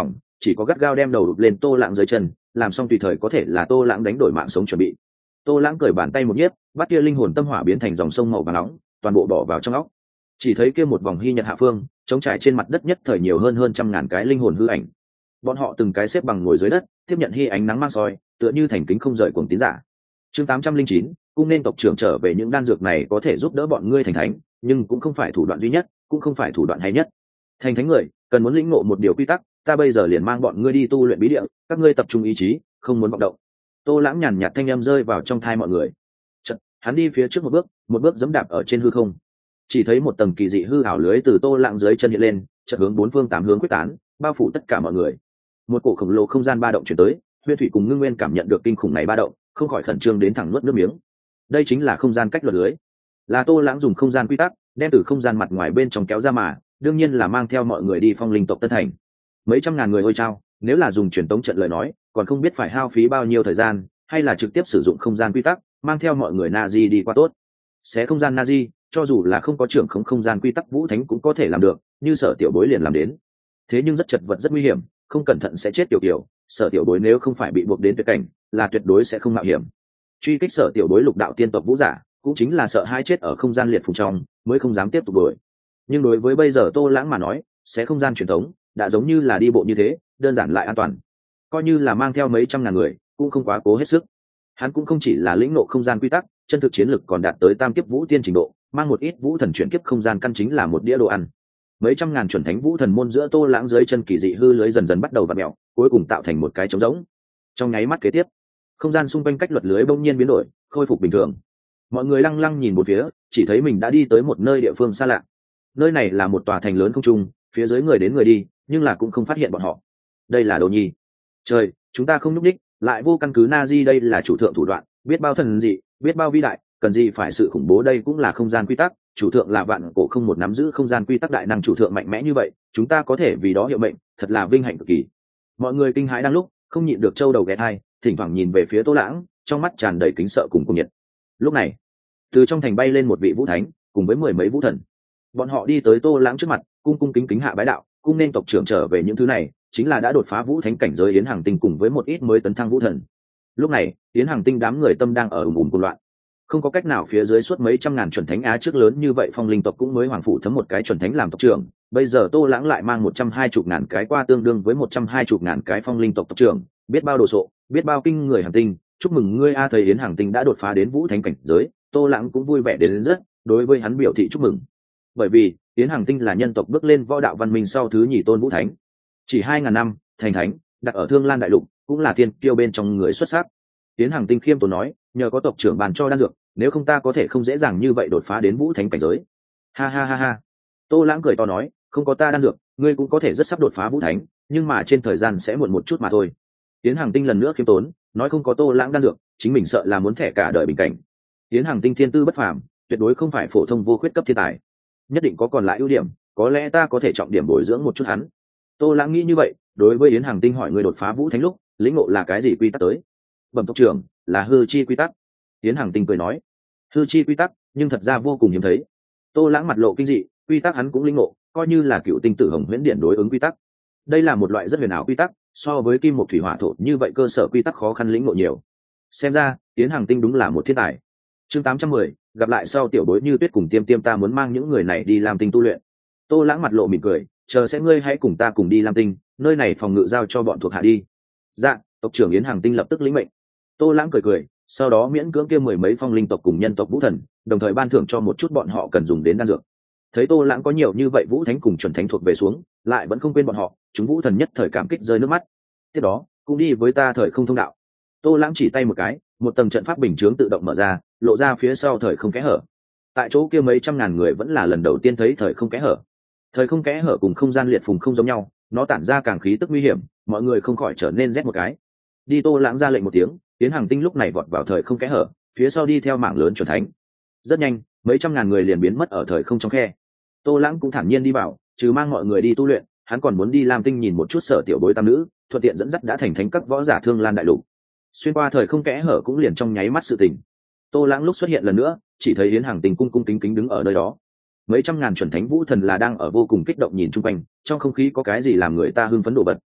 chỉ có gắt gao đem đầu đục lên Tô Lãng dưới chân, làm xong tùy thời có thể là Tô Lãng đánh đổi mạng sống chuẩn bị. Tô Lãng cởi bàn tay một nhiếp, bắt kia linh hồn tâm hỏa biến thành dòng sông màu vàng nóng, toàn bộ bỏ vào trong óc. Chỉ thấy kia một vòng hy nhật hạ phương, trống trải trên mặt đất nhất thời nhiều hơn trăm ngàn cái linh hồn hư ảnh. Bọn họ từng cái xếp bằng ngồi dưới đất, tiếp nhận hy ánh nắng mang soi, tựa như thành kính không rời cuồng tín giả. Chương 809, cung nên tộc trưởng trở về, những đan dược này có thể giúp đỡ bọn ngươi thành thánh, nhưng cũng không phải thủ đoạn duy nhất, cũng không phải thủ đoạn hay nhất. Thành thánh người cần muốn lĩnh ngộ một điều quy tắc, ta bây giờ liền mang bọn ngươi đi tu luyện bí địa, các ngươi tập trung ý chí, không muốn vọng động. Tô Lãng nhàn nhạt thanh âm rơi vào trong tai mọi người. Chợt, hắn đi phía trước một bước giẫm đạp ở trên hư không. Chỉ thấy một tầng kỳ dị hư ảo lưới từ Tô Lãng dưới chân hiện lên, chợt hướng bốn phương tám hướng quyết tán, bao phủ tất cả mọi người. Một cổ khổng lồ không gian ba động chuyển tới, Huyên Thủy cùng Ngưng Nguyên cảm nhận được kinh khủng này ba động, không khỏi khẩn trương đến thẳng nuốt nước miếng. Đây chính là không gian cách luật lưới, là Tô Lãng dùng không gian quy tắc đem từ không gian mặt ngoài bên trong kéo ra mà, đương nhiên là mang theo mọi người đi Phong Linh tộc Tân Thành. Mấy trăm ngàn người ôi chao, nếu là dùng truyền tống trận lời nói, còn không biết phải hao phí bao nhiêu thời gian, hay là trực tiếp sử dụng không gian quy tắc, mang theo mọi người Nazi đi qua tốt. Xé không gian Nazi, cho dù là không có trưởng không gian quy tắc Vũ Thánh cũng có thể làm được, như Sở Tiểu Bối liền làm đến. Thế nhưng rất chật vật rất nguy hiểm, không cẩn thận sẽ chết tiểu tiểu, Sở Tiểu Bối nếu không phải bị buộc đến tuyệt cảnh, là tuyệt đối sẽ không mạo hiểm. Truy kích Sở Tiểu Bối lục đạo tiên tộc vũ giả, cũng chính là sợ hai chết ở không gian liệt phùng trong, mới không dám tiếp tục đuổi. Nhưng đối với bây giờ Tô Lãng mà nói, sẽ không gian truyền thống đã giống như là đi bộ như thế, đơn giản lại an toàn. Coi như là mang theo mấy trăm ngàn người, cũng không quá cố hết sức. Hắn cũng không chỉ là lĩnh ngộ không gian quy tắc, chân thực chiến lực còn đạt tới tam kiếp vũ tiên trình độ, mang một ít vũ thần chuyển kiếp không gian căn chính là một đĩa đồ ăn. Mấy trăm ngàn chuẩn thánh vũ thần môn giữa Tô Lãng dưới chân kỳ dị hư lưới dần dần bắt đầu vặn mèo, cuối cùng tạo thành một cái trống rỗng. Trong nháy mắt kế tiếp, không gian xung quanh cách luật lưới bỗng nhiên biến đổi, khôi phục bình thường. Mọi người lăng lăng nhìn một phía, chỉ thấy mình đã đi tới một nơi địa phương xa lạ. Nơi này là một tòa thành lớn không trung, phía dưới người đến người đi, nhưng là cũng không phát hiện bọn họ. Đây là Đồ Nhi. Trời, chúng ta không nhúc nhích, lại vô căn cứ Nazi, đây là chủ thượng thủ đoạn, biết bao thần dị, biết bao vĩ đại, cần gì phải sự khủng bố, đây cũng là không gian quy tắc, chủ thượng là vạn cổ không một nắm giữ không gian quy tắc đại năng chủ thượng mạnh mẽ như vậy, chúng ta có thể vì đó hiệu mệnh, thật là vinh hạnh cực kỳ. Mọi người kinh hãi đang lúc, không nhịn được trâu đầu ghé thai, thỉnh thoảng nhìn về phía Tô Lãng, trong mắt tràn đầy kính sợ cùng cuồng nhiệt. Lúc này, từ trong thành bay lên một vị vũ thánh, cùng với mười mấy vũ thần. Bọn họ đi tới Tô Lãng trước mặt, cung cung kính kính hạ bái đạo, cung nên tộc trưởng trở về, những thứ này chính là đã đột phá vũ thánh cảnh giới Yến Hàng Tinh cùng với một ít mới tấn thăng vũ thần. Lúc này, Yến Hàng Tinh đám người tâm đang ở ùm ùm cuồng loạn. Không có cách nào, phía dưới suốt mấy trăm ngàn chuẩn thánh á trước lớn như vậy Phong Linh tộc cũng mới hoàng phủ thấm một cái chuẩn thánh làm tộc trưởng, bây giờ Tô Lãng lại mang 120 ngàn cái qua, tương đương với 120 ngàn cái Phong Linh tộc tộc trưởng, biết bao đồ sộ, biết bao kinh người. Hàng Tinh, chúc mừng ngươi a, thầy Yến Hàng Tinh đã đột phá đến vũ thánh cảnh giới. Tô Lãng cũng vui vẻ đến rất, đối với hắn biểu thị chúc mừng. Bởi vì Yến Hàng Tinh là nhân tộc bước lên võ đạo văn minh sau thứ nhì tôn vũ thánh, chỉ 2000 năm thành thánh, đặt ở Thương Lan đại lục cũng là thiên kiêu bên trong người xuất sắc. Yến Hàng Tinh khiêm tốn nói, nhờ có tộc trưởng bàn cho đan dược, nếu không ta có thể không dễ dàng như vậy đột phá đến vũ thánh cảnh giới. Ha ha ha ha. Tô Lãng cười to nói, không có ta đan dược, ngươi cũng có thể rất sắp đột phá vũ thánh, nhưng mà trên thời gian sẽ muộn một chút mà thôi. Yến Hàng Tinh lần nữa khiêm tốn nói, không có Tô Lãng đan dược, chính mình sợ là muốn thẻ cả đời bình cảnh. Yến Hàng Tinh thiên tư bất phàm, tuyệt đối không phải phổ thông vô khuyết cấp thiên tài, nhất định có còn lại ưu điểm, có lẽ ta có thể trọng điểm bồi dưỡng một chút hắn. Tô Lãng nghĩ như vậy, đối với Yến Hàng Tinh hỏi, người đột phá vũ thánh lúc lĩnh ngộ là cái gì quy tắc tới? Bẩm tộc trưởng, là hư chi quy tắc. Yến Hàng Tinh cười nói, hư chi quy tắc, nhưng thật ra vô cùng hiếm thấy. Tô Lãng mặt lộ kinh dị, quy tắc hắn cũng lĩnh ngộ, coi như là cựu tinh tử hồng huyễn điện đối ứng quy tắc. Đây là một loại rất huyền ảo quy tắc, so với kim một thủy hỏa thổ như vậy cơ sở quy tắc khó khăn lĩnh ngộ nhiều. Xem ra Yến Hàng Tinh đúng là một thiên tài. Chương 810, gặp lại sau tiểu bối Như Tuyết cùng Tiêm Tiêm, ta muốn mang những người này đi làm tinh tu luyện. Tô Lãng mặt lộ mỉm cười, chờ sẽ ngươi hãy cùng ta cùng đi Lam Tinh, nơi này phòng ngự giao cho bọn thuộc hạ đi. Dạ, tộc trưởng. Yến Hàng Tinh lập tức lĩnh mệnh. Tô Lãng cười cười, sau đó miễn cưỡng kêu mười mấy Phong Linh tộc cùng nhân tộc vũ thần, đồng thời ban thưởng cho một chút bọn họ cần dùng đến đan dược. Thấy Tô Lãng có nhiều như vậy vũ thánh cùng chuẩn thánh thuộc về xuống, lại vẫn không quên bọn họ, chúng vũ thần nhất thời cảm kích rơi nước mắt. Tiếp đó, cũng đi với ta thời không thông đạo. Tô Lãng chỉ tay một cái, một tầng trận pháp bình chướng tự động mở ra, lộ ra phía sau thời không kẽ hở. Tại chỗ kia mấy trăm ngàn người vẫn là lần đầu tiên thấy thời không kẽ hở. Thời không kẽ hở cùng không gian liệt phùng không giống nhau, nó tản ra càng khí tức nguy hiểm, mọi người không khỏi trở nên rét một cái. Đi. Tô Lãng ra lệnh một tiếng, Yến Hàng Tinh lúc này vọt vào thời không kẽ hở, phía sau đi theo mảng lớn chuẩn thánh. Rất nhanh, mấy trăm ngàn người liền biến mất ở thời không trong khe. Tô Lãng cũng thản nhiên đi vào, trừ mang mọi người đi tu luyện, hắn còn muốn đi Lam Tinh nhìn một chút Sở tiểu bối tam nữ, thuận tiện dẫn dắt đã thành thánh các võ giả Thương Lan đại lục. Xuyên qua thời không kẽ hở cũng liền trong nháy mắt sự tình. Tô Lãng lúc xuất hiện lần nữa, chỉ thấy Yến Hàng Tinh cung cung kính kính đứng ở nơi đó. Mấy trăm ngàn chuẩn thánh vũ thần là đang ở vô cùng kích động nhìn chung quanh, trong không khí có cái gì làm người ta hưng phấn đổ bật.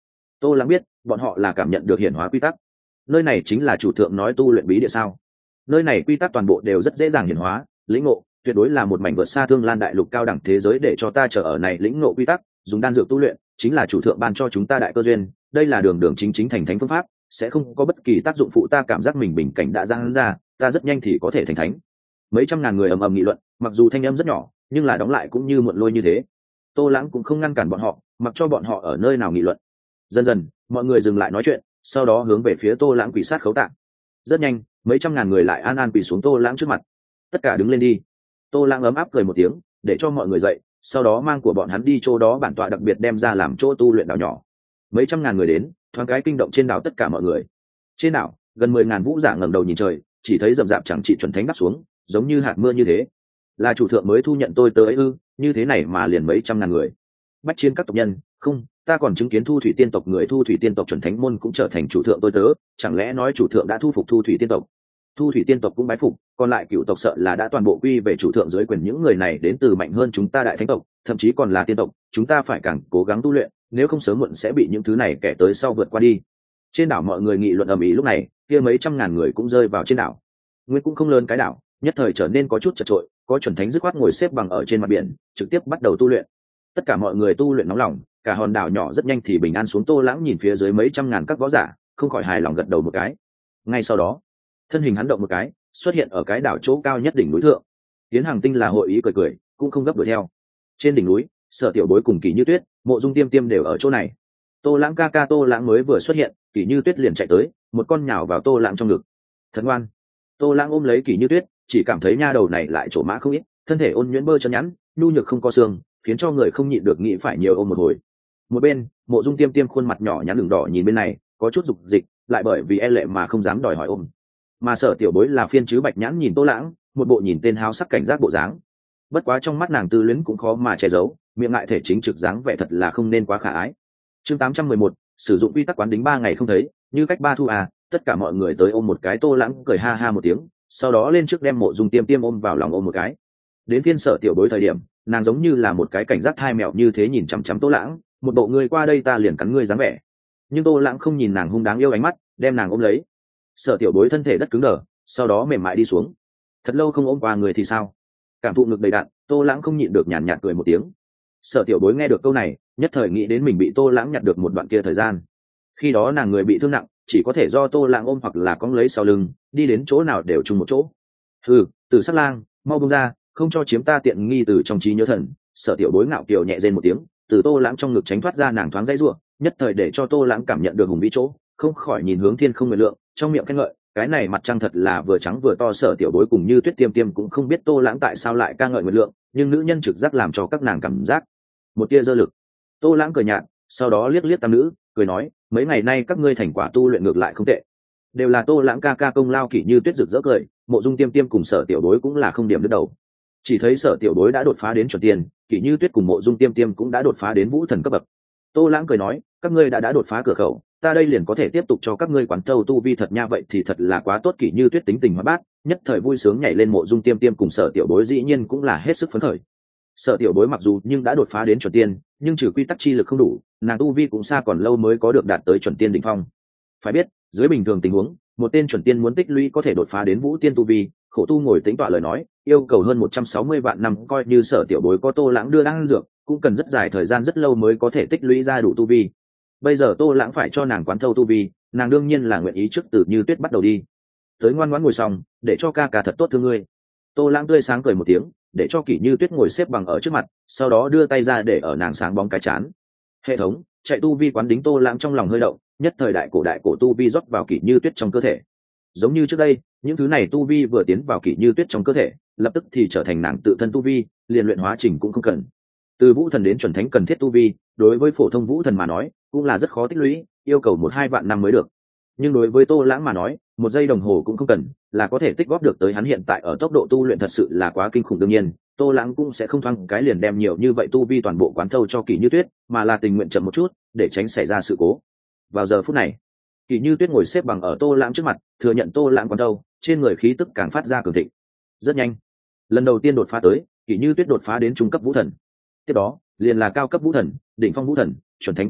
Tô Lãng biết bọn họ là cảm nhận được hiển hóa quy tắc. Nơi này chính là chủ thượng nói tu luyện bí địa sao? Nơi này quy tắc toàn bộ đều rất dễ dàng hiển hóa, lĩnh ngộ, tuyệt đối là một mảnh vượt xa Thương Lan đại lục cao đẳng thế giới để cho ta chờ ở này lĩnh ngộ quy tắc, dùng đan dược tu luyện, chính là chủ thượng ban cho chúng ta đại cơ duyên, đây là đường đường chính chính thành thánh phương pháp, sẽ không có bất kỳ tác dụng phụ. Ta cảm giác mình bình cảnh đã giang ra, ta rất nhanh thì có thể thành thánh. Mấy trăm ngàn người ầm ầm nghị luận, mặc dù thanh âm rất nhỏ, nhưng là đóng lại cũng như muộn lôi như thế. Tô Lãng cũng không ngăn cản bọn họ, mặc cho bọn họ ở nơi nào nghị luận. Dần dần, mọi người dừng lại nói chuyện, sau đó hướng về phía Tô Lãng quỳ sát khấu tạ. Rất nhanh, mấy trăm ngàn người lại an an quỳ xuống Tô Lãng trước mặt. Tất cả đứng lên đi. Tô Lãng ấm áp cười một tiếng, để cho mọi người dậy, sau đó mang của bọn hắn đi chỗ đó bản tọa đặc biệt đem ra làm chỗ tu luyện đảo nhỏ. Mấy trăm ngàn người đến, thoáng cái kinh động trên đảo tất cả mọi người. Trên đảo, gần 10.000 vũ giả ngẩng đầu nhìn trời, chỉ thấy rậm rạp chẳng trị chuẩn thánh đáp xuống, giống như hạt mưa như thế. Là chủ thượng mới thu nhận tôi tới ư? Như thế này mà liền mấy trăm ngàn người. Bách chiến các tộc nhân, không, ta còn chứng kiến Thu Thủy tiên tộc người Thu Thủy tiên tộc chuẩn thánh môn cũng trở thành chủ thượng tôi tớ, chẳng lẽ nói chủ thượng đã thu phục Thu Thủy tiên tộc? Thu Thủy tiên tộc cũng bái phục, còn lại cựu tộc sợ là đã toàn bộ quy về chủ thượng dưới quyền. Những người này đến từ mạnh hơn chúng ta đại thánh tộc, thậm chí còn là tiên tộc, chúng ta phải càng cố gắng tu luyện, nếu không sớm muộn sẽ bị những thứ này kẻ tới sau vượt qua đi. Trên đảo mọi người nghị luận ầm ĩ, lúc này kia mấy trăm ngàn người cũng rơi vào trên đảo. Nguyên cũng không lớn cái đảo, nhất thời trở nên có chút chật trội, có chuẩn thánh dứt khoát ngồi xếp bằng ở trên mặt biển, trực tiếp bắt đầu tu luyện. Tất cả mọi người tu luyện nóng lòng, cả hòn đảo nhỏ rất nhanh thì bình an xuống. Tô Lãng nhìn phía dưới mấy trăm ngàn các võ giả, không khỏi hài lòng gật đầu một cái. Ngay sau đó, thân hình hắn động một cái, xuất hiện ở cái đảo chỗ cao nhất đỉnh núi thượng. Tiến Hàng Tinh là hội ý cười cười, cũng không gấp đuổi theo. Trên đỉnh núi, Sở Tiểu Bối cùng Kỷ Như Tuyết, Mộ Dung Tiêm Tiêm đều ở chỗ này. Tô Lãng ca ca Tô Lãng mới vừa xuất hiện, Kỷ Như Tuyết liền chạy tới, một con nhào vào Tô Lãng trong ngực. Thật ngoan. Tô Lãng ôm lấy Kỷ Như Tuyết, chỉ cảm thấy nha đầu này lại trổ mã không ít, thân thể ôn nhuyễn bơ chân nhẵn, nhu nhược không có xương, khiến cho người không nhịn được nghĩ phải nhiều ôm một hồi. Một bên, Mộ Dung Tiêm Tiêm khuôn mặt nhỏ nhắn đường đỏ nhìn bên này, có chút dục dịch, lại bởi vì e lệ mà không dám đòi hỏi ôm. Mà Sở Tiểu Bối là phiên chứ bạch nhãn nhìn Tô Lãng, một bộ nhìn tên háo sắc cảnh giác bộ dáng. Bất quá trong mắt nàng tư luyến cũng khó mà che giấu, miệng ngại thể chính trực dáng vẻ thật là không nên quá khả ái. Chương 811, sử dụng quy tắc quán đính 3 ngày không thấy, như cách 3 thu à, tất cả mọi người tới ôm một cái. Tô Lãng cười ha ha một tiếng, sau đó lên trước đem Mộ Dung Tiêm Tiêm ôm vào lòng ôm một cái. Đến phiên Sở Tiểu Bối thời điểm, nàng giống như là một cái cảnh giác thai mèo như thế nhìn chằm chằm Tô Lãng, một bộ ngươi qua đây ta liền cắn ngươi dáng vẻ. Nhưng Tô Lãng không nhìn nàng hung đáng yêu ánh mắt, đem nàng ôm lấy. Sở Tiểu Bối thân thể đất cứng đờ, sau đó mềm mại đi xuống. Thật lâu không ôm qua người thì sao? Cảm thụ ngực đầy đặn, Tô Lãng không nhịn được nhàn nhạt cười một tiếng. Sở Tiểu Bối nghe được câu này, nhất thời nghĩ đến mình bị Tô Lãng nhặt được một đoạn kia thời gian. Khi đó nàng người bị thương nặng, chỉ có thể do Tô Lãng ôm hoặc là cõng lấy sau lưng, đi đến chỗ nào đều chung một chỗ. Hừ, Từ Sát Lang, mau buông ra, không cho chiếm ta tiện nghi. Từ trong trí nhớ thần, Sở Tiểu Bối ngạo kiều nhẹ rên một tiếng, từ Tô Lãng trong ngực tránh thoát ra, nàng thoáng dãy rủa, nhất thời để cho Tô Lãng cảm nhận được hùng vĩ chỗ, không khỏi nhìn hướng thiên không nguyện lượng, trong miệng khen ngợi, cái này mặt trăng thật là vừa trắng vừa to. Sở Tiểu Bối cùng Như Tuyết Tiêm Tiêm cũng không biết Tô Lãng tại sao lại ca ngợi nguyện lượng, nhưng nữ nhân trực giác làm cho các nàng cảm giác một tia dơ lực. Tô Lãng cười nhạt, sau đó liếc liếc tam nữ, cười nói, mấy ngày nay các ngươi thành quả tu luyện ngược lại không tệ, đều là Tô Lãng ca ca công lao. Kỷ Như Tuyết rực rỡ cười, Mộ Dung Tiêm Tiêm cùng Sở Tiểu Bối cũng là không điểm đứt đầu. Chỉ thấy Sở Tiểu Bối đã đột phá đến chuẩn tiên, Kỷ Như Tuyết cùng Mộ Dung Tiêm Tiêm cũng đã đột phá đến vũ thần cấp bậc. Tô Lãng cười nói, các ngươi đã đột phá cửa khẩu, ta đây liền có thể tiếp tục cho các ngươi quán thâu tu vi thật nha. Vậy thì thật là quá tốt. Kỷ Như Tuyết tính tình hóa bát, nhất thời vui sướng nhảy lên. Mộ Dung Tiêm Tiêm cùng Sở Tiểu Bối dĩ nhiên cũng là hết sức phấn khởi. Sở Tiểu Bối mặc dù nhưng đã đột phá đến chuẩn tiên, nhưng trừ quy tắc chi lực không đủ, nàng tu vi cũng xa còn lâu mới có được đạt tới chuẩn tiên đỉnh phong. Phải biết, dưới bình thường tình huống, một tên chuẩn tiên muốn tích lũy có thể đột phá đến vũ tiên tu vi, khổ tu ngồi tính tọa lời nói, yêu cầu hơn 160 vạn năm. Coi như Sở Tiểu Bối có Tô Lãng đưa đan dược, cũng cần rất dài thời gian rất lâu mới có thể tích lũy ra đủ tu vi. Bây giờ Tô Lãng phải cho nàng quán thâu tu vi, nàng đương nhiên là nguyện ý trước Từ Như Tuyết bắt đầu đi. Tới ngoan ngoãn ngồi xong, để cho ca ca thật tốt thương ngươi. Tô Lãng tươi sáng cười một tiếng, để cho Kỷ Như Tuyết ngồi xếp bằng ở trước mặt, sau đó đưa tay ra để ở nàng sáng bóng cái chán. Hệ thống chạy tu vi quán đính. Tô Lãng trong lòng hơi động, nhất thời đại cổ tu vi rót vào Kỷ Như Tuyết trong cơ thể. Giống như trước đây, những thứ này tu vi vừa tiến vào Kỷ Như Tuyết trong cơ thể, lập tức thì trở thành nàng tự thân tu vi, liền luyện hóa trình cũng không cần. Từ vũ thần đến chuẩn thánh cần thiết tu vi, đối với phổ thông vũ thần mà nói, cũng là rất khó tích lũy, yêu cầu 1-2 vạn năm mới được. Nhưng đối với Tô Lãng mà nói, 1 giây đồng hồ cũng không cần, là có thể tích góp được tới. Hắn hiện tại ở tốc độ tu luyện thật sự là quá kinh khủng. Đương nhiên, Tô Lãng cũng sẽ không thoáng cái liền đem nhiều như vậy tu vi toàn bộ quán thâu cho Kỷ Như Tuyết, mà là tình nguyện chậm một chút, để tránh xảy ra sự cố. Vào giờ phút này, Kỷ Như Tuyết ngồi xếp bằng ở Tô Lãng trước mặt, thừa nhận Tô Lãng quán thâu, trên người khí tức càng phát ra cường thịnh. Rất nhanh, lần đầu tiên đột phá tới, Kỷ Như Tuyết đột phá đến trung cấp vũ thần. Tiếp đó, liền là cao cấp vũ thần, đỉnh phong vũ thần, chuẩn thánh cấp bậc,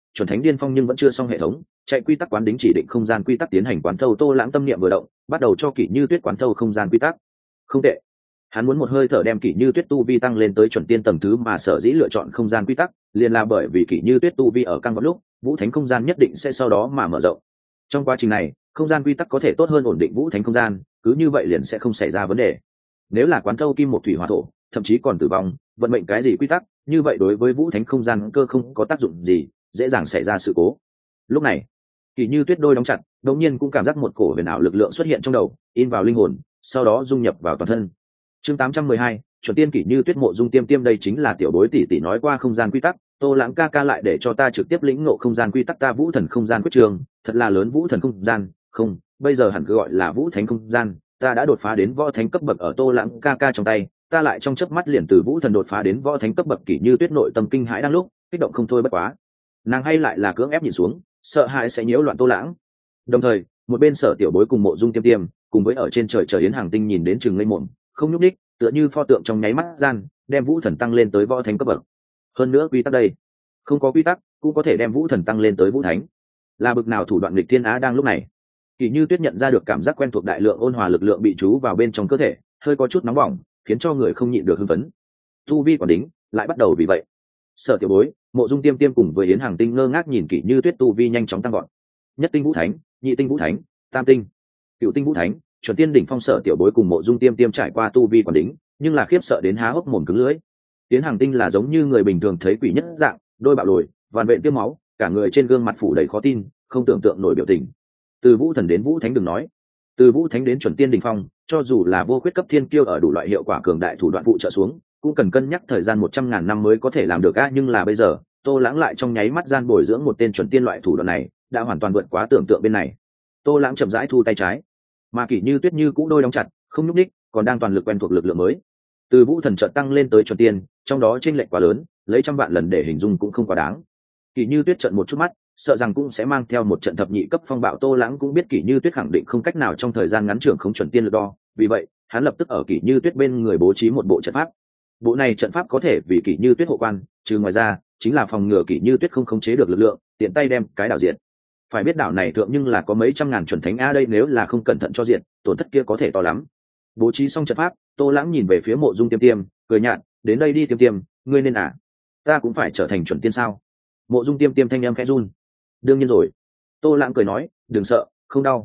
chuẩn thánh điên phong nhưng vẫn chưa xong hệ thống, chạy quy tắc quán đính chỉ định không gian quy tắc tiến hành quán thâu. Tô Lãng tâm niệm vừa động, bắt đầu cho Kỷ Như Tuyết quán thâu không gian quy tắc. Không tệ, hắn muốn một hơi thở đem Kỷ Như Tuyết tu vi tăng lên tới chuẩn tiên tầng thứ, mà sở dĩ lựa chọn không gian quy tắc liền là bởi vì Kỷ Như Tuyết tu vi ở căng vào lúc vũ thánh không gian nhất định sẽ sau đó mà mở rộng. Trong quá trình này không gian quy tắc có thể tốt hơn ổn định vũ thánh không gian, cứ như vậy liền sẽ không xảy ra vấn đề. Nếu là quán thâu kim một thủy hỏa thổ, thậm chí còn tử vong, vận mệnh cái gì quy tắc, như vậy đối với vũ thánh không gian cơ không có tác dụng gì, dễ dàng xảy ra sự cố. Lúc này Kỷ Như Tuyết đôi đóng chặt, đột nhiên cũng cảm giác một cổ huyền ảo lực lượng xuất hiện trong đầu, in vào linh hồn, sau đó dung nhập vào toàn thân. Chương 812, chuẩn tiên Kỷ Như Tuyết mộ dung tiêm tiêm, đây chính là tiểu bối tỷ tỷ nói qua không gian quy tắc, Tô Lãng ca ca lại để cho ta trực tiếp lĩnh ngộ không gian quy tắc, ta vũ thần không gian quyết trường, thật là lớn vũ thần không gian, không, bây giờ hẳn cứ gọi là vũ thánh không gian, ta đã đột phá đến võ thánh cấp bậc ở Tô Lãng ca ca trong tay, ta lại trong chớp mắt liền từ vũ thần đột phá đến võ thánh cấp bậc. Kỷ Như Tuyết nội tâm kinh hãi đang lúc, kích động không thôi, bất quá nàng hay lại là cưỡng ép nhìn xuống, sợ hãi sẽ nhiễu loạn Tô Lãng. Đồng thời một bên Sở Tiểu Bối cùng mộ dung tiêm tiêm cùng với ở trên trời trời yến hàng tinh nhìn đến chừng ngây mồm, không nhúc đích, tựa như pho tượng trong nháy mắt gian đem vũ thần tăng lên tới võ thánh cấp bậc. Hơn nữa quy tắc đây, không có quy tắc cũng có thể đem vũ thần tăng lên tới vũ thánh, là bực nào thủ đoạn nghịch thiên á. Đang lúc này Kỷ Như Tuyết nhận ra được cảm giác quen thuộc, đại lượng ôn hòa lực lượng bị trú vào bên trong cơ thể, hơi có chút nóng bỏng, khiến cho người không nhịn được hưng phấn. Tu vi còn đính lại bắt đầu vì vậy. Sở Tiểu Bối, mộ dung tiêm tiêm cùng với yến hàng tinh ngơ ngác nhìn Kỷ Như Tuyết tu vi nhanh chóng tăng gọn, nhất tinh vũ thánh, nhị tinh vũ thánh, tam tinh, cựu tinh vũ thánh, chuẩn tiên đỉnh phong. Sở Tiểu Bối cùng mộ dung tiêm tiêm trải qua tu vi còn đính, nhưng là khiếp sợ đến há hốc mồm cứng lưỡi. Yến hàng tinh là giống như người bình thường thấy quỷ nhất dạng, đôi bạo lồi, vằn vện tiêm máu, cả người trên gương mặt phủ đầy khó tin, không tưởng tượng nổi biểu tình. Từ vũ thần đến vũ thánh đừng nói, từ vũ thánh đến chuẩn tiên đỉnh phong, cho dù là vô khuyết cấp thiên kiêu ở đủ loại hiệu quả cường đại thủ đoạn phụ trợ xuống, cũng cần cân nhắc thời gian 100.000 năm mới có thể làm được a. Nhưng là bây giờ Tô Lãng lại trong nháy mắt gian bồi dưỡng một tên chuẩn tiên, loại thủ đoạn này đã hoàn toàn vượt quá tưởng tượng. Bên này Tô Lãng chậm rãi thu tay trái, mà Kỷ Như Tuyết như cũ đôi đóng chặt, không nhúc nhích, còn đang toàn lực quen thuộc lực lượng mới. Từ vũ thần chợt tăng lên tới chuẩn tiên, trong đó chênh lệch quá lớn, lấy trăm vạn lần để hình dung cũng không quá đáng. Kỷ Như Tuyết trợn một chút mắt, sợ rằng cũng sẽ mang theo một trận thập nhị cấp phong bạo. Tô Lãng cũng biết Kỷ Như Tuyết khẳng định không cách nào trong thời gian ngắn trưởng khống chuẩn tiên lực đo, vì vậy hắn lập tức ở Kỷ Như Tuyết bên người bố trí một bộ trận pháp. Bộ này trận pháp có thể vì Kỷ Như Tuyết hộ quan, trừ ngoài ra chính là phòng ngừa Kỷ Như Tuyết không khống chế được lực lượng, tiện tay đem cái đảo diện. Phải biết đảo này thượng nhưng là có mấy trăm ngàn chuẩn thánh a, đây nếu là không cẩn thận cho diện, tổn thất kia có thể to lắm. Bố trí xong trận pháp, Tô Lãng nhìn về phía mộ dung tiêm tiêm, cười nhạt, đến đây đi tiêm tiêm, ngươi nên à, ta cũng phải trở thành chuẩn tiên sao? Mộ dung tiêm tiêm thanh em khẽ run. Đương nhiên rồi. Tô Lãng cười nói, đừng sợ, không đau.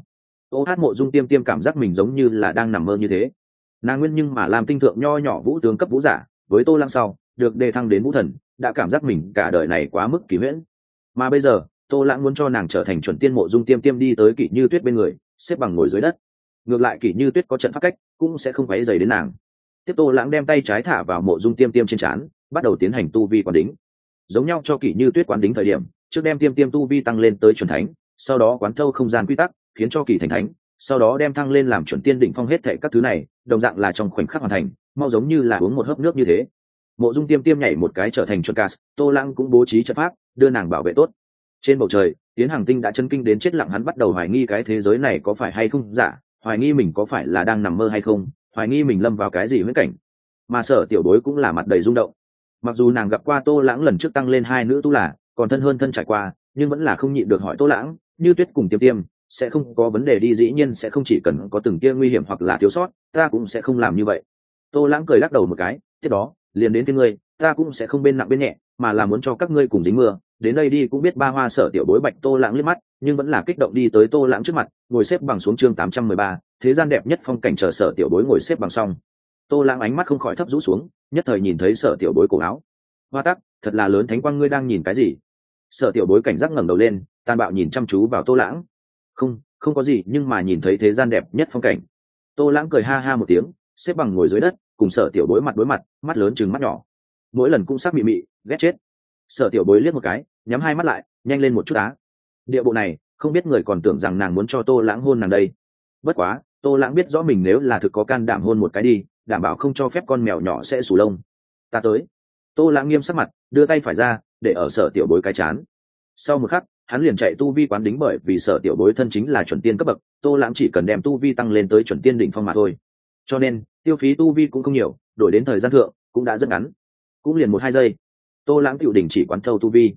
Mộ dung tiêm tiêm cảm giác mình giống như là đang nằm mơ như thế. Nàng nguyên nhưng mà làm tinh thượng nho nhỏ vũ tướng cấp vũ giả, với Tô Lãng sau được đề thăng đến vũ thần, đã cảm giác mình cả đời này quá mức kỳ huyễn. Mà bây giờ Tô Lãng muốn cho nàng trở thành chuẩn tiên, mộ dung tiêm tiêm đi tới Kỷ Như Tuyết bên người, xếp bằng ngồi dưới đất. Ngược lại Kỷ Như Tuyết có trận pháp cách, cũng sẽ không quấy rầy đến nàng. Tiếp Tô Lãng đem tay trái thả vào mộ dung tiêm tiêm trên trán, bắt đầu tiến hành tu vi quán đính. Giống nhau cho Kỷ Như Tuyết quán đính thời điểm, trước đem tiêm tiêm tu vi tăng lên tới chuẩn thánh, sau đó quán thâu không gian quy tắc, khiến cho Kỷ thành thánh, sau đó đem thăng lên làm chuẩn tiên đỉnh phong. Hết thảy các thứ này đồng dạng là trong khoảnh khắc hoàn thành, mau giống như là uống một hớp nước như thế. Mộ dung tiêm tiêm nhảy một cái trở thành chuẩn cast, Tô Lãng cũng bố trí trận pháp đưa nàng bảo vệ tốt. Trên bầu trời Tiến Hàng Tinh đã chấn kinh đến chết lặng, hắn bắt đầu hoài nghi cái thế giới này có phải hay không giả, hoài nghi mình có phải là đang nằm mơ hay không, hoài nghi mình lâm vào cái gì huyễn cảnh. Mà Sở Tiểu Bối cũng là mặt đầy rung động. Mặc dù nàng gặp qua Tô Lãng lần trước tăng lên hai nữ tu là còn thân hơn thân trải qua, nhưng vẫn là không nhịn được hỏi Tô Lãng, Như Tuyết cùng tiêm tiêm sẽ không có vấn đề đi? Dĩ nhiên sẽ không, chỉ cần có từng tia nguy hiểm hoặc là thiếu sót, ta cũng sẽ không làm như vậy. Tô Lãng cười lắc đầu một cái, tiếp đó liền đến với ngươi, ta cũng sẽ không bên nặng bên nhẹ, mà là muốn cho các ngươi cùng dính mưa. Đến đây đi cũng biết ba hoa. Sở Tiểu Bối bạch Tô Lãng liếc mắt, nhưng vẫn là kích động đi tới Tô Lãng trước mặt, ngồi xếp bằng xuống. Chương 813, thế gian đẹp nhất phong cảnh. Chờ Sở Tiểu Bối ngồi xếp bằng xong, Tô Lãng ánh mắt không khỏi thấp rũ xuống, nhất thời nhìn thấy Sở Tiểu Bối cổ áo. Hoa tắc, thật là lớn thánh quang, ngươi đang nhìn cái gì? Sở Tiểu Bối cảnh giác ngẩng đầu lên, tàn bạo nhìn chăm chú vào Tô Lãng. Không có gì, nhưng mà nhìn thấy thế gian đẹp nhất phong cảnh. Tô Lãng cười ha ha một tiếng, xếp bằng ngồi dưới đất, cùng Sở Tiểu Bối mặt đối mặt, mắt lớn chừng mắt nhỏ, mỗi lần cũng sắc mị mị, ghét chết. Sở Tiểu Bối liếc một cái, nhắm hai mắt lại, nhanh lên một chút á. Địa bộ này không biết người còn tưởng rằng nàng muốn cho Tô Lãng hôn nàng đây. Bất quá Tô Lãng biết rõ mình nếu là thực có can đảm hôn một cái đi, đảm bảo không cho phép con mèo nhỏ sẽ sù lông. Ta tới. Tô Lãng nghiêm sắc mặt, đưa tay phải ra để ở Sở Tiểu Bối cái chán. Sau một khắc hắn liền chạy tu vi quán đính, bởi vì Sở Tiểu Bối thân chính là chuẩn tiên cấp bậc, Tô Lãng chỉ cần đem tu vi tăng lên tới chuẩn tiên đỉnh phong mà thôi, cho nên tiêu phí tu vi cũng không nhiều, đổi đến thời gian thượng cũng đã rất ngắn, cũng liền 1-2 giây Tô Lãng tiểu đỉnh chỉ quán thâu tu vi.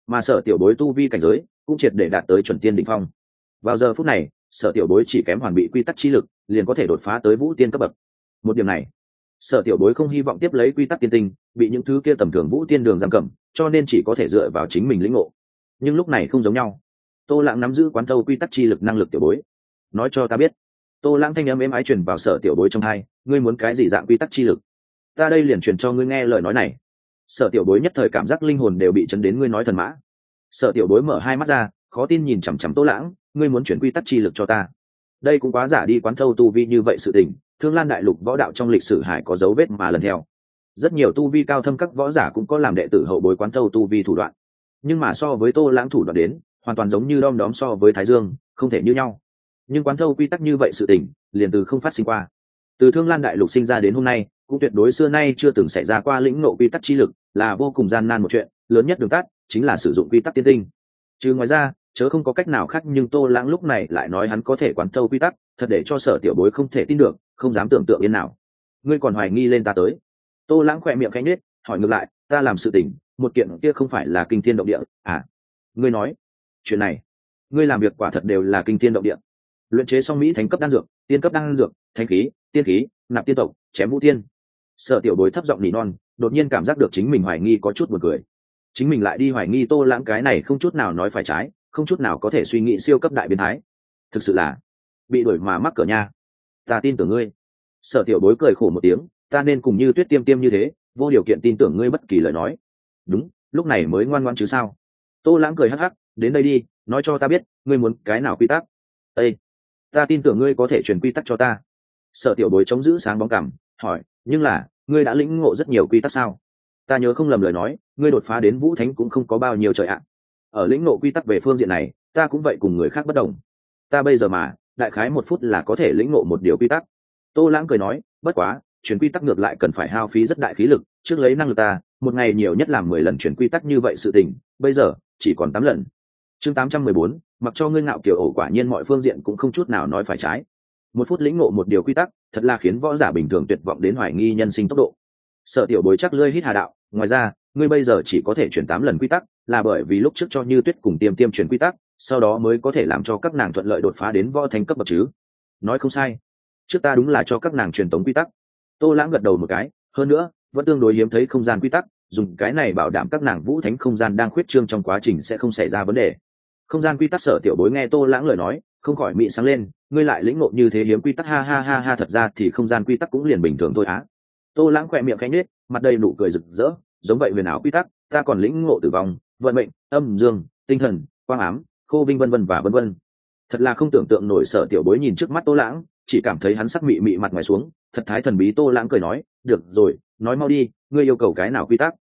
mà Sở Tiểu Bối tu vi cảnh giới cũng triệt để đạt tới chuẩn tiên đỉnh phong. Vào giờ phút này, Sở Tiểu Bối chỉ kém hoàn bị quy tắc chi lực, liền có thể đột phá tới vũ tiên cấp bậc. Một điểm này, Sở Tiểu Bối không hy vọng tiếp lấy quy tắc tiên tinh, bị những thứ kia tầm thường vũ tiên đường giam cầm, cho nên chỉ có thể dựa vào chính mình lĩnh ngộ. Nhưng lúc này không giống nhau. Tô Lãng nắm giữ quán thâu quy tắc chi lực năng lực Tiểu Bối. Nói cho ta biết. Tô Lãng thanh âm êm ái truyền vào Sở Tiểu Bối trong tai, ngươi muốn cái gì dạng quy tắc chi lực? Ta đây liền truyền cho ngươi nghe lời nói này. Sở Tiểu Bối nhất thời cảm giác linh hồn đều bị chấn đến, ngươi nói thần mã. Sở Tiểu Bối mở hai mắt ra, khó tin nhìn chằm chằm Tô Lãng, ngươi muốn chuyển quy tắc chi lực cho ta? Đây cũng quá giả đi, quán thâu tu vi như vậy sự tình, Thương Lan đại lục võ đạo trong lịch sử hải có dấu vết mà lần theo. Rất nhiều tu vi cao thâm các võ giả cũng có làm đệ tử hậu bối quán thâu tu vi thủ đoạn, nhưng mà so với Tô Lãng thủ đoạn đến, hoàn toàn giống như đom đóm so với Thái Dương, không thể như nhau. Nhưng quán thâu quy tắc như vậy sự tình, liền từ không phát sinh qua. Từ Thương Lan đại lục sinh ra đến hôm nay, cũng tuyệt đối xưa nay chưa từng xảy ra qua lĩnh ngộ quy tắc chi lực, là vô cùng gian nan một chuyện, lớn nhất đường tắt chính là sử dụng quy tắc tiên tinh. Chứ ngoài ra, chớ không có cách nào khác, nhưng Tô Lãng lúc này lại nói hắn có thể quán thâu quy tắc, thật để cho Sở Tiểu Bối không thể tin được, không dám tưởng tượng yên nào. Ngươi còn hoài nghi lên ta tới? Tô Lãng khỏe miệng khẽ nhếch, hỏi ngược lại, ta làm sự tình, một kiện kia không phải là kinh thiên động địa à? Ngươi nói, chuyện này, ngươi làm việc quả thật đều là kinh thiên động địa. Luyện chế xong mỹ thánh cấp đan dược, tiên cấp đan dược, thánh khí, tiên khí, nạp tiên tộc, chém vũ tiên. Sở Tiểu Bối thấp giọng nỉ non, đột nhiên cảm giác được chính mình hoài nghi có chút buồn cười. Chính mình lại đi hoài nghi Tô Lãng cái này không chút nào nói phải trái, không chút nào có thể suy nghĩ siêu cấp đại biến thái. Thực sự là bị đuổi mà mắc cỡ nha. Ta tin tưởng ngươi. Sở Tiểu Bối cười khổ một tiếng, ta nên cùng Như Tuyết Tiêm Tiêm như thế, vô điều kiện tin tưởng ngươi bất kỳ lời nói. Đúng, lúc này mới ngoan ngoãn chứ sao? Tô Lãng cười hắc hắc, đến đây đi, nói cho ta biết, ngươi muốn cái nào quy tắc? Ê, ta tin tưởng ngươi có thể truyền quy tắc cho ta. Sở Tiểu Bối chống giữ sáng bóng cằm, hỏi, nhưng là, ngươi đã lĩnh ngộ rất nhiều quy tắc sao? Ta nhớ không lầm lời nói, ngươi đột phá đến vũ thánh cũng không có bao nhiêu trời ạ. Ở lĩnh ngộ quy tắc về phương diện này, ta cũng vậy cùng người khác bất đồng. Ta bây giờ mà, đại khái 1 phút là có thể lĩnh ngộ một điều quy tắc. Tô Lãng cười nói, bất quá, chuyển quy tắc ngược lại cần phải hao phí rất đại khí lực, trước lấy năng lực ta, một ngày nhiều nhất làm 10 lần chuyển quy tắc như vậy sự tình, bây giờ chỉ còn 8 lần. Chương 814, mặc cho ngươi ngạo kiểu ổ, quả nhiên mọi phương diện cũng không chút nào nói phải trái. 1 phút lĩnh ngộ một điều quy tắc, thật là khiến võ giả bình thường tuyệt vọng đến hoài nghi nhân sinh tốc độ. Sở Tiểu Bối chắc lưỡi hít hà đạo, ngoài ra, ngươi bây giờ chỉ có thể chuyển 8 lần quy tắc, là bởi vì lúc trước cho Như Tuyết cùng Tiêm Tiêm chuyển quy tắc, sau đó mới có thể làm cho các nàng thuận lợi đột phá đến võ thánh cấp bậc chứ? Nói không sai. Trước ta đúng là cho các nàng truyền tống quy tắc. Tô Lãng gật đầu một cái, hơn nữa, vẫn tương đối hiếm thấy không gian quy tắc, dùng cái này bảo đảm các nàng vũ thánh không gian đang khuyết trương trong quá trình sẽ không xảy ra vấn đề. Không gian quy tắc. Sở Tiểu Bối nghe Tô Lãng lời nói, không khỏi mị sáng lên, ngươi lại lĩnh ngộ như thế hiếm quy tắc, ha ha ha ha, thật ra thì không gian quy tắc cũng liền bình thường thôi á. Tô Lãng khỏe miệng khẽ nhếch, mặt đầy nụ cười rực rỡ, giống vậy huyền ảo quy tắc, ta còn lĩnh ngộ tử vong, vận mệnh, âm dương, tinh thần, quang ám, khô vinh vân vân và vân vân. Thật là không tưởng tượng nổi. Sở Tiểu Bối nhìn trước mắt Tô Lãng, chỉ cảm thấy hắn sắc mị mị mặt ngoài xuống, thật thái thần bí. Tô Lãng cười nói, được rồi, nói mau đi, ngươi yêu cầu cái nào quy tắc?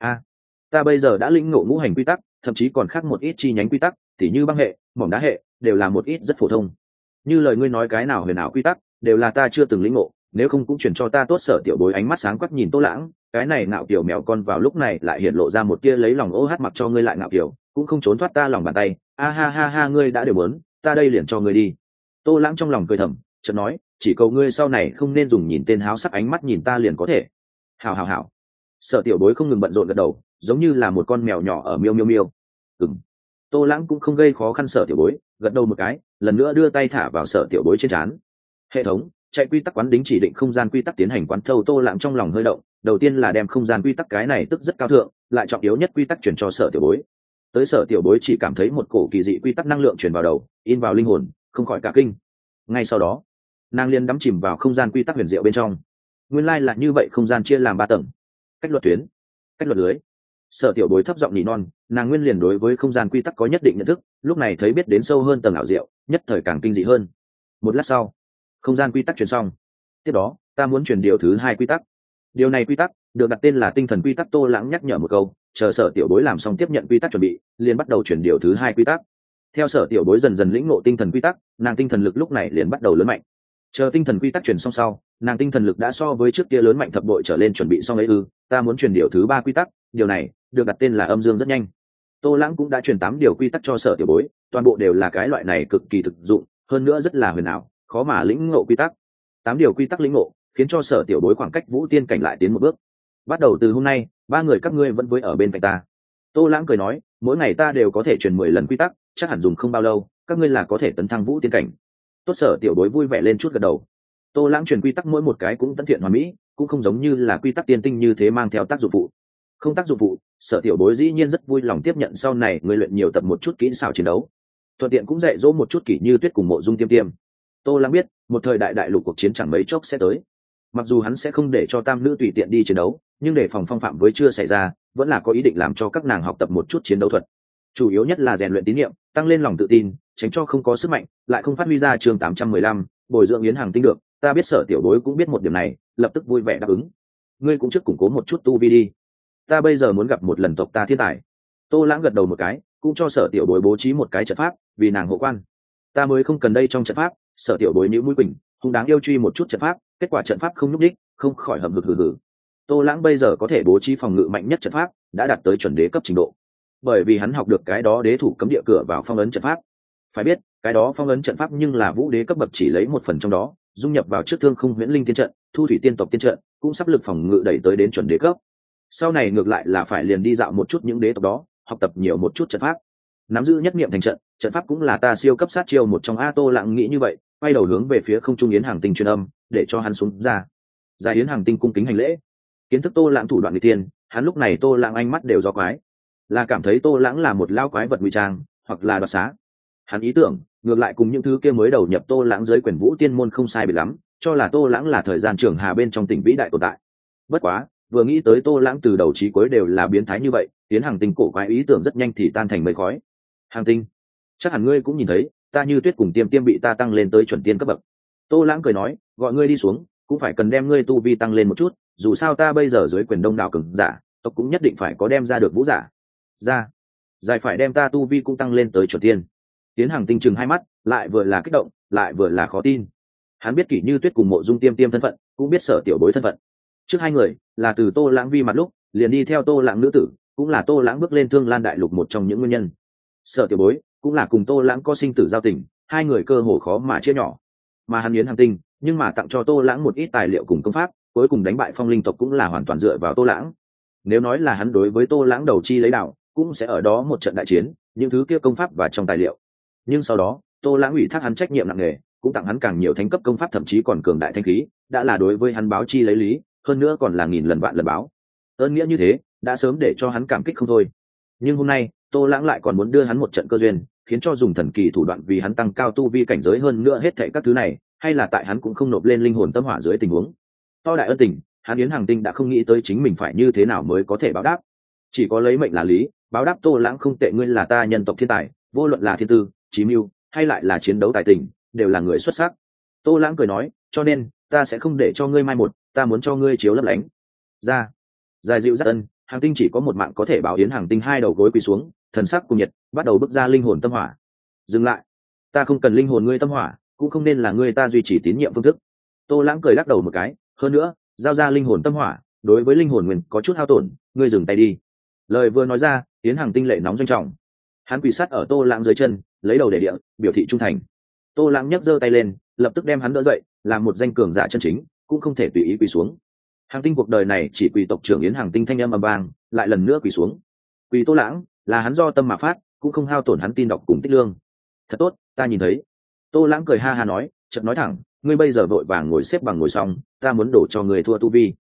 Ta bây giờ đã lĩnh ngộ ngũ hành quy tắc, thậm chí còn khác một ít chi nhánh quy tắc, tỉ như băng hệ, mỏng đá hệ, đều là một ít rất phổ thông. Như lời ngươi nói cái nào huyền ảo quy tắc, đều là ta chưa từng lĩnh ngộ, nếu không cũng chuyển cho ta tốt. Sở Tiểu Bối ánh mắt sáng quắc nhìn Tô Lãng, cái này ngạo kiểu mèo con vào lúc này lại hiện lộ ra một tia lấy lòng ô hát, mặc cho ngươi lại ngạo kiểu, cũng không trốn thoát ta lòng bàn tay. A ha ha ha, ngươi đã đều muốn, ta đây liền cho ngươi đi. Tô Lãng trong lòng cười thầm, chợt nói, chỉ cầu ngươi sau này không nên dùng nhìn tên háo sắc ánh mắt nhìn ta liền có thể. Hảo hảo hảo. Sở Tiểu Bối không ngừng bận rộn gật đầu, giống như là một con mèo nhỏ ở miêu miêu miêu. Tô Lãng cũng không gây khó khăn Sở Tiểu Bối, gật đầu một cái, lần nữa đưa tay thả vào Sở Tiểu Bối trên trán. Hệ thống chạy quy tắc quán đính chỉ định không gian quy tắc tiến hành quán thâu. Tô Lãng trong lòng hơi động, đầu tiên là đem không gian quy tắc cái này tức rất cao thượng, lại trọng yếu nhất quy tắc chuyển cho Sở Tiểu Bối. Tới Sở Tiểu Bối chỉ cảm thấy một cổ kỳ dị quy tắc năng lượng truyền vào đầu, in vào linh hồn, không khỏi cả kinh. Ngay sau đó, nàng liền đắm chìm vào không gian quy tắc huyền diệu bên trong. Nguyên lai là như vậy, không gian chia làm 3 tầng: cách luật tuyến, cách luật lưới. Sở Tiểu Bối thấp giọng nỉ non, nàng nguyên liền đối với không gian quy tắc có nhất định nhận thức, lúc này thấy biết đến sâu hơn tầng ảo diệu, nhất thời càng kinh dị hơn. Một lát sau, không gian quy tắc truyền xong. Tiếp đó, ta muốn truyền điều thứ 2 quy tắc. Điều này quy tắc được đặt tên là tinh thần quy tắc. Tô Lãng nhắc nhở một câu, chờ Sở Tiểu Bối làm xong tiếp nhận quy tắc chuẩn bị, liền bắt đầu truyền điều thứ 2 quy tắc. Theo Sở Tiểu Bối dần dần lĩnh ngộ tinh thần quy tắc, nàng tinh thần lực lúc này liền bắt đầu lớn mạnh. Chờ tinh thần quy tắc truyền xong sau, nàng tinh thần lực đã so với trước kia lớn mạnh thập bội trở lên. Chuẩn bị xong ấy ta muốn truyền điều thứ 3 quy tắc, điều này được đặt tên là âm dương rất nhanh. Tô Lãng cũng đã truyền 8 điều quy tắc cho Sở Tiểu Bối, toàn bộ đều là cái loại này cực kỳ thực dụng, hơn nữa rất là huyền ảo, khó mà lĩnh ngộ quy tắc. 8 điều quy tắc lĩnh ngộ, khiến cho Sở Tiểu Bối khoảng cách vũ tiên cảnh lại tiến một bước. Bắt đầu từ hôm nay, 3 người các ngươi vẫn với ở bên cạnh ta. Tô Lãng cười nói, mỗi ngày ta đều có thể truyền 10 lần quy tắc, chắc hẳn dùng không bao lâu các ngươi là có thể tấn thăng vũ tiên cảnh. Tốt. Sở tiểu bối vui vẻ lên chút gật đầu. Tô Lãng truyền quy tắc mỗi một cái cũng tận thiện hoàn mỹ, cũng không giống như là quy tắc tiên tinh như thế mang theo tác dụng phụ. Không tác dụng phụ, Sở tiểu bối dĩ nhiên rất vui lòng tiếp nhận, sau này người luyện nhiều tập một chút kỹ xảo chiến đấu, thuận tiện cũng dạy dỗ một chút Kỷ Như Tuyết cùng Mộ Dung Tiêm Tiêm. Tô Lãng biết một thời đại đại lục cuộc chiến chẳng mấy chốc sẽ tới, mặc dù hắn sẽ không để cho tam nữ tùy tiện đi chiến đấu, nhưng để phòng phong phạm với chưa xảy ra, vẫn là có ý định làm cho các nàng học tập một chút chiến đấu thuật, chủ yếu nhất là rèn luyện tín nhiệm, tăng lên lòng tự tin, tránh cho không có sức mạnh lại không phát huy ra. Chương 815, bồi dưỡng Yến Hàng Tinh được, ta biết Sở tiểu bối cũng biết một điểm này, lập tức vui vẻ đáp ứng. Ngươi cũng trước củng cố một chút tu vi đi, ta bây giờ muốn gặp một lần tộc ta thiên tài. Tô Lãng gật đầu một cái, cũng cho Sở tiểu bối bố trí một cái trận pháp, vì nàng hộ quan. Ta mới không cần đây trong trận pháp. Sở tiểu bối nhíu mũi quỳnh, hung đáng yêu truy một chút trận pháp, kết quả trận pháp không nhúc đích, không khỏi hầm hực hừ hừ. Tô Lãng bây giờ có thể bố trí phòng ngự mạnh nhất trận pháp, đã đạt tới chuẩn đế cấp trình độ, bởi vì hắn học được cái đó đế thủ cấm địa cửa vào phong ấn trận pháp. Phải biết cái đó phong ấn trận pháp nhưng là vũ đế cấp bậc chỉ lấy một phần trong đó, dung nhập vào trước thương không huyễn linh tiên trận, thu thủy tiên tộc tiên trận, cũng sắp lực phòng ngự đẩy tới đến chuẩn đế cấp. Sau này ngược lại là phải liền đi dạo một chút những đế tộc đó, học tập nhiều một chút trận pháp, nắm giữ nhất niệm thành trận. Trận pháp cũng là ta siêu cấp sát chiêu một trong. A Tô Lãng nghĩ như vậy, quay đầu hướng về phía không trung Yến Hàng Tinh truyền âm, để cho hắn xuống ra. Giải Yến Hàng Tinh cung kính hành lễ. Kiến thức Tô Lãng thủ đoạn người tiên, hắn lúc này Tô Lãng ánh mắt đều do quái, là cảm thấy Tô Lãng là một lao quái vật ngụy trang, hoặc là đoạt xá. Hắn ý tưởng ngược lại cùng những thứ kia mới đầu nhập Tô Lãng dưới quyền vũ tiên môn không sai biệt lắm, cho là Tô Lãng là thời gian trường hà bên trong tỉnh vĩ đại tồn tại. Bất quá vừa nghĩ tới Tô Lãng từ đầu chí cuối đều là biến thái như vậy, Yến Hàng Tinh cổ quái ý tưởng rất nhanh thì tan thành mây khói. Hàng Tinh, chắc hẳn ngươi cũng nhìn thấy, ta Như Tuyết cùng Tiêm Tiêm bị ta tăng lên tới chuẩn tiên cấp bậc. Tô Lãng cười nói, gọi ngươi đi xuống cũng phải cần đem ngươi tu vi tăng lên một chút, dù sao ta bây giờ dưới quyền đông đảo cường giả, tộc cũng nhất định phải có đem ra được vũ giả ra, giải phải đem ta tu vi cũng tăng lên tới chuẩn tiên. Yến Hàng Tinh chừng hai mắt, lại vừa là kích động lại vừa là khó tin. Hắn biết Kỷ Như Tuyết cùng Mộ Dung Tiêm Tiêm thân phận, cũng biết Sở tiểu bối thân phận. Trước hai người là từ Tô Lãng vi mặt lúc liền đi theo Tô Lãng nữ tử, cũng là Tô Lãng bước lên Thương Lan đại lục một trong những nguyên nhân. Sở tiểu bối cũng là cùng Tô Lãng có sinh tử giao tình, hai người cơ hồ khó mà chia nhỏ. Mà hắn Yến Hàng Tinh nhưng mà tặng cho Tô Lãng một ít tài liệu cùng công pháp, cuối cùng đánh bại Phong Linh tộc cũng là hoàn toàn dựa vào Tô Lãng. Nếu nói là hắn đối với Tô Lãng đầu chi lấy đạo, cũng sẽ ở đó một trận đại chiến, những thứ kia công pháp và trong tài liệu. Nhưng sau đó Tô Lãng ủy thác hắn trách nhiệm nặng nề, cũng tặng hắn càng nhiều thánh cấp công pháp, thậm chí còn cường đại thanh khí, đã là đối với hắn báo chi lấy lý, hơn nữa còn là nghìn lần vạn lần báo. Ơn nghĩa như thế đã sớm để cho hắn cảm kích không thôi. Nhưng hôm nay Tô Lãng lại còn muốn đưa hắn một trận cơ duyên, khiến cho dùng thần kỳ thủ đoạn vì hắn tăng cao tu vi cảnh giới. hơn nữa hết thảy các thứ này hay là tại hắn cũng không nộp lên linh hồn tâm hỏa dưới tình huống. To đại ân tình, hắn Yến Hàng Tinh đã không nghĩ tới chính mình phải như thế nào mới có thể báo đáp, chỉ có lấy mệnh là lý. Báo đáp Tô Lãng không tệ, ngươi là ta nhân tộc thiên tài, vô luận là thiên tư, chí mưu hay lại là chiến đấu tài tình, đều là người xuất sắc. Tô Lãng cười nói, cho nên ta sẽ không để cho ngươi mai một, ta muốn cho ngươi chiếu lấp lánh ra. Dài dịu rất ân, Hàng Tinh chỉ có một mạng có thể báo. Yến Hàng Tinh hai đầu gối quỳ xuống, thần sắc cùng nhiệt, bắt đầu bước ra linh hồn tâm hỏa. Dừng lại, ta không cần linh hồn ngươi tâm hỏa, cũng không nên là ngươi ta duy trì tín nhiệm phương thức. Tô Lãng cười lắc đầu một cái, hơn nữa giao ra linh hồn tâm hỏa đối với linh hồn nguyên có chút hao tổn, ngươi dừng tay đi. Lời vừa nói ra, Yến Hàng Tinh lệ nóng doanh trọng, hắn quỳ sát ở Tô Lãng dưới chân, lấy đầu để địa, biểu thị trung thành. Tô Lãng nhấc giơ tay lên, lập tức đem hắn đỡ dậy, làm một danh cường giả chân chính, cũng không thể tùy ý quỳ xuống. Hàng Tinh cuộc đời này chỉ quỳ tộc trưởng Yến Hàng Tinh thanh âm ầm vang, lại lần nữa quỳ xuống. Quỳ Tô Lãng là hắn do tâm mà phát, cũng không hao tổn hắn tin đọc cùng tích lương. Thật tốt, ta nhìn thấy. Tô Lãng cười ha ha nói, chợt nói thẳng, ngươi bây giờ vội vàng ngồi xếp bằng ngồi xong, ta muốn đổ cho người thua tu vi.